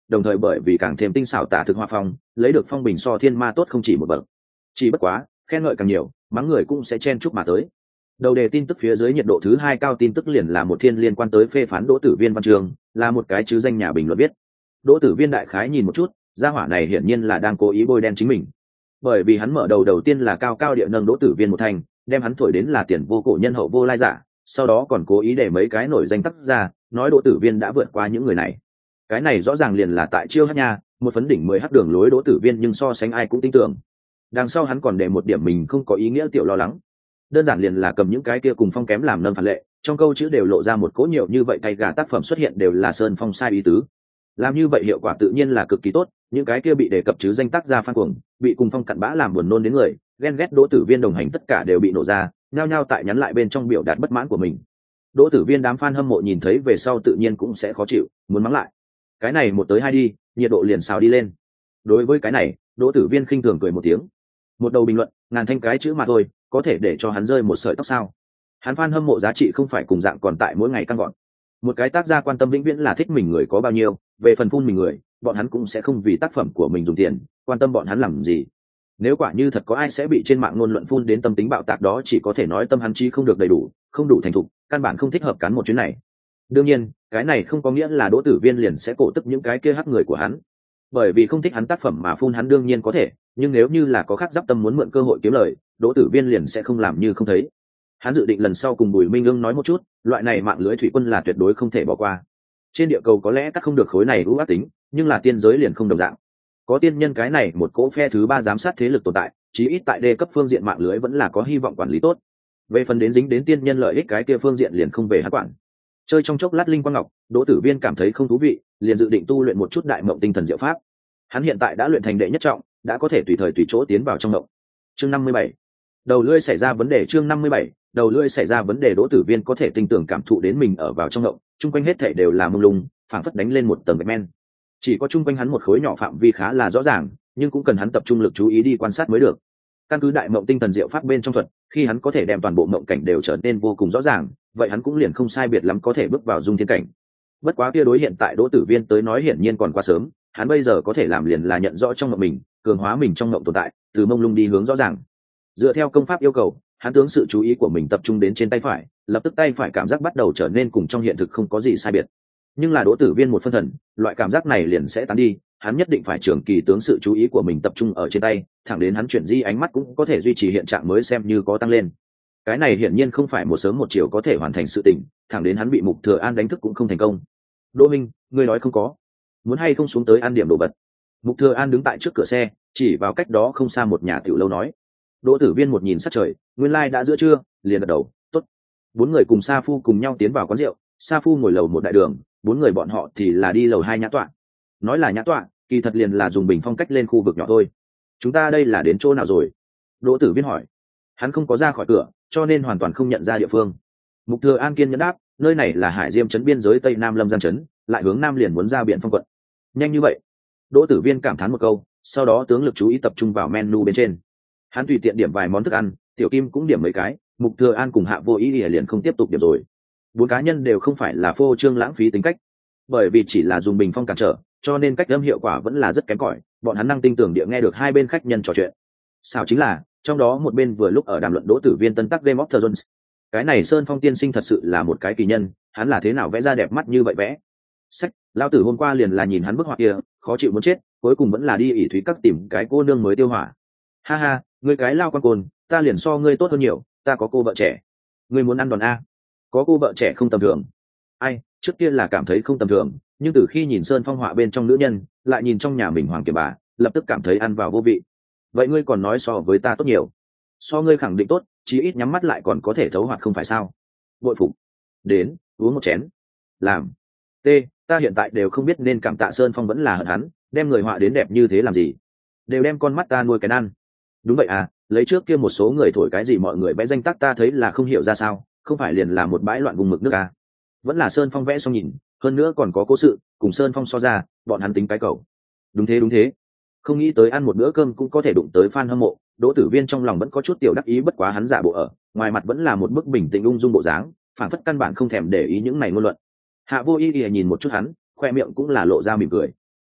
đồng thời bởi vì càng thêm tinh xảo tả thực hoa phong lấy được phong bình so thiên ma tốt không chỉ một bậc. Chỉ bất quá khen ngợi càng nhiều mắng người cũng sẽ chen chúc mà tới. Đầu đề tin tức phía dưới nhiệt độ thứ hai cao tin tức liền là một thiên liên quan tới phê phán Đỗ Tử Viên văn chương, là một cái chứ danh nhà bình luận viết. Đỗ Tử Viên đại khái nhìn một chút, gia hỏa này hiển nhiên là đang cố ý bôi đen chính mình. Bởi vì hắn mở đầu đầu tiên là cao cao địa nâng Đỗ Tử Viên một thành, đem hắn thổi đến là tiền vô cổ nhân hậu vô lai giả, sau đó còn cố ý để mấy cái nổi danh tác ra, nói Đỗ Tử Viên đã vượt qua những người này. Cái này rõ ràng liền là tại chiêu hát nha, một phấn đỉnh mười hắc đường lối Đỗ Tử Viên nhưng so sánh ai cũng tin tưởng. Đằng sau hắn còn để một điểm mình không có ý nghĩa tiểu lo lắng. Đơn giản liền là cầm những cái kia cùng phong kém làm nâng phản lệ, trong câu chữ đều lộ ra một cỗ nhiều như vậy tay gà tác phẩm xuất hiện đều là sơn phong sai ý tứ. Làm như vậy hiệu quả tự nhiên là cực kỳ tốt, những cái kia bị đề cập chứ danh tác gia phan cuồng, bị cùng phong cặn bã làm buồn nôn đến người, ghen ghét Đỗ Tử Viên đồng hành tất cả đều bị nổ ra, nhao nhao tại nhắn lại bên trong biểu đạt bất mãn của mình. Đỗ Tử Viên đám fan hâm mộ nhìn thấy về sau tự nhiên cũng sẽ khó chịu, muốn mắng lại. Cái này một tới hai đi, nhiệt độ liền xào đi lên. Đối với cái này, Đỗ Tử Viên khinh thường cười một tiếng. Một đầu bình luận, ngàn thanh cái chữ mà thôi, có thể để cho hắn rơi một sợi tóc sao? Hắn fan hâm mộ giá trị không phải cùng dạng còn tại mỗi ngày căng gọn. Một cái tác gia quan tâm vĩnh viễn là thích mình người có bao nhiêu, về phần phun mình người, bọn hắn cũng sẽ không vì tác phẩm của mình dùng tiền, quan tâm bọn hắn làm gì. Nếu quả như thật có ai sẽ bị trên mạng ngôn luận phun đến tâm tính bạo tạc đó chỉ có thể nói tâm hắn chi không được đầy đủ, không đủ thành thục, căn bản không thích hợp cán một chuyến này. Đương nhiên, cái này không có nghĩa là Đỗ Tử Viên liền sẽ cổ tức những cái kia hắc người của hắn. Bởi vì không thích hắn tác phẩm mà phun hắn đương nhiên có thể, nhưng nếu như là có khác giáp tâm muốn mượn cơ hội kiếm lời, Đỗ Tử Viên liền sẽ không làm như không thấy. Hắn dự định lần sau cùng Bùi Minh Ưng nói một chút, loại này mạng lưới thủy quân là tuyệt đối không thể bỏ qua. Trên địa cầu có lẽ cắt không được khối này ưu ác tính, nhưng là tiên giới liền không đồng dạng. Có tiên nhân cái này một cỗ phe thứ ba giám sát thế lực tồn tại, chí ít tại đề cấp phương diện mạng lưới vẫn là có hy vọng quản lý tốt. Về phần đến dính đến tiên nhân lợi ích cái kia phương diện liền không về hắn quản. Chơi trong chốc lát linh quang ngọc, Đỗ Tử Viên cảm thấy không thú vị, liền dự định tu luyện một chút đại mộng tinh thần diệu pháp. Hắn hiện tại đã luyện thành đệ nhất trọng, đã có thể tùy thời tùy chỗ tiến vào trong mộng. Chương năm mươi bảy, đầu lưỡi xảy ra vấn đề. Chương năm mươi bảy, đầu lưỡi xảy ra vấn đề. Đỗ Tử Viên có thể tinh tưởng cảm thụ đến mình ở vào trong mộng, chung quanh hết thảy đều là mông lung, phảng phất đánh lên một tầng bạch men. Chỉ có chung quanh hắn một khối nhỏ phạm vi khá là rõ ràng, nhưng cũng cần hắn tập trung lực chú ý đi quan sát mới được. Căn cứ đại mộng tinh thần diệu pháp bên trong thuật, khi hắn có thể đem toàn bộ mộng cảnh đều trở nên vô cùng rõ ràng, vậy hắn cũng liền không sai biệt lắm có thể bước vào dung thiên cảnh. Bất quá kia đối hiện tại Đỗ Tử Viên tới nói hiển nhiên còn quá sớm, hắn bây giờ có thể làm liền là nhận rõ trong mộng mình, cường hóa mình trong mộng tồn tại, từ mông lung đi hướng rõ ràng. Dựa theo công pháp yêu cầu, hắn tướng sự chú ý của mình tập trung đến trên tay phải, lập tức tay phải cảm giác bắt đầu trở nên cùng trong hiện thực không có gì sai biệt. Nhưng là Đỗ Tử Viên một phân thần, loại cảm giác này liền sẽ tán đi, hắn nhất định phải trường kỳ tướng sự chú ý của mình tập trung ở trên tay, thẳng đến hắn chuyển di ánh mắt cũng có thể duy trì hiện trạng mới xem như có tăng lên. Cái này hiển nhiên không phải một sớm một chiều có thể hoàn thành sự tình, thẳng đến hắn bị Mục Thừa An đánh thức cũng không thành công. Đỗ Minh, ngươi nói không có, muốn hay không xuống tới ăn điểm đồ vật? Mục Thừa An đứng tại trước cửa xe, chỉ vào cách đó không xa một nhà tiểu lâu nói. Đỗ Tử Viên một nhìn sát trời, nguyên lai đã giữa trưa, liền gật đầu, tốt. Bốn người cùng Sa Phu cùng nhau tiến vào quán rượu, Sa Phu ngồi lầu một đại đường, bốn người bọn họ thì là đi lầu hai nhã tọa. Nói là nhã tọa, kỳ thật liền là dùng bình phong cách lên khu vực nhỏ thôi. Chúng ta đây là đến chỗ nào rồi? Đỗ Tử Viên hỏi. Hắn không có ra khỏi cửa, cho nên hoàn toàn không nhận ra địa phương. Mục Thừa An kiên nhẫn đáp, nơi này là Hải Diêm trấn biên giới Tây Nam Lâm Giang trấn, lại hướng nam liền muốn ra Biện Phong quận. Nhanh như vậy? Đỗ Tử Viên cảm thán một câu, sau đó tướng lực chú ý tập trung vào menu bên trên. Hắn tùy tiện điểm vài món thức ăn, Tiểu Kim cũng điểm mấy cái, Mục Thừa An cùng Hạ Vô Ý liền không tiếp tục điểm rồi. Bốn cá nhân đều không phải là phô trương lãng phí tính cách, bởi vì chỉ là dùng bình phong cản trở, cho nên cách âm hiệu quả vẫn là rất kém cỏi. Bọn hắn năng tinh tường địa nghe được hai bên khách nhân trò chuyện. Sao chính là, trong đó một bên vừa lúc ở đàm luận Đỗ Tử Viên tân tác Game of Thrones. Cái này Sơn Phong tiên sinh thật sự là một cái kỳ nhân, hắn là thế nào vẽ ra đẹp mắt như vậy vẽ? Sách, lão tử hôm qua liền là nhìn hắn bức họa kia, khó chịu muốn chết, cuối cùng vẫn là đi ỷ thúy các tìm cái cô nương mới tiêu hỏa. Ha ha, ngươi cái lao quan côn, ta liền so ngươi tốt hơn nhiều, ta có cô vợ trẻ. Ngươi muốn ăn đòn a? Có cô vợ trẻ không tầm thường. Ai, trước kia là cảm thấy không tầm thường, nhưng từ khi nhìn Sơn Phong họa bên trong nữ nhân, lại nhìn trong nhà mình hoàng kiều bà, lập tức cảm thấy ăn vào vô vị. Vậy ngươi còn nói so với ta tốt nhiều? So ngươi khẳng định tốt, chí ít nhắm mắt lại còn có thể thấu hoạt không phải sao? Bội phục. Đến, uống một chén. Làm. T, ta hiện tại đều không biết nên cảm tạ Sơn Phong vẫn là hận hắn, đem người họa đến đẹp như thế làm gì? Đều đem con mắt ta nuôi cái ăn. Đúng vậy à, lấy trước kia một số người thổi cái gì mọi người vẽ danh tác ta thấy là không hiểu ra sao, không phải liền là một bãi loạn vùng mực nước à? Vẫn là Sơn Phong vẽ xong nhìn, hơn nữa còn có cố sự, cùng Sơn Phong so ra, bọn hắn tính cái cầu. Đúng thế đúng thế. Không nghĩ tới ăn một bữa cơm cũng có thể đụng tới fan hâm mộ. Đỗ Tử Viên trong lòng vẫn có chút tiểu đắc ý, bất quá hắn giả bộ ở, ngoài mặt vẫn là một bức bình tĩnh ung dung bộ dáng, phản phất căn bản không thèm để ý những này ngôn luận. Hạ Vô Ý nhìn một chút hắn, khoe miệng cũng là lộ ra mỉm cười.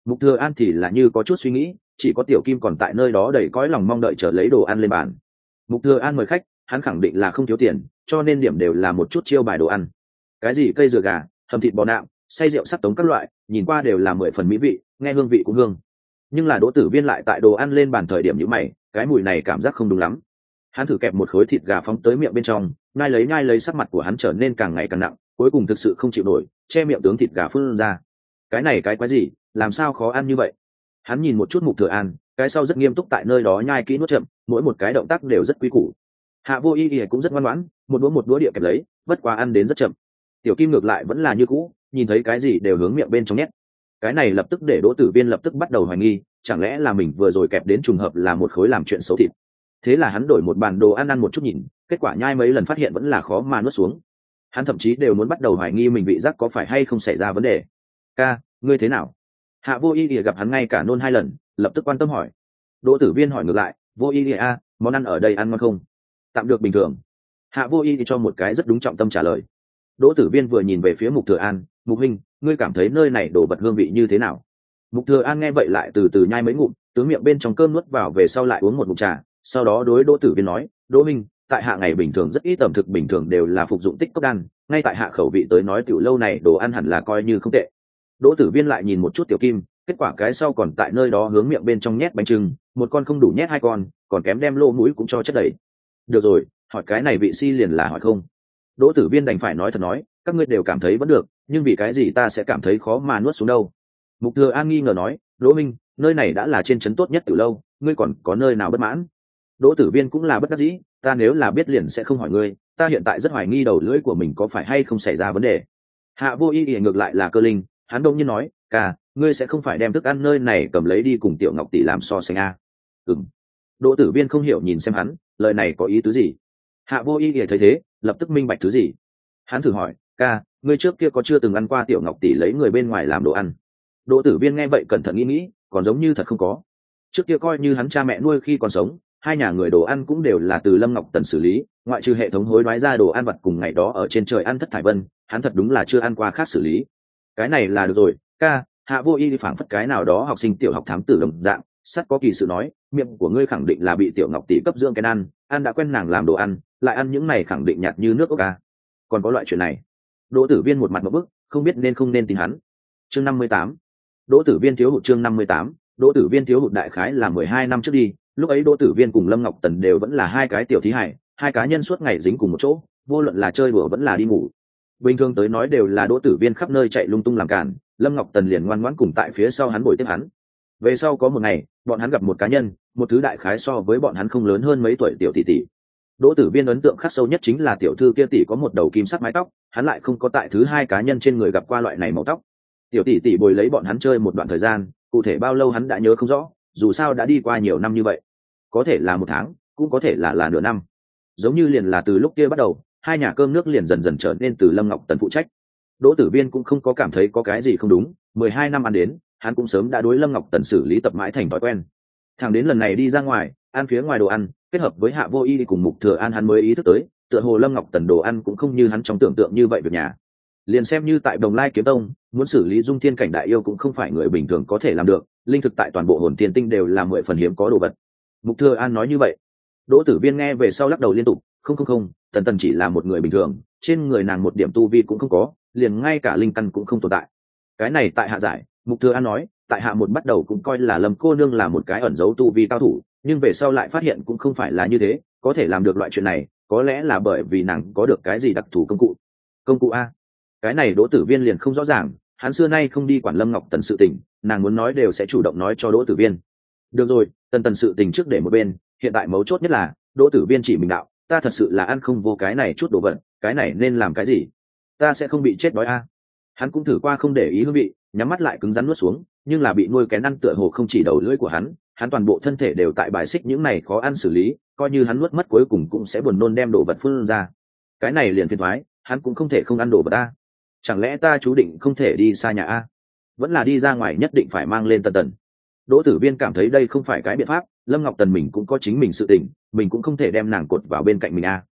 Mục Thừa An thì là như có chút suy nghĩ, chỉ có Tiểu Kim còn tại nơi đó đầy cõi lòng mong đợi chờ lấy đồ ăn lên bàn. Mục Thừa An mời khách, hắn khẳng định là không thiếu tiền, cho nên điểm đều là một chút chiêu bài đồ ăn. Cái gì cây dừa gà, hầm thịt bò nạm, xay rượu sắc tống các loại, nhìn qua đều là mười phần mỹ vị, nghe hương vị cũng hương. Nhưng là Đỗ Tử Viên lại tại đồ ăn lên bàn thời điểm như mày, cái mùi này cảm giác không đúng lắm. Hắn thử kẹp một khối thịt gà phóng tới miệng bên trong, nhai lấy nhai lấy, sắc mặt của hắn trở nên càng ngày càng nặng, cuối cùng thực sự không chịu nổi, che miệng tướng thịt gà phun ra. Cái này cái quái gì, làm sao khó ăn như vậy? Hắn nhìn một chút Mục Thừa An, cái sau rất nghiêm túc tại nơi đó nhai kỹ nuốt chậm, mỗi một cái động tác đều rất quý củ. Hạ Vô Y Y cũng rất ngoan ngoãn, một đũa một đũa địa kẹp lấy, bất quá ăn đến rất chậm. Tiểu Kim ngược lại vẫn là như cũ, nhìn thấy cái gì đều hướng miệng bên trong nhét. Cái này lập tức để Đỗ Tử Viên lập tức bắt đầu hoài nghi, chẳng lẽ là mình vừa rồi kẹp đến trùng hợp là một khối làm chuyện xấu thịt. Thế là hắn đổi một bàn đồ ăn ăn một chút nhìn, kết quả nhai mấy lần phát hiện vẫn là khó mà nuốt xuống. Hắn thậm chí đều muốn bắt đầu hoài nghi mình vị giác có phải hay không xảy ra vấn đề. Ca, ngươi thế nào? Hạ Vô Y Y gặp hắn ngay cả nôn hai lần, lập tức quan tâm hỏi. Đỗ Tử Viên hỏi ngược lại, Vô Y Y a, món ăn ở đây ăn ngon không? Tạm được bình thường. Hạ Vô Y Y cho một cái rất đúng trọng tâm trả lời. Đỗ Tử Viên vừa nhìn về phía Mục Thừa An, Mục huynh, ngươi cảm thấy nơi này đồ vật hương vị như thế nào? Mục Thừa An nghe vậy lại từ từ nhai mấy ngụm, tướng miệng bên trong cơm nuốt vào về sau lại uống một ngụm trà, sau đó đối Đỗ Tử Viên nói, Đỗ huynh, tại hạ ngày bình thường rất ít ẩm thực bình thường đều là phục dụng tích cốc đan, ngay tại hạ khẩu vị tới nói tiểu lâu này đồ ăn hẳn là coi như không tệ. Đỗ Tử Viên lại nhìn một chút Tiểu Kim, kết quả cái sau còn tại nơi đó hướng miệng bên trong nhét bánh trưng, một con không đủ nhét hai con, còn kém đem lỗ mũi cũng cho chất đầy. Được rồi, hỏi cái này vị si liền là hỏi không. Đỗ Tử Viên đành phải nói thật nói, các ngươi đều cảm thấy vẫn được, nhưng vì cái gì ta sẽ cảm thấy khó mà nuốt xuống đâu? Mục Thừa An nghi ngờ nói, Đỗ minh, nơi này đã là trên trấn tốt nhất từ lâu, ngươi còn có nơi nào bất mãn? Đỗ Tử Viên cũng là bất đắc dĩ, ta nếu là biết liền sẽ không hỏi ngươi, ta hiện tại rất hoài nghi đầu lưỡi của mình có phải hay không xảy ra vấn đề. Hạ Vô Y Y ngược lại là cơ linh, hắn đông nhiên nói, ca, ngươi sẽ không phải đem thức ăn nơi này cầm lấy đi cùng Tiểu Ngọc tỷ làm so sánh a? Ừm. Đỗ Tử Viên không hiểu nhìn xem hắn, lời này có ý tứ gì? Hạ Vô Y Y thấy thế, lập tức minh bạch thứ gì. Hắn thử hỏi, ca, ngươi trước kia có chưa từng ăn qua Tiểu Ngọc tỷ lấy người bên ngoài làm đồ ăn? Đỗ Tử Viên nghe vậy cẩn thận nghĩ nghĩ, còn giống như thật không có. Trước kia coi như hắn cha mẹ nuôi khi còn sống, hai nhà người đồ ăn cũng đều là từ Lâm Ngọc Tần xử lý, ngoại trừ hệ thống hối đoái ra đồ ăn vặt cùng ngày đó ở trên trời ăn thất thải vân, hắn thật đúng là chưa ăn qua khác xử lý. Cái này là được rồi, ca. Hạ Vô Y phảng phất cái nào đó học sinh tiểu học thám tử đồng dạng, sắt có kỳ sự nói, miệng của ngươi khẳng định là bị Tiểu Ngọc tỷ cấp dưỡng cái ăn, ăn đã quen nàng làm đồ ăn, lại ăn những này khẳng định nhạt như nước ốc ca. Còn có loại chuyện này? Đỗ Tử Viên một mặt một bức, không biết nên không nên tin hắn. Chương năm mươi tám. Đỗ Tử Viên thiếu hụt chương năm mươi tám. Đỗ Tử Viên thiếu hụt đại khái là mười hai năm trước đi, lúc ấy Đỗ Tử Viên cùng Lâm Ngọc Tần đều vẫn là hai cái tiểu thí hải, hai cá nhân suốt ngày dính cùng một chỗ, vô luận là chơi đùa vẫn là đi ngủ. Bình thường tới nói đều là Đỗ Tử Viên khắp nơi chạy lung tung làm cản, Lâm Ngọc Tần liền ngoan ngoãn cùng tại phía sau hắn bồi tiếp hắn. Về sau có một ngày, bọn hắn gặp một cá nhân, một thứ đại khái so với bọn hắn không lớn hơn mấy tuổi tiểu tỷ tỷ. Đỗ Tử Viên ấn tượng khắc sâu nhất chính là tiểu thư kia tỷ có một đầu kim sắc mái tóc, hắn lại không có tại thứ hai cá nhân trên người gặp qua loại này màu tóc. Tiểu tỷ tỷ bồi lấy bọn hắn chơi một đoạn thời gian, cụ thể bao lâu hắn đã nhớ không rõ, dù sao đã đi qua nhiều năm như vậy, có thể là một tháng, cũng có thể là là nửa năm. Giống như liền là từ lúc kia bắt đầu, hai nhà cơm nước liền dần dần trở nên từ Lâm Ngọc Tần phụ trách. Đỗ Tử Viên cũng không có cảm thấy có cái gì không đúng, mười hai năm ăn đến, hắn cũng sớm đã đối Lâm Ngọc Tần xử lý tập mãi thành thói quen. Thẳng đến lần này đi ra ngoài, ăn phía ngoài đồ ăn, kết hợp với Hạ Vô Y cùng Mục Thừa An hắn mới ý thức tới, tựa hồ Lâm Ngọc Tần đồ ăn cũng không như hắn trong tưởng tượng như vậy việc nhà. Liền xem như tại Đồng Lai Kiếm Tông, muốn xử lý Dung Thiên cảnh đại yêu cũng không phải người bình thường có thể làm được, linh thực tại toàn bộ Hồn Thiên Tinh đều là mười phần hiếm có đồ vật. Mục Thừa An nói như vậy. Đỗ Tử Viên nghe về sau lắc đầu liên tục, không không không, Tần Tần chỉ là một người bình thường, trên người nàng một điểm tu vi cũng không có, liền ngay cả linh căn cũng không tồn tại. Cái này tại hạ giải, Mục Thừa An nói, tại hạ một bắt đầu cũng coi là Lâm cô nương là một cái ẩn giấu tu vi cao thủ, nhưng về sau lại phát hiện cũng không phải là như thế, có thể làm được loại chuyện này, có lẽ là bởi vì nàng có được cái gì đặc thù công cụ. Công cụ a? Cái này Đỗ Tử Viên liền không rõ ràng, hắn xưa nay không đi quản Lâm Ngọc Tần sự tình, nàng muốn nói đều sẽ chủ động nói cho Đỗ Tử Viên. Được rồi, Tần Tần sự tình trước để một bên, hiện tại mấu chốt nhất là Đỗ Tử Viên chỉ mình đạo, ta thật sự là ăn không vô cái này chút đồ vật, cái này nên làm cái gì? Ta sẽ không bị chết đói a? Hắn cũng thử qua không để ý hương vị, nhắm mắt lại cứng rắn nuốt xuống, nhưng là bị nuôi kén ăn tựa hồ không chỉ đầu lưỡi của hắn, hắn toàn bộ thân thể đều tại bài xích những này khó ăn xử lý, coi như hắn nuốt mất cuối cùng cũng sẽ buồn nôn đem đồ vật phun ra. Cái này liền phiền toái, hắn cũng không thể không ăn đồ vật a. Chẳng lẽ ta chú định không thể đi xa nhà a? Vẫn là đi ra ngoài nhất định phải mang lên Tần Tần. Đỗ Tử Viên cảm thấy đây không phải cái biện pháp, Lâm Ngọc Tần mình cũng có chính mình sự tình, mình cũng không thể đem nàng cột vào bên cạnh mình a.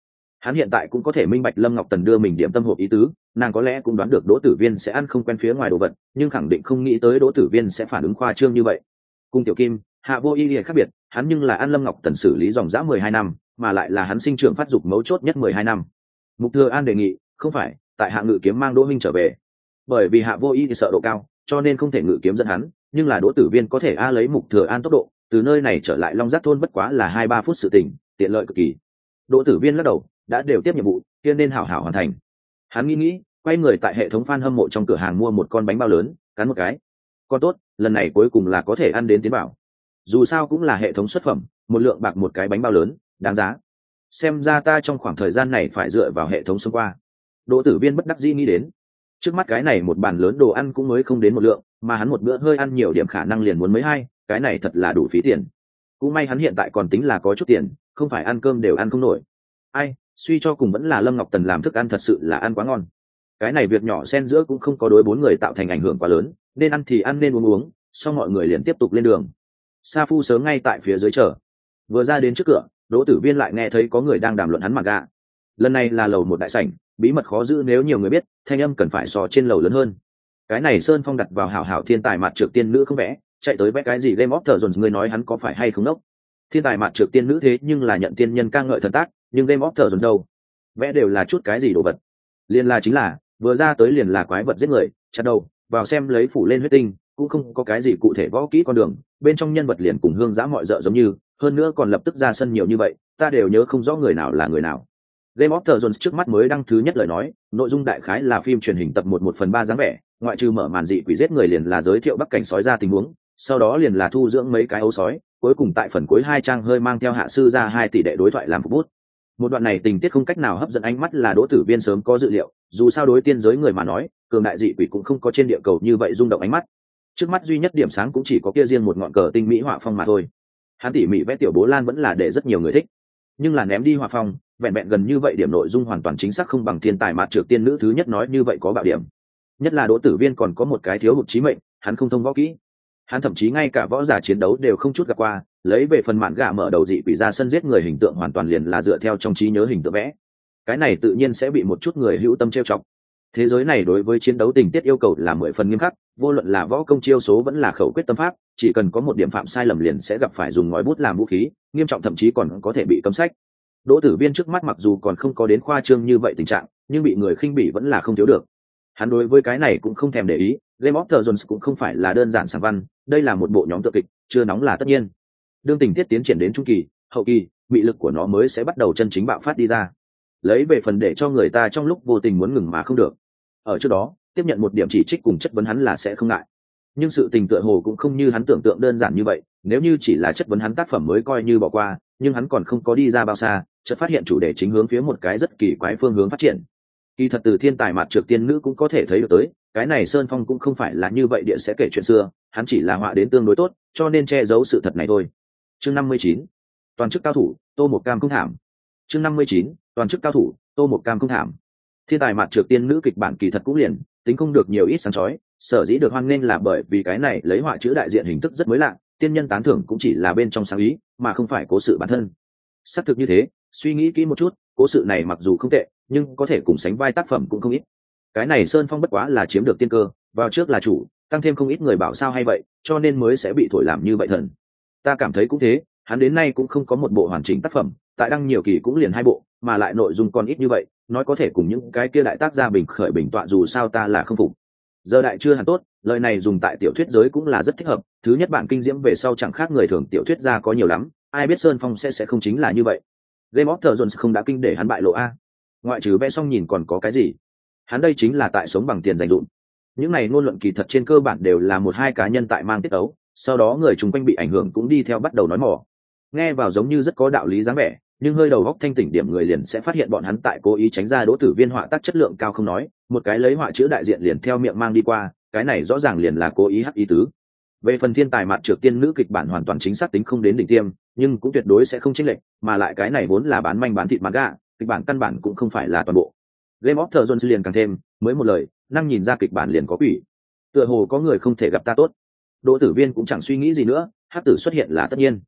Hắn hiện tại cũng có thể minh bạch Lâm Ngọc Tần đưa mình điểm tâm hộp ý tứ, nàng có lẽ cũng đoán được Đỗ Tử Viên sẽ ăn không quen phía ngoài đồ vật, nhưng khẳng định không nghĩ tới Đỗ Tử Viên sẽ phản ứng khoa trương như vậy. Cung Tiểu Kim, Hạ Vô Y khác biệt, hắn nhưng là ăn Lâm Ngọc Tần xử lý dòng dã mười hai năm, mà lại là hắn sinh trưởng phát dục mấu chốt nhất mười hai năm. Mục Thừa An đề nghị, không phải, tại Hạ Ngự Kiếm mang Đỗ Minh trở về. Bởi vì Hạ Vô Y thì sợ độ cao, cho nên không thể ngự kiếm dẫn hắn, nhưng là Đỗ Tử Viên có thể a lấy Mục Thừa An tốc độ, từ nơi này trở lại Long Giác thôn bất quá là hai ba phút sự tình, tiện lợi cực kỳ. Đỗ Tử Viên lắc đầu, đã đều tiếp nhiệm vụ, kia nên hảo hảo hoàn thành. Hắn nghĩ nghĩ, quay người tại hệ thống fan hâm mộ trong cửa hàng mua một con bánh bao lớn, cắn một cái. Con tốt, lần này cuối cùng là có thể ăn đến tiến bảo. Dù sao cũng là hệ thống xuất phẩm, một lượng bạc một cái bánh bao lớn, đáng giá. Xem ra ta trong khoảng thời gian này phải dựa vào hệ thống xông qua. Đỗ Tử Viên bất đắc dĩ nghĩ đến. Trước mắt cái này một bàn lớn đồ ăn cũng mới không đến một lượng, mà hắn một bữa hơi ăn nhiều điểm khả năng liền muốn mấy hai, cái này thật là đủ phí tiền. Cũng may hắn hiện tại còn tính là có chút tiền, không phải ăn cơm đều ăn không nổi. Ai, suy cho cùng vẫn là Lâm Ngọc Tần làm thức ăn thật sự là ăn quá ngon. Cái này việc nhỏ xen giữa cũng không có đối bốn người tạo thành ảnh hưởng quá lớn, nên ăn thì ăn nên uống uống, xong mọi người liền tiếp tục lên đường. Sa Phu sớm ngay tại phía dưới chờ. Vừa ra đến trước cửa, Đỗ Tử Viên lại nghe thấy có người đang đàm luận hắn manga. Lần này là lầu một đại sảnh, bí mật khó giữ nếu nhiều người biết, thanh âm cần phải so trên lầu lớn hơn. Cái này Sơn Phong đặt vào hảo hảo thiên tài mặt trược tiên nữ không vẽ, chạy tới vẽ cái gì Game of Thrones, người nói hắn có phải hay không nốc. Thiên tài mặt trược tiên nữ thế nhưng là nhận tiên nhân ca ngợi thần tác, nhưng Game of Thrones đâu? Vẽ đều là chút cái gì đồ vật. Liên là chính là, vừa ra tới liền là quái vật giết người, chặt đầu, vào xem lấy phủ lên huyết tinh, cũng không có cái gì cụ thể võ kỹ con đường, bên trong nhân vật liền cùng hương giã mọi dợ giống như, hơn nữa còn lập tức ra sân nhiều như vậy, ta đều nhớ không rõ người nào là người nào. Game of Thrones trước mắt mới đăng thứ nhất lời nói, nội dung đại khái là phim truyền hình tập một một phần ba dáng vẻ, ngoại trừ mở màn dị quỷ giết người liền là giới thiệu bắc cảnh sói ra tình huống, sau đó liền là thu dưỡng mấy cái ấu sói, cuối cùng tại phần cuối hai trang hơi mang theo hạ sư ra hai tỷ đệ đối thoại làm phục bút. Một đoạn này tình tiết không cách nào hấp dẫn ánh mắt là Đỗ Tử Viên sớm có dự liệu, dù sao đối tiên giới người mà nói, cường đại dị quỷ cũng không có trên địa cầu như vậy rung động ánh mắt. Trước mắt duy nhất điểm sáng cũng chỉ có kia riêng một ngọn cờ tinh mỹ họa phong mà thôi. Hắn tỉ mỉ vẽ tiểu bố lan vẫn là để rất nhiều người thích, nhưng là ném đi họa phong, vẹn vẹn gần như vậy điểm nội dung hoàn toàn chính xác không bằng thiên tài mạt trược tiên nữ thứ nhất nói như vậy có bạo điểm. Nhất là Đỗ Tử Viên còn có một cái thiếu hụt chí mệnh, hắn không thông võ kỹ. Hắn thậm chí ngay cả võ giả chiến đấu đều không chút gặp qua, lấy về phần mạn gạ mở đầu dị quỷ ra sân giết người hình tượng hoàn toàn liền là dựa theo trong trí nhớ hình tượng vẽ. Cái này tự nhiên sẽ bị một chút người hữu tâm trêu chọc. Thế giới này đối với chiến đấu tình tiết yêu cầu là mười phần nghiêm khắc, vô luận là võ công chiêu số vẫn là khẩu quyết tâm pháp, chỉ cần có một điểm phạm sai lầm liền sẽ gặp phải dùng ngòi bút làm vũ khí, nghiêm trọng thậm chí còn có thể bị cấm sách. Đỗ Tử Viên trước mắt mặc dù còn không có đến khoa trương như vậy tình trạng, nhưng bị người khinh bỉ vẫn là không thiếu được. Hắn đối với cái này cũng không thèm để ý, Game of Thrones cũng không phải là đơn giản sảng văn, đây là một bộ nhóm tựa kịch, chưa nóng là tất nhiên. Đương tình tiết tiến triển đến trung kỳ, hậu kỳ, mị lực của nó mới sẽ bắt đầu chân chính bạo phát đi ra. Lấy về phần để cho người ta trong lúc vô tình muốn ngừng mà không được. Ở trước đó, tiếp nhận một điểm chỉ trích cùng chất vấn hắn là sẽ không ngại. Nhưng sự tình tựa hồ cũng không như hắn tưởng tượng đơn giản như vậy, nếu như chỉ là chất vấn hắn tác phẩm mới coi như bỏ qua, nhưng hắn còn không có đi ra bao xa, chợt phát hiện chủ đề chính hướng phía một cái rất kỳ quái phương hướng phát triển. Kỳ thật từ thiên tài mặt trược tiên nữ cũng có thể thấy được tới, cái này Sơn Phong cũng không phải là như vậy địa sẽ kể chuyện xưa, hắn chỉ là họa đến tương đối tốt, cho nên che giấu sự thật này thôi. Chương năm mươi chín, toàn chức cao thủ, Tô Một Cam không thảm. Chương năm mươi chín, toàn chức cao thủ, Tô Một Cam không thảm. Thiên tài mặt trược tiên nữ kịch bản kỳ thật cũng liền, tính không được nhiều ít sáng chói, sở dĩ được hoan nghênh là bởi vì cái này lấy họa chữ đại diện hình thức rất mới lạ, tiên nhân tán thưởng cũng chỉ là bên trong sáng ý, mà không phải cố sự bản thân. Xác thực như thế, suy nghĩ kỹ một chút, cố sự này mặc dù không tệ, nhưng có thể cùng sánh vai tác phẩm cũng không ít. Cái này Sơn Phong bất quá là chiếm được tiên cơ, vào trước là chủ, tăng thêm không ít người bảo sao hay vậy, cho nên mới sẽ bị thổi làm như vậy thần. Ta cảm thấy cũng thế, hắn đến nay cũng không có một bộ hoàn chỉnh tác phẩm, tại đăng nhiều kỳ cũng liền hai bộ, mà lại nội dung còn ít như vậy, nói có thể cùng những cái kia đại tác gia bình khởi bình tọa dù sao ta là không phục. Giờ đại chưa hẳn tốt, lời này dùng tại tiểu thuyết giới cũng là rất thích hợp, thứ nhất bản kinh diễm về sau chẳng khác người thường tiểu thuyết gia có nhiều lắm, ai biết Sơn Phong sẽ sẽ không chính là như vậy. Game of Thrones không đã kinh để hắn bại lộ a. Ngoại trừ vẽ xong nhìn còn có cái gì? Hắn đây chính là tại sống bằng tiền dành dụm. Những này ngôn luận kỳ thật trên cơ bản đều là một hai cá nhân tại mang tiết tấu, sau đó người chung quanh bị ảnh hưởng cũng đi theo bắt đầu nói mỏ. Nghe vào giống như rất có đạo lý dáng vẻ, nhưng hơi đầu góc thanh tỉnh điểm người liền sẽ phát hiện bọn hắn tại cố ý tránh ra Đỗ Tử Viên họa tác chất lượng cao không nói, một cái lấy họa chữ đại diện liền theo miệng mang đi qua, cái này rõ ràng liền là cố ý hắc ý tứ. Về phần thiên tài mặt trược tiên nữ kịch bản hoàn toàn chính xác tính không đến đỉnh tiêm, nhưng cũng tuyệt đối sẽ không chênh lệch, mà lại cái này vốn là bán manh bán thịt manga, kịch bản căn bản cũng không phải là toàn bộ. Game of Thrones liền càng thêm, mới một lời, năng nhìn ra kịch bản liền có quỷ. Tựa hồ có người không thể gặp ta tốt. Đỗ Tử Viên cũng chẳng suy nghĩ gì nữa, hắc tử xuất hiện là tất nhiên.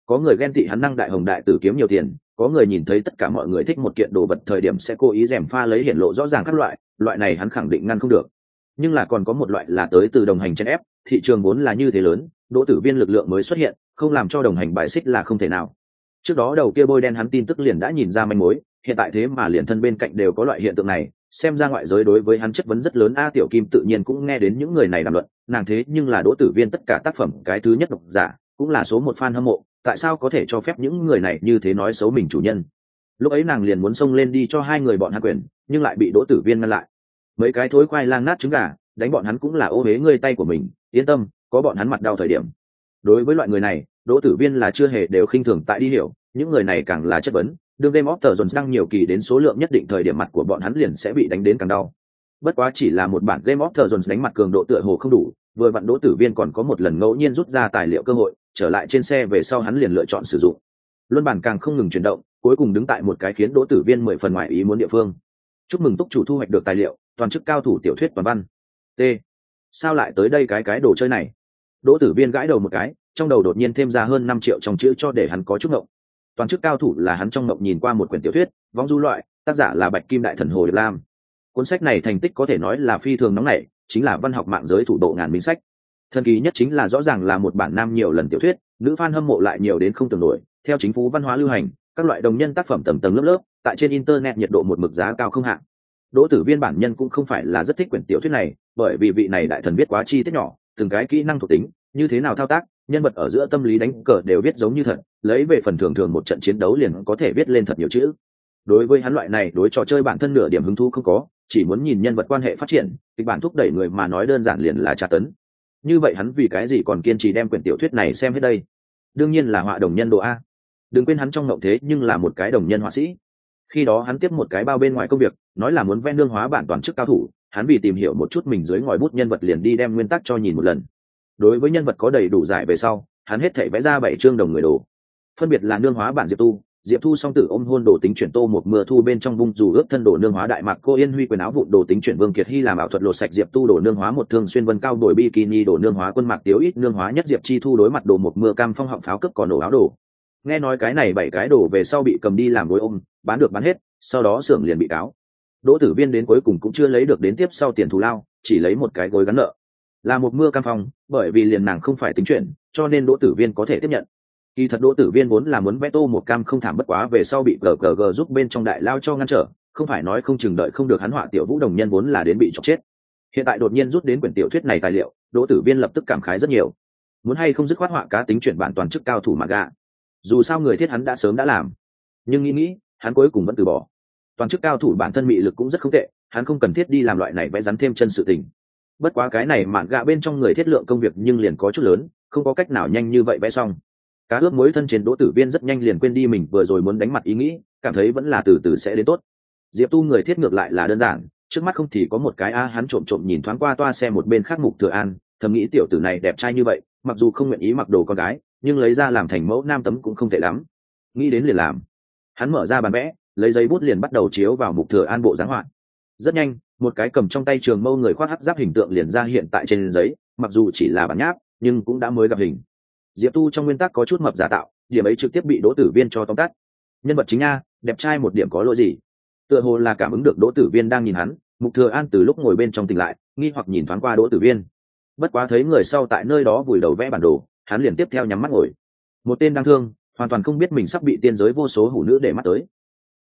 có người ghen tị hắn năng đại hồng đại tử kiếm nhiều tiền, có người nhìn thấy tất cả mọi người thích một kiện đồ vật thời điểm sẽ cố ý rèm pha lấy hiển lộ rõ ràng các loại, loại này hắn khẳng định ngăn không được. Nhưng là còn có một loại là tới từ đồng hành chen ép, thị trường vốn là như thế lớn, Đỗ Tử Viên lực lượng mới xuất hiện, không làm cho đồng hành bài xích là không thể nào. Trước đó đầu kia bôi đen hắn tin tức liền đã nhìn ra manh mối, hiện tại thế mà liền thân bên cạnh đều có loại hiện tượng này, xem ra ngoại giới đối với hắn chất vấn rất lớn. A Tiểu Kim tự nhiên cũng nghe đến những người này đàm luận, nàng thế nhưng là Đỗ Tử Viên tất cả tác phẩm cái thứ nhất độc giả, cũng là số một fan hâm mộ, tại sao có thể cho phép những người này như thế nói xấu mình chủ nhân. Lúc ấy nàng liền muốn xông lên đi cho hai người bọn hắn quyền, nhưng lại bị Đỗ Tử Viên ngăn lại. Mấy cái thối khoai lang nát trứng gà, đánh bọn hắn cũng là ô hế ngươi tay của mình, yên tâm, có bọn hắn mặt đau thời điểm. Đối với loại người này, Đỗ Tử Viên là chưa hề đều khinh thường tại đi hiểu, những người này càng là chất vấn, đương Game of Thrones đăng nhiều kỳ đến số lượng nhất định thời điểm mặt của bọn hắn liền sẽ bị đánh đến càng đau. Bất quá chỉ là một bản Game of Thrones đánh mặt cường độ tựa hồ không đủ, vừa vặn Đỗ Tử Viên còn có một lần ngẫu nhiên rút ra tài liệu cơ hội, trở lại trên xe về sau hắn liền lựa chọn sử dụng. Luân bản càng không ngừng chuyển động, cuối cùng đứng tại một cái khiến Đỗ Tử Viên mười phần ngoài ý muốn địa phương. Chúc mừng túc chủ thu hoạch được tài liệu, toàn chức cao thủ tiểu thuyết toàn văn. T. Sao lại tới đây cái cái đồ chơi này? Đỗ Tử Viên gãi đầu một cái, trong đầu đột nhiên thêm ra hơn năm triệu trong chữ cho để hắn có chút ngộng. Toàn chức cao thủ là hắn trong ngộng nhìn qua một quyển tiểu thuyết, vong du loại, tác giả là Bạch Kim đại thần Hồ Điệp Lam. Cuốn sách này thành tích có thể nói là phi thường nóng nảy, chính là văn học mạng giới thủ độ ngàn minh sách. Thần kỳ nhất chính là rõ ràng là một bản nam nhiều lần tiểu thuyết, nữ fan hâm mộ lại nhiều đến không tưởng nổi, theo chính phủ văn hóa lưu hành, các loại đồng nhân tác phẩm tầng tầng lớp lớp, tại trên internet nhiệt độ một mực giá cao không hạn. Đỗ Tử Viên bản nhân cũng không phải là rất thích quyển tiểu thuyết này, bởi vì vị này đại thần viết quá chi tiết nhỏ, từng cái kỹ năng thuộc tính, như thế nào thao tác, nhân vật ở giữa tâm lý đánh cờ đều viết giống như thật, lấy về phần thường thường một trận chiến đấu liền có thể viết lên thật nhiều chữ. Đối với hắn loại này đối trò chơi bản thân nửa điểm hứng thú không có, chỉ muốn nhìn nhân vật quan hệ phát triển, kịch bản thúc đẩy người mà nói đơn giản liền là tra tấn. Như vậy hắn vì cái gì còn kiên trì đem quyển tiểu thuyết này xem hết đây? Đương nhiên là họa đồng nhân độ a. Đừng quên hắn trong ngộng thế nhưng là một cái đồng nhân họa sĩ. Khi đó hắn tiếp một cái bao bên ngoài công việc, nói là muốn vẽ nương hóa bản toàn chức cao thủ, hắn vì tìm hiểu một chút mình dưới ngòi bút nhân vật liền đi đem nguyên tắc cho nhìn một lần. Đối với nhân vật có đầy đủ giải về sau, hắn hết thảy vẽ ra bảy chương đồng người đồ. Phân biệt là nương hóa bản Diệp Tu, Diệp Thu song tử ôm hôn đồ tính chuyển Tô một mưa thu bên trong bung dù ướp thân đồ nương hóa đại mạc cô Yên Huy quần áo vụn đồ tính chuyển Vương Kiệt Hy làm ảo thuật lột sạch Diệp Tu đồ nương hóa một thương xuyên vân cao đổi bikini đồ nương hóa quân mạc tiếu ít nương hóa nhất Diệp Chi Thu đối mặt đồ một mưa cam phong họng pháo cấp còn nổ áo đồ. Nghe nói cái này bảy cái đồ về sau bị cầm đi làm gối ôm, bán được bán hết, sau đó xưởng liền bị cáo. Đỗ Tử Viên đến cuối cùng cũng chưa lấy được đến tiếp sau tiền thù lao, chỉ lấy một cái gối gắn nợ. Là một mưa cam phong, bởi vì liền nàng không phải tính chuyện, cho nên Đỗ Tử Viên có thể tiếp nhận. Kỳ thật Đỗ Tử Viên vốn là muốn vẽ Tô một cam không thảm bất quá về sau bị gờ gờ gờ giúp bên trong đại lao cho ngăn trở, không phải nói không chừng đợi không được hắn họa tiểu vũ đồng nhân vốn là đến bị chọc chết. Hiện tại đột nhiên rút đến quyển tiểu thuyết này tài liệu, Đỗ Tử Viên lập tức cảm khái rất nhiều. Muốn hay không dứt khoát họa cá tính chuyển bản toàn chức cao thủ mà gạ. Dù sao người thiết hắn đã sớm đã làm, nhưng nghĩ nghĩ, hắn cuối cùng vẫn từ bỏ. Toàn chức cao thủ bản thân mị lực cũng rất không tệ, hắn không cần thiết đi làm loại này vẽ rắn thêm chân sự tình. Bất quá cái này mạn gạ bên trong người thiết lượng công việc nhưng liền có chút lớn, không có cách nào nhanh như vậy vẽ xong. Cá ướp mối thân trên Đỗ Tử Viên rất nhanh liền quên đi mình vừa rồi muốn đánh mặt ý nghĩ, cảm thấy vẫn là từ từ sẽ đến tốt. Diệp Tu người thiết ngược lại là đơn giản, trước mắt không thì có một cái a hắn trộm trộm nhìn thoáng qua toa xe một bên khác Mục Thừa An, thầm nghĩ tiểu tử này đẹp trai như vậy, mặc dù không nguyện ý mặc đồ con gái, nhưng lấy ra làm thành mẫu nam tấm cũng không tệ lắm. Nghĩ đến liền làm. Hắn mở ra bàn vẽ, lấy giấy bút liền bắt đầu chiếu vào Mục Thừa An bộ dáng họa. Rất nhanh, một cái cầm trong tay trường mâu người khoác hắc giáp hình tượng liền ra hiện tại trên giấy, mặc dù chỉ là bản nháp, nhưng cũng đã mới gặp hình. Diệp Tu trong nguyên tắc có chút mập giả tạo, điểm ấy trực tiếp bị Đỗ Tử Viên cho tóm tắt. Nhân vật chính nha, đẹp trai một điểm có lỗi gì? Tựa hồ là cảm ứng được Đỗ Tử Viên đang nhìn hắn, Mục Thừa An từ lúc ngồi bên trong tỉnh lại, nghi hoặc nhìn thoáng qua Đỗ Tử Viên. Bất quá thấy người sau tại nơi đó vùi đầu vẽ bản đồ, hắn liền tiếp theo nhắm mắt ngồi. Một tên đang thương, hoàn toàn không biết mình sắp bị tiên giới vô số hủ nữ để mắt tới.